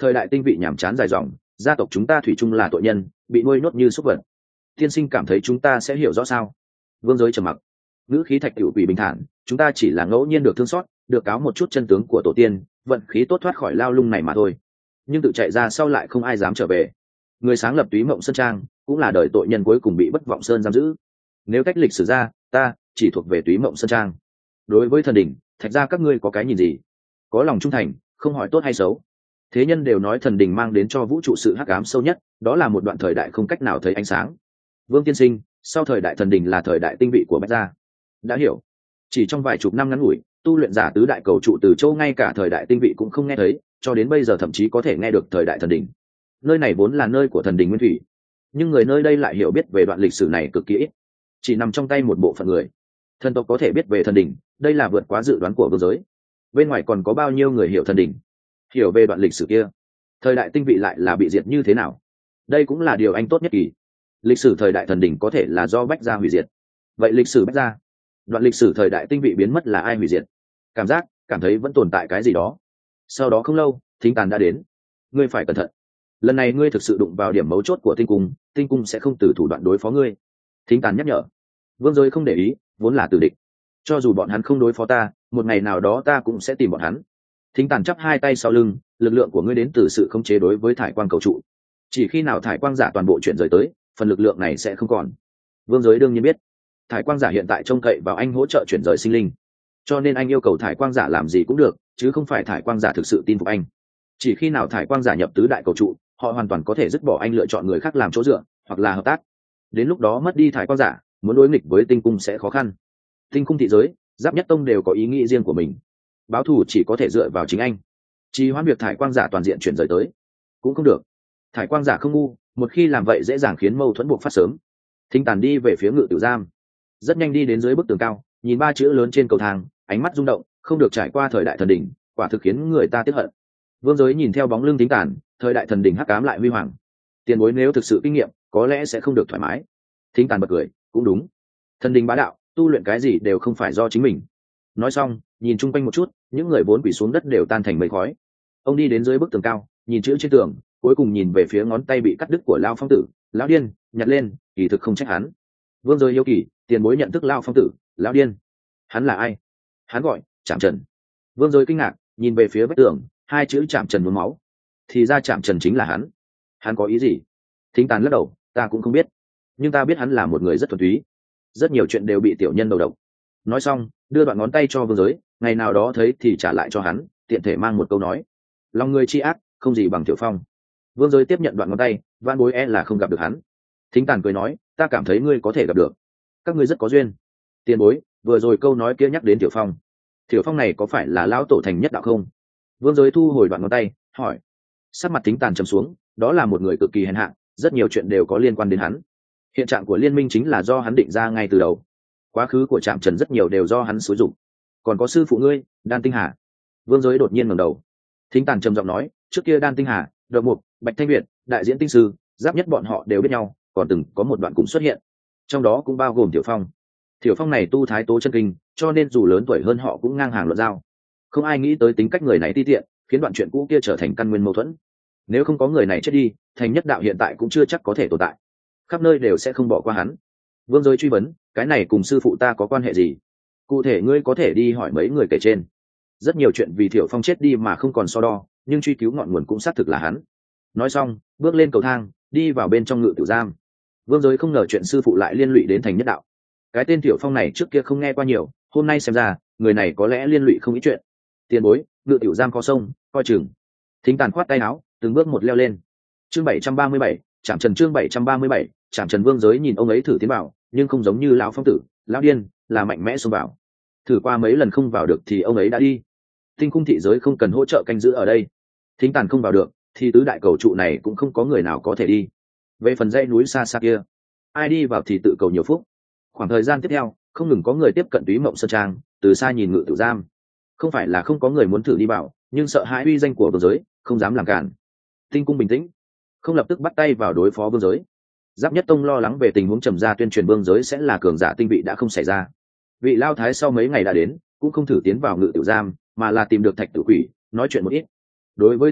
thời đại tinh vị nhàm chán dài dòng, gia tộc chúng ta thủy chung là tội nhân, bị nuôi nhốt như súc vật. Tiên sinh cảm thấy chúng ta sẽ hiểu rõ sao? Vương Giới trầm mặc. Ngữ khí Thạch Cửu Quỷ bình thản, chúng ta chỉ là ngẫu nhiên được thương xót, được cáo một chút chân tướng của tổ tiên, vận khí tốt thoát khỏi lao lung này mà thôi. Nhưng tự chạy ra sau lại không ai dám trở về. Người sáng lập Túy Mộng Sơn Trang cũng là đời tội nhân cuối cùng bị Bất Vọng Sơn giam giữ. Nếu cách lịch sử ra, ta chỉ thuộc về Túy Mộng Sơn Trang. Đối với thần đình, Thạch gia các ngươi có cái nhìn gì? Có lòng trung thành, không hỏi tốt hay xấu. Thế nhân đều nói thần đình mang đến cho vũ trụ sự hắc ám sâu nhất, đó là một đoạn thời đại không cách nào thấy ánh sáng. Vương tiên sinh, sau thời đại thần đình là thời đại tinh vị của Bách gia. Đã hiểu. Chỉ trong vài chục năm ngắn ngủi, tu luyện giả tứ đại cầu trụ từ châu ngay cả thời đại tinh vị cũng không nghe thấy, cho đến bây giờ thậm chí có thể nghe được thời đại thần đình. Nơi này vốn là nơi của thần đình nguyên thủy, nhưng người nơi đây lại hiểu biết về đoạn lịch sử này cực kỳ ít, chỉ nằm trong tay một bộ phận người. Thần tộc có thể biết về thần đình, đây là vượt quá dự đoán của Vương Giới. Bên ngoài còn có bao nhiêu người hiểu thần đình, hiểu về đoạn lịch sử kia, thời đại tinh vị lại là bị diệt như thế nào? Đây cũng là điều anh tốt nhất kỳ. Lịch sử thời đại thần đình có thể là do Bách gia hủy diệt, vậy lịch sử Bách gia, đoạn lịch sử thời đại tinh vị biến mất là ai hủy diệt? Cảm thấy vẫn tồn tại cái gì đó. Sau đó không lâu, Thính Tàn đã đến. Ngươi phải cẩn thận, lần này ngươi thực sự đụng vào điểm mấu chốt của tinh cung sẽ không từ thủ đoạn đối phó ngươi. Thính Tàn nhắc nhở. Vương Giới không để ý, vốn là tử địch, cho dù bọn hắn không đối phó ta, một ngày nào đó ta cũng sẽ tìm bọn hắn. Thính Tàn chắp hai tay sau lưng, lực lượng của ngươi đến từ sự khống chế đối với thải quang cầu trụ, chỉ khi nào thải quang giả toàn bộ chuyển rời tới, phần lực lượng này sẽ không còn. Vương Giới đương nhiên biết, thải quang giả hiện tại trông cậy vào anh hỗ trợ chuyển rời sinh linh, cho nên anh yêu cầu thải quang giả làm gì cũng được, chứ không phải thải quang giả thực sự tin phục anh. Chỉ khi nào thải quang giả nhập tứ đại cầu trụ, họ hoàn toàn có thể dứt bỏ anh, lựa chọn người khác làm chỗ dựa hoặc là hợp tác. Đến lúc đó mất đi thải quang giả, muốn đối nghịch với tinh cung sẽ khó khăn. Tinh cung thị giới, Giáp Nhất Tông đều có ý nghĩ riêng của mình, báo thù chỉ có thể dựa vào chính anh. Trì hoãn việc thải quang giả toàn diện chuyển rời tới cũng không được. Thải quang giả không ngu, một khi làm vậy dễ dàng khiến mâu thuẫn buộc phát sớm. Thính Tàn đi về phía Ngự Tử Giam, rất nhanh đi đến dưới bức tường cao, nhìn ba chữ lớn trên cầu thang, ánh mắt rung động. Không được trải qua thời đại thần đỉnh, quả thực khiến người ta tiếc hận. Vương Giới nhìn theo bóng lưng Thính Tàn, thời đại thần đỉnh hắc ám lại huy hoàng. Tiền bối nếu thực sự kinh nghiệm, có lẽ sẽ không được thoải mái. Thính Tàn bật cười, cũng đúng. Thần đỉnh bá đạo, tu luyện cái gì đều không phải do chính mình. Nói xong, nhìn chung quanh một chút, những người vốn quỳ xuống đất đều tan thành mây khói. Ông đi đến dưới bức tường cao, nhìn chữ trên tường, cuối cùng nhìn về phía ngón tay bị cắt đứt của Lao Phong Tử. Lão điên, nhặt lên, kỳ thực không trách hắn. Vương Giới hiếu kỳ, tiền bối nhận thức Lao Phong Tử, lão điên, hắn là ai? Hắn gọi Trảm Trần. Vương Giới kinh ngạc, nhìn về phía vách tường, hai chữ Trảm Trần nhuốm máu. Thì ra Trảm Trần chính là hắn. Hắn có ý gì? Thính Tàn lắc đầu, ta cũng không biết, nhưng ta biết hắn là một người rất thuần túy, rất nhiều chuyện đều bị tiểu nhân đầu độc. Nói xong, đưa đoạn ngón tay cho Vương Giới, ngày nào đó thấy thì trả lại cho hắn, tiện thể mang một câu nói: lòng người chi ác, không gì bằng Tiểu Phong. Vương Giới tiếp nhận đoạn ngón tay, van bối là không gặp được hắn. Thính Tàn cười nói, ta cảm thấy ngươi có thể gặp được, các ngươi rất có duyên. Tiền bối, vừa rồi câu nói kia nhắc đến Tiểu Phong. Tiểu Phong này có phải là lão tổ thành nhất đạo không? Vương Giới thu hồi đoạn ngón tay, hỏi. Sắc mặt Thính Tàn trầm xuống, đó là một người cực kỳ hèn hạ, rất nhiều chuyện đều có liên quan đến hắn. Hiện trạng của liên minh chính là do hắn định ra ngay từ đầu, quá khứ của Trạm Trần rất nhiều đều do hắn xúi dụng. Còn có sư phụ ngươi, Đan Tinh Hà. Vương Giới đột nhiên ngẩng đầu. Thính Tàn trầm giọng nói, trước kia Đan Tinh Hà, Độc Mục, Bạch Thanh Việt, đại diễn tinh sư, Giáp Nhất bọn họ đều biết nhau, còn từng có một đoạn cùng xuất hiện, trong đó cũng bao gồm Tiểu Phong. Tiểu Phong này tu thái tố chân kinh, cho nên dù lớn tuổi hơn họ cũng ngang hàng luận giao. Không ai nghĩ tới tính cách người này ti tiện, khiến đoạn chuyện cũ kia trở thành căn nguyên mâu thuẫn. Nếu không có người này chết đi, Thành Nhất đạo hiện tại cũng chưa chắc có thể tồn tại, khắp nơi đều sẽ không bỏ qua hắn. Vương Giới truy vấn, cái này cùng sư phụ ta có quan hệ gì? Cụ thể ngươi có thể đi hỏi mấy người kể trên. Rất nhiều chuyện vì Tiểu Phong chết đi mà không còn so đo, nhưng truy cứu ngọn nguồn cũng xác thực là hắn. Nói xong, bước lên cầu thang, đi vào bên trong Ngự Tử Giam. Vương Giới không ngờ chuyện sư phụ lại liên lụy đến Thành Nhất đạo. Cái tên Tiểu Phong này trước kia không nghe qua nhiều, hôm nay xem ra người này có lẽ liên lụy không ít chuyện. Tiền bối, Ngự Tiểu Giam có sông, coi chừng. Thính Tàn khoát tay áo, từng bước một leo lên. Chương 737, Trảm Trần. Chương 737, Trảm Trần. Vương Giới nhìn ông ấy thử tiến vào, nhưng không giống như lão Phong Tử, lão điên, là mạnh mẽ xông vào. Thử qua mấy lần không vào được thì ông ấy đã đi. Tinh cung thị giới không cần hỗ trợ canh giữ ở đây. Thính Tàn không vào được, thì tứ đại cầu trụ này cũng không có người nào có thể đi. Về phần dãy núi xa xa kia, ai đi vào thì tự cầu nhiều phúc. Khoảng thời gian tiếp theo, không ngừng có người tiếp cận Túy Mộng Sơn Trang, từ xa nhìn Ngự Tử Giam. Không phải là không có người muốn thử đi vào, nhưng sợ hãi uy danh của Vương Giới, không dám làm cản. Tinh cung bình tĩnh, không lập tức bắt tay vào đối phó Vương Giới. Giáp Nhất Tông lo lắng về tình huống trầm ra, tuyên truyền Vương Giới sẽ là cường giả tinh vị đã không xảy ra. Vị Lao Thái sau mấy ngày đã đến, cũng không thử tiến vào Ngự Tử Giam, mà là tìm được Thạch Tử Quỷ nói chuyện một ít. Đối với thần đỉnh,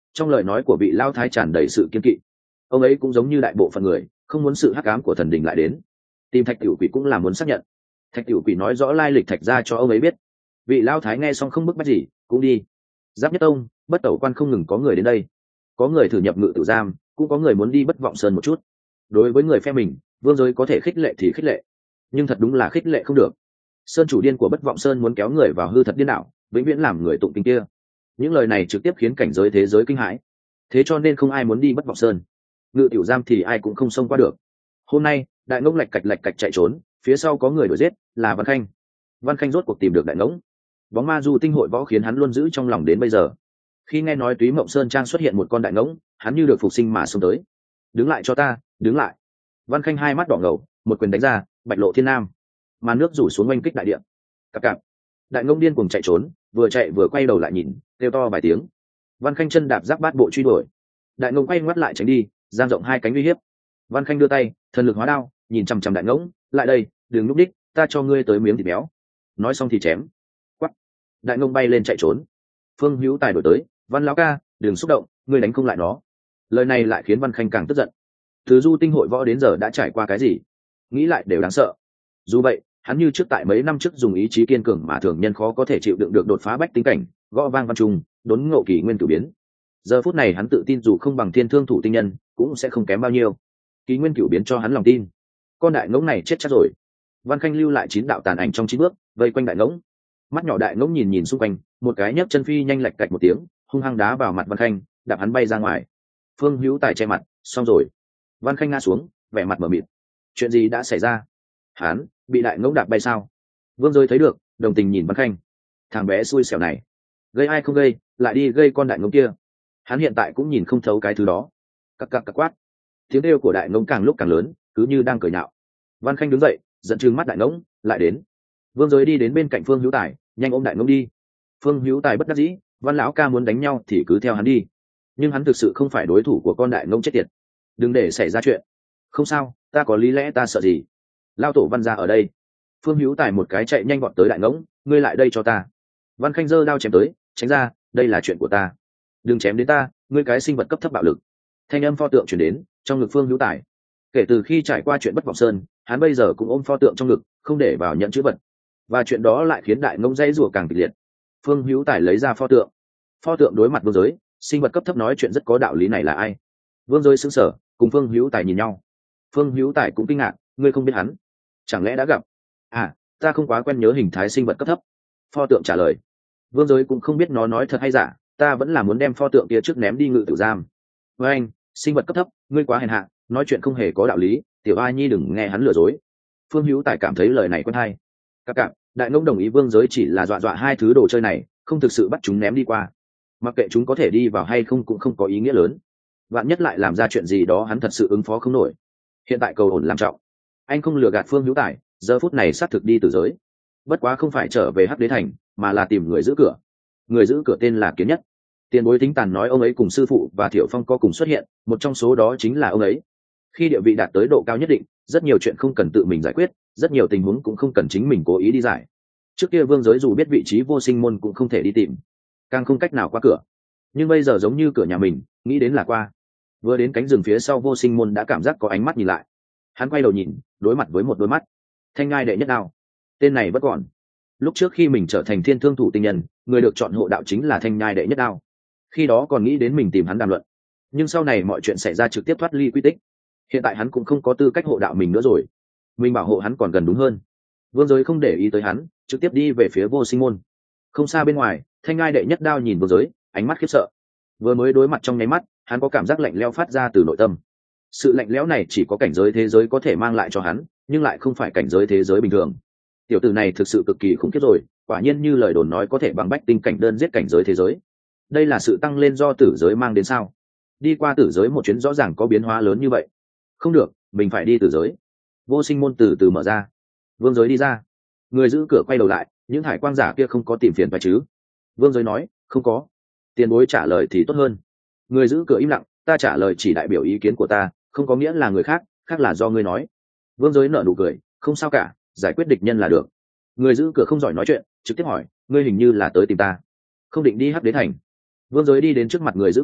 Trong lời nói của vị lao thái tràn đầy sự kiên kỵ. Ông ấy cũng giống như đại bộ phận người, không muốn sự hắc ám của thần đình lại đến. Tìm Thạch Tiểu Quỷ cũng là muốn xác nhận. Thạch Tiểu Quỷ nói rõ lai lịch Thạch ra cho ông ấy biết. Vị lao thái nghe xong không bức bách gì, cũng đi. Giáp Nhất Tông, Bất Tẩu Quan không ngừng có người đến đây. Có người thử nhập ngự tự giam, cũng có người muốn đi Bất Vọng Sơn một chút. Đối với người phe mình, Vương Giới có thể khích lệ thì khích lệ, nhưng thật đúng là khích lệ không được. Sơn chủ điên của Bất Vọng Sơn muốn kéo người vào hư thật điên đảo, vĩnh viễn làm người tụng kinh kia. Những lời này trực tiếp khiến cảnh giới thế giới kinh hãi. Thế cho nên không ai muốn đi Bất Vọng Sơn. Ngự tiểu giam thì ai cũng không xông qua được. Hôm nay đại ngỗng lạch cạch chạy trốn, phía sau có người đuổi giết, là Văn Khanh. Văn Khanh rốt cuộc tìm được đại ngỗng. Bóng ma du tinh hội võ khiến hắn luôn giữ trong lòng đến bây giờ. Khi nghe nói Túy Mộng Sơn Trang xuất hiện một con đại ngỗng, hắn như được phục sinh mà xông tới. Đứng lại cho ta, đứng lại. Văn Khanh hai mắt đỏ ngầu, một quyền đánh ra, Bạch Lộ Thiên Nam. Màn nước rủ xuống oanh kích đại địa. Cặp cặp. Đại ngỗng điên cuồng chạy trốn, vừa chạy vừa quay đầu lại nhìn, kêu to vài tiếng. Văn Khanh chân đạp giáp bát bộ truy đuổi. Đại ngỗng quay ngoắt lại tránh đi, giang rộng hai cánh uy hiếp. Văn Khanh đưa tay, thần lực hóa đao, nhìn chằm chằm đại ngỗng, lại đây, đừng núp đích, ta cho ngươi tới miếng thịt béo. Nói xong thì chém. Quắt. Đại ngỗng bay lên chạy trốn. Phương Hữu Tài đổi tới, Văn lão ca, đừng xúc động, ngươi đánh không lại nó. Lời này lại khiến Văn Khanh càng tức giận. Từ du tinh hội võ đến giờ đã trải qua cái gì, nghĩ lại đều đáng sợ. Dù vậy, hắn như trước tại mấy năm trước dùng ý chí kiên cường mà thường nhân khó có thể chịu đựng được đột phá bách tính cảnh, gõ vang văn trung, đốn ngộ kỳ nguyên cử biến. Giờ phút này hắn tự tin dù không bằng thiên thương thủ tinh nhân, cũng sẽ không kém bao nhiêu. Kỳ nguyên cửu biến cho hắn lòng tin. Con đại ngỗng này chết chắc rồi. Văn Khanh lưu lại 9 đạo tàn ảnh trong 9 bước, vây quanh đại ngỗng. Mắt nhỏ đại ngỗng nhìn nhìn xung quanh, một cái nhấc chân phi nhanh lạch cạch một tiếng, hung hăng đá vào mặt Văn Khanh, đạp hắn bay ra ngoài. Phương Hữu Tài che mặt, xong rồi. Văn Khanh ngã xuống, vẻ mặt mờ mịt. Chuyện gì đã xảy ra? Hắn bị đại ngỗng đạp bay sao? Vương Giới thấy được, đồng tình nhìn Văn Khanh. Thằng bé xui xẻo này, gây ai không gây, lại đi gây con đại ngỗng kia. Hắn hiện tại cũng nhìn không thấu cái thứ đó. Cặc cặc cặc quát. Tiếng kêu của đại ngỗng càng lúc càng lớn, cứ như đang cười nhạo. Văn Khanh đứng dậy, giận trừng mắt đại ngỗng, lại đến. Vương Giới đi đến bên cạnh Phương Hữu Tài, nhanh ôm đại ngỗng đi. Phương Hữu Tài bất đắc dĩ, Văn lão ca muốn đánh nhau thì cứ theo hắn đi, nhưng hắn thực sự không phải đối thủ của con đại ngỗng chết tiệt. Đừng để xảy ra chuyện. Không sao, ta có lý lẽ, ta sợ gì? Lao tổ Văn gia ở đây. Phương Hữu Tài một cái chạy nhanh vọt tới đại ngỗng, ngươi lại đây cho ta. Văn Khanh giơ đao chém tới, tránh ra, đây là chuyện của ta. Đừng chém đến ta, ngươi cái sinh vật cấp thấp bạo lực. Thanh âm pho tượng chuyển đến trong ngực Phương Hữu Tài. Kể từ khi trải qua chuyện Bất Vọng Sơn, hắn bây giờ cũng ôm pho tượng trong ngực, không để vào nhận chữ vật. Và chuyện đó lại khiến đại ngỗng dãy rủa càng kịch liệt. Phương Hữu Tài lấy ra pho tượng. Pho tượng đối mặt Vương Giới, sinh vật cấp thấp nói chuyện rất có đạo lý này là ai? Vương Giới sững sờ, cùng Phương Hữu Tài nhìn nhau. Phương Hữu Tài cũng kinh ngạc, ngươi không biết hắn? Chẳng lẽ đã gặp? À, ta không quá quen nhớ hình thái sinh vật cấp thấp. Pho tượng trả lời. Vương Giới cũng không biết nó nói thật hay giả, ta vẫn là muốn đem pho tượng kia trước ném đi ngự tử giam. Với anh, sinh vật cấp thấp, ngươi quá hèn hạ, nói chuyện không hề có đạo lý, tiểu ai nhi đừng nghe hắn lừa dối. Phương Hữu Tài cảm thấy lời này quen hay. Các cặp, đại ngỗng đồng ý Vương Giới chỉ là dọa dọa hai thứ đồ chơi này, không thực sự bắt chúng ném đi qua. Mặc kệ chúng có thể đi vào hay không cũng không có ý nghĩa lớn. Vạn nhất lại làm ra chuyện gì đó hắn thật sự ứng phó không nổi. Hiện tại cầu ổn làm trọng. Anh không lừa gạt Phương Hữu Tài, giờ phút này xác thực đi Tử Giới. Bất quá không phải trở về Hắc Đế Thành, mà là tìm người giữ cửa. Người giữ cửa tên là Kiến Nhất. Tiền bối Tính Tàn nói ông ấy cùng sư phụ và Thiệu Phong có cùng xuất hiện, một trong số đó chính là ông ấy. Khi địa vị đạt tới độ cao nhất định, rất nhiều chuyện không cần tự mình giải quyết, rất nhiều tình huống cũng không cần chính mình cố ý đi giải. Trước kia Vương Giới dù biết vị trí Vô Sinh môn cũng không thể đi tìm, càng không cách nào qua cửa. Nhưng bây giờ giống như cửa nhà mình, nghĩ đến là qua. Vừa đến cánh rừng phía sau Vô Sinh môn đã cảm giác có ánh mắt nhìn lại. Hắn quay đầu nhìn, đối mặt với một đôi mắt. Thanh Ngai đệ nhất đao. Tên này vẫn còn. Lúc trước khi mình trở thành thiên thương thủ tinh nhân, người được chọn hộ đạo chính là Thanh Nhai đệ nhất đao. Khi đó còn nghĩ đến mình tìm hắn đàm luận, nhưng sau này mọi chuyện xảy ra trực tiếp thoát ly quy tích. Hiện tại hắn cũng không có tư cách hộ đạo mình nữa rồi, mình bảo hộ hắn còn gần đúng hơn. Vương Giới không để ý tới hắn, trực tiếp đi về phía Vô Sinh môn. Không xa bên ngoài, Thanh Ngai đệ nhất đao nhìn Vương Giới, ánh mắt khiếp sợ. Vừa mới đối mặt trong nháy mắt, hắn có cảm giác lạnh lẽo phát ra từ nội tâm. Sự lạnh lẽo này chỉ có cảnh giới thế giới có thể mang lại cho hắn, nhưng lại không phải cảnh giới thế giới bình thường. Tiểu tử này thực sự cực kỳ khủng khiếp rồi, quả nhiên như lời đồn nói có thể bằng bách tinh cảnh đơn giết cảnh giới thế giới. Đây là sự tăng lên do tử giới mang đến sao? Đi qua tử giới một chuyến rõ ràng có biến hóa lớn như vậy. Không được, mình phải đi tử giới. Vô Sinh môn từ từ mở ra. Vương Giới đi ra. Người giữ cửa quay đầu lại, những thải quang giả kia không có tìm phiền phải chứ? Vương Giới nói, không có. Tiền bối trả lời thì tốt hơn. Người giữ cửa im lặng, ta trả lời chỉ đại biểu ý kiến của ta, không có nghĩa là người khác, khác là do ngươi nói. Vương Giới nở nụ cười, không sao cả, giải quyết địch nhân là được. Người giữ cửa không giỏi nói chuyện, trực tiếp hỏi, ngươi hình như là tới tìm ta, không định đi Hắc Đế Thành? Vương Giới đi đến trước mặt người giữ cửa,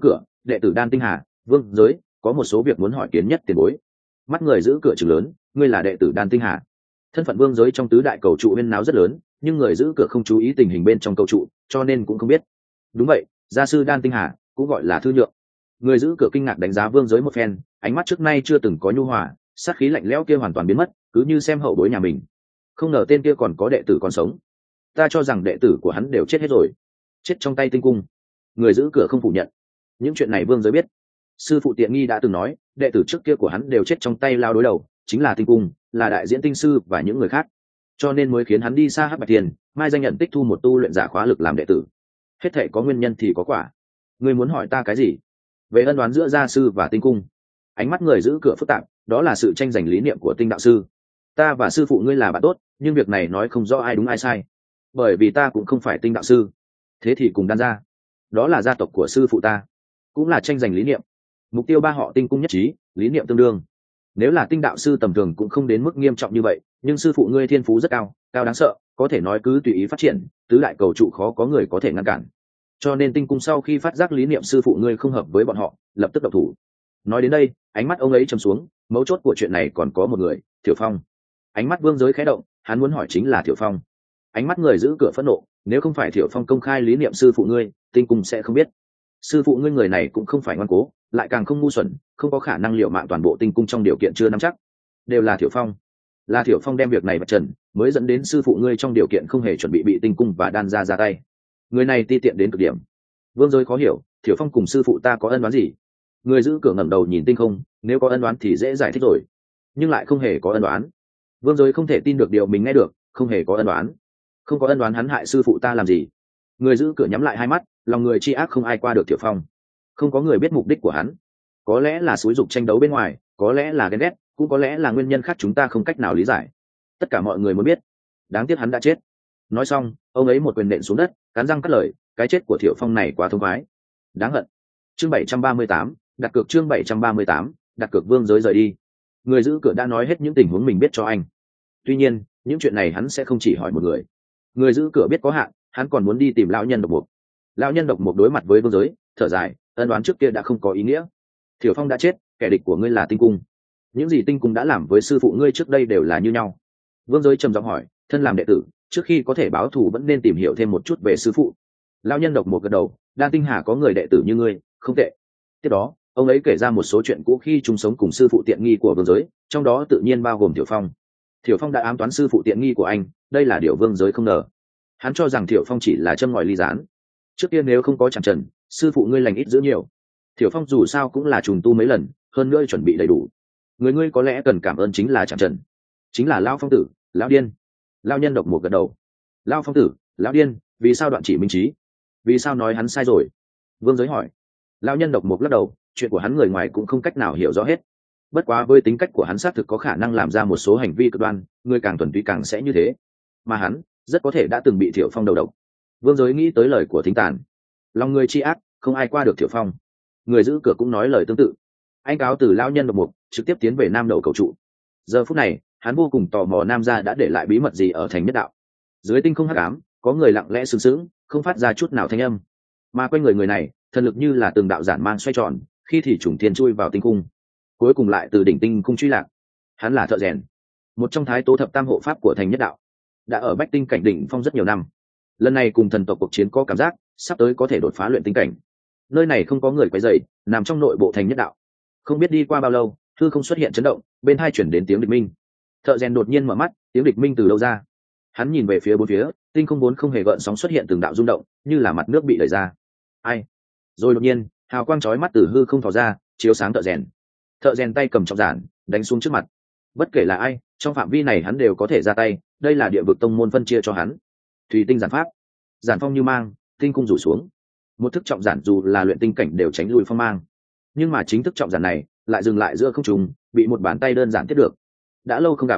đệ tử Đan Tinh Hà, vương giới có một số việc muốn hỏi kiến nhất tiền bối. Mắt người giữ cửa trừng lớn, ngươi là đệ tử Đan Tinh Hà? Thân phận vương giới trong tứ đại cầu trụ huyên náo rất lớn, nhưng người giữ cửa không chú ý tình hình bên trong cầu trụ, cho nên cũng không biết. Đúng vậy, gia sư Đan Tinh Hà, cũng gọi là thư nhượng. Người giữ cửa kinh ngạc đánh giá vương giới một phen, ánh mắt trước nay chưa từng có nhu hòa, sát khí lạnh lẽo kia hoàn toàn biến mất, cứ như xem hậu bối nhà mình. Không ngờ tên kia còn có đệ tử còn sống. Ta cho rằng đệ tử của hắn đều chết hết rồi, chết trong tay tinh cung. Người giữ cửa không phủ nhận. Những chuyện này vương giới biết. Sư phụ Tiện Nghi đã từng nói, đệ tử trước kia của hắn đều chết trong tay lao đối đầu, chính là tinh cung, là đại diễn tinh sư và những người khác, cho nên mới khiến hắn đi xa Hắc Bạch Tiền, mai danh nhận tích thu một tu luyện giả khóa lực làm đệ tử. Hết thảy có nguyên nhân thì có quả. Ngươi muốn hỏi ta cái gì? Về ân đoán giữa gia sư và tinh cung. Ánh mắt người giữ cửa phức tạp, đó là sự tranh giành lý niệm của tinh đạo sư. Ta và sư phụ ngươi là bạn tốt, nhưng việc này nói không rõ ai đúng ai sai, bởi vì ta cũng không phải tinh đạo sư. Thế thì cùng Đan gia, đó là gia tộc của sư phụ ta, cũng là tranh giành lý niệm. Mục tiêu ba họ tinh cung nhất trí, lý niệm tương đương. Nếu là tinh đạo sư tầm thường cũng không đến mức nghiêm trọng như vậy, nhưng sư phụ ngươi thiên phú rất cao, cao đáng sợ, có thể nói cứ tùy ý phát triển, tứ đại cầu trụ khó có người có thể ngăn cản. Cho nên tinh cung sau khi phát giác lý niệm sư phụ ngươi không hợp với bọn họ, lập tức động thủ. Nói đến đây, ánh mắt ông ấy trầm xuống, mấu chốt của chuyện này còn có một người, Thiểu Phong. Ánh mắt vương giới khẽ động, hắn muốn hỏi chính là Thiểu Phong. Ánh mắt người giữ cửa phẫn nộ, nếu không phải Thiểu Phong công khai lý niệm sư phụ ngươi, tinh cung sẽ không biết. Sư phụ ngươi người này cũng không phải ngoan cố, lại càng không ngu xuẩn, không có khả năng liệu mạng toàn bộ tinh cung trong điều kiện chưa nắm chắc. Đều là Thiểu Phong. Là Thiểu Phong đem việc này vạch trần, mới dẫn đến sư phụ ngươi trong điều kiện không hề chuẩn bị bị tinh cung và Đan gia ra tay. Người này ti tiện đến cực điểm. Vương giới khó hiểu, Thiểu Phong cùng sư phụ ta có ân oán gì? Người giữ cửa ngẩng đầu nhìn tinh không, nếu có ân oán thì dễ giải thích rồi, nhưng lại không hề có ân oán. Vương giới không thể tin được điều mình nghe được, không hề có ân oán. Không có ân oán hắn hại sư phụ ta làm gì? Người giữ cửa nhắm lại hai mắt, lòng người chi ác không ai qua được Thiểu Phong. Không có người biết mục đích của hắn, có lẽ là xúi dục tranh đấu bên ngoài, có lẽ là ghen ghét, cũng có lẽ là nguyên nhân khác chúng ta không cách nào lý giải. Tất cả mọi người muốn biết. Đáng tiếc hắn đã chết. Nói xong, ông ấy một quyền nện xuống đất, cắn răng cắt lời, cái chết của Thiểu Phong này quá thông khoái, đáng hận. Chương 738, đặt cược. Chương 738, đặt cược. Vương giới rời đi. Người giữ cửa đã nói hết những tình huống mình biết cho anh. Tuy nhiên, những chuyện này hắn sẽ không chỉ hỏi một người. Người giữ cửa biết có hạn, hắn còn muốn đi tìm lão nhân độc mục. Lão nhân độc mục đối mặt với vương giới, thở dài, ân đoán trước kia đã không có ý nghĩa. Thiểu Phong đã chết, kẻ địch của ngươi là tinh cung. Những gì tinh cung đã làm với sư phụ ngươi trước đây đều là như nhau. Vương giới trầm giọng hỏi, thân làm đệ tử, trước khi có thể báo thù vẫn nên tìm hiểu thêm một chút về sư phụ. Lão nhân độc mục gật đầu, Đan Tinh Hà có người đệ tử như ngươi, không tệ. Tiếp đó, ông ấy kể ra một số chuyện cũ khi chung sống cùng sư phụ Tiện Nghi của vương giới, trong đó tự nhiên bao gồm Thiểu Phong. Thiểu Phong đã ám toán sư phụ Tiện Nghi của anh, đây là điều vương giới không ngờ. Hắn cho rằng Thiểu Phong chỉ là châm ngòi ly gián. Trước kia nếu không có chạm trần, sư phụ ngươi lành ít dữ nhiều. Thiểu Phong dù sao cũng là trùng tu mấy lần, hơn nữa chuẩn bị đầy đủ. Người ngươi có lẽ cần cảm ơn chính là chạm trần, chính là Lão Phong tử, Lão Điên. Lão nhân độc một gật đầu. Lão Phong tử, Lão Điên, vì sao đoạn chỉ minh trí? Vì sao nói hắn sai rồi? Vương giới hỏi. Lão nhân độc một lắc đầu, chuyện của hắn người ngoài cũng không cách nào hiểu rõ hết. Bất quá với tính cách của hắn xác thực có khả năng làm ra một số hành vi cực đoan, người càng thuần túy càng sẽ như thế. Mà hắn rất có thể đã từng bị Thiểu Phong đầu độc. Vương giới nghĩ tới lời của Thính Tàn, lòng người chi ác, không ai qua được Thiểu Phong. Người giữ cửa cũng nói lời tương tự. Anh cáo từ lão nhân độc mục trực tiếp tiến về Nam Đầu cầu trụ. Giờ phút này, hắn vô cùng tò mò Nam gia đã để lại bí mật gì ở thành nhất đạo. Dưới tinh không hắc ám, có người lặng lẽ sừng sững, không phát ra chút nào thanh âm. Mà quanh người này, thần lực như là từng đạo giản mang xoay tròn, khi thì trùng thiên chui vào tinh cung, cuối cùng lại từ đỉnh tinh cung truy lạc. Hắn là thợ rèn, một trong thái tố thập tam hộ pháp của thành nhất đạo, đã ở bách tinh cảnh đỉnh phong rất nhiều năm. Lần này cùng thần tộc cuộc chiến có cảm giác sắp tới có thể đột phá luyện tinh cảnh. Nơi này không có người quấy rầy, nằm trong nội bộ thành nhất đạo. Không biết đi qua bao lâu, hư không xuất hiện chấn động, bên hai chuyển đến tiếng địch minh. Thợ rèn đột nhiên mở mắt, tiếng địch minh từ đâu ra? Hắn nhìn về phía bốn phía, tinh không vốn không hề gợn sóng xuất hiện từng đạo rung động, như là mặt nước bị đẩy ra. Ai? Rồi đột nhiên, hào quang chói mắt từ hư không thò ra, chiếu sáng thợ rèn. Thợ rèn tay cầm trọng giản, đánh xuống trước mặt. Bất kể là ai, trong phạm vi này hắn đều có thể ra tay, đây là địa vực tông môn phân chia cho hắn. Thủy tinh giản pháp, giản phong như mang, tinh cung rủ xuống. Một thức trọng giản dù là luyện tinh cảnh đều tránh lui phong mang, nhưng mà chính thức trọng giản này lại dừng lại giữa không trung, bị một bàn tay đơn giản tiếp được. Đã lâu không gặp,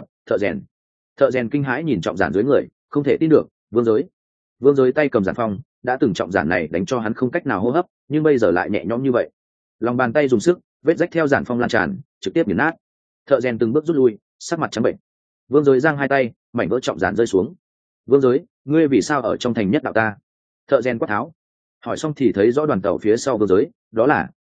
thợ rèn kinh hãi nhìn trọng giản dưới người, không thể tin được. Vương giới tay cầm giản phong, đã từng trọng giản này đánh cho hắn không cách nào hô hấp, nhưng bây giờ lại nhẹ nhõm như vậy. Lòng bàn tay dùng sức, vết rách theo giản phong lan tràn, trực tiếp nghiền nát. Thợ rèn từng bước rút lui, sắc mặt trắng bệnh. Vương giới giang hai tay, mảnh vỡ trọng giản rơi xuống. Vương giới, ngươi vì sao ở trong thành nhất đạo ta? Thợ rèn quát tháo. Hỏi xong thì thấy rõ đoàn tàu phía sau vương giới, đó là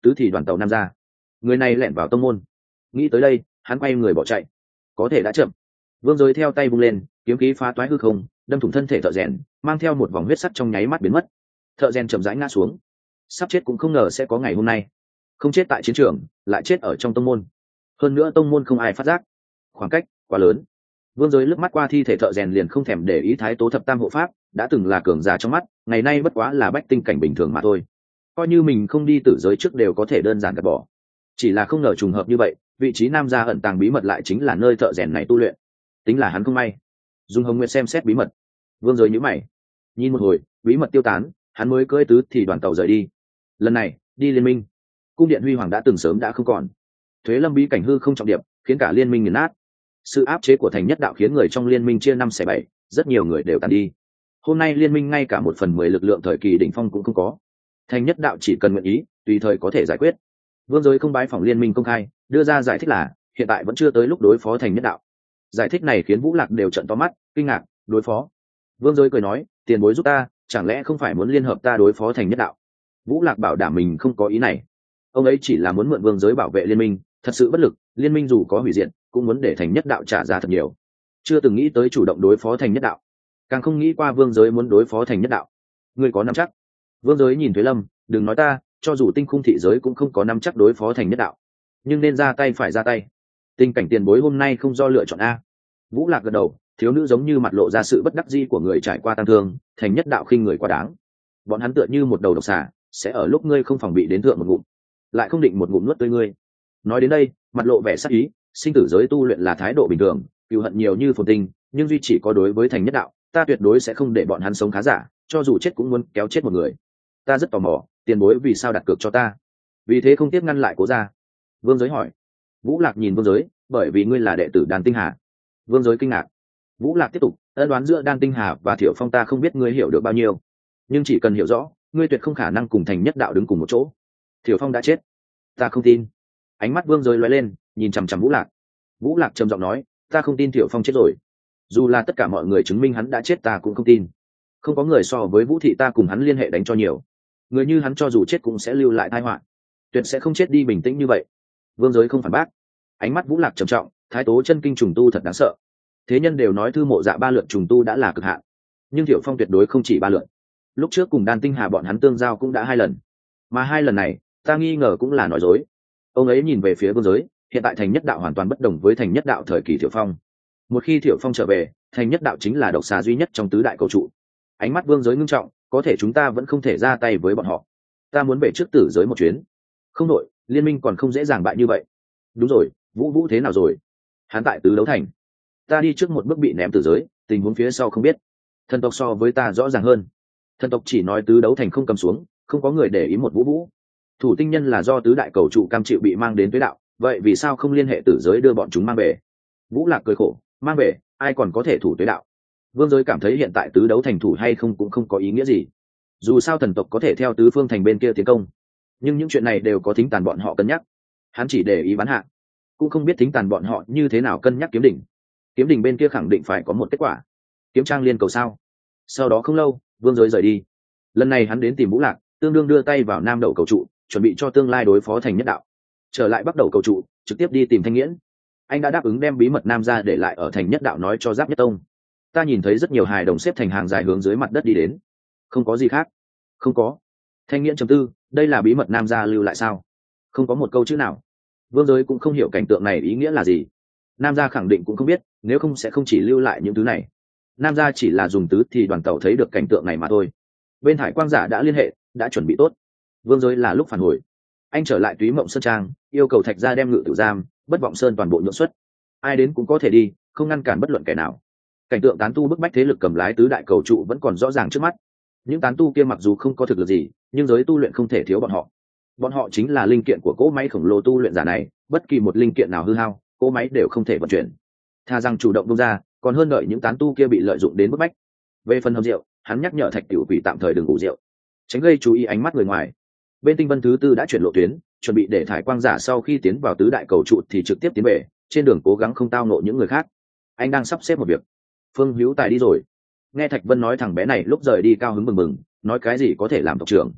tứ thì đoàn tàu nam gia. Người này lẻn vào tông môn. Nghĩ tới đây, hắn quay người bỏ chạy. Có thể đã chậm. Vương Giới theo tay vung lên, kiếm khí phá toái hư không, đâm thủng thân thể thợ rèn, mang theo một vòng huyết sắc trong nháy mắt biến mất. Thợ rèn chậm rãi ngã xuống. Sắp chết cũng không ngờ sẽ có ngày hôm nay. Không chết tại chiến trường, lại chết ở trong tông môn. Hơn nữa tông môn không ai phát giác. Khoảng cách quá lớn. Vương Giới lướt mắt qua thi thể thợ rèn liền không thèm để ý Thái Tố thập tam hộ pháp, đã từng là cường giả trong mắt, ngày nay bất quá là bách tinh cảnh bình thường mà thôi. Coi như mình không đi tử giới trước đều có thể đơn giản gạt bỏ. Chỉ là không ngờ trùng hợp như vậy, vị trí nam gia ẩn tàng bí mật lại chính là nơi thợ rèn này tu luyện. Tính là hắn không may. Dung Hồng Nguyệt xem xét bí mật. Vương Giới nhíu mày. Nhìn một hồi, bí mật tiêu tán, hắn mới cưỡi tứ thì đoàn tàu rời đi. Lần này, đi liên minh. Cung điện huy hoàng đã từng sớm đã không còn. Thuế Lâm bí cảnh hư không trọng điệp, khiến cả liên minh nghiền nát. Sự áp chế của thành nhất đạo khiến người trong liên minh chia năm xẻ bảy, rất nhiều người đều tàn đi. Hôm nay liên minh ngay cả 1/10 lực lượng thời kỳ đỉnh phong cũng không có. Thành nhất đạo chỉ cần nguyện ý, tùy thời có thể giải quyết. Vương Giới không bái phỏng liên minh công khai, đưa ra giải thích là hiện tại vẫn chưa tới lúc đối phó thành nhất đạo. Giải thích này khiến Vũ Lạc đều trợn to mắt, kinh ngạc. Đối phó? Vương Giới cười nói, tiền bối giúp ta, chẳng lẽ không phải muốn liên hợp ta đối phó thành nhất đạo? Vũ Lạc bảo đảm mình không có ý này. Ông ấy chỉ là muốn mượn Vương Giới bảo vệ liên minh, thật sự bất lực, liên minh dù có hủy diệt cũng muốn để thành nhất đạo trả giá thật nhiều. Chưa từng nghĩ tới chủ động đối phó thành nhất đạo, càng không nghĩ qua Vương Giới muốn đối phó thành nhất đạo. Ngươi có nắm chắc? Vương Giới nhìn Thuế Lâm, đừng nói ta, cho dù tinh khung thị giới cũng không có nắm chắc đối phó thành nhất đạo, nhưng nên ra tay phải ra tay. Tình cảnh tiền bối hôm nay không do lựa chọn a. Vũ Lạc gật đầu, thiếu nữ giống như mặt lộ ra sự bất đắc dĩ của người trải qua tăng thương, thành nhất đạo khinh người quá đáng. Bọn hắn tựa như một đầu độc xà, sẽ ở lúc ngươi không phòng bị đến thượng một ngụm, lại không định một ngụm nuốt tươi ngươi. Nói đến đây, mặt lộ vẻ sắc ý, sinh tử giới tu luyện là thái độ bình thường, cừu hận nhiều như phồn tinh, nhưng duy chỉ có đối với thành nhất đạo, ta tuyệt đối sẽ không để bọn hắn sống khá giả, cho dù chết cũng muốn kéo chết một người. Ta rất tò mò, tiền bối vì sao đặt cược cho ta? Vì thế không tiếc ngăn lại Cố gia. Vương Giới hỏi. Vũ Lạc nhìn Vương Giới, bởi vì ngươi là đệ tử Đan Tinh Hà. Vương Giới kinh ngạc. Vũ Lạc tiếp tục, ân đoán giữa Đan Tinh Hà và Thiệu Phong ta không biết ngươi hiểu được bao nhiêu, nhưng chỉ cần hiểu rõ, ngươi tuyệt không khả năng cùng thành nhất đạo đứng cùng một chỗ. Thiệu Phong đã chết. Ta không tin. Ánh mắt Vương Giới lóe lên, nhìn chằm chằm Vũ Lạc. Vũ Lạc trầm giọng nói, ta không tin Thiệu Phong chết rồi. Dù là tất cả mọi người chứng minh hắn đã chết ta cũng không tin. Không có người so với Vũ thị ta cùng hắn liên hệ đánh cho nhiều. Người như hắn cho dù chết cũng sẽ lưu lại tai họa, tuyệt sẽ không chết đi bình tĩnh như vậy. Vương Giới không phản bác. Ánh mắt Vũ Lạc trầm trọng, thái tố chân kinh trùng tu thật đáng sợ. Thế nhân đều nói Thư Mộ Dạ 3 lượt trùng tu đã là cực hạn, nhưng Thiệu Phong tuyệt đối không chỉ 3 lượt. Lúc trước cùng Đan Tinh Hà bọn hắn tương giao cũng đã 2 lần, mà 2 lần này ta nghi ngờ cũng là nói dối. Ông ấy nhìn về phía Vương Giới, hiện tại thành nhất đạo hoàn toàn bất đồng với thành nhất đạo thời kỳ Thiệu Phong. Một khi Thiệu Phong trở về, thành nhất đạo chính là độc xà duy nhất trong tứ đại cầu trụ. Ánh mắt Vương Giới ngưng trọng, có thể chúng ta vẫn không thể ra tay với bọn họ. Ta muốn về trước tử giới một chuyến. Không đội, liên minh còn không dễ dàng bại như vậy. Đúng rồi, Vũ Vũ thế nào rồi? Hắn tại tứ đấu thành. Ta đi trước một bước bị ném tử giới, tình huống phía sau không biết. Thần tộc so với ta rõ ràng hơn. Thần tộc chỉ nói tứ đấu thành không cầm xuống, không có người để ý một Vũ Vũ. Thủ tinh nhân là do tứ đại cầu trụ cam chịu bị mang đến tuế đạo, vậy vì sao không liên hệ tử giới đưa bọn chúng mang về? Vũ Lạc cười khổ, mang về, ai còn có thể thủ tuế đạo? Vương Giới cảm thấy hiện tại tứ đấu thành thủ hay không cũng không có ý nghĩa gì. Dù sao thần tộc có thể theo tứ phương thành bên kia tiến công, nhưng những chuyện này đều có thính tàn bọn họ cân nhắc. Hắn chỉ để ý bán hạ, cũng không biết thính tàn bọn họ như thế nào cân nhắc kiếm đỉnh. Kiếm đỉnh bên kia khẳng định phải có một kết quả. Kiếm trang liên cầu sao? Sau đó không lâu, Vương Giới rời đi. Lần này hắn đến tìm Vũ Lạc, tương đương đưa tay vào nam đầu cầu trụ, chuẩn bị cho tương lai đối phó thành nhất đạo. Trở lại bắt đầu cầu trụ, trực tiếp đi tìm Thanh Nghiễn. Anh đã đáp ứng đem bí mật nam ra để lại ở thành nhất đạo nói cho Giáp Nhất Tông. Ta nhìn thấy rất nhiều hài đồng xếp thành hàng dài hướng dưới mặt đất đi đến. Không có gì khác. Không có. Thanh Nghiễn chấm tư, đây là bí mật nam gia lưu lại sao? Không có một câu chữ nào. Vương Giới cũng không hiểu cảnh tượng này ý nghĩa là gì. Nam gia khẳng định cũng không biết, nếu không sẽ không chỉ lưu lại những thứ này. Nam gia chỉ là dùng tứ thì đoàn tàu thấy được cảnh tượng này mà thôi. Bên Hải Quang giả đã liên hệ, đã chuẩn bị tốt. Vương Giới là lúc phản hồi. Anh trở lại Túy Mộng Sơn Trang, yêu cầu Thạch gia đem Ngự Tử giam, Bất Vọng Sơn toàn bộ nhượng xuất. Ai đến cũng có thể đi, không ngăn cản bất luận kẻ nào. Cảnh tượng tán tu bức bách thế lực cầm lái tứ đại cầu trụ vẫn còn rõ ràng trước mắt. Những tán tu kia mặc dù không có thực lực gì, nhưng giới tu luyện không thể thiếu bọn họ. Bọn họ chính là linh kiện của cỗ máy khổng lồ tu luyện giả này, bất kỳ một linh kiện nào hư hao, cỗ máy đều không thể vận chuyển. Tha rằng chủ động bung ra, còn hơn đợi những tán tu kia bị lợi dụng đến bức bách. Về phần hầm rượu, hắn nhắc nhở Thạch Tiểu Quỷ tạm thời đừng ngủ rượu, tránh gây chú ý ánh mắt người ngoài. Bên Tinh Vân thứ tư đã chuyển lộ tuyến, chuẩn bị để thải quang giả sau khi tiến vào tứ đại cầu trụ thì trực tiếp tiến về, trên đường cố gắng không tao nộ những người khác. Anh đang sắp xếp một việc. Phương Hữu Tài đi rồi. Nghe Thạch Vân nói thằng bé này lúc rời đi cao hứng mừng mừng, nói cái gì có thể làm tộc trưởng.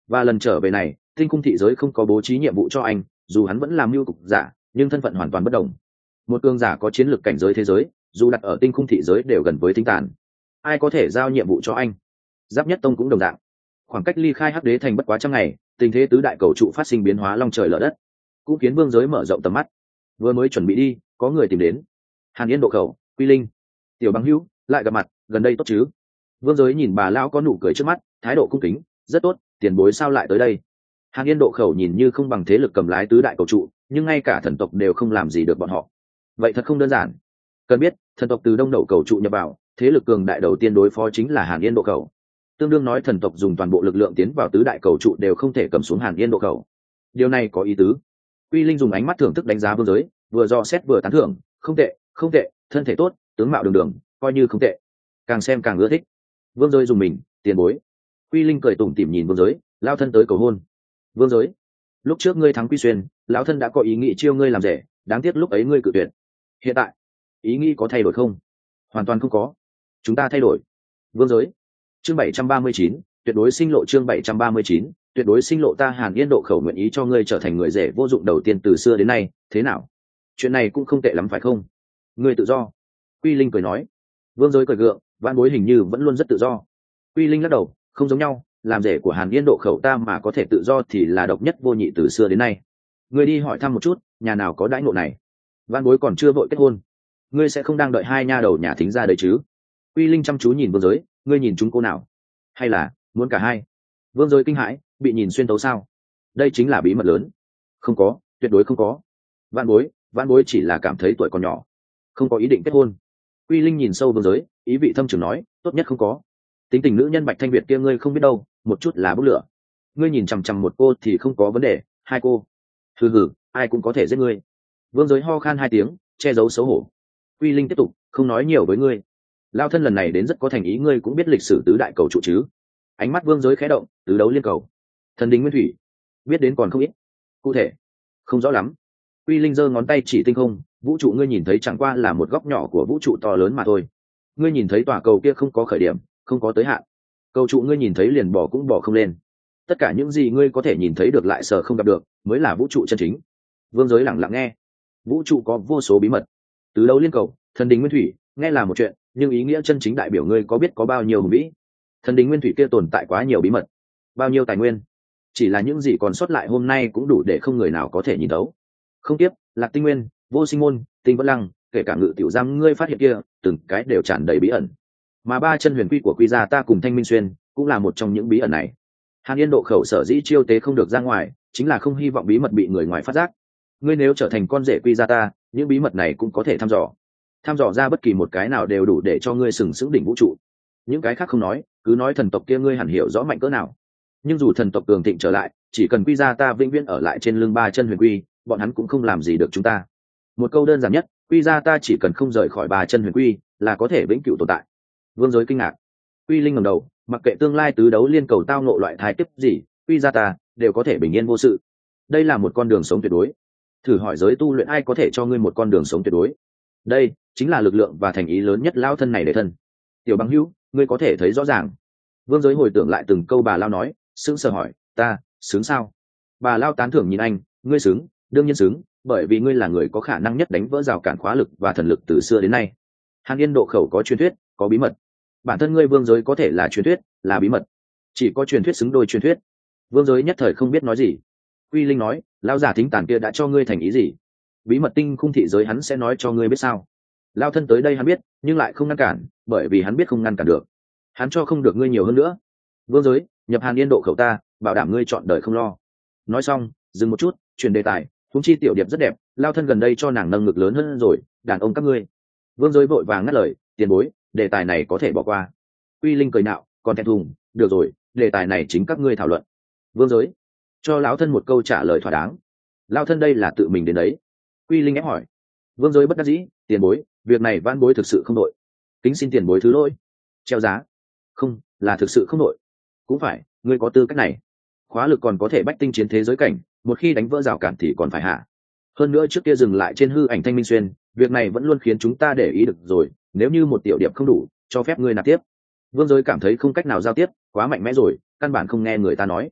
Và lần trở về này tinh cung thị giới không có bố trí nhiệm vụ cho anh, dù hắn vẫn làm mưu cục giả nhưng thân phận hoàn toàn bất đồng. Một cường giả có chiến lược cảnh giới thế giới, dù đặt ở tinh cung thị giới đều gần với tinh tàn. Ai có thể giao nhiệm vụ cho anh? Giáp Nhất Tông cũng đồng dạng. Khoảng cách ly khai Hắc Đế thành bất quá trăm ngày, tình thế tứ đại cầu trụ phát sinh biến hóa long trời lở đất, cũng khiến Vương Giới mở rộng tầm mắt. Vừa mới chuẩn bị đi, có người tìm đến. Hàn Yên Độ Khẩu, Quy Linh, Tiểu Bằng Hữu, lại gặp mặt, gần đây tốt chứ? Vương Giới nhìn bà lão có nụ cười trước mắt, thái độ cung kính, rất tốt, tiền bối sao lại tới đây? Hàn Yên Độ Khẩu nhìn như không bằng thế lực cầm lái tứ đại cầu trụ, nhưng ngay cả thần tộc đều không làm gì được bọn họ. Vậy thật không đơn giản. Cần biết, thần tộc từ đông đảo cầu trụ nhập vào, thế lực cường đại đầu tiên đối phó chính là Hàn Yên Độ Khẩu. Tương đương nói thần tộc dùng toàn bộ lực lượng tiến vào tứ đại cầu trụ đều không thể cầm xuống Hàn Yên Độ Khẩu. Điều này có ý tứ. Quy Linh dùng ánh mắt thưởng thức đánh giá Vương Giới, vừa dò xét vừa tán thưởng, không tệ, không tệ, thân thể tốt, tướng mạo đường đường, coi như không tệ. Càng xem càng ưa thích. Vương Giới dùng mình, tiền bối. Quy Linh cười tủm tỉm nhìn Vương Giới, lao thân tới cầu hôn. Vương Giới, lúc trước ngươi thắng Quy Xuyên, lão thân đã có ý nghĩ chiêu ngươi làm rể, đáng tiếc lúc ấy ngươi cự tuyệt. Hiện tại, ý nghĩ có thay đổi không? Hoàn toàn không có. Chúng ta thay đổi. Vương Giới, chương 739, tuyệt đối sinh lộ. Chương 739, tuyệt đối sinh lộ. Ta Hàn Yên Độ Khẩu nguyện ý cho ngươi trở thành người rể vô dụng đầu tiên từ xưa đến nay, thế nào? Chuyện này cũng không tệ lắm phải không? Ngươi tự do. Quy Linh cười nói. Vương Giới cười gượng, vãn bối hình như vẫn luôn rất tự do. Quy Linh lắc đầu, không giống nhau, làm rể của Hàn Yên Độ Khẩu ta mà có thể tự do thì là độc nhất vô nhị từ xưa đến nay. Ngươi đi hỏi thăm một chút, nhà nào có đãi ngộ này. Vãn bối còn chưa vội kết hôn, ngươi sẽ không đang đợi hai nha đầu nhà thính ra đấy chứ? Quy Linh chăm chú nhìn Vương Giới, ngươi nhìn chúng cô nào? Hay là muốn cả hai? Vương Giới kinh hãi, bị nhìn xuyên tấu sao? Đây chính là bí mật lớn. Không có, tuyệt đối không có. Vãn bối chỉ là cảm thấy tuổi còn nhỏ, không có ý định kết hôn. Quy Linh nhìn sâu Vương Giới, ý vị thâm trường nói, tốt nhất không có. Tính tình nữ nhân Bạch Thanh Việt kia ngươi không biết đâu, một chút là bốc lửa. Ngươi nhìn chằm chằm một cô thì không có vấn đề, hai cô, hừ hừ, ai cũng có thể giết ngươi. Vương Giới ho khan hai tiếng, che giấu xấu hổ. Quy Linh tiếp tục, không nói nhiều với ngươi. Lao thân lần này đến rất có thành ý, ngươi cũng biết lịch sử tứ đại cầu trụ chứ? Ánh mắt Vương Giới khẽ động, tứ đấu liên cầu, thần đình nguyên thủy, biết đến còn không ít. Cụ thể không rõ lắm. Quy Linh giơ ngón tay chỉ tinh không, vũ trụ ngươi nhìn thấy chẳng qua là một góc nhỏ của vũ trụ to lớn mà thôi. Ngươi nhìn thấy tòa cầu kia không có khởi điểm, không có tới hạn. Cầu trụ ngươi nhìn thấy liền bỏ cũng bỏ không lên. Tất cả những gì ngươi có thể nhìn thấy được lại sờ không gặp được, mới là vũ trụ chân chính. Vương Giới lặng lặng nghe. Vũ trụ có vô số bí mật. Tứ đấu liên cầu, thần đình nguyên thủy, nghe là một chuyện, nhưng ý nghĩa chân chính đại biểu ngươi có biết có bao nhiêu hùng vĩ. Thần đình nguyên thủy kia tồn tại quá nhiều bí mật, bao nhiêu tài nguyên, chỉ là những gì còn sót lại hôm nay cũng đủ để không người nào có thể nhìn thấu. Không tiếp, Lạc Tinh Nguyên, Vô Sinh Môn, Tinh Vẫn Lăng, kể cả Ngự Tiểu Giang ngươi phát hiện kia, từng cái đều tràn đầy bí ẩn. Mà ba chân huyền quy của Quy gia ta cùng Thanh Minh Xuyên cũng là một trong những bí ẩn này. Hàn Yên Độ Khẩu sở dĩ chiêu tế không được ra ngoài, chính là không hy vọng bí mật bị người ngoài phát giác. Ngươi nếu trở thành con rể Quy gia ta, những bí mật này cũng có thể thăm dò ra bất kỳ một cái nào đều đủ để cho ngươi sừng sững đỉnh vũ trụ. Những cái khác không nói, cứ nói thần tộc kia ngươi hẳn hiểu rõ mạnh cỡ nào. Nhưng dù thần tộc cường thịnh trở lại, chỉ cần Quy gia ta vĩnh viễn ở lại trên lưng ba chân huyền quy, bọn hắn cũng không làm gì được chúng ta. Một câu đơn giản nhất, Quy gia ta chỉ cần không rời khỏi ba chân huyền quy là có thể vĩnh cửu tồn tại. Vương Giới kinh ngạc. Quy Linh ngẩng đầu, mặc kệ tương lai tứ đấu liên cầu tao ngộ loại thái kiếp gì, Quy gia ta đều có thể bình yên vô sự. Đây là một con đường sống tuyệt đối. Thử hỏi giới tu luyện ai có thể cho ngươi một con đường sống tuyệt đối? Đây chính là lực lượng và thành ý lớn nhất lao thân này để thân. Tiểu Bằng Hữu, ngươi có thể thấy rõ ràng. Vương Giới hồi tưởng lại từng câu bà lao nói, sững sờ hỏi, ta xứng sao? Bà lao tán thưởng nhìn anh, ngươi xứng, đương nhiên xứng, bởi vì ngươi là người có khả năng nhất đánh vỡ rào cản khóa lực và thần lực từ xưa đến nay. Hàn Yên Độ Khẩu có truyền thuyết, có bí mật. Bản thân ngươi Vương Giới có thể là truyền thuyết, là bí mật. Chỉ có truyền thuyết xứng đôi truyền thuyết. Vương Giới nhất thời không biết nói gì. Quy Linh nói, lão giả thính tàn kia đã cho ngươi thành ý gì? Bí mật tinh khung thị giới hắn sẽ nói cho ngươi biết sao? Lao thân tới đây hắn biết, nhưng lại không ngăn cản, bởi vì hắn biết không ngăn cản được. Hắn cho không được ngươi nhiều hơn nữa. Vương Giới, nhập Hàn Yên Độ Khẩu ta, bảo đảm ngươi chọn đời không lo. Nói xong, dừng một chút, chuyển đề tài. Huống chi tiểu điệp rất đẹp, lao thân gần đây cho nàng nâng ngực lớn hơn rồi, đàn ông các ngươi. Vương Giới vội vàng ngắt lời, tiền bối, đề tài này có thể bỏ qua. Quy Linh cười nạo, còn thẹn thùng, được rồi, đề tài này chính các ngươi thảo luận. Vương Giới, cho lão thân một câu trả lời thỏa đáng. Lao thân đây là tự mình đến đấy. Quy Linh ép hỏi. Vương Giới bất đắc dĩ, tiền bối, việc này van bối thực sự không đội, kính xin tiền bối thứ lỗi. Treo giá? Không, là thực sự không đội. Cũng phải, ngươi có tư cách này. Khóa lực còn có thể bách tinh chiến thế giới cảnh, một khi đánh vỡ rào cản thì còn phải hạ. Hơn nữa trước kia dừng lại trên hư ảnh Thanh Minh Xuyên, việc này vẫn luôn khiến chúng ta để ý được rồi. Nếu như một tiểu điệp không đủ, cho phép ngươi nạp tiếp. Vương Giới cảm thấy không cách nào giao tiếp, quá mạnh mẽ rồi, căn bản không nghe người ta nói.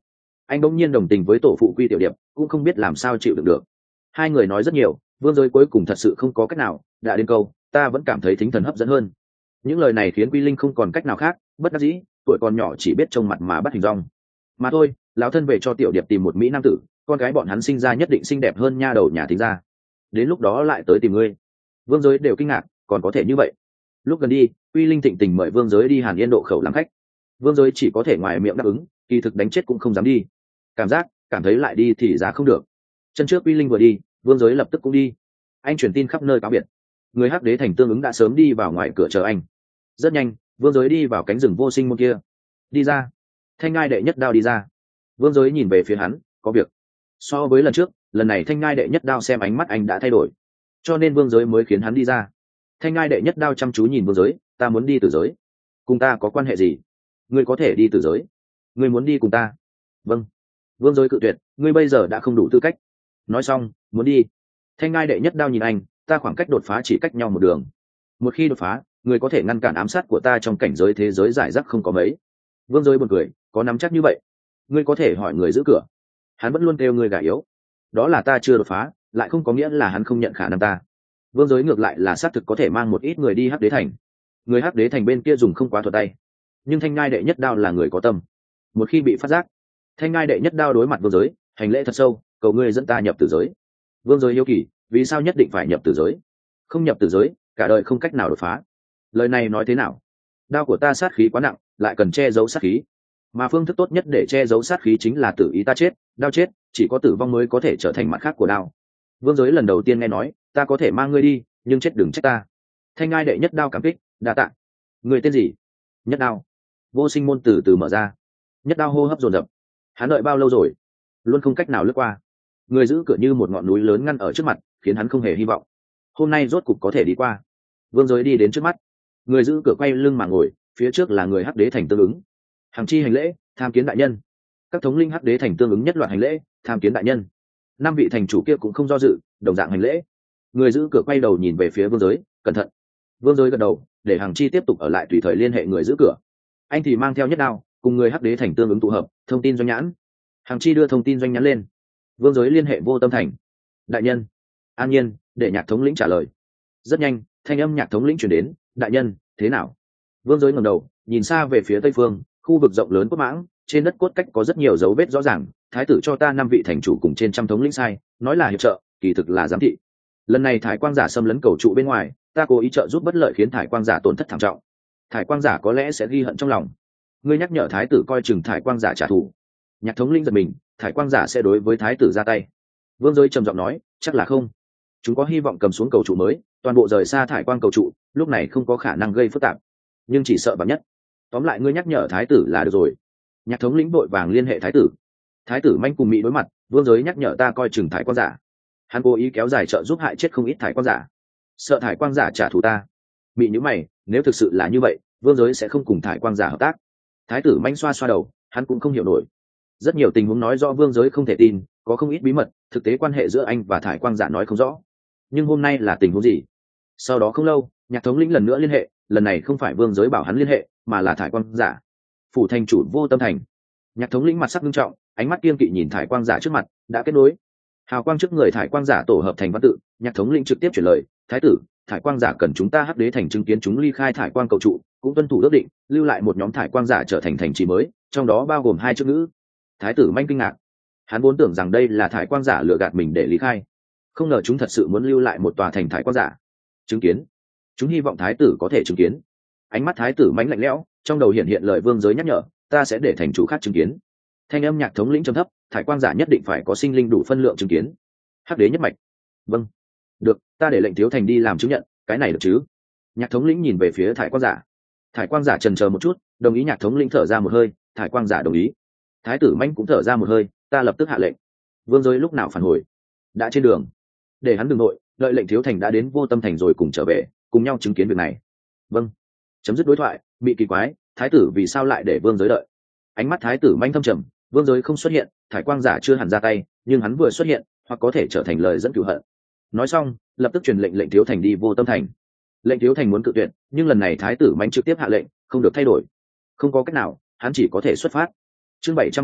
Anh bỗng nhiên đồng tình với tổ phụ Quy Tiểu Điệp, cũng không biết làm sao chịu đựng được. Hai người nói rất nhiều, Vương Giới cuối cùng thật sự không có cách nào, đã đến câu ta vẫn cảm thấy thính thần hấp dẫn hơn. Những lời này khiến Quy Linh không còn cách nào khác, bất đắc dĩ, tuổi còn nhỏ chỉ biết trông mặt mà bắt hình dong. Mà thôi, lão thân về cho Tiểu Điệp tìm một mỹ nam tử, con gái bọn hắn sinh ra nhất định xinh đẹp hơn nha đầu nhà thính ra. Đến lúc đó lại tới tìm ngươi. Vương Giới đều kinh ngạc, còn có thể như vậy. Lúc gần đi, Quy Linh thịnh tình mời Vương Giới đi Hàn Yên Độ khẩu làm khách. Vương Giới chỉ có thể ngoài miệng đáp ứng, kỳ thực đánh chết cũng không dám đi. Cảm thấy lại đi thì giá không được. Chân trước Quy Linh vừa đi, Vương Giới lập tức cũng đi. Anh truyền tin khắp nơi cáo biệt. Người Hắc Đế thành tương ứng đã sớm đi vào ngoài cửa chờ anh. Rất nhanh, Vương Giới đi vào cánh rừng vô sinh môn kia. Đi ra. Thanh Ngai đệ nhất đao đi ra. Vương Giới nhìn về phía hắn, có việc. So với lần trước, lần này Thanh Ngai đệ nhất đao xem ánh mắt anh đã thay đổi, cho nên Vương Giới mới khiến hắn đi ra. Thanh Ngai đệ nhất đao chăm chú nhìn Vương Giới, ta muốn đi Tử Giới. Cùng ta có quan hệ gì? Ngươi có thể đi Tử Giới. Ngươi muốn đi cùng ta? Vâng. Vương Giới cự tuyệt, ngươi bây giờ đã không đủ tư cách. Nói xong, muốn đi. Thanh Ngai đệ nhất đao nhìn anh, ta khoảng cách đột phá chỉ cách nhau một đường. Một khi đột phá, người có thể ngăn cản ám sát của ta trong cảnh giới thế giới giải rác không có mấy. Vương Giới buồn cười, có nắm chắc như vậy? Ngươi có thể hỏi người giữ cửa. Hắn vẫn luôn kêu ngươi gà yếu. Đó là ta chưa đột phá, lại không có nghĩa là hắn không nhận khả năng ta. Vương Giới ngược lại là xác thực có thể mang một ít người đi Hắc Đế thành. Người Hắc Đế thành bên kia dùng không quá thuật tay, nhưng Thanh Ngai đệ nhất đao là người có tâm. Một khi bị phát giác, Thanh Ngai đệ nhất đao đối mặt Vương Giới, hành lễ thật sâu, cầu ngươi dẫn ta nhập Tử Giới. Vương Giới hiếu kỳ, vì sao nhất định phải nhập Tử Giới? Không nhập Tử Giới, cả đời không cách nào đột phá. Lời này nói thế nào? Đao của ta sát khí quá nặng, lại cần che giấu sát khí, mà phương thức tốt nhất để che giấu sát khí chính là tự ý ta chết. Đao chết, chỉ có tử vong mới có thể trở thành mặt khác của đao. Vương Giới lần đầu tiên nghe nói, ta có thể mang ngươi đi, nhưng chết đừng trách ta. Thanh Ngai đệ nhất đao cảm kích, đa tạ. Người tên gì? Nhất đao. Vô sinh môn từ từ mở ra. Nhất đao hô hấp dồn dập. Hắn đợi bao lâu rồi, luôn không cách nào lướt qua. Người giữ cửa như một ngọn núi lớn ngăn ở trước mặt, khiến hắn không hề hy vọng. Hôm nay rốt cục có thể đi qua. Vương Giới đi đến trước mắt. Người giữ cửa quay lưng mà ngồi, phía trước là người Hắc Đế thành tương ứng. Hàng chi hành lễ, tham kiến đại nhân. Các thống linh Hắc Đế thành tương ứng nhất loạt hành lễ, tham kiến đại nhân. 5 vị thành chủ kia cũng không do dự, đồng dạng hành lễ. Người giữ cửa quay đầu nhìn về phía Vương Giới, cẩn thận. Vương Giới gật đầu, để Hàng chi tiếp tục ở lại tùy thời liên hệ người giữ cửa. Anh thì mang theo nhất đao, cùng người Hắc Đế thành tương ứng tụ hợp, thông tin doanh nhãn. Hàng chi đưa thông tin doanh nhãn lên. Vương Giới liên hệ Vô Tâm thành. Đại nhân. An nhiên, để Nhạc thống lĩnh trả lời. Rất nhanh, thanh âm Nhạc thống lĩnh truyền đến, đại nhân, thế nào? Vương Giới ngẩng đầu, nhìn xa về phía tây phương, khu vực rộng lớn cốt mãng, trên đất cốt cách có rất nhiều dấu vết rõ ràng. Thái tử cho ta 5 vị thành chủ cùng trên trăm thống lĩnh sai, nói là hiệp trợ, kỳ thực là giám thị. Lần này thải quang giả xâm lấn cầu trụ bên ngoài, ta cố ý trợ giúp bất lợi khiến thải quang giả tổn thất thảm trọng. Thải quang giả có lẽ sẽ ghi hận trong lòng. Ngươi nhắc nhở thái tử coi chừng thải quang giả trả thù. Nhạc thống lĩnh giật mình, thải quang giả sẽ đối với thái tử ra tay? Vương Giới trầm giọng nói, chắc là không. Chúng có hy vọng cầm xuống cầu trụ mới, toàn bộ rời xa thải quang cầu trụ, lúc này không có khả năng gây phức tạp, nhưng chỉ sợ vạn nhất. Tóm lại ngươi nhắc nhở thái tử là được rồi. Nhạc thống lĩnh vội vàng liên hệ thái tử. Thái tử manh cùng mỹ đối mặt, Vương Giới nhắc nhở ta coi chừng thải quang giả. Hắn cố ý kéo dài trợ giúp hại chết không ít thải quang giả, sợ thải quang giả trả thù ta. Mị nhíu mày, nếu thực sự là như vậy, Vương Giới sẽ không cùng thải quang giả hợp tác. Thái tử manh xoa xoa đầu, hắn cũng không hiểu nổi. Rất nhiều tình huống nói rõ Vương Giới không thể tin, có không ít bí mật, thực tế quan hệ giữa anh và thải quang giả nói không rõ. Nhưng hôm nay là tình huống gì? Sau đó không lâu, Nhạc thống lĩnh lần nữa liên hệ, lần này không phải Vương Giới bảo hắn liên hệ, mà là thải quang giả. Phủ thành chủ Vô Tâm thành. Nhạc thống lĩnh mặt sắc nghiêm trọng, ánh mắt kiên kỵ nhìn thải quang giả trước mặt, đã kết nối. Hào quang trước người thải quang giả tổ hợp thành văn tự. Nhạc thống lĩnh trực tiếp chuyển lời, thái tử, thải quang giả cần chúng ta Hắc Đế thành chứng kiến chúng ly khai thải quang cầu trụ, cũng tuân thủ ước định, lưu lại một nhóm thải quang giả trở thành thành trì mới, trong đó bao gồm 2 chữ ngữ. Thái tử manh kinh ngạc, hắn vốn tưởng rằng đây là thải quang giả lừa gạt mình để ly khai, không ngờ chúng thật sự muốn lưu lại một tòa thành thải quang giả. Chứng kiến, chúng hy vọng thái tử có thể chứng kiến. Ánh mắt thái tử mãnh lạnh lẽo, trong đầu hiện lời Vương Giới nhắc nhở, ta sẽ để thành chủ khác chứng kiến. Thanh âm Nhạc thống lĩnh trầm thấp, thải quang giả nhất định phải có sinh linh đủ phân lượng chứng kiến. Hắc Đế nhất mạch. Vâng, được, ta để lệnh thiếu thành đi làm chứng nhận, cái này được chứ? Nhạc thống lĩnh nhìn về phía thải quang giả. Thải quang giả chần chờ một chút, đồng ý. Nhạc thống lĩnh thở ra một hơi, thải quang giả đồng ý. Thái tử mãnh cũng thở ra một hơi, ta lập tức hạ lệnh. Vương Giới lúc nào phản hồi? Đã trên đường. Để hắn đừng nội, đợi lệnh thiếu thành đã đến Vô Tâm thành rồi cùng trở về, cùng nhau chứng kiến việc này. Vâng. Chấm dứt đối thoại. Bị kỳ quái, thái tử vì sao lại để Vương Giới đợi? Ánh mắt thái tử manh thâm trầm, Vương Giới không xuất hiện, thải quang giả chưa hẳn ra tay, nhưng hắn vừa xuất hiện, hoặc có thể trở thành lời dẫn cửu hận. Nói xong, lập tức truyền lệnh thiếu thành đi Vô Tâm thành. Lệnh thiếu thành muốn cự tuyệt, nhưng lần này thái tử manh trực tiếp hạ lệnh, không được thay đổi. Không có cách nào, hắn chỉ có thể xuất phát. Chương 740,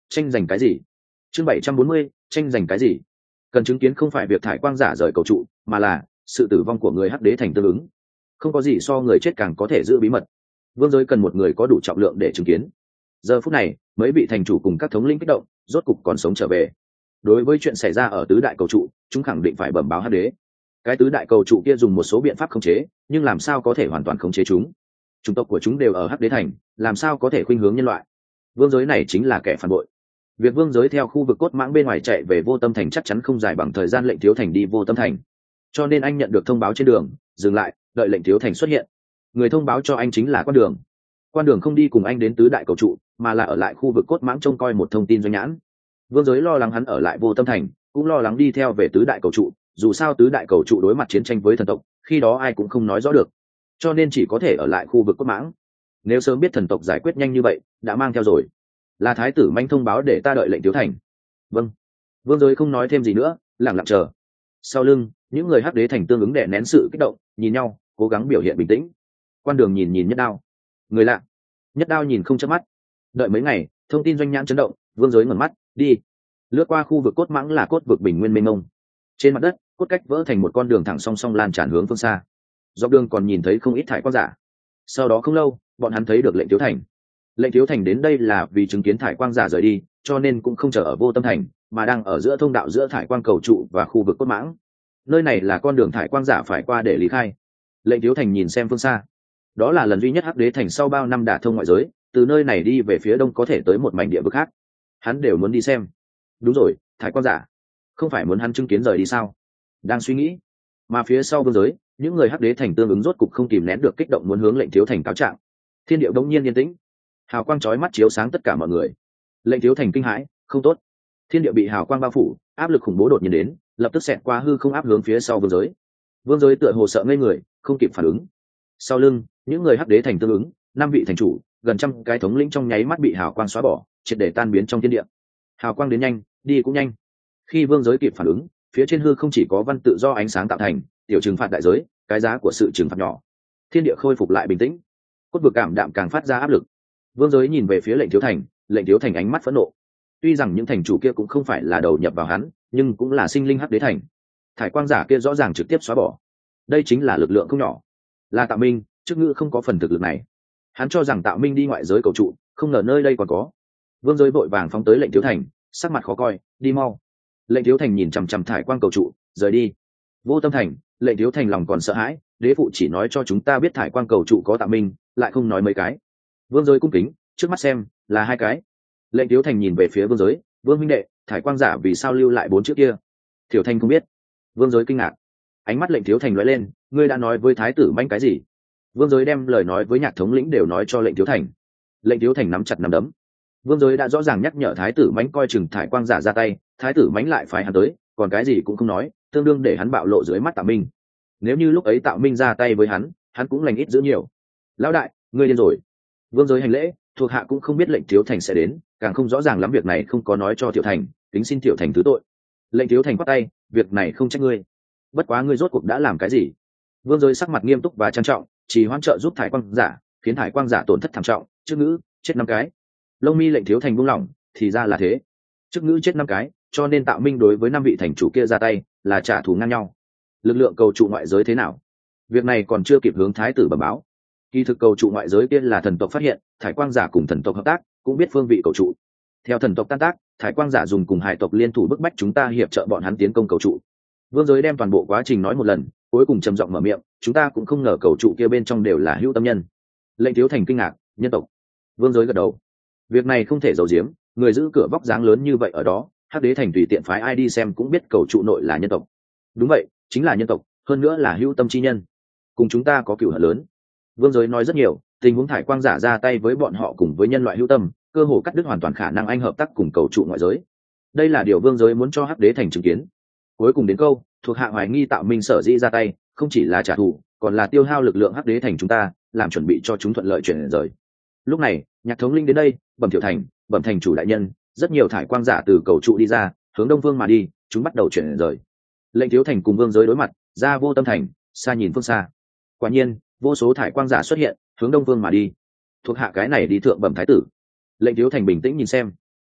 tranh giành cái gì? Chương 740, tranh giành cái gì? Cần chứng kiến không phải việc thải quang giả rời cầu trụ, mà là sự tử vong của người hắc đế thành tương ứng. Không có gì so người chết càng có thể giữ bí mật. Vương giới cần một người có đủ trọng lượng để chứng kiến. Giờ phút này, mấy vị thành chủ cùng các thống lĩnh kích động, rốt cục còn sống trở về. Đối với chuyện xảy ra ở tứ đại cầu trụ, chúng khẳng định phải bẩm báo hắc đế. Cái tứ đại cầu trụ kia dùng một số biện pháp khống chế, nhưng làm sao có thể hoàn toàn khống chế chúng? Chủng tộc của chúng đều ở hắc đế thành, làm sao có thể khuynh hướng nhân loại? Vương giới này chính là kẻ phản bội. Việc vương giới theo khu vực cốt mãng bên ngoài chạy về Vô Tâm thành chắc chắn không dài bằng thời gian lệnh thiếu thành đi Vô Tâm thành, cho nên anh nhận được thông báo trên đường, dừng lại, đợi lệnh thiếu thành xuất hiện. Người thông báo cho anh chính là quan đường. Quan đường không đi cùng anh đến tứ đại cầu trụ, mà là ở lại khu vực cốt mãng trông coi một thông tin doanh nhãn. Vương giới lo lắng hắn ở lại Vô Tâm thành, cũng lo lắng đi theo về tứ đại cầu trụ, dù sao tứ đại cầu trụ đối mặt chiến tranh với thần tộc, khi đó ai cũng không nói rõ được, cho nên chỉ có thể ở lại khu vực cốt mãng. Nếu sớm biết thần tộc giải quyết nhanh như vậy, đã mang theo rồi. Là thái tử manh thông báo để ta đợi lệnh thiếu thành. Vâng. Vương giới không nói thêm gì nữa, lặng lặng chờ. Sau lưng, những người hắc đế thành tương ứng đè nén sự kích động, nhìn nhau, cố gắng biểu hiện bình tĩnh. Quan đường nhìn Nhất Đao. Người lạ. Nhất Đao nhìn không chớp mắt. Đợi mấy ngày, thông tin doanh nhãn chấn động, vương giới ngẩng mắt, đi. Lướt qua khu vực cốt mãng là cốt vực bình nguyên mênh mông. Trên mặt đất, cốt cách vỡ thành một con đường thẳng song song lan tràn hướng phương xa. Dọc đường còn nhìn thấy không ít thải quang giả. Sau đó không lâu, bọn hắn thấy được lệnh thiếu thành. Lệnh thiếu thành đến đây là vì chứng kiến thải quang giả rời đi, cho nên cũng không chờ ở Vô Tâm thành, mà đang ở giữa thông đạo giữa thải quang cầu trụ và khu vực cốt mãng. Nơi này là con đường thải quang giả phải qua để lý khai. Lệnh thiếu thành nhìn xem phương xa. Đó là lần duy nhất hắc đế thành sau bao năm đả thông ngoại giới, từ nơi này đi về phía đông có thể tới một mảnh địa vực khác. Hắn đều muốn đi xem. Đúng rồi, thải quang giả không phải muốn hắn chứng kiến rời đi sao? Đang suy nghĩ, mà phía sau vương giới, những người hắc đế thành tương ứng rốt cục không kìm nén được kích động muốn hướng lệnh thiếu thành cáo trạng. Thiên điệu đống nhiên yên tĩnh, hào quang chói mắt chiếu sáng tất cả mọi người. Lệnh thiếu thành kinh hãi, không tốt. Thiên địa bị hào quang bao phủ, áp lực khủng bố đột nhiên đến, lập tức xẹt qua hư không áp hướng phía sau vương giới. Vương giới tựa hồ sợ ngây người, không kịp phản ứng. Sau lưng, những người hắc đế thành tương ứng, 5 vị thành chủ, gần trăm cái thống lĩnh trong nháy mắt bị hào quang xóa bỏ, triệt để tan biến trong thiên địa. Hào quang đến nhanh, đi cũng nhanh. Khi vương giới kịp phản ứng, phía trên hư không chỉ có văn tự do ánh sáng tạo thành, tiểu trừng phạt đại giới, cái giá của sự trừng phạt nhỏ. Thiên địa khôi phục lại bình tĩnh, cốt vực cảm đạm càng phát ra áp lực. Vương giới nhìn về phía lệnh thiếu thành, lệnh thiếu thành ánh mắt phẫn nộ. Tuy rằng những thành chủ kia cũng không phải là đầu nhập vào hắn, nhưng cũng là sinh linh hắc đế thành. Thải quang giả kia rõ ràng trực tiếp xóa bỏ, đây chính là lực lượng không nhỏ. Là Tạo Minh, chức ngữ không có phần thực lực này. Hắn cho rằng Tạo Minh đi ngoại giới cầu trụ, không ngờ nơi đây còn có. Vương giới vội vàng phóng tới lệnh thiếu thành, sắc mặt khó coi, đi mau. Lệnh thiếu thành nhìn chằm chằm thải quang cầu trụ, rời đi. Vô Tâm thành, lệnh thiếu thành lòng còn sợ hãi, đế phụ chỉ nói cho chúng ta biết thải quang cầu trụ có Tạo Minh, lại không nói mấy cái. Vương giới cung kính, trước mắt xem là 2 cái. Lệnh thiếu thành nhìn về phía vương giới, vương huynh đệ, thải quang giả vì sao lưu lại 4 chữ kia? Thiểu Thanh không biết. Vương giới kinh ngạc, ánh mắt lệnh thiếu thành lóe lên, ngươi đã nói với thái tử manh cái gì? Vương giới đem lời nói với nhạc thống lĩnh đều nói cho lệnh thiếu thành. Lệnh thiếu thành nắm chặt nắm đấm. Vương giới đã rõ ràng nhắc nhở thái tử mãnh coi chừng thải quang giả ra tay, thái tử mãnh lại phái hắn tới, còn cái gì cũng không nói, tương đương để hắn bạo lộ dưới mắt Tạo Minh. Nếu như lúc ấy Tạo Minh ra tay với hắn cũng lành ít giữ nhiều. Lão đại, ngươi điên rồi. Vương giới hành lễ, thuộc hạ cũng không biết lệnh thiếu thành sẽ đến, càng không rõ ràng lắm việc này không có nói cho Tiểu Thành, kính xin Tiểu Thành thứ tội. Lệnh thiếu thành quát tay, việc này không trách ngươi. Bất quá ngươi rốt cuộc đã làm cái gì? Vương giới sắc mặt nghiêm túc và trang trọng, chỉ hoãn trợ giúp thải quang giả, khiến thải quang giả tổn thất thảm trọng, chức ngữ chết 5 cái. Lông mi lệnh thiếu thành buông lỏng, thì ra là thế. Chức ngữ chết 5 cái, cho nên Tạo Minh đối với 5 vị thành chủ kia ra tay, là trả thù ngang nhau. Lực lượng cầu trụ ngoại giới thế nào? Việc này còn chưa kịp hướng thái tử bẩm báo. Kỳ thực cầu trụ ngoại giới kia là thần tộc phát hiện, thải quang giả cùng thần tộc hợp tác, cũng biết phương vị cầu trụ. Theo thần tộc tan tác, thải quang giả dùng cùng hải tộc liên thủ bức bách chúng ta hiệp trợ bọn hắn tiến công cầu trụ. Vương giới đem toàn bộ quá trình nói một lần, cuối cùng trầm giọng mở miệng, chúng ta cũng không ngờ cầu trụ kia bên trong đều là hữu tâm nhân. Lệnh thiếu thành kinh ngạc, nhân tộc. Vương giới gật đầu. Việc này không thể giấu giếm, người giữ cửa vóc dáng lớn như vậy ở đó, hắc đế thành tùy tiện phái ai đi xem cũng biết cầu trụ nội là nhân tộc. Đúng vậy, chính là nhân tộc, hơn nữa là hữu tâm chi nhân, cùng chúng ta có cửu hận lớn. Vương giới nói rất nhiều, tình huống thải quang giả ra tay với bọn họ cùng với nhân loại hữu tâm, cơ hồ cắt đứt hoàn toàn khả năng anh hợp tác cùng cầu trụ ngoại giới. Đây là điều vương giới muốn cho hắc đế thành chứng kiến. Cuối cùng đến câu, thuộc hạ hoài nghi Tạo Minh sở dĩ ra tay, không chỉ là trả thù, còn là tiêu hao lực lượng hắc đế thành chúng ta, làm chuẩn bị cho chúng thuận lợi chuyển rời. Lúc này, nhạc thống linh đến đây, bẩm Thiệu Thành, bẩm thành chủ đại nhân, rất nhiều thải quang giả từ cầu trụ đi ra, hướng đông phương mà đi, chúng bắt đầu chuyển rời. Lệnh thiếu thành cùng vương giới đối mặt, ra Vô Tâm thành, xa nhìn phương xa. Quả nhiên, vô số thải quang giả xuất hiện, hướng đông phương mà đi. Thuộc hạ cái này đi thượng bẩm thái tử. Lệnh thiếu thành bình tĩnh nhìn xem.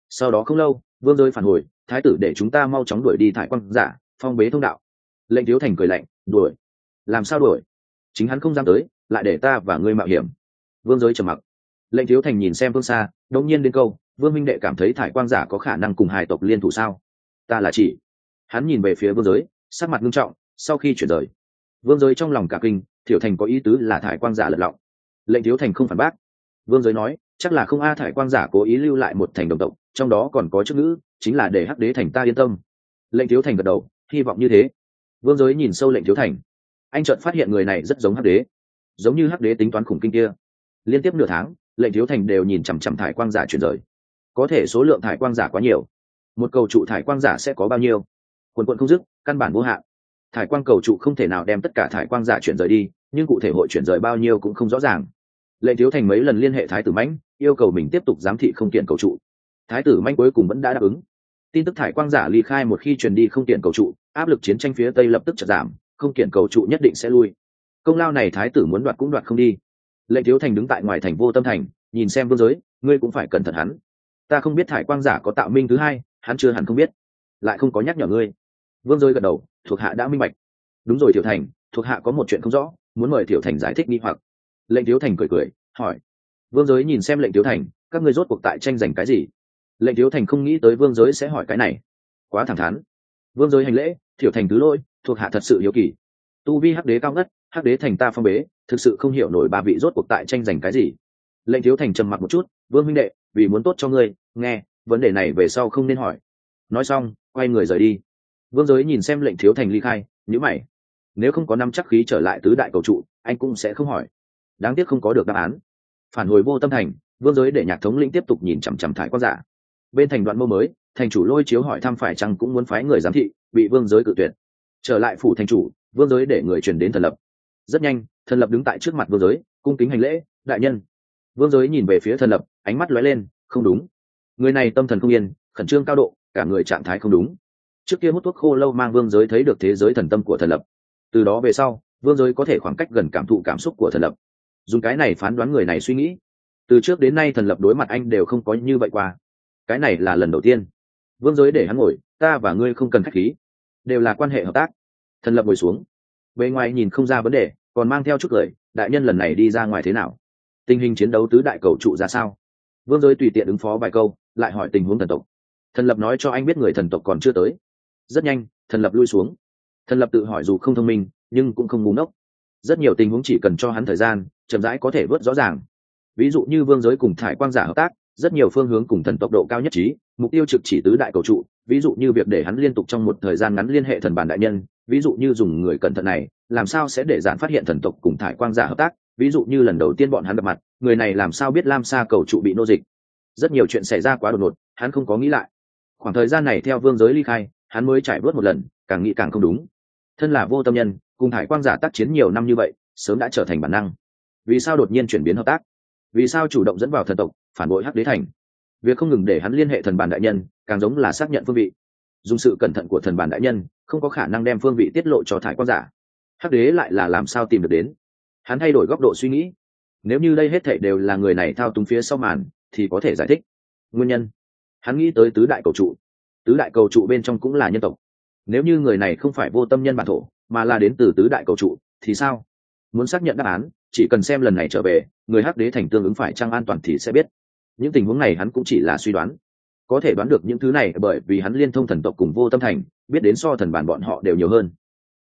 Sau đó không lâu, vương giới phản hồi, thái tử để chúng ta mau chóng đuổi đi thải quang giả, phong bế thông đạo. Lệnh Thiếu Thành cười lạnh, đuổi? Làm sao đuổi? Chính hắn không dám tới, lại để ta và ngươi mạo hiểm. Vương giới trầm mặc. Lệnh Thiếu Thành nhìn xem phương xa, đống nhiên đến câu, vương minh đệ cảm thấy thải quang giả có khả năng cùng hài tộc liên thủ sao? Ta là chỉ. Hắn nhìn về phía vương giới, sắc mặt nghiêm trọng. Sau khi chuyển rời, vương giới trong lòng cả kinh, Thiểu Thành có ý tứ là thải quang giả lật lọng. Lệnh Thiếu Thành không phản bác. Vương giới nói, chắc là không a thải quang giả cố ý lưu lại một thành đồng tộc, trong đó còn có chữ ngữ, chính là để hắc đế thành ta yên tâm. Lệnh Thiếu Thành gật đầu, hy vọng như thế. Vương giới nhìn sâu Lệnh Thiếu Thành, anh chợt phát hiện người này rất giống hắc đế, giống như hắc đế tính toán khủng kinh kia. Liên tiếp nửa tháng, Lệnh Thiếu Thành đều nhìn chằm chằm thải quang giả chuyển rời. Có thể số lượng thải quang giả quá nhiều, một cầu trụ thải quang giả sẽ có bao nhiêu? Quần quận không dứt, căn bản vô hạn. Thải quang cầu trụ không thể nào đem tất cả thải quang giả chuyển rời đi, nhưng cụ thể hội chuyển rời bao nhiêu cũng không rõ ràng. Lệnh Thiếu Thành mấy lần liên hệ thái tử Mãnh, yêu cầu mình tiếp tục giám thị không kiện cầu trụ. Thái tử Mãnh cuối cùng vẫn đã đáp ứng. Tin tức thải quang giả ly khai một khi truyền đi không kiện cầu trụ, áp lực chiến tranh phía tây lập tức chợt giảm, không kiện cầu trụ nhất định sẽ lui. Công lao này thái tử muốn đoạt cũng đoạt không đi. Lệnh Thiếu Thành đứng tại ngoài thành Vô Tâm Thành, nhìn xem vương giới, ngươi cũng phải cẩn thận hắn. Ta không biết thải quang giả có tạo minh thứ hai, hắn chưa hẳn không biết, lại không có nhắc nhở ngươi. Vương giới gật đầu, thuộc hạ đã minh bạch. Đúng rồi Tiểu Thành, thuộc hạ có một chuyện không rõ, muốn mời Tiểu Thành giải thích nghi hoặc. Lệnh Thiếu Thành cười cười, hỏi. Vương giới nhìn xem Lệnh Thiếu Thành, các ngươi rốt cuộc tại tranh giành cái gì? Lệnh Thiếu Thành không nghĩ tới vương giới sẽ hỏi cái này, quá thẳng thắn. Vương giới hành lễ, Tiểu Thành thứ lỗi, thuộc hạ thật sự hiếu kỳ. Tu vi hắc đế cao ngất, hắc đế thành ta phong bế, thực sự không hiểu nổi ba vị rốt cuộc tại tranh giành cái gì. Lệnh Thiếu Thành trầm mặc một chút, vương huynh đệ, vì muốn tốt cho ngươi, nghe, vấn đề này về sau không nên hỏi. Nói xong, quay người rời đi. Vương giới nhìn xem Lệnh Thiếu Thành ly khai, nhíu mày. Nếu không có năm chắc khí trở lại tứ đại cầu trụ, anh cũng sẽ không hỏi. Đáng tiếc không có được đáp án. Phản hồi Vô Tâm Thành, vương giới để Nhạc thống lĩnh tiếp tục nhìn chằm chằm thải quang giả. Bên thành Đoạn Mâu mới, thành chủ Lôi Chiếu hỏi thăm phải chăng cũng muốn phái người giám thị, bị vương giới cự tuyệt. Trở lại phủ thành chủ, vương giới để người truyền đến Thần Lập. Rất nhanh, Thần Lập đứng tại trước mặt vương giới, cung kính hành lễ, đại nhân. Vương giới nhìn về phía Thần Lập, ánh mắt lóe lên, không đúng. Người này tâm thần không yên, khẩn trương cao độ, cả người trạng thái không đúng. Trước kia hút thuốc khô lâu mang vương giới thấy được thế giới thần tâm của Thần Lập. Từ đó về sau, vương giới có thể khoảng cách gần cảm thụ cảm xúc của Thần Lập. Dùng cái này phán đoán người này suy nghĩ. Từ trước đến nay Thần Lập đối mặt anh đều không có như vậy qua. Cái này là lần đầu tiên. Vương giới để hắn ngồi, ta và ngươi không cần khách khí, đều là quan hệ hợp tác. Thần Lập ngồi xuống, bề ngoài nhìn không ra vấn đề, còn mang theo chút cười, đại nhân lần này đi ra ngoài thế nào? Tình hình chiến đấu tứ đại cầu trụ ra sao? Vương giới tùy tiện ứng phó vài câu, lại hỏi tình huống thần tộc. Thần Lập nói cho anh biết người thần tộc còn chưa tới. Rất nhanh, Thần Lập lui xuống. Thần Lập tự hỏi dù không thông minh, nhưng cũng không ngu ngốc. Rất nhiều tình huống chỉ cần cho hắn thời gian, chậm rãi có thể vớt rõ ràng. Ví dụ như vương giới cùng thải quang giả hợp tác, rất nhiều phương hướng cùng thần tốc độ cao nhất trí, mục tiêu trực chỉ tứ đại cầu trụ. Ví dụ như việc để hắn liên tục trong một thời gian ngắn liên hệ thần bản đại nhân, ví dụ như dùng người cẩn thận này, làm sao sẽ để giản phát hiện thần tộc cùng thải quang giả hợp tác, ví dụ như lần đầu tiên bọn hắn gặp mặt, người này làm sao biết Lam Sa cầu trụ bị nô dịch. Rất nhiều chuyện xảy ra quá đột ngột, hắn không có nghĩ lại. Khoảng thời gian này theo vương giới ly khai, hắn mới trải bớt một lần, càng nghĩ càng không đúng. Thân là vô tâm nhân, cùng thải quang giả tác chiến nhiều năm như vậy, sớm đã trở thành bản năng. Vì sao đột nhiên chuyển biến hợp tác? Vì sao chủ động dẫn vào thần tộc, phản bội hắc đế thành? Việc không ngừng để hắn liên hệ thần bản đại nhân, càng giống là xác nhận phương vị. Dùng sự cẩn thận của thần bản đại nhân, không có khả năng đem phương vị tiết lộ cho thải quang giả. Hắc đế lại là làm sao tìm được đến? Hắn thay đổi góc độ suy nghĩ. Nếu như đây hết thảy đều là người này thao túng phía sau màn, thì có thể giải thích nguyên nhân. Hắn nghĩ tới tứ đại cầu trụ. Tứ đại cầu trụ bên trong cũng là nhân tộc. Nếu như người này không phải vô tâm nhân bản thổ, mà là đến từ tứ đại cầu trụ, thì sao? Muốn xác nhận đáp án, chỉ cần xem lần này trở về, người hắc đế thành tương ứng phải chăng an toàn thì sẽ biết. Những tình huống này hắn cũng chỉ là suy đoán, có thể đoán được những thứ này bởi vì hắn liên thông thần tộc cùng vô tâm thành, biết đến so thần bản bọn họ đều nhiều hơn.